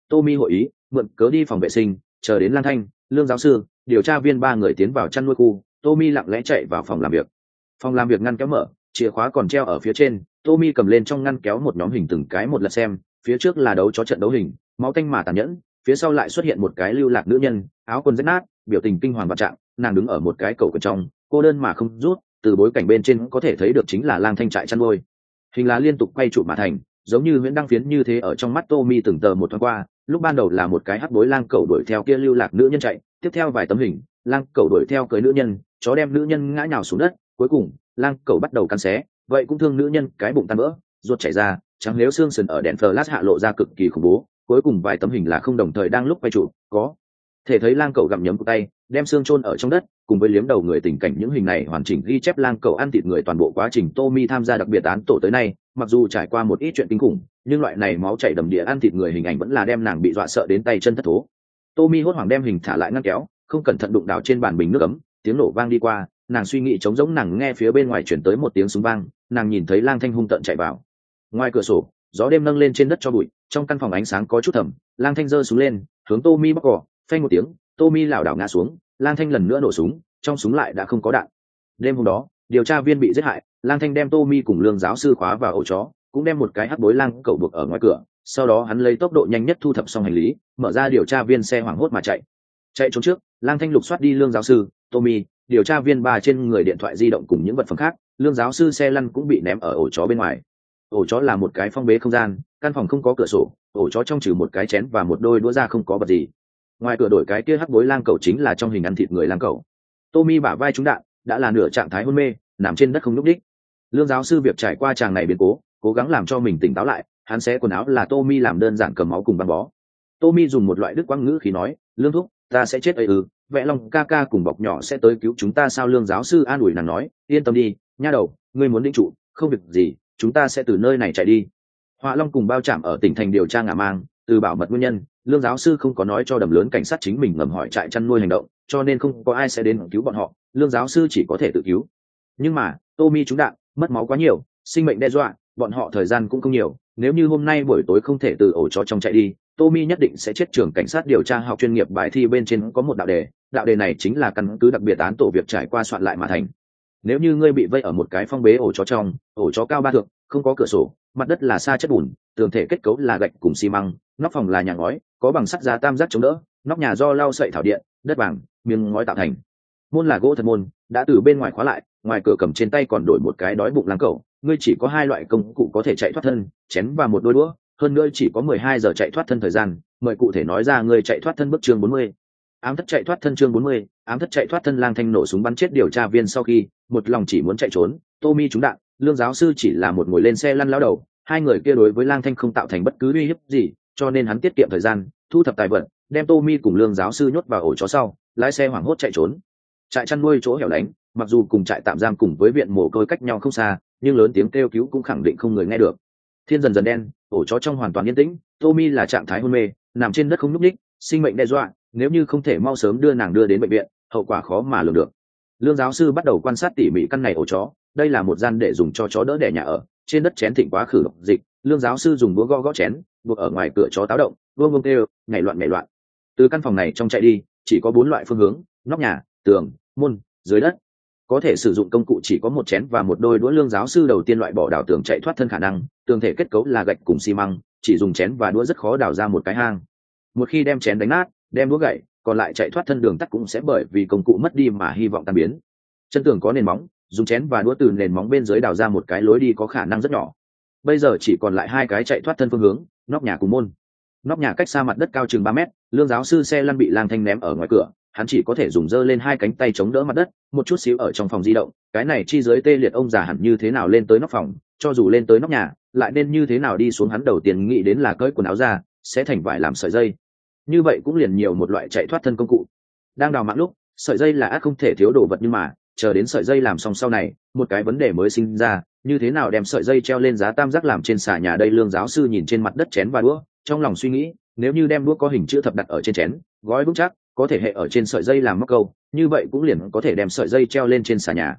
Tommy hội ý mượn cớ đi phòng vệ sinh, chờ đến Lang Thanh, Lương giáo sư, điều tra viên ba người tiến vào chăn nuôi khu. Tommy lặng lẽ chạy vào phòng làm việc. Phòng làm việc ngăn kéo mở, chìa khóa còn treo ở phía trên. Tommy cầm lên trong ngăn kéo một nhóm hình từng cái một lật xem, phía trước là đấu chó trận đấu hình, máu tanh mà tàn nhẫn, phía sau lại xuất hiện một cái lưu lạc nữ nhân, áo quần rách nát, biểu tình kinh hoàng vạn trạng, nàng đứng ở một cái cầu cửa trong, cô đơn mà không rút, từ bối cảnh bên trên có thể thấy được chính là Lang Thanh trại chăn nuôi. Hình lá liên tục quay trụ mà thành, giống như huyễn đăng phiến như thế ở trong mắt Tommy từng tờ một thoáng qua. Lúc ban đầu là một cái hắc bối lang cẩu đuổi theo kia lưu lạc nữ nhân chạy, tiếp theo vài tấm hình, lang cẩu đuổi theo cưới nữ nhân, chó đem nữ nhân ngã nhào xuống đất, cuối cùng lang cẩu bắt đầu cắn xé, vậy cũng thương nữ nhân, cái bụng tan vỡ, ruột chảy ra, trắng nếu xương sườn ở đèn flash hạ lộ ra cực kỳ khủng bố. Cuối cùng vài tấm hình là không đồng thời đang lúc quay trụ, có thể thấy lang cẩu gặm nhấm của tay, đem xương chôn ở trong đất, cùng với liếm đầu người tình cảnh. Những hình này hoàn chỉnh ghi chép lang cẩu ăn thịt người toàn bộ quá trình Tommy tham gia đặc biệt án tổ tới nay. Mặc dù trải qua một ít chuyện kinh khủng, nhưng loại này máu chảy đầm địa ăn thịt người hình ảnh vẫn là đem nàng bị dọa sợ đến tay chân thất thố. Tommy hốt hoảng đem hình thả lại ngăn kéo, không cẩn thận đụng đảo trên bàn bình nước ấm, tiếng nổ vang đi qua, nàng suy nghĩ trống rỗng, nàng nghe phía bên ngoài chuyển tới một tiếng súng vang, nàng nhìn thấy Lang Thanh hung tợn chạy vào. Ngoài cửa sổ, gió đêm nâng lên trên đất cho bụi, trong căn phòng ánh sáng có chút thầm. Lang Thanh giơ súng lên, hướng Tommy bóc cò, phanh một tiếng, Tommy lảo đảo ngã xuống. Lang Thanh lần nữa nổ súng, trong súng lại đã không có đạn. Đêm hôm đó, điều tra viên bị giết hại, Lang Thanh đem Tommy cùng Lương giáo sư khóa vào ổ chó, cũng đem một cái hắc bối lang cẩu buộc ở ngoài cửa. Sau đó hắn lấy tốc độ nhanh nhất thu thập xong hành lý, mở ra điều tra viên xe hoảng hốt mà chạy. Chạy trốn trước, Lang Thanh lục soát đi Lương giáo sư, Tommy, điều tra viên ba trên người điện thoại di động cùng những vật phẩm khác. Lương giáo sư xe lăn cũng bị ném ở ổ chó bên ngoài. Ổ chó là một cái phong bế không gian, căn phòng không có cửa sổ, ổ chó trong trừ một cái chén và một đôi đũa ra không có vật gì. Ngoài cửa đổi cái kia hắc bối lang cẩu chính là trong hình ăn thịt người lang cẩu. Tommy bả vai trúng đạn, đã là nửa trạng thái hôn mê, nằm trên đất không nhúc đích. Lương giáo sư việc trải qua chàng này biến cố, cố gắng làm cho mình tỉnh táo lại, hắn xé quần áo là Tommy làm đơn giản, cầm máu cùng băng bó. Tommy dùng một loại đức quang ngữ khí nói, Lương thúc, ta sẽ chết ấy ư? Vẽ Long ca ca cùng bọc nhỏ sẽ tới cứu chúng ta sao? Lương giáo sư an ủi nàng nói, yên tâm đi, nha đầu, ngươi muốn định trụ, không việc gì, chúng ta sẽ từ nơi này chạy đi. Họa Long cùng bao trạm ở tỉnh thành điều tra ngả mang, từ bảo mật nguyên nhân, Lương giáo sư không có nói cho đầm lớn cảnh sát chính mình ngầm hỏi trại chăn nuôi hành động, cho nên không có ai sẽ đến cứu bọn họ. Lương giáo sư chỉ có thể tự cứu. Nhưng mà Tommy trúng đạn, mất máu quá nhiều, sinh mệnh đe dọa, bọn họ thời gian cũng không nhiều. Nếu như hôm nay buổi tối không thể từ ổ chó trong chạy đi, Tommy nhất định sẽ chết. Trường cảnh sát điều tra học chuyên nghiệp bài thi bên trên có một đạo đề này chính là căn cứ đặc biệt án tổ việc trải qua soạn lại mà thành. Nếu như ngươi bị vây ở một cái phong bế ổ chó trong, ổ chó cao 3 thước, không có cửa sổ, mặt đất là sa chất bùn, tường thể kết cấu là gạch cùng xi măng, nóc phòng là nhà ngói, có bằng sắt giá tam giác chống đỡ, nóc nhà do lau sậy thảo điện, đất vàng, miếng ngói tạo thành. Môn là gỗ thật môn, đã từ bên ngoài khóa lại, ngoài cửa cầm trên tay còn đổi một cái đói bụng lang cẩu. Ngươi chỉ có 2 loại công cụ có thể chạy thoát thân, chén và một đôi đũa, hơn nữa chỉ có 12 giờ chạy thoát thân thời gian. Mời cụ thể nói ra ngươi chạy thoát thân bước chương 40. Ám thất chạy thoát thân chương 40, ám thất chạy thoát thân. Lang Thanh nổ súng bắn chết điều tra viên sau khi một lòng chỉ muốn chạy trốn. Tommy trúng đạn, Lương giáo sư chỉ là một ngồi lên xe lăn lão đầu. Hai người kia đối với Lang Thanh không tạo thành bất cứ uy hiếp gì, cho nên hắn tiết kiệm thời gian, thu thập tài vật, đem Tommy cùng Lương giáo sư nhốt vào ổ chó sau, lái xe hoảng hốt chạy trốn. Trại chăn nuôi chỗ hẻo lánh, mặc dù cùng trại tạm giam cùng với viện mồ côi cách nhau không xa, nhưng lớn tiếng kêu cứu cũng khẳng định không người nghe được. Thiên dần dần đen, ổ chó trong hoàn toàn yên tĩnh. Tommy là trạng thái hôn mê, nằm trên đất không nhúc nhích, sinh mệnh đe dọa, nếu như không thể mau sớm đưa nàng đưa đến bệnh viện, hậu quả khó mà lường được. Lương giáo sư bắt đầu quan sát tỉ mỉ căn này ổ chó. Đây là một gian để dùng cho chó đỡ đẻ nhà ở, trên đất chén thịnh quá khử độc dịch. Lương giáo sư dùng búa gõ gõ chén, buộc ở ngoài cửa chó táo động, vương vương kêu, nhảy loạn. Từ căn phòng này trong chạy đi, chỉ có 4 loại phương hướng: nóc nhà, tường, môn, dưới đất. Có thể sử dụng công cụ chỉ có một chén và một đôi đũa. Lương giáo sư đầu tiên loại bỏ đào tường chạy thoát thân khả năng, tường thể kết cấu là gạch cùng xi măng, chỉ dùng chén và đũa rất khó đào ra một cái hang. Một khi đem chén đánh nát, đem đũa gãy, còn lại chạy thoát thân đường tắt cũng sẽ bởi vì công cụ mất đi mà hy vọng tan biến. Chân tường có nền móng, dùng chén và đũa từ nền móng bên dưới đào ra một cái lối đi có khả năng rất nhỏ. Bây giờ chỉ còn lại 2 cái chạy thoát thân phương hướng: nóc nhà cùng môn. Nóc nhà cách xa mặt đất cao chừng 3 mét, Lương giáo sư xe lăn bị Lang Thanh ném ở ngoài cửa, hắn chỉ có thể dùng giơ lên 2 cánh tay chống đỡ mặt đất, một chút xíu ở trong phòng di động. Cái này chi dưới tê liệt, ông già hẳn như thế nào lên tới nóc phòng, cho dù lên tới nóc nhà, lại nên như thế nào đi xuống. Hắn đầu tiên nghĩ đến là cởi quần áo ra, sẽ thành vải làm sợi dây. Như vậy cũng liền nhiều một loại chạy thoát thân công cụ. Đang đào mạng lúc, sợi dây là ắt không thể thiếu đồ vật, nhưng mà chờ đến sợi dây làm xong sau này, một cái vấn đề mới sinh ra: như thế nào đem sợi dây treo lên giá tam giác làm trên xà nhà đây? Lương giáo sư nhìn trên mặt đất chén và đũa, trong lòng suy nghĩ, nếu như đem đũa có hình chữ thập đặt ở trên chén, gói vững chắc, có thể hệ ở trên sợi dây làm móc câu, như vậy cũng liền có thể đem sợi dây treo lên trên xà nhà.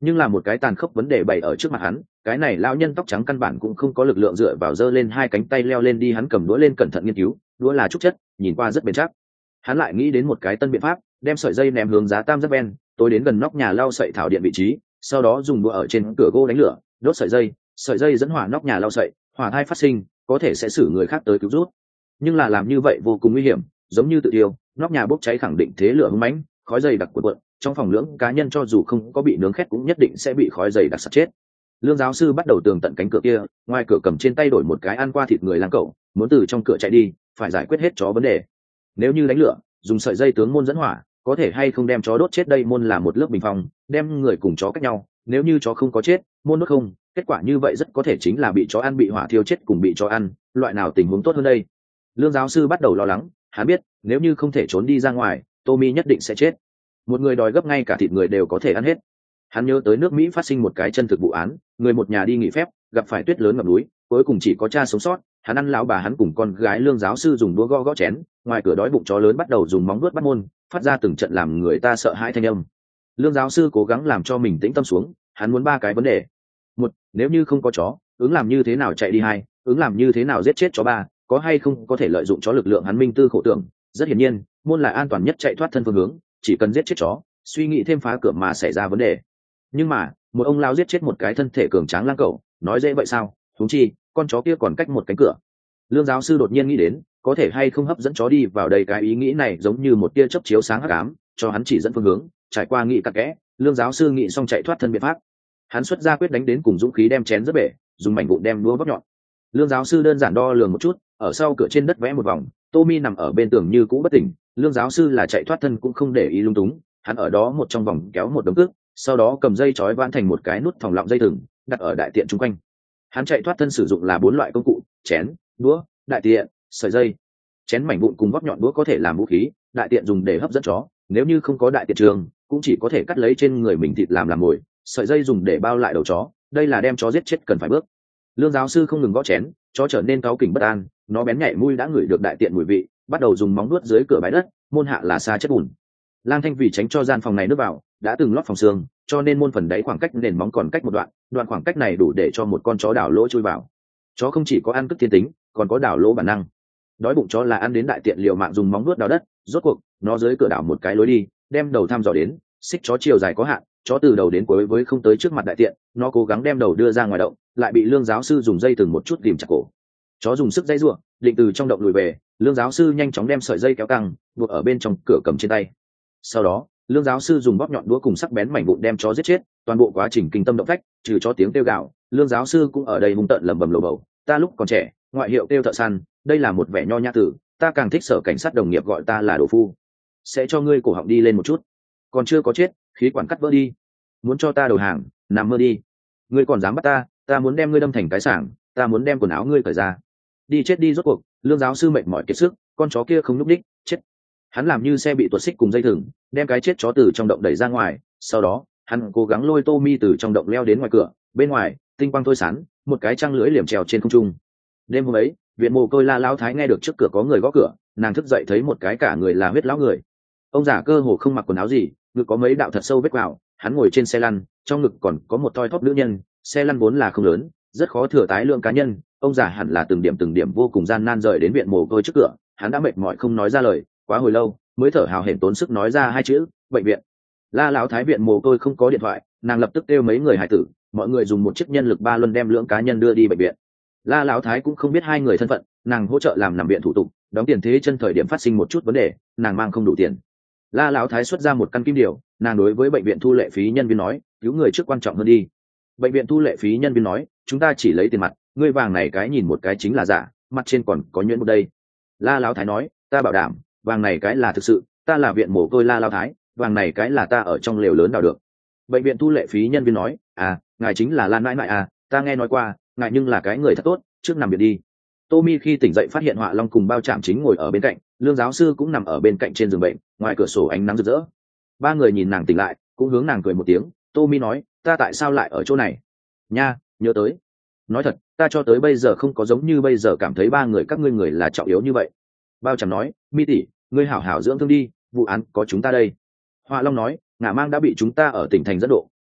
Nhưng là một cái tàn khốc vấn đề bày ở trước mặt hắn, cái này lão nhân tóc trắng căn bản cũng không có lực lượng dựa vào giơ lên hai cánh tay leo lên đi. Hắn cầm đũa lên cẩn thận nghiên cứu, đũa là trúc chất, nhìn qua rất bền chắc. Hắn lại nghĩ đến một cái tân biện pháp, đem sợi dây ném hướng giá tam giác ven tối đến gần nóc nhà lau sậy thảo điện vị trí, sau đó dùng đũa ở trên cửa gỗ đánh lửa đốt sợi dây dẫn hỏa nóc nhà lau sậy, hỏa thai phát sinh có thể sẽ xử người khác tới cứu rút. Nhưng là làm như vậy vô cùng nguy hiểm, giống như tự tiêu, nóc nhà bốc cháy khẳng định thế lửa hung mãnh, khói dày đặc cuộn cuộn, trong phòng lưỡng cá nhân cho dù không có bị nướng khét cũng nhất định sẽ bị khói dày đặc sặc chết. Lương giáo sư bắt đầu tường tận cánh cửa kia, ngoài cửa cầm trên tay đổi một cái ăn qua thịt người lang cẩu, muốn từ trong cửa chạy đi, phải giải quyết hết chó vấn đề. Nếu như đánh lửa, dùng sợi dây tướng môn dẫn hỏa, có thể hay không đem chó đốt chết. Đây môn là một lớp bình phong, đem người cùng chó cách nhau, nếu như chó không có chết, môn đốt không, kết quả như vậy rất có thể chính là bị chó ăn bị hỏa thiêu chết cùng bị chó ăn, loại nào tình huống tốt hơn đây? Lương giáo sư bắt đầu lo lắng, hắn biết nếu như không thể trốn đi ra ngoài, Tommy nhất định sẽ chết. Một người đòi gấp ngay cả thịt người đều có thể ăn hết. Hắn nhớ tới nước Mỹ phát sinh một cái chân thực vụ án, người một nhà đi nghỉ phép, gặp phải tuyết lớn ngập núi, cuối cùng chỉ có cha sống sót. Hắn ăn lão bà hắn cùng con gái Lương giáo sư dùng đũa gõ chén, ngoài cửa đói bụng chó lớn bắt đầu dùng móng vuốt bắt môn, phát ra từng trận làm người ta sợ hãi thanh âm. Lương giáo sư cố gắng làm cho mình tĩnh tâm xuống, hắn muốn ba cái vấn đề. Một, nếu như không có chó, ứng làm như thế nào chạy đi? Hai, ứng làm như thế nào giết chết chó? Ba, có hay không có thể lợi dụng chó lực lượng? Hắn minh tư khổ tưởng, rất hiển nhiên, môn là an toàn nhất chạy thoát thân phương hướng, chỉ cần giết chết chó, suy nghĩ thêm phá cửa mà xảy ra vấn đề. Nhưng mà, một ông lão giết chết một cái thân thể cường tráng lang cẩu, nói dễ vậy sao? Huống chi, con chó kia còn cách một cánh cửa. Lương giáo sư đột nhiên nghĩ đến, có thể hay không hấp dẫn chó đi vào đây? Cái ý nghĩ này giống như một tia chớp chiếu sáng hắc ám, cho hắn chỉ dẫn phương hướng. Trải qua nghĩ cặn kẽ, Lương giáo sư nghĩ xong chạy thoát thân biện pháp. Hắn xuất ra quyết đánh đến cùng dũng khí, đem chén rất bể, dùng mảnh vụn đem đũa vóc nhọn. Lương giáo sư đơn giản đo lường một chút, ở sau cửa trên đất vẽ một vòng. Tommy nằm ở bên tường như cũ bất tỉnh. Lương giáo sư là chạy thoát thân cũng không để ý lung túng, hắn ở đó một trong vòng kéo một đống cước, sau đó cầm dây trói vãn thành một cái nút thòng lọng dây thừng, đặt ở đại tiện chung quanh. Hắn chạy thoát thân sử dụng là 4 loại công cụ: chén, đũa, đại tiện, sợi dây. Chén mảnh vụn cùng vóc nhọn đũa có thể làm vũ khí, đại tiện dùng để hấp dẫn chó, nếu như không có đại tiện trường, cũng chỉ có thể cắt lấy trên người mình thịt làm mồi. Sợi dây dùng để bao lại đầu chó, đây là đem chó giết chết cần phải bước. Lương giáo sư không ngừng gõ chén, chó trở nên cáu kỉnh bất an, nó bén nhạy mũi đã ngửi được đại tiện mùi vị, bắt đầu dùng móng nuốt dưới cửa bãi đất, môn hạ là sa chất bùn. Lang Thanh vì tránh cho gian phòng này nước vào, đã từng lót phòng xương, cho nên môn phần đáy khoảng cách nền móng còn cách một đoạn khoảng cách này đủ để cho một con chó đảo lỗ chui vào. Chó không chỉ có ăn cướp thiên tính, còn có đảo lỗ bản năng. Đói bụng chó là ăn đến đại tiện liều mạng dùng móng nuốt đào đất, rốt cuộc nó dưới cửa đảo một cái lối đi, đem đầu thăm dò đến, xích chó chiều dài có hạn, chó từ đầu đến cuối với không tới trước mặt đại tiện, nó cố gắng đem đầu đưa ra ngoài động, lại bị Lương giáo sư dùng dây từng một chút ghìm chặt cổ. Chó dùng sức dây giụa, định từ trong động lùi về, Lương giáo sư nhanh chóng đem sợi dây kéo căng, buộc ở bên trong cửa cầm trên tay. Sau đó, Lương giáo sư dùng bóp nhọn đũa cùng sắc bén mảnh vụn đem chó giết chết. Toàn bộ quá trình kinh tâm động phách, trừ chó tiếng kêu gào, Lương giáo sư cũng ở đây hung tợn lẩm bẩm lồ bầu. Ta lúc còn trẻ, ngoại hiệu kêu thợ săn, đây là một vẻ nho nhã tử, ta càng thích sở cảnh sát đồng nghiệp gọi ta là đồ phu. Sẽ cho ngươi cổ họng đi lên một chút. Còn chưa có chết, khí quản cắt vỡ đi. Muốn cho ta đầu hàng, nằm mơ đi. Ngươi còn dám bắt ta muốn đem ngươi đâm thành cái sảng, ta muốn đem quần áo ngươi cởi ra. Đi chết đi. Rốt cuộc, Lương giáo sư mệt mỏi kiệt sức, con chó kia không nhúc nhích, chết. Hắn làm như xe bị tuột xích cùng dây thừng, đem cái chết chó từ trong động đẩy ra ngoài. Sau đó, hắn cố gắng lôi Tommy từ trong động leo đến ngoài cửa. Bên ngoài, tinh quang thôi sán, một cái trăng lưỡi liềm trèo trên không trung. Đêm hôm ấy, viện mồ côi La Lão Thái nghe được trước cửa có người gõ cửa, nàng thức dậy thấy một cái cả người là huyết lão người. Ông già cơ hồ không mặc quần áo gì, ngực có mấy đạo thật sâu vết vào, hắn ngồi trên xe lăn, trong ngực còn có một thoi thóp nữ nhân. Xe lăn vốn là không lớn, rất khó thừa tái lượng cá nhân. Ông già hẳn là từng điểm vô cùng gian nan rời đến viện mồ côi trước cửa, hắn đã mệt mỏi không nói ra lời, quá hồi lâu mới thở hào hển tốn sức nói ra 2 chữ: bệnh viện. La Lão Thái viện mồ côi không có điện thoại, nàng lập tức kêu mấy người hải tử, mọi người dùng một chiếc nhân lực 3 luân đem lưỡng cá nhân đưa đi bệnh viện. La Lão Thái cũng không biết 2 người thân phận, nàng hỗ trợ làm nằm viện thủ tục, đóng tiền thế chân thời điểm phát sinh một chút vấn đề, nàng mang không đủ tiền. La Lão Thái xuất ra một căn kim điều, nàng đối với bệnh viện thu lệ phí nhân viên nói, cứu người trước quan trọng hơn đi. Bệnh viện thu lệ phí nhân viên nói, chúng ta chỉ lấy tiền mặt, ngươi vàng này cái nhìn một cái chính là giả, mặt trên còn có nhuyễn một đây. La Lão Thái nói, ta bảo đảm, vàng này cái là thực sự, ta là viện mồ côi La Lão Thái, vàng này cái là ta ở trong lều lớn đào được. Bệnh viện thu lệ phí nhân viên nói, ngài chính là Lan mãi mãi à, ta nghe nói qua, ngài nhưng là cái người thật tốt, trước nằm viện đi. Tommy khi tỉnh dậy phát hiện Họa Long cùng Bao Trạm chính ngồi ở bên cạnh, Lương giáo sư cũng nằm ở bên cạnh trên giường bệnh, ngoài cửa sổ ánh nắng rực rỡ. 3 người nhìn nàng tỉnh lại, cũng hướng nàng cười một tiếng. Tommy nói, ta tại sao lại ở chỗ này? Nha, nhớ tới. Nói thật, ta cho tới bây giờ không có giống như bây giờ cảm thấy 3 người các ngươi người là trọng yếu như vậy. Bao Trạm nói, Mi tỷ, ngươi hảo hảo dưỡng thương đi, vụ án có chúng ta đây. Họa Long nói, ngả mang đã bị chúng ta ở tỉnh thành dẫn độ,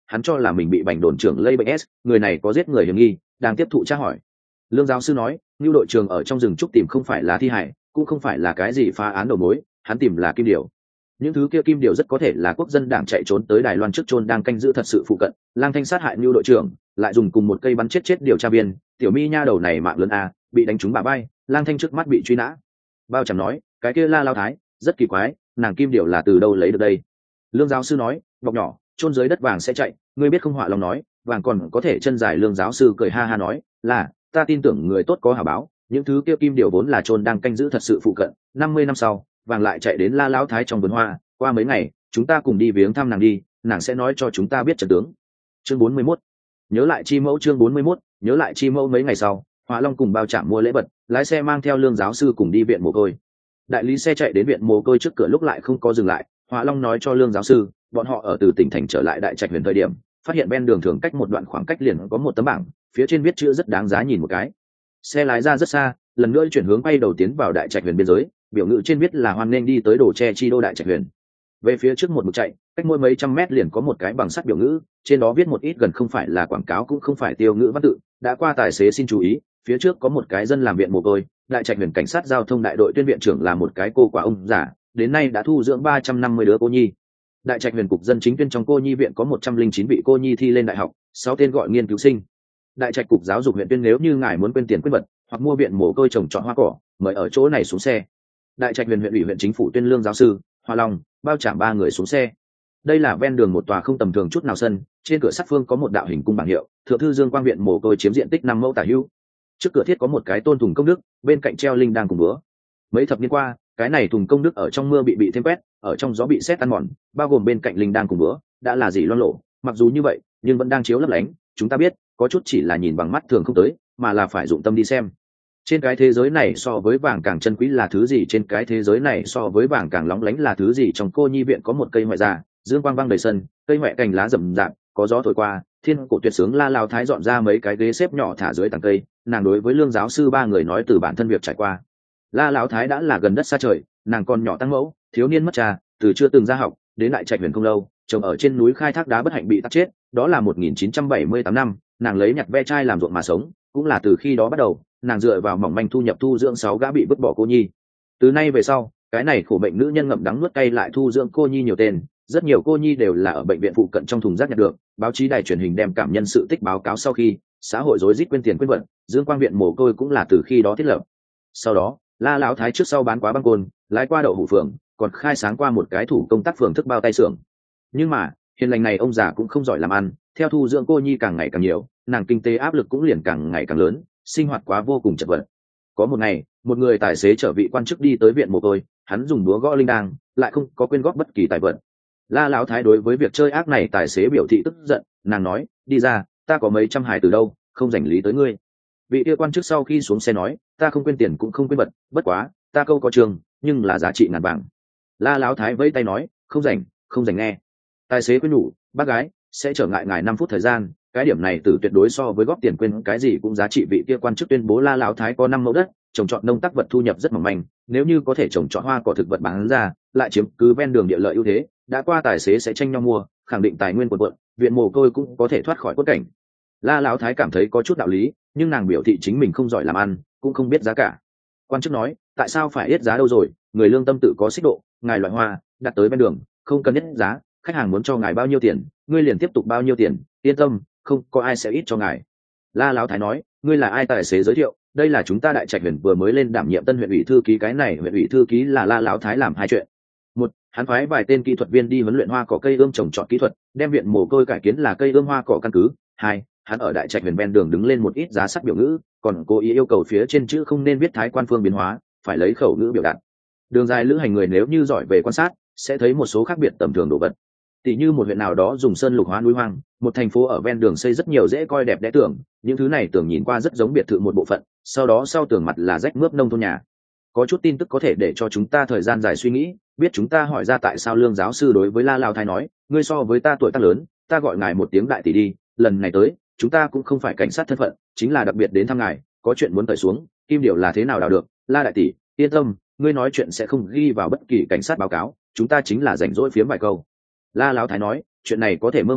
hắn cho là mình bị bành đồn trưởng lây bệnh s, người này có giết người hiểm nghi, đang tiếp thụ tra hỏi. Lương giáo sư nói, Nưu đội trưởng ở trong rừng trúc tìm không phải là thi hải, cũng không phải là cái gì phá án đầu mối, hắn tìm là kim điểu. Những thứ kia kim điểu rất có thể là quốc dân đảng chạy trốn tới Đài Loan trước chôn đang canh giữ thật sự phụ cận, lang thanh sát hại Nưu đội trưởng, lại dùng cùng một cây bắn chết điều tra viên, tiểu mi nha đầu này mạng lớn a, bị đánh trúng bả vai, lang thanh trước mắt bị truy nã. Bao chẳng nói, cái kia La Lao Thái, rất kỳ quái, nàng kim điểu là từ đâu lấy được đây? Lương giáo sư nói, vọc nhỏ, chôn dưới đất vàng sẽ chạy, ngươi biết không? Họa Long nói, vàng còn có thể chân dài. Lương giáo sư cười ha ha nói, là, ta tin tưởng người tốt có hảo báo, những thứ kia kim điểu vốn là chôn đang canh giữ thật sự phụ cận, 50 năm sau, vàng lại chạy đến La Lão Thái trong vườn hoa, qua mấy ngày, chúng ta cùng đi viếng thăm nàng đi, nàng sẽ nói cho chúng ta biết trận tướng. Chương 41. Nhớ lại chi mẫu. Chương 41. Nhớ lại chi mẫu. Mấy ngày sau, Họa Long cùng Bao Trạm mua lễ vật, lái xe mang theo Lương giáo sư cùng đi viện mồ côi. Đại lý xe chạy đến viện mồ côi trước cửa lúc lại không có dừng lại, Họa Long nói cho Lương giáo sư, bọn họ ở từ tỉnh thành trở lại Đại Trạch huyện thời điểm, phát hiện ven đường thường cách một đoạn khoảng cách liền có một tấm bảng, phía trên viết chữ rất đáng giá nhìn một cái. Xe lái ra rất xa, lần nữa chuyển hướng quay đầu tiến vào Đại Trạch huyện biên giới, biểu ngữ trên viết là hoan nghênh đi tới Đồ Tre chi đô Đại Trạch huyện. Về phía trước một mực chạy, cách mỗi mấy trăm mét liền có một cái bằng sắt biểu ngữ, trên đó viết một ít gần không phải là quảng cáo cũng không phải tiêu ngữ văn tự, đã qua tài xế xin chú ý, phía trước có một cái dân làm viện mồ côi, Đại Trạch huyện cảnh sát giao thông đại đội tuyên viện trưởng là một cái cô quả ông giả, đến nay đã thu dưỡng 350 đứa cô nhi. Đại Trạch huyện cục dân chính tuyên trong cô nhi viện có 109 vị cô nhi thi lên đại học, 6 tên gọi nghiên cứu sinh. Đại Trạch cục giáo dục huyện tuyên nếu như ngài muốn quên tiền quyên vật hoặc mua viện mồ côi trồng trọt hoa cỏ, mời ở chỗ này xuống xe. Đại Trạch huyện ủy huyện chính phủ tuyên Lương giáo sư, Hoa Long, Bao Trạm ba người xuống xe. Đây là ven đường một tòa không tầm thường chút nào sân, trên cửa sắt phương có một đạo hình cung bảng hiệu, Thượng thư Dương Quang viện mồ côi chiếm diện tích 5 mẫu tả hữu. Trước cửa thiết có một cái tôn thùng công đức, bên cạnh treo linh đang cùng búa. Mấy thập niên qua, cái này thùng công đức ở trong mưa bị thêm quét, ở trong gió bị sét ăn mòn, bao gồm bên cạnh linh đang cùng búa, đã là gì loang lổ, mặc dù như vậy, nhưng vẫn đang chiếu lấp lánh, chúng ta biết, có chút chỉ là nhìn bằng mắt thường không tới, mà là phải dụng tâm đi xem. Trên cái thế giới này so với vàng càng chân quý là thứ gì? Trên cái thế giới này so với vàng càng lóng lánh là thứ gì? Trong cô nhi viện có một cây ngoại già, dương quang vang đầy sân, cây ngoại cành lá rậm rạp, có gió thổi qua, thiên cổ tuyệt sướng La Lao Thái dọn ra mấy cái ghế xếp nhỏ thả dưới tàng cây, nàng đối với Lương giáo sư ba người nói từ bản thân việc trải qua. La Lão Thái đã là gần đất xa trời, nàng còn nhỏ tăng mẫu, thiếu niên mất cha, từ chưa từng ra học, đến Đại Trạch huyện không lâu, chồng ở trên núi khai thác đá bất hạnh bị tắt chết, đó là 1978 năm, nàng lấy nhặt ve chai làm ruộng mà sống, cũng là từ khi đó bắt đầu, nàng dựa vào mỏng manh thu nhập thu dưỡng 6 gã bị vứt bỏ cô nhi. Từ nay về sau, cái này khổ bệnh nữ nhân ngậm đắng nuốt cay lại thu dưỡng cô nhi nhiều tên, rất nhiều cô nhi đều là ở bệnh viện phụ cận trong thùng rác nhặt được, báo chí đài truyền hình đem cảm nhân sự tích báo cáo sau khi, xã hội rối rít quên tiền quên vật, Dương Quang viện mồ côi cũng là từ khi đó thiết lập. Sau đó, La Lão Thái trước sau bán quá băng côn, lái qua đậu hũ phường, còn khai sáng qua một cái thủ công tác phường thức bao tay xưởng. Nhưng mà, hiền lành này ông già cũng không giỏi làm ăn, theo thu dưỡng cô nhi càng ngày càng nhiều, nàng kinh tế áp lực cũng liền càng ngày càng lớn, sinh hoạt quá vô cùng chật vật. Có một ngày, một người tài xế chở vị quan chức đi tới viện mồ côi, hắn dùng búa gõ linh đang, lại không có quyên góp bất kỳ tài vật. La Lão Thái đối với việc chơi ác này tài xế biểu thị tức giận, nàng nói, đi ra, ta có mấy trăm hài từ đâu, không dành lý tới ngươi. Vị kia quan chức sau khi xuống xe nói, ta không quên tiền cũng không quên vật, bất quá, ta câu có trường, nhưng là giá trị ngàn vàng. La Lão Thái vẫy tay nói, không dành nghe. Tài xế khuyên nhủ, bác gái, sẽ trở ngại ngài 5 phút thời gian, cái điểm này từ tuyệt đối so với góp tiền quên cái gì cũng giá trị. Vị kia quan chức tuyên bố La Lão Thái có 5 mẫu đất, trồng trọt nông tác vật thu nhập rất mỏng manh, nếu như có thể trồng trọt hoa cỏ thực vật bán ra, lại chiếm cứ ven đường địa lợi ưu thế, đã qua tài xế sẽ tranh nhau mua, khẳng định tài nguyên quần quận, viện mồ côi cũng có thể thoát khỏi cốt cảnh. La Lão Thái cảm thấy có chút đạo lý, nhưng nàng biểu thị chính mình không giỏi làm ăn, cũng không biết giá cả. Quan chức nói, tại sao phải yết giá đâu rồi, người lương tâm tự có xích độ, ngài loại hoa đặt tới bên đường, không cần yết giá, khách hàng muốn cho ngài bao nhiêu tiền, ngươi liền tiếp tục bao nhiêu tiền, yên tâm, không có ai sẽ ít cho ngài. La Lão Thái nói, ngươi là ai? Tài xế giới thiệu, đây là chúng ta Đại Trạch huyện vừa mới lên đảm nhiệm tân huyện ủy thư ký. Cái này huyện ủy thư ký là La Lão Thái làm hai chuyện. Một, hắn phái vài tên kỹ thuật viên đi huấn luyện hoa cỏ cây ươm trồng trọt kỹ thuật, đem viện mồ côi cải kiến là cây ươm hoa cỏ căn cứ. Hai, hắn ở Đại Trạch huyện ven đường đứng lên một ít giá sắt biểu ngữ, còn cố ý yêu cầu phía trên chữ không nên viết thái quan phương biến hóa, phải lấy khẩu ngữ biểu đạt. Đường dài lữ hành người nếu như giỏi về quan sát, sẽ thấy một số khác biệt tầm thường đồ vật. Tỷ như một huyện nào đó dùng sơn lục hóa núi hoang, một thành phố ở ven đường xây rất nhiều dễ coi đẹp đẽ tường, những thứ này tường nhìn qua rất giống biệt thự một bộ phận, sau đó sau tường mặt là rách mướp nông thôn nhà. Có chút tin tức có thể để cho chúng ta thời gian dài suy nghĩ, biết chúng ta hỏi ra tại sao Lương giáo sư đối với La Lao Thái nói, ngươi so với ta tuổi tác lớn, ta gọi ngài một tiếng đại tỷ đi, lần này tới, chúng ta cũng không phải cảnh sát thân phận, chính là đặc biệt đến thăm ngài, có chuyện muốn cởi xuống, kim điểu là thế nào đào được, La đại tỷ, yên tâm, ngươi nói chuyện sẽ không ghi vào bất kỳ cảnh sát báo cáo, chúng ta chính là rảnh rỗi phiếm vài câu. La Lão Thái nói, chuyện này có thể mơ hồ,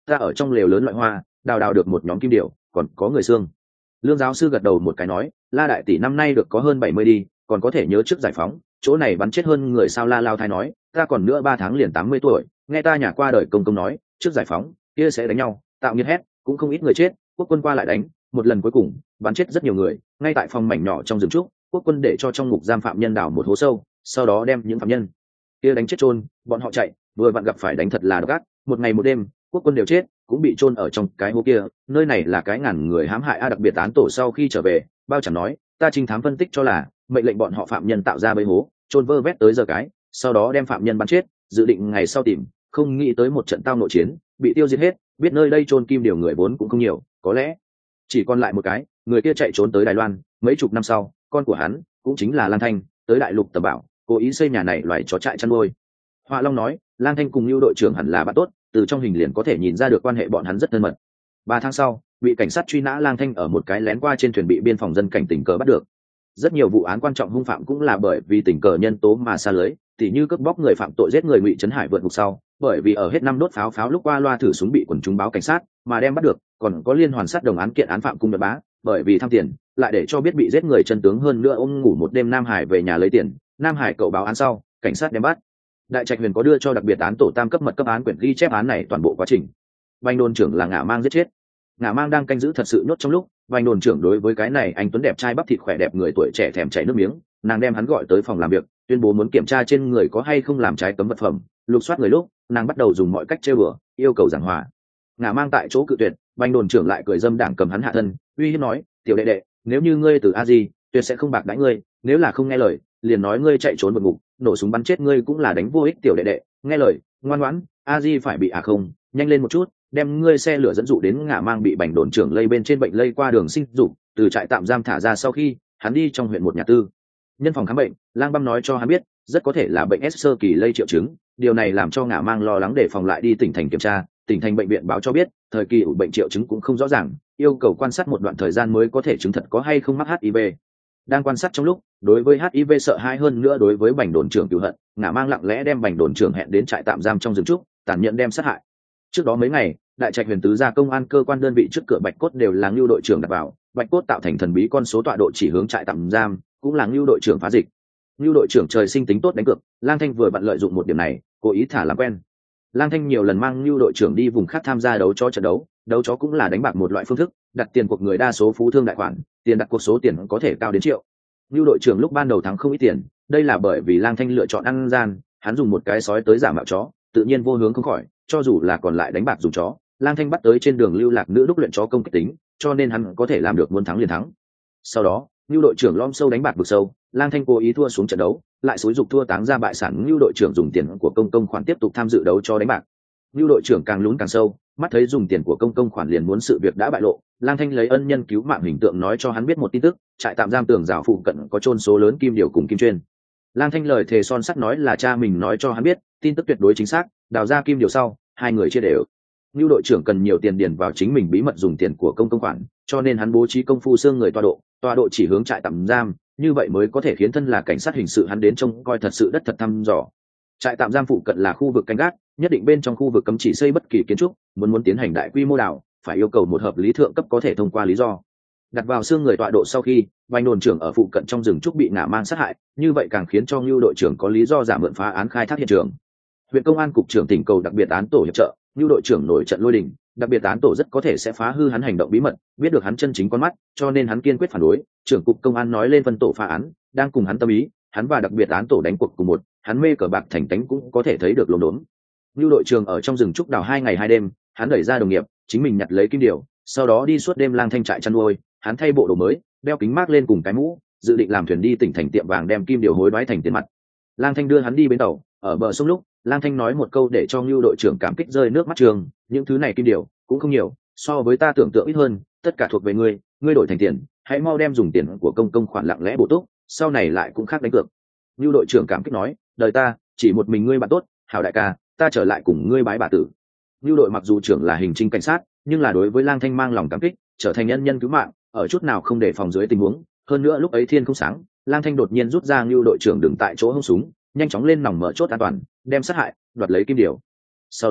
ta ở trong lều lớn loại hoa đào được một nhóm kim điểu, còn có người xương. Lương giáo sư gật đầu một cái nói, La đại tỷ năm nay được có hơn 70 đi, còn có thể nhớ trước giải phóng, chỗ này bắn chết hơn người sao? La Lao Thái nói, ta còn nữa 3 tháng liền 80 tuổi, nghe ta nhà qua đời công công nói, trước giải phóng kia sẽ đánh nhau, tạo nghiệt hét, cũng không ít người chết, quốc quân qua lại đánh, một lần cuối cùng bắn chết rất nhiều người, ngay tại phòng mảnh nhỏ trong rừng trúc, quốc quân để cho trong ngục giam phạm nhân đào một hố sâu, sau đó đem những phạm nhân kia đánh chết chôn, bọn họ chạy, vừa vặn gặp phải đánh thật là độc ác, một ngày một đêm, quốc quân đều chết, cũng bị chôn ở trong cái hố kia. Nơi này là cái ngàn người hãm hại đặc biệt án tổ sau khi trở về, bao chẳng nói, ta trinh thám phân tích cho là mệnh lệnh bọn họ phạm nhân tạo ra bẫy hố, chôn vơ vét tới giờ cái, sau đó đem phạm nhân bắn chết, dự định ngày sau tìm, không nghĩ tới một trận tao nội chiến, bị tiêu diệt hết, biết nơi đây chôn kim điều người vốn cũng không nhiều, có lẽ chỉ còn lại một cái, người kia chạy trốn tới Đài Loan, mấy chục năm sau, con của hắn, cũng chính là Lang Thanh, tới đại lục tầm bảo, cố ý xây nhà này loài chó trại chăn nuôi. Họa Long nói, Lang Thanh cùng Lưu đội trưởng hẳn là bạn tốt, từ trong hình liền có thể nhìn ra được quan hệ bọn hắn rất thân mật. 3 tháng sau, bị cảnh sát truy nã Lang Thanh ở một cái lén qua trên thuyền bị biên phòng dân cảnh tình cờ bắt được. Rất nhiều vụ án quan trọng hung phạm cũng là bởi vì tình cờ nhân tố mà xa lưới, tỉ như cướp bóc người phạm tội giết người Ngụy Trấn Hải vượt ngục sau, bởi vì ở hết năm đốt pháo lúc qua loa thử súng bị quần chúng báo cảnh sát mà đem bắt được, còn có liên hoàn sát đồng án kiện án phạm cung Nhật Bá, bởi vì tham tiền, lại để cho biết bị giết người chân tướng hơn nữa ôm ngủ một đêm Nam Hải về nhà lấy tiền, Nam Hải cậu báo án sau, cảnh sát đem bắt. Đại Trạch Huyền có đưa cho đặc biệt án tổ tam cấp mật cấp án quyển ghi chép án này toàn bộ quá trình. Vành đồn trưởng là Ngả Mang giết chết. Ngả Mang đang canh giữ thật sự nhốt trong lúc, vành đồn trưởng đối với cái này anh tuấn đẹp trai bắp thịt khỏe đẹp người tuổi trẻ thèm chảy nước miếng, nàng đem hắn gọi tới phòng làm việc, tuyên bố muốn kiểm tra trên người có hay không làm trái cấm vật phẩm, lục soát người lúc, nàng bắt đầu dùng mọi cách trêu đùa, yêu cầu giảng hòa. Ngả Mang tại chỗ cự tuyệt, vành đồn trưởng lại cười dâm đảng cầm hắn hạ thân, uy hiếp nói, tiểu đệ đệ, nếu như ngươi từ a di, tuyệt sẽ không bạc đãi ngươi, nếu là không nghe lời, liền nói ngươi chạy trốn vượt ngục, nổ súng bắn chết ngươi cũng là đánh vô ích. Tiểu đệ đệ, nghe lời, ngoan ngoãn, a di phải bị không, nhanh lên một chút, đem ngươi xe lửa dẫn dụ đến Ngả Mang bị bành đồn trưởng lây bên trên bệnh lây qua đường sinh dục, từ trại tạm giam thả ra sau khi hắn đi trong huyện một nhà tư nhân phòng khám bệnh, Lang Băm nói cho hắn biết rất có thể là bệnh S sơ kỳ lây triệu chứng, điều này làm cho Ngả Mang lo lắng để phòng lại đi tỉnh thành kiểm tra. Tỉnh thành bệnh viện báo cho biết thời kỳ ủ bệnh triệu chứng cũng không rõ ràng, yêu cầu quan sát một đoạn thời gian mới có thể chứng thật có hay không mắc HIV. Đang quan sát trong lúc, đối với HIV sợ hãi hơn nữa đối với bành đồn trưởng cựu hận, Ngả Mang lặng lẽ đem bành đồn trưởng hẹn đến trại tạm giam trong rừng trúc, tàn nhẫn đem sát hại. Trước đó mấy ngày, Đại Trạch Huyền tứ gia công an cơ quan đơn vị trước cửa Bạch Cốt đều là Ngưu đội trưởng đặt vào, Bạch Cốt tạo thành thần bí con số tọa độ chỉ hướng trại tạm giam, cũng là Ngưu đội trưởng phá dịch. Ngưu đội trưởng trời sinh tính tốt đánh cược, Lang Thanh vừa bận lợi dụng một điểm này, cố ý thả làm quen. Lang Thanh nhiều lần mang Ngưu đội trưởng đi vùng khác tham gia đấu chó trận đấu, đấu chó cũng là đánh bạc một loại phương thức, đặt tiền cuộc người đa số phú thương đại khoản, tiền đặt cuộc số tiền có thể cao đến triệu. Ngưu đội trưởng lúc ban đầu thắng không ít tiền, đây là bởi vì Lang Thanh lựa chọn ăn gian, hắn dùng một cái sói tới giả mạo chó, tự nhiên vô hướng không khỏi, cho dù là còn lại đánh bạc dùng chó, Lang Thanh bắt tới trên đường lưu lạc nữ đúc luyện chó công kích tính, cho nên hắn có thể làm được muốn thắng liền thắng. Sau đó, Ngưu đội trưởng lom sâu đánh bạc vực sâu, Lang Thanh cố ý thua xuống trận đấu, lại xúi dục thua táng ra bại sản. Ngưu đội trưởng dùng tiền của công khoản tiếp tục tham dự đấu cho đánh bạc. Ngưu đội trưởng càng lún càng sâu, mắt thấy dùng tiền của công khoản liền muốn sự việc đã bại lộ, Lang Thanh lấy ân nhân cứu mạng hình tượng nói cho hắn biết một tin tức, trại tạm giam tường rào phụ cận có chôn số lớn kim điều cùng kim chuyên. Lang Thanh lời thề son sắt nói là cha mình nói cho hắn biết, tin tức tuyệt đối chính xác, đào ra kim điều sau, hai người chia đều. Ngưu đội trưởng cần nhiều tiền điền vào chính mình bí mật dùng tiền của công khoản, cho nên hắn bố trí công phu xương người tọa độ chỉ hướng trại tạm giam, như vậy mới có thể khiến thân là cảnh sát hình sự hắn đến trông coi thật sự đất thật thăm dò. Trại tạm giam phụ cận là khu vực canh gác, nhất định bên trong khu vực cấm chỉ xây bất kỳ kiến trúc, muốn tiến hành đại quy mô đào, phải yêu cầu một hợp lý thượng cấp có thể thông qua lý do. Đặt vào xương người tọa độ sau khi, vành đồn trưởng ở phụ cận trong rừng trúc bị Ngả Mang sát hại, như vậy càng khiến cho Ngưu đội trưởng có lý do giả mượn phá án khai thác hiện trường. Huyện công an cục trưởng tỉnh cầu đặc biệt án tổ hiệp trợ, Ngưu đội trưởng nổi trận lôi đình, đặc biệt án tổ rất có thể sẽ phá hư hắn hành động bí mật, biết được hắn chân chính con mắt, cho nên hắn kiên quyết phản đối. Trưởng cục công an nói lên phân tổ phá án, đang cùng hắn tâm ý, hắn và đặc biệt án tổ đánh cuộc cùng một, hắn mê cờ bạc thành tánh cũng có thể thấy được lồn đốn. Ngưu đội trưởng ở trong rừng trúc đào 2 ngày 2 đêm, hắn đẩy ra đồng nghiệp, chính mình nhặt lấy kim điều, sau đó đi suốt đêm lang thanh trại chăn nuôi, hắn thay bộ đồ mới, đeo kính mác lên cùng cái mũ, dự định làm thuyền đi tỉnh thành tiệm vàng đem kim điều hối đoái thành tiền mặt. Lang Thanh đưa hắn đi bến tàu, ở bờ sông lúc, Lang Thanh nói một câu để cho Ngưu đội trưởng cảm kích rơi nước mắt trường, những thứ này kim điều cũng không nhiều, so với ta tưởng tượng ít hơn, tất cả thuộc về ngươi, ngươi đổi thành tiền, hãy mau đem dùng tiền của công khoản lặng lẽ bổ túc, sau này lại cũng khác đánh cược. Ngưu đội trưởng cảm kích nói, đời ta chỉ một mình ngươi bạn tốt, hảo đại ca, ta trở lại cùng ngươi bái bà tử. Ngưu đội mặc dù trưởng là hình trinh cảnh sát, nhưng là đối với Lang Thanh mang lòng cảm kích, trở thành nhân nhân cứu mạng, ở chút nào không để phòng dưới tình huống, hơn nữa lúc ấy thiên không sáng, Lang Thanh đột nhiên rút ra Ngưu đội trưởng đứng tại chỗ hông súng, nhanh chóng lên nòng mở chốt an toàn, đem sát hại, đoạt lấy kim điều. Sau đó,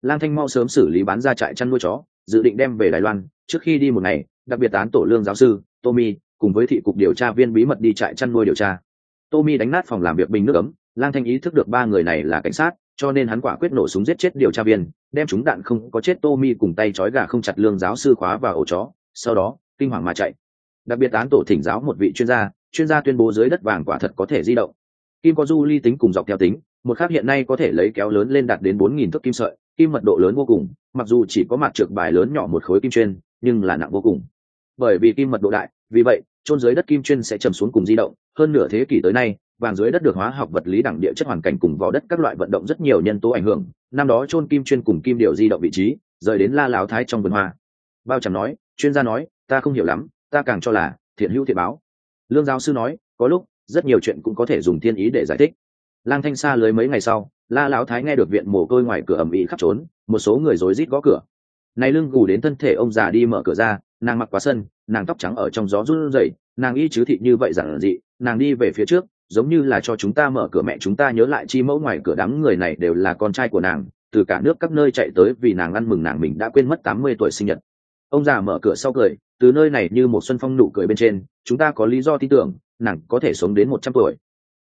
Lang Thanh mau sớm xử lý bán ra trại chăn nuôi chó, dự định đem về Đài Loan. Trước khi đi một ngày, đặc biệt án tổ lương giáo sư Tommy cùng với thị cục điều tra viên bí mật đi trại chăn nuôi điều tra. Tommy đánh nát phòng làm việc bình nước ấm, Lang Thanh ý thức được ba người này là cảnh sát, cho nên hắn quả quyết nổ súng giết chết điều tra viên, đem chúng đạn không có chết Tommy cùng tay trói gà không chặt lương giáo sư khóa vào ổ chó, sau đó kinh hoàng mà chạy. Đặc biệt án tổ thỉnh giáo một vị chuyên gia tuyên bố dưới đất vàng quả thật có thể di động. Kim có du ly tính cùng dọc theo tính, một khác hiện nay có thể lấy kéo lớn lên đạt đến 4.000 thước kim sợi, kim mật độ lớn vô cùng, mặc dù chỉ có mặt trược bài lớn nhỏ một khối kim chuyên, nhưng là nặng vô cùng. Bởi vì kim mật độ đại, vì vậy chôn dưới đất kim chuyên sẽ chầm xuống cùng di động. Hơn nửa thế kỷ tới nay, vàng dưới đất được hóa học vật lý đẳng địa chất hoàn cảnh cùng vỏ đất các loại vận động rất nhiều nhân tố ảnh hưởng. Năm đó chôn kim chuyên cùng kim điệu di động vị trí, rời đến La Láo Thái trong vườn hoa. Bao Tràm nói, chuyên gia nói, ta không hiểu lắm, ta càng cho là thiện hữu thiện báo. Lương giáo sư nói, có lúc rất nhiều chuyện cũng có thể dùng thiên ý để giải thích. Lang Thanh xa lưới mấy ngày sau, La Láo Thái nghe được viện mồ côi ngoài cửa ầm ĩ khắp trốn, một số người rối rít gõ cửa. Này lưng gù đến thân thể ông già đi mở cửa ra, nàng mặc quá sân, nàng tóc trắng ở trong gió run rẩy, nàng y chứ thị như vậy giản dị, nàng đi về phía trước, giống như là cho chúng ta mở cửa. Mẹ chúng ta nhớ lại chi mẫu ngoài cửa đám người này đều là con trai của nàng, từ cả nước các nơi chạy tới vì nàng ăn mừng nàng mình đã quên mất 80 tuổi sinh nhật. Ông già mở cửa sau cười, từ nơi này như một xuân phong nụ cười bên trên, chúng ta có lý do tin tưởng nàng có thể sống đến 100 tuổi.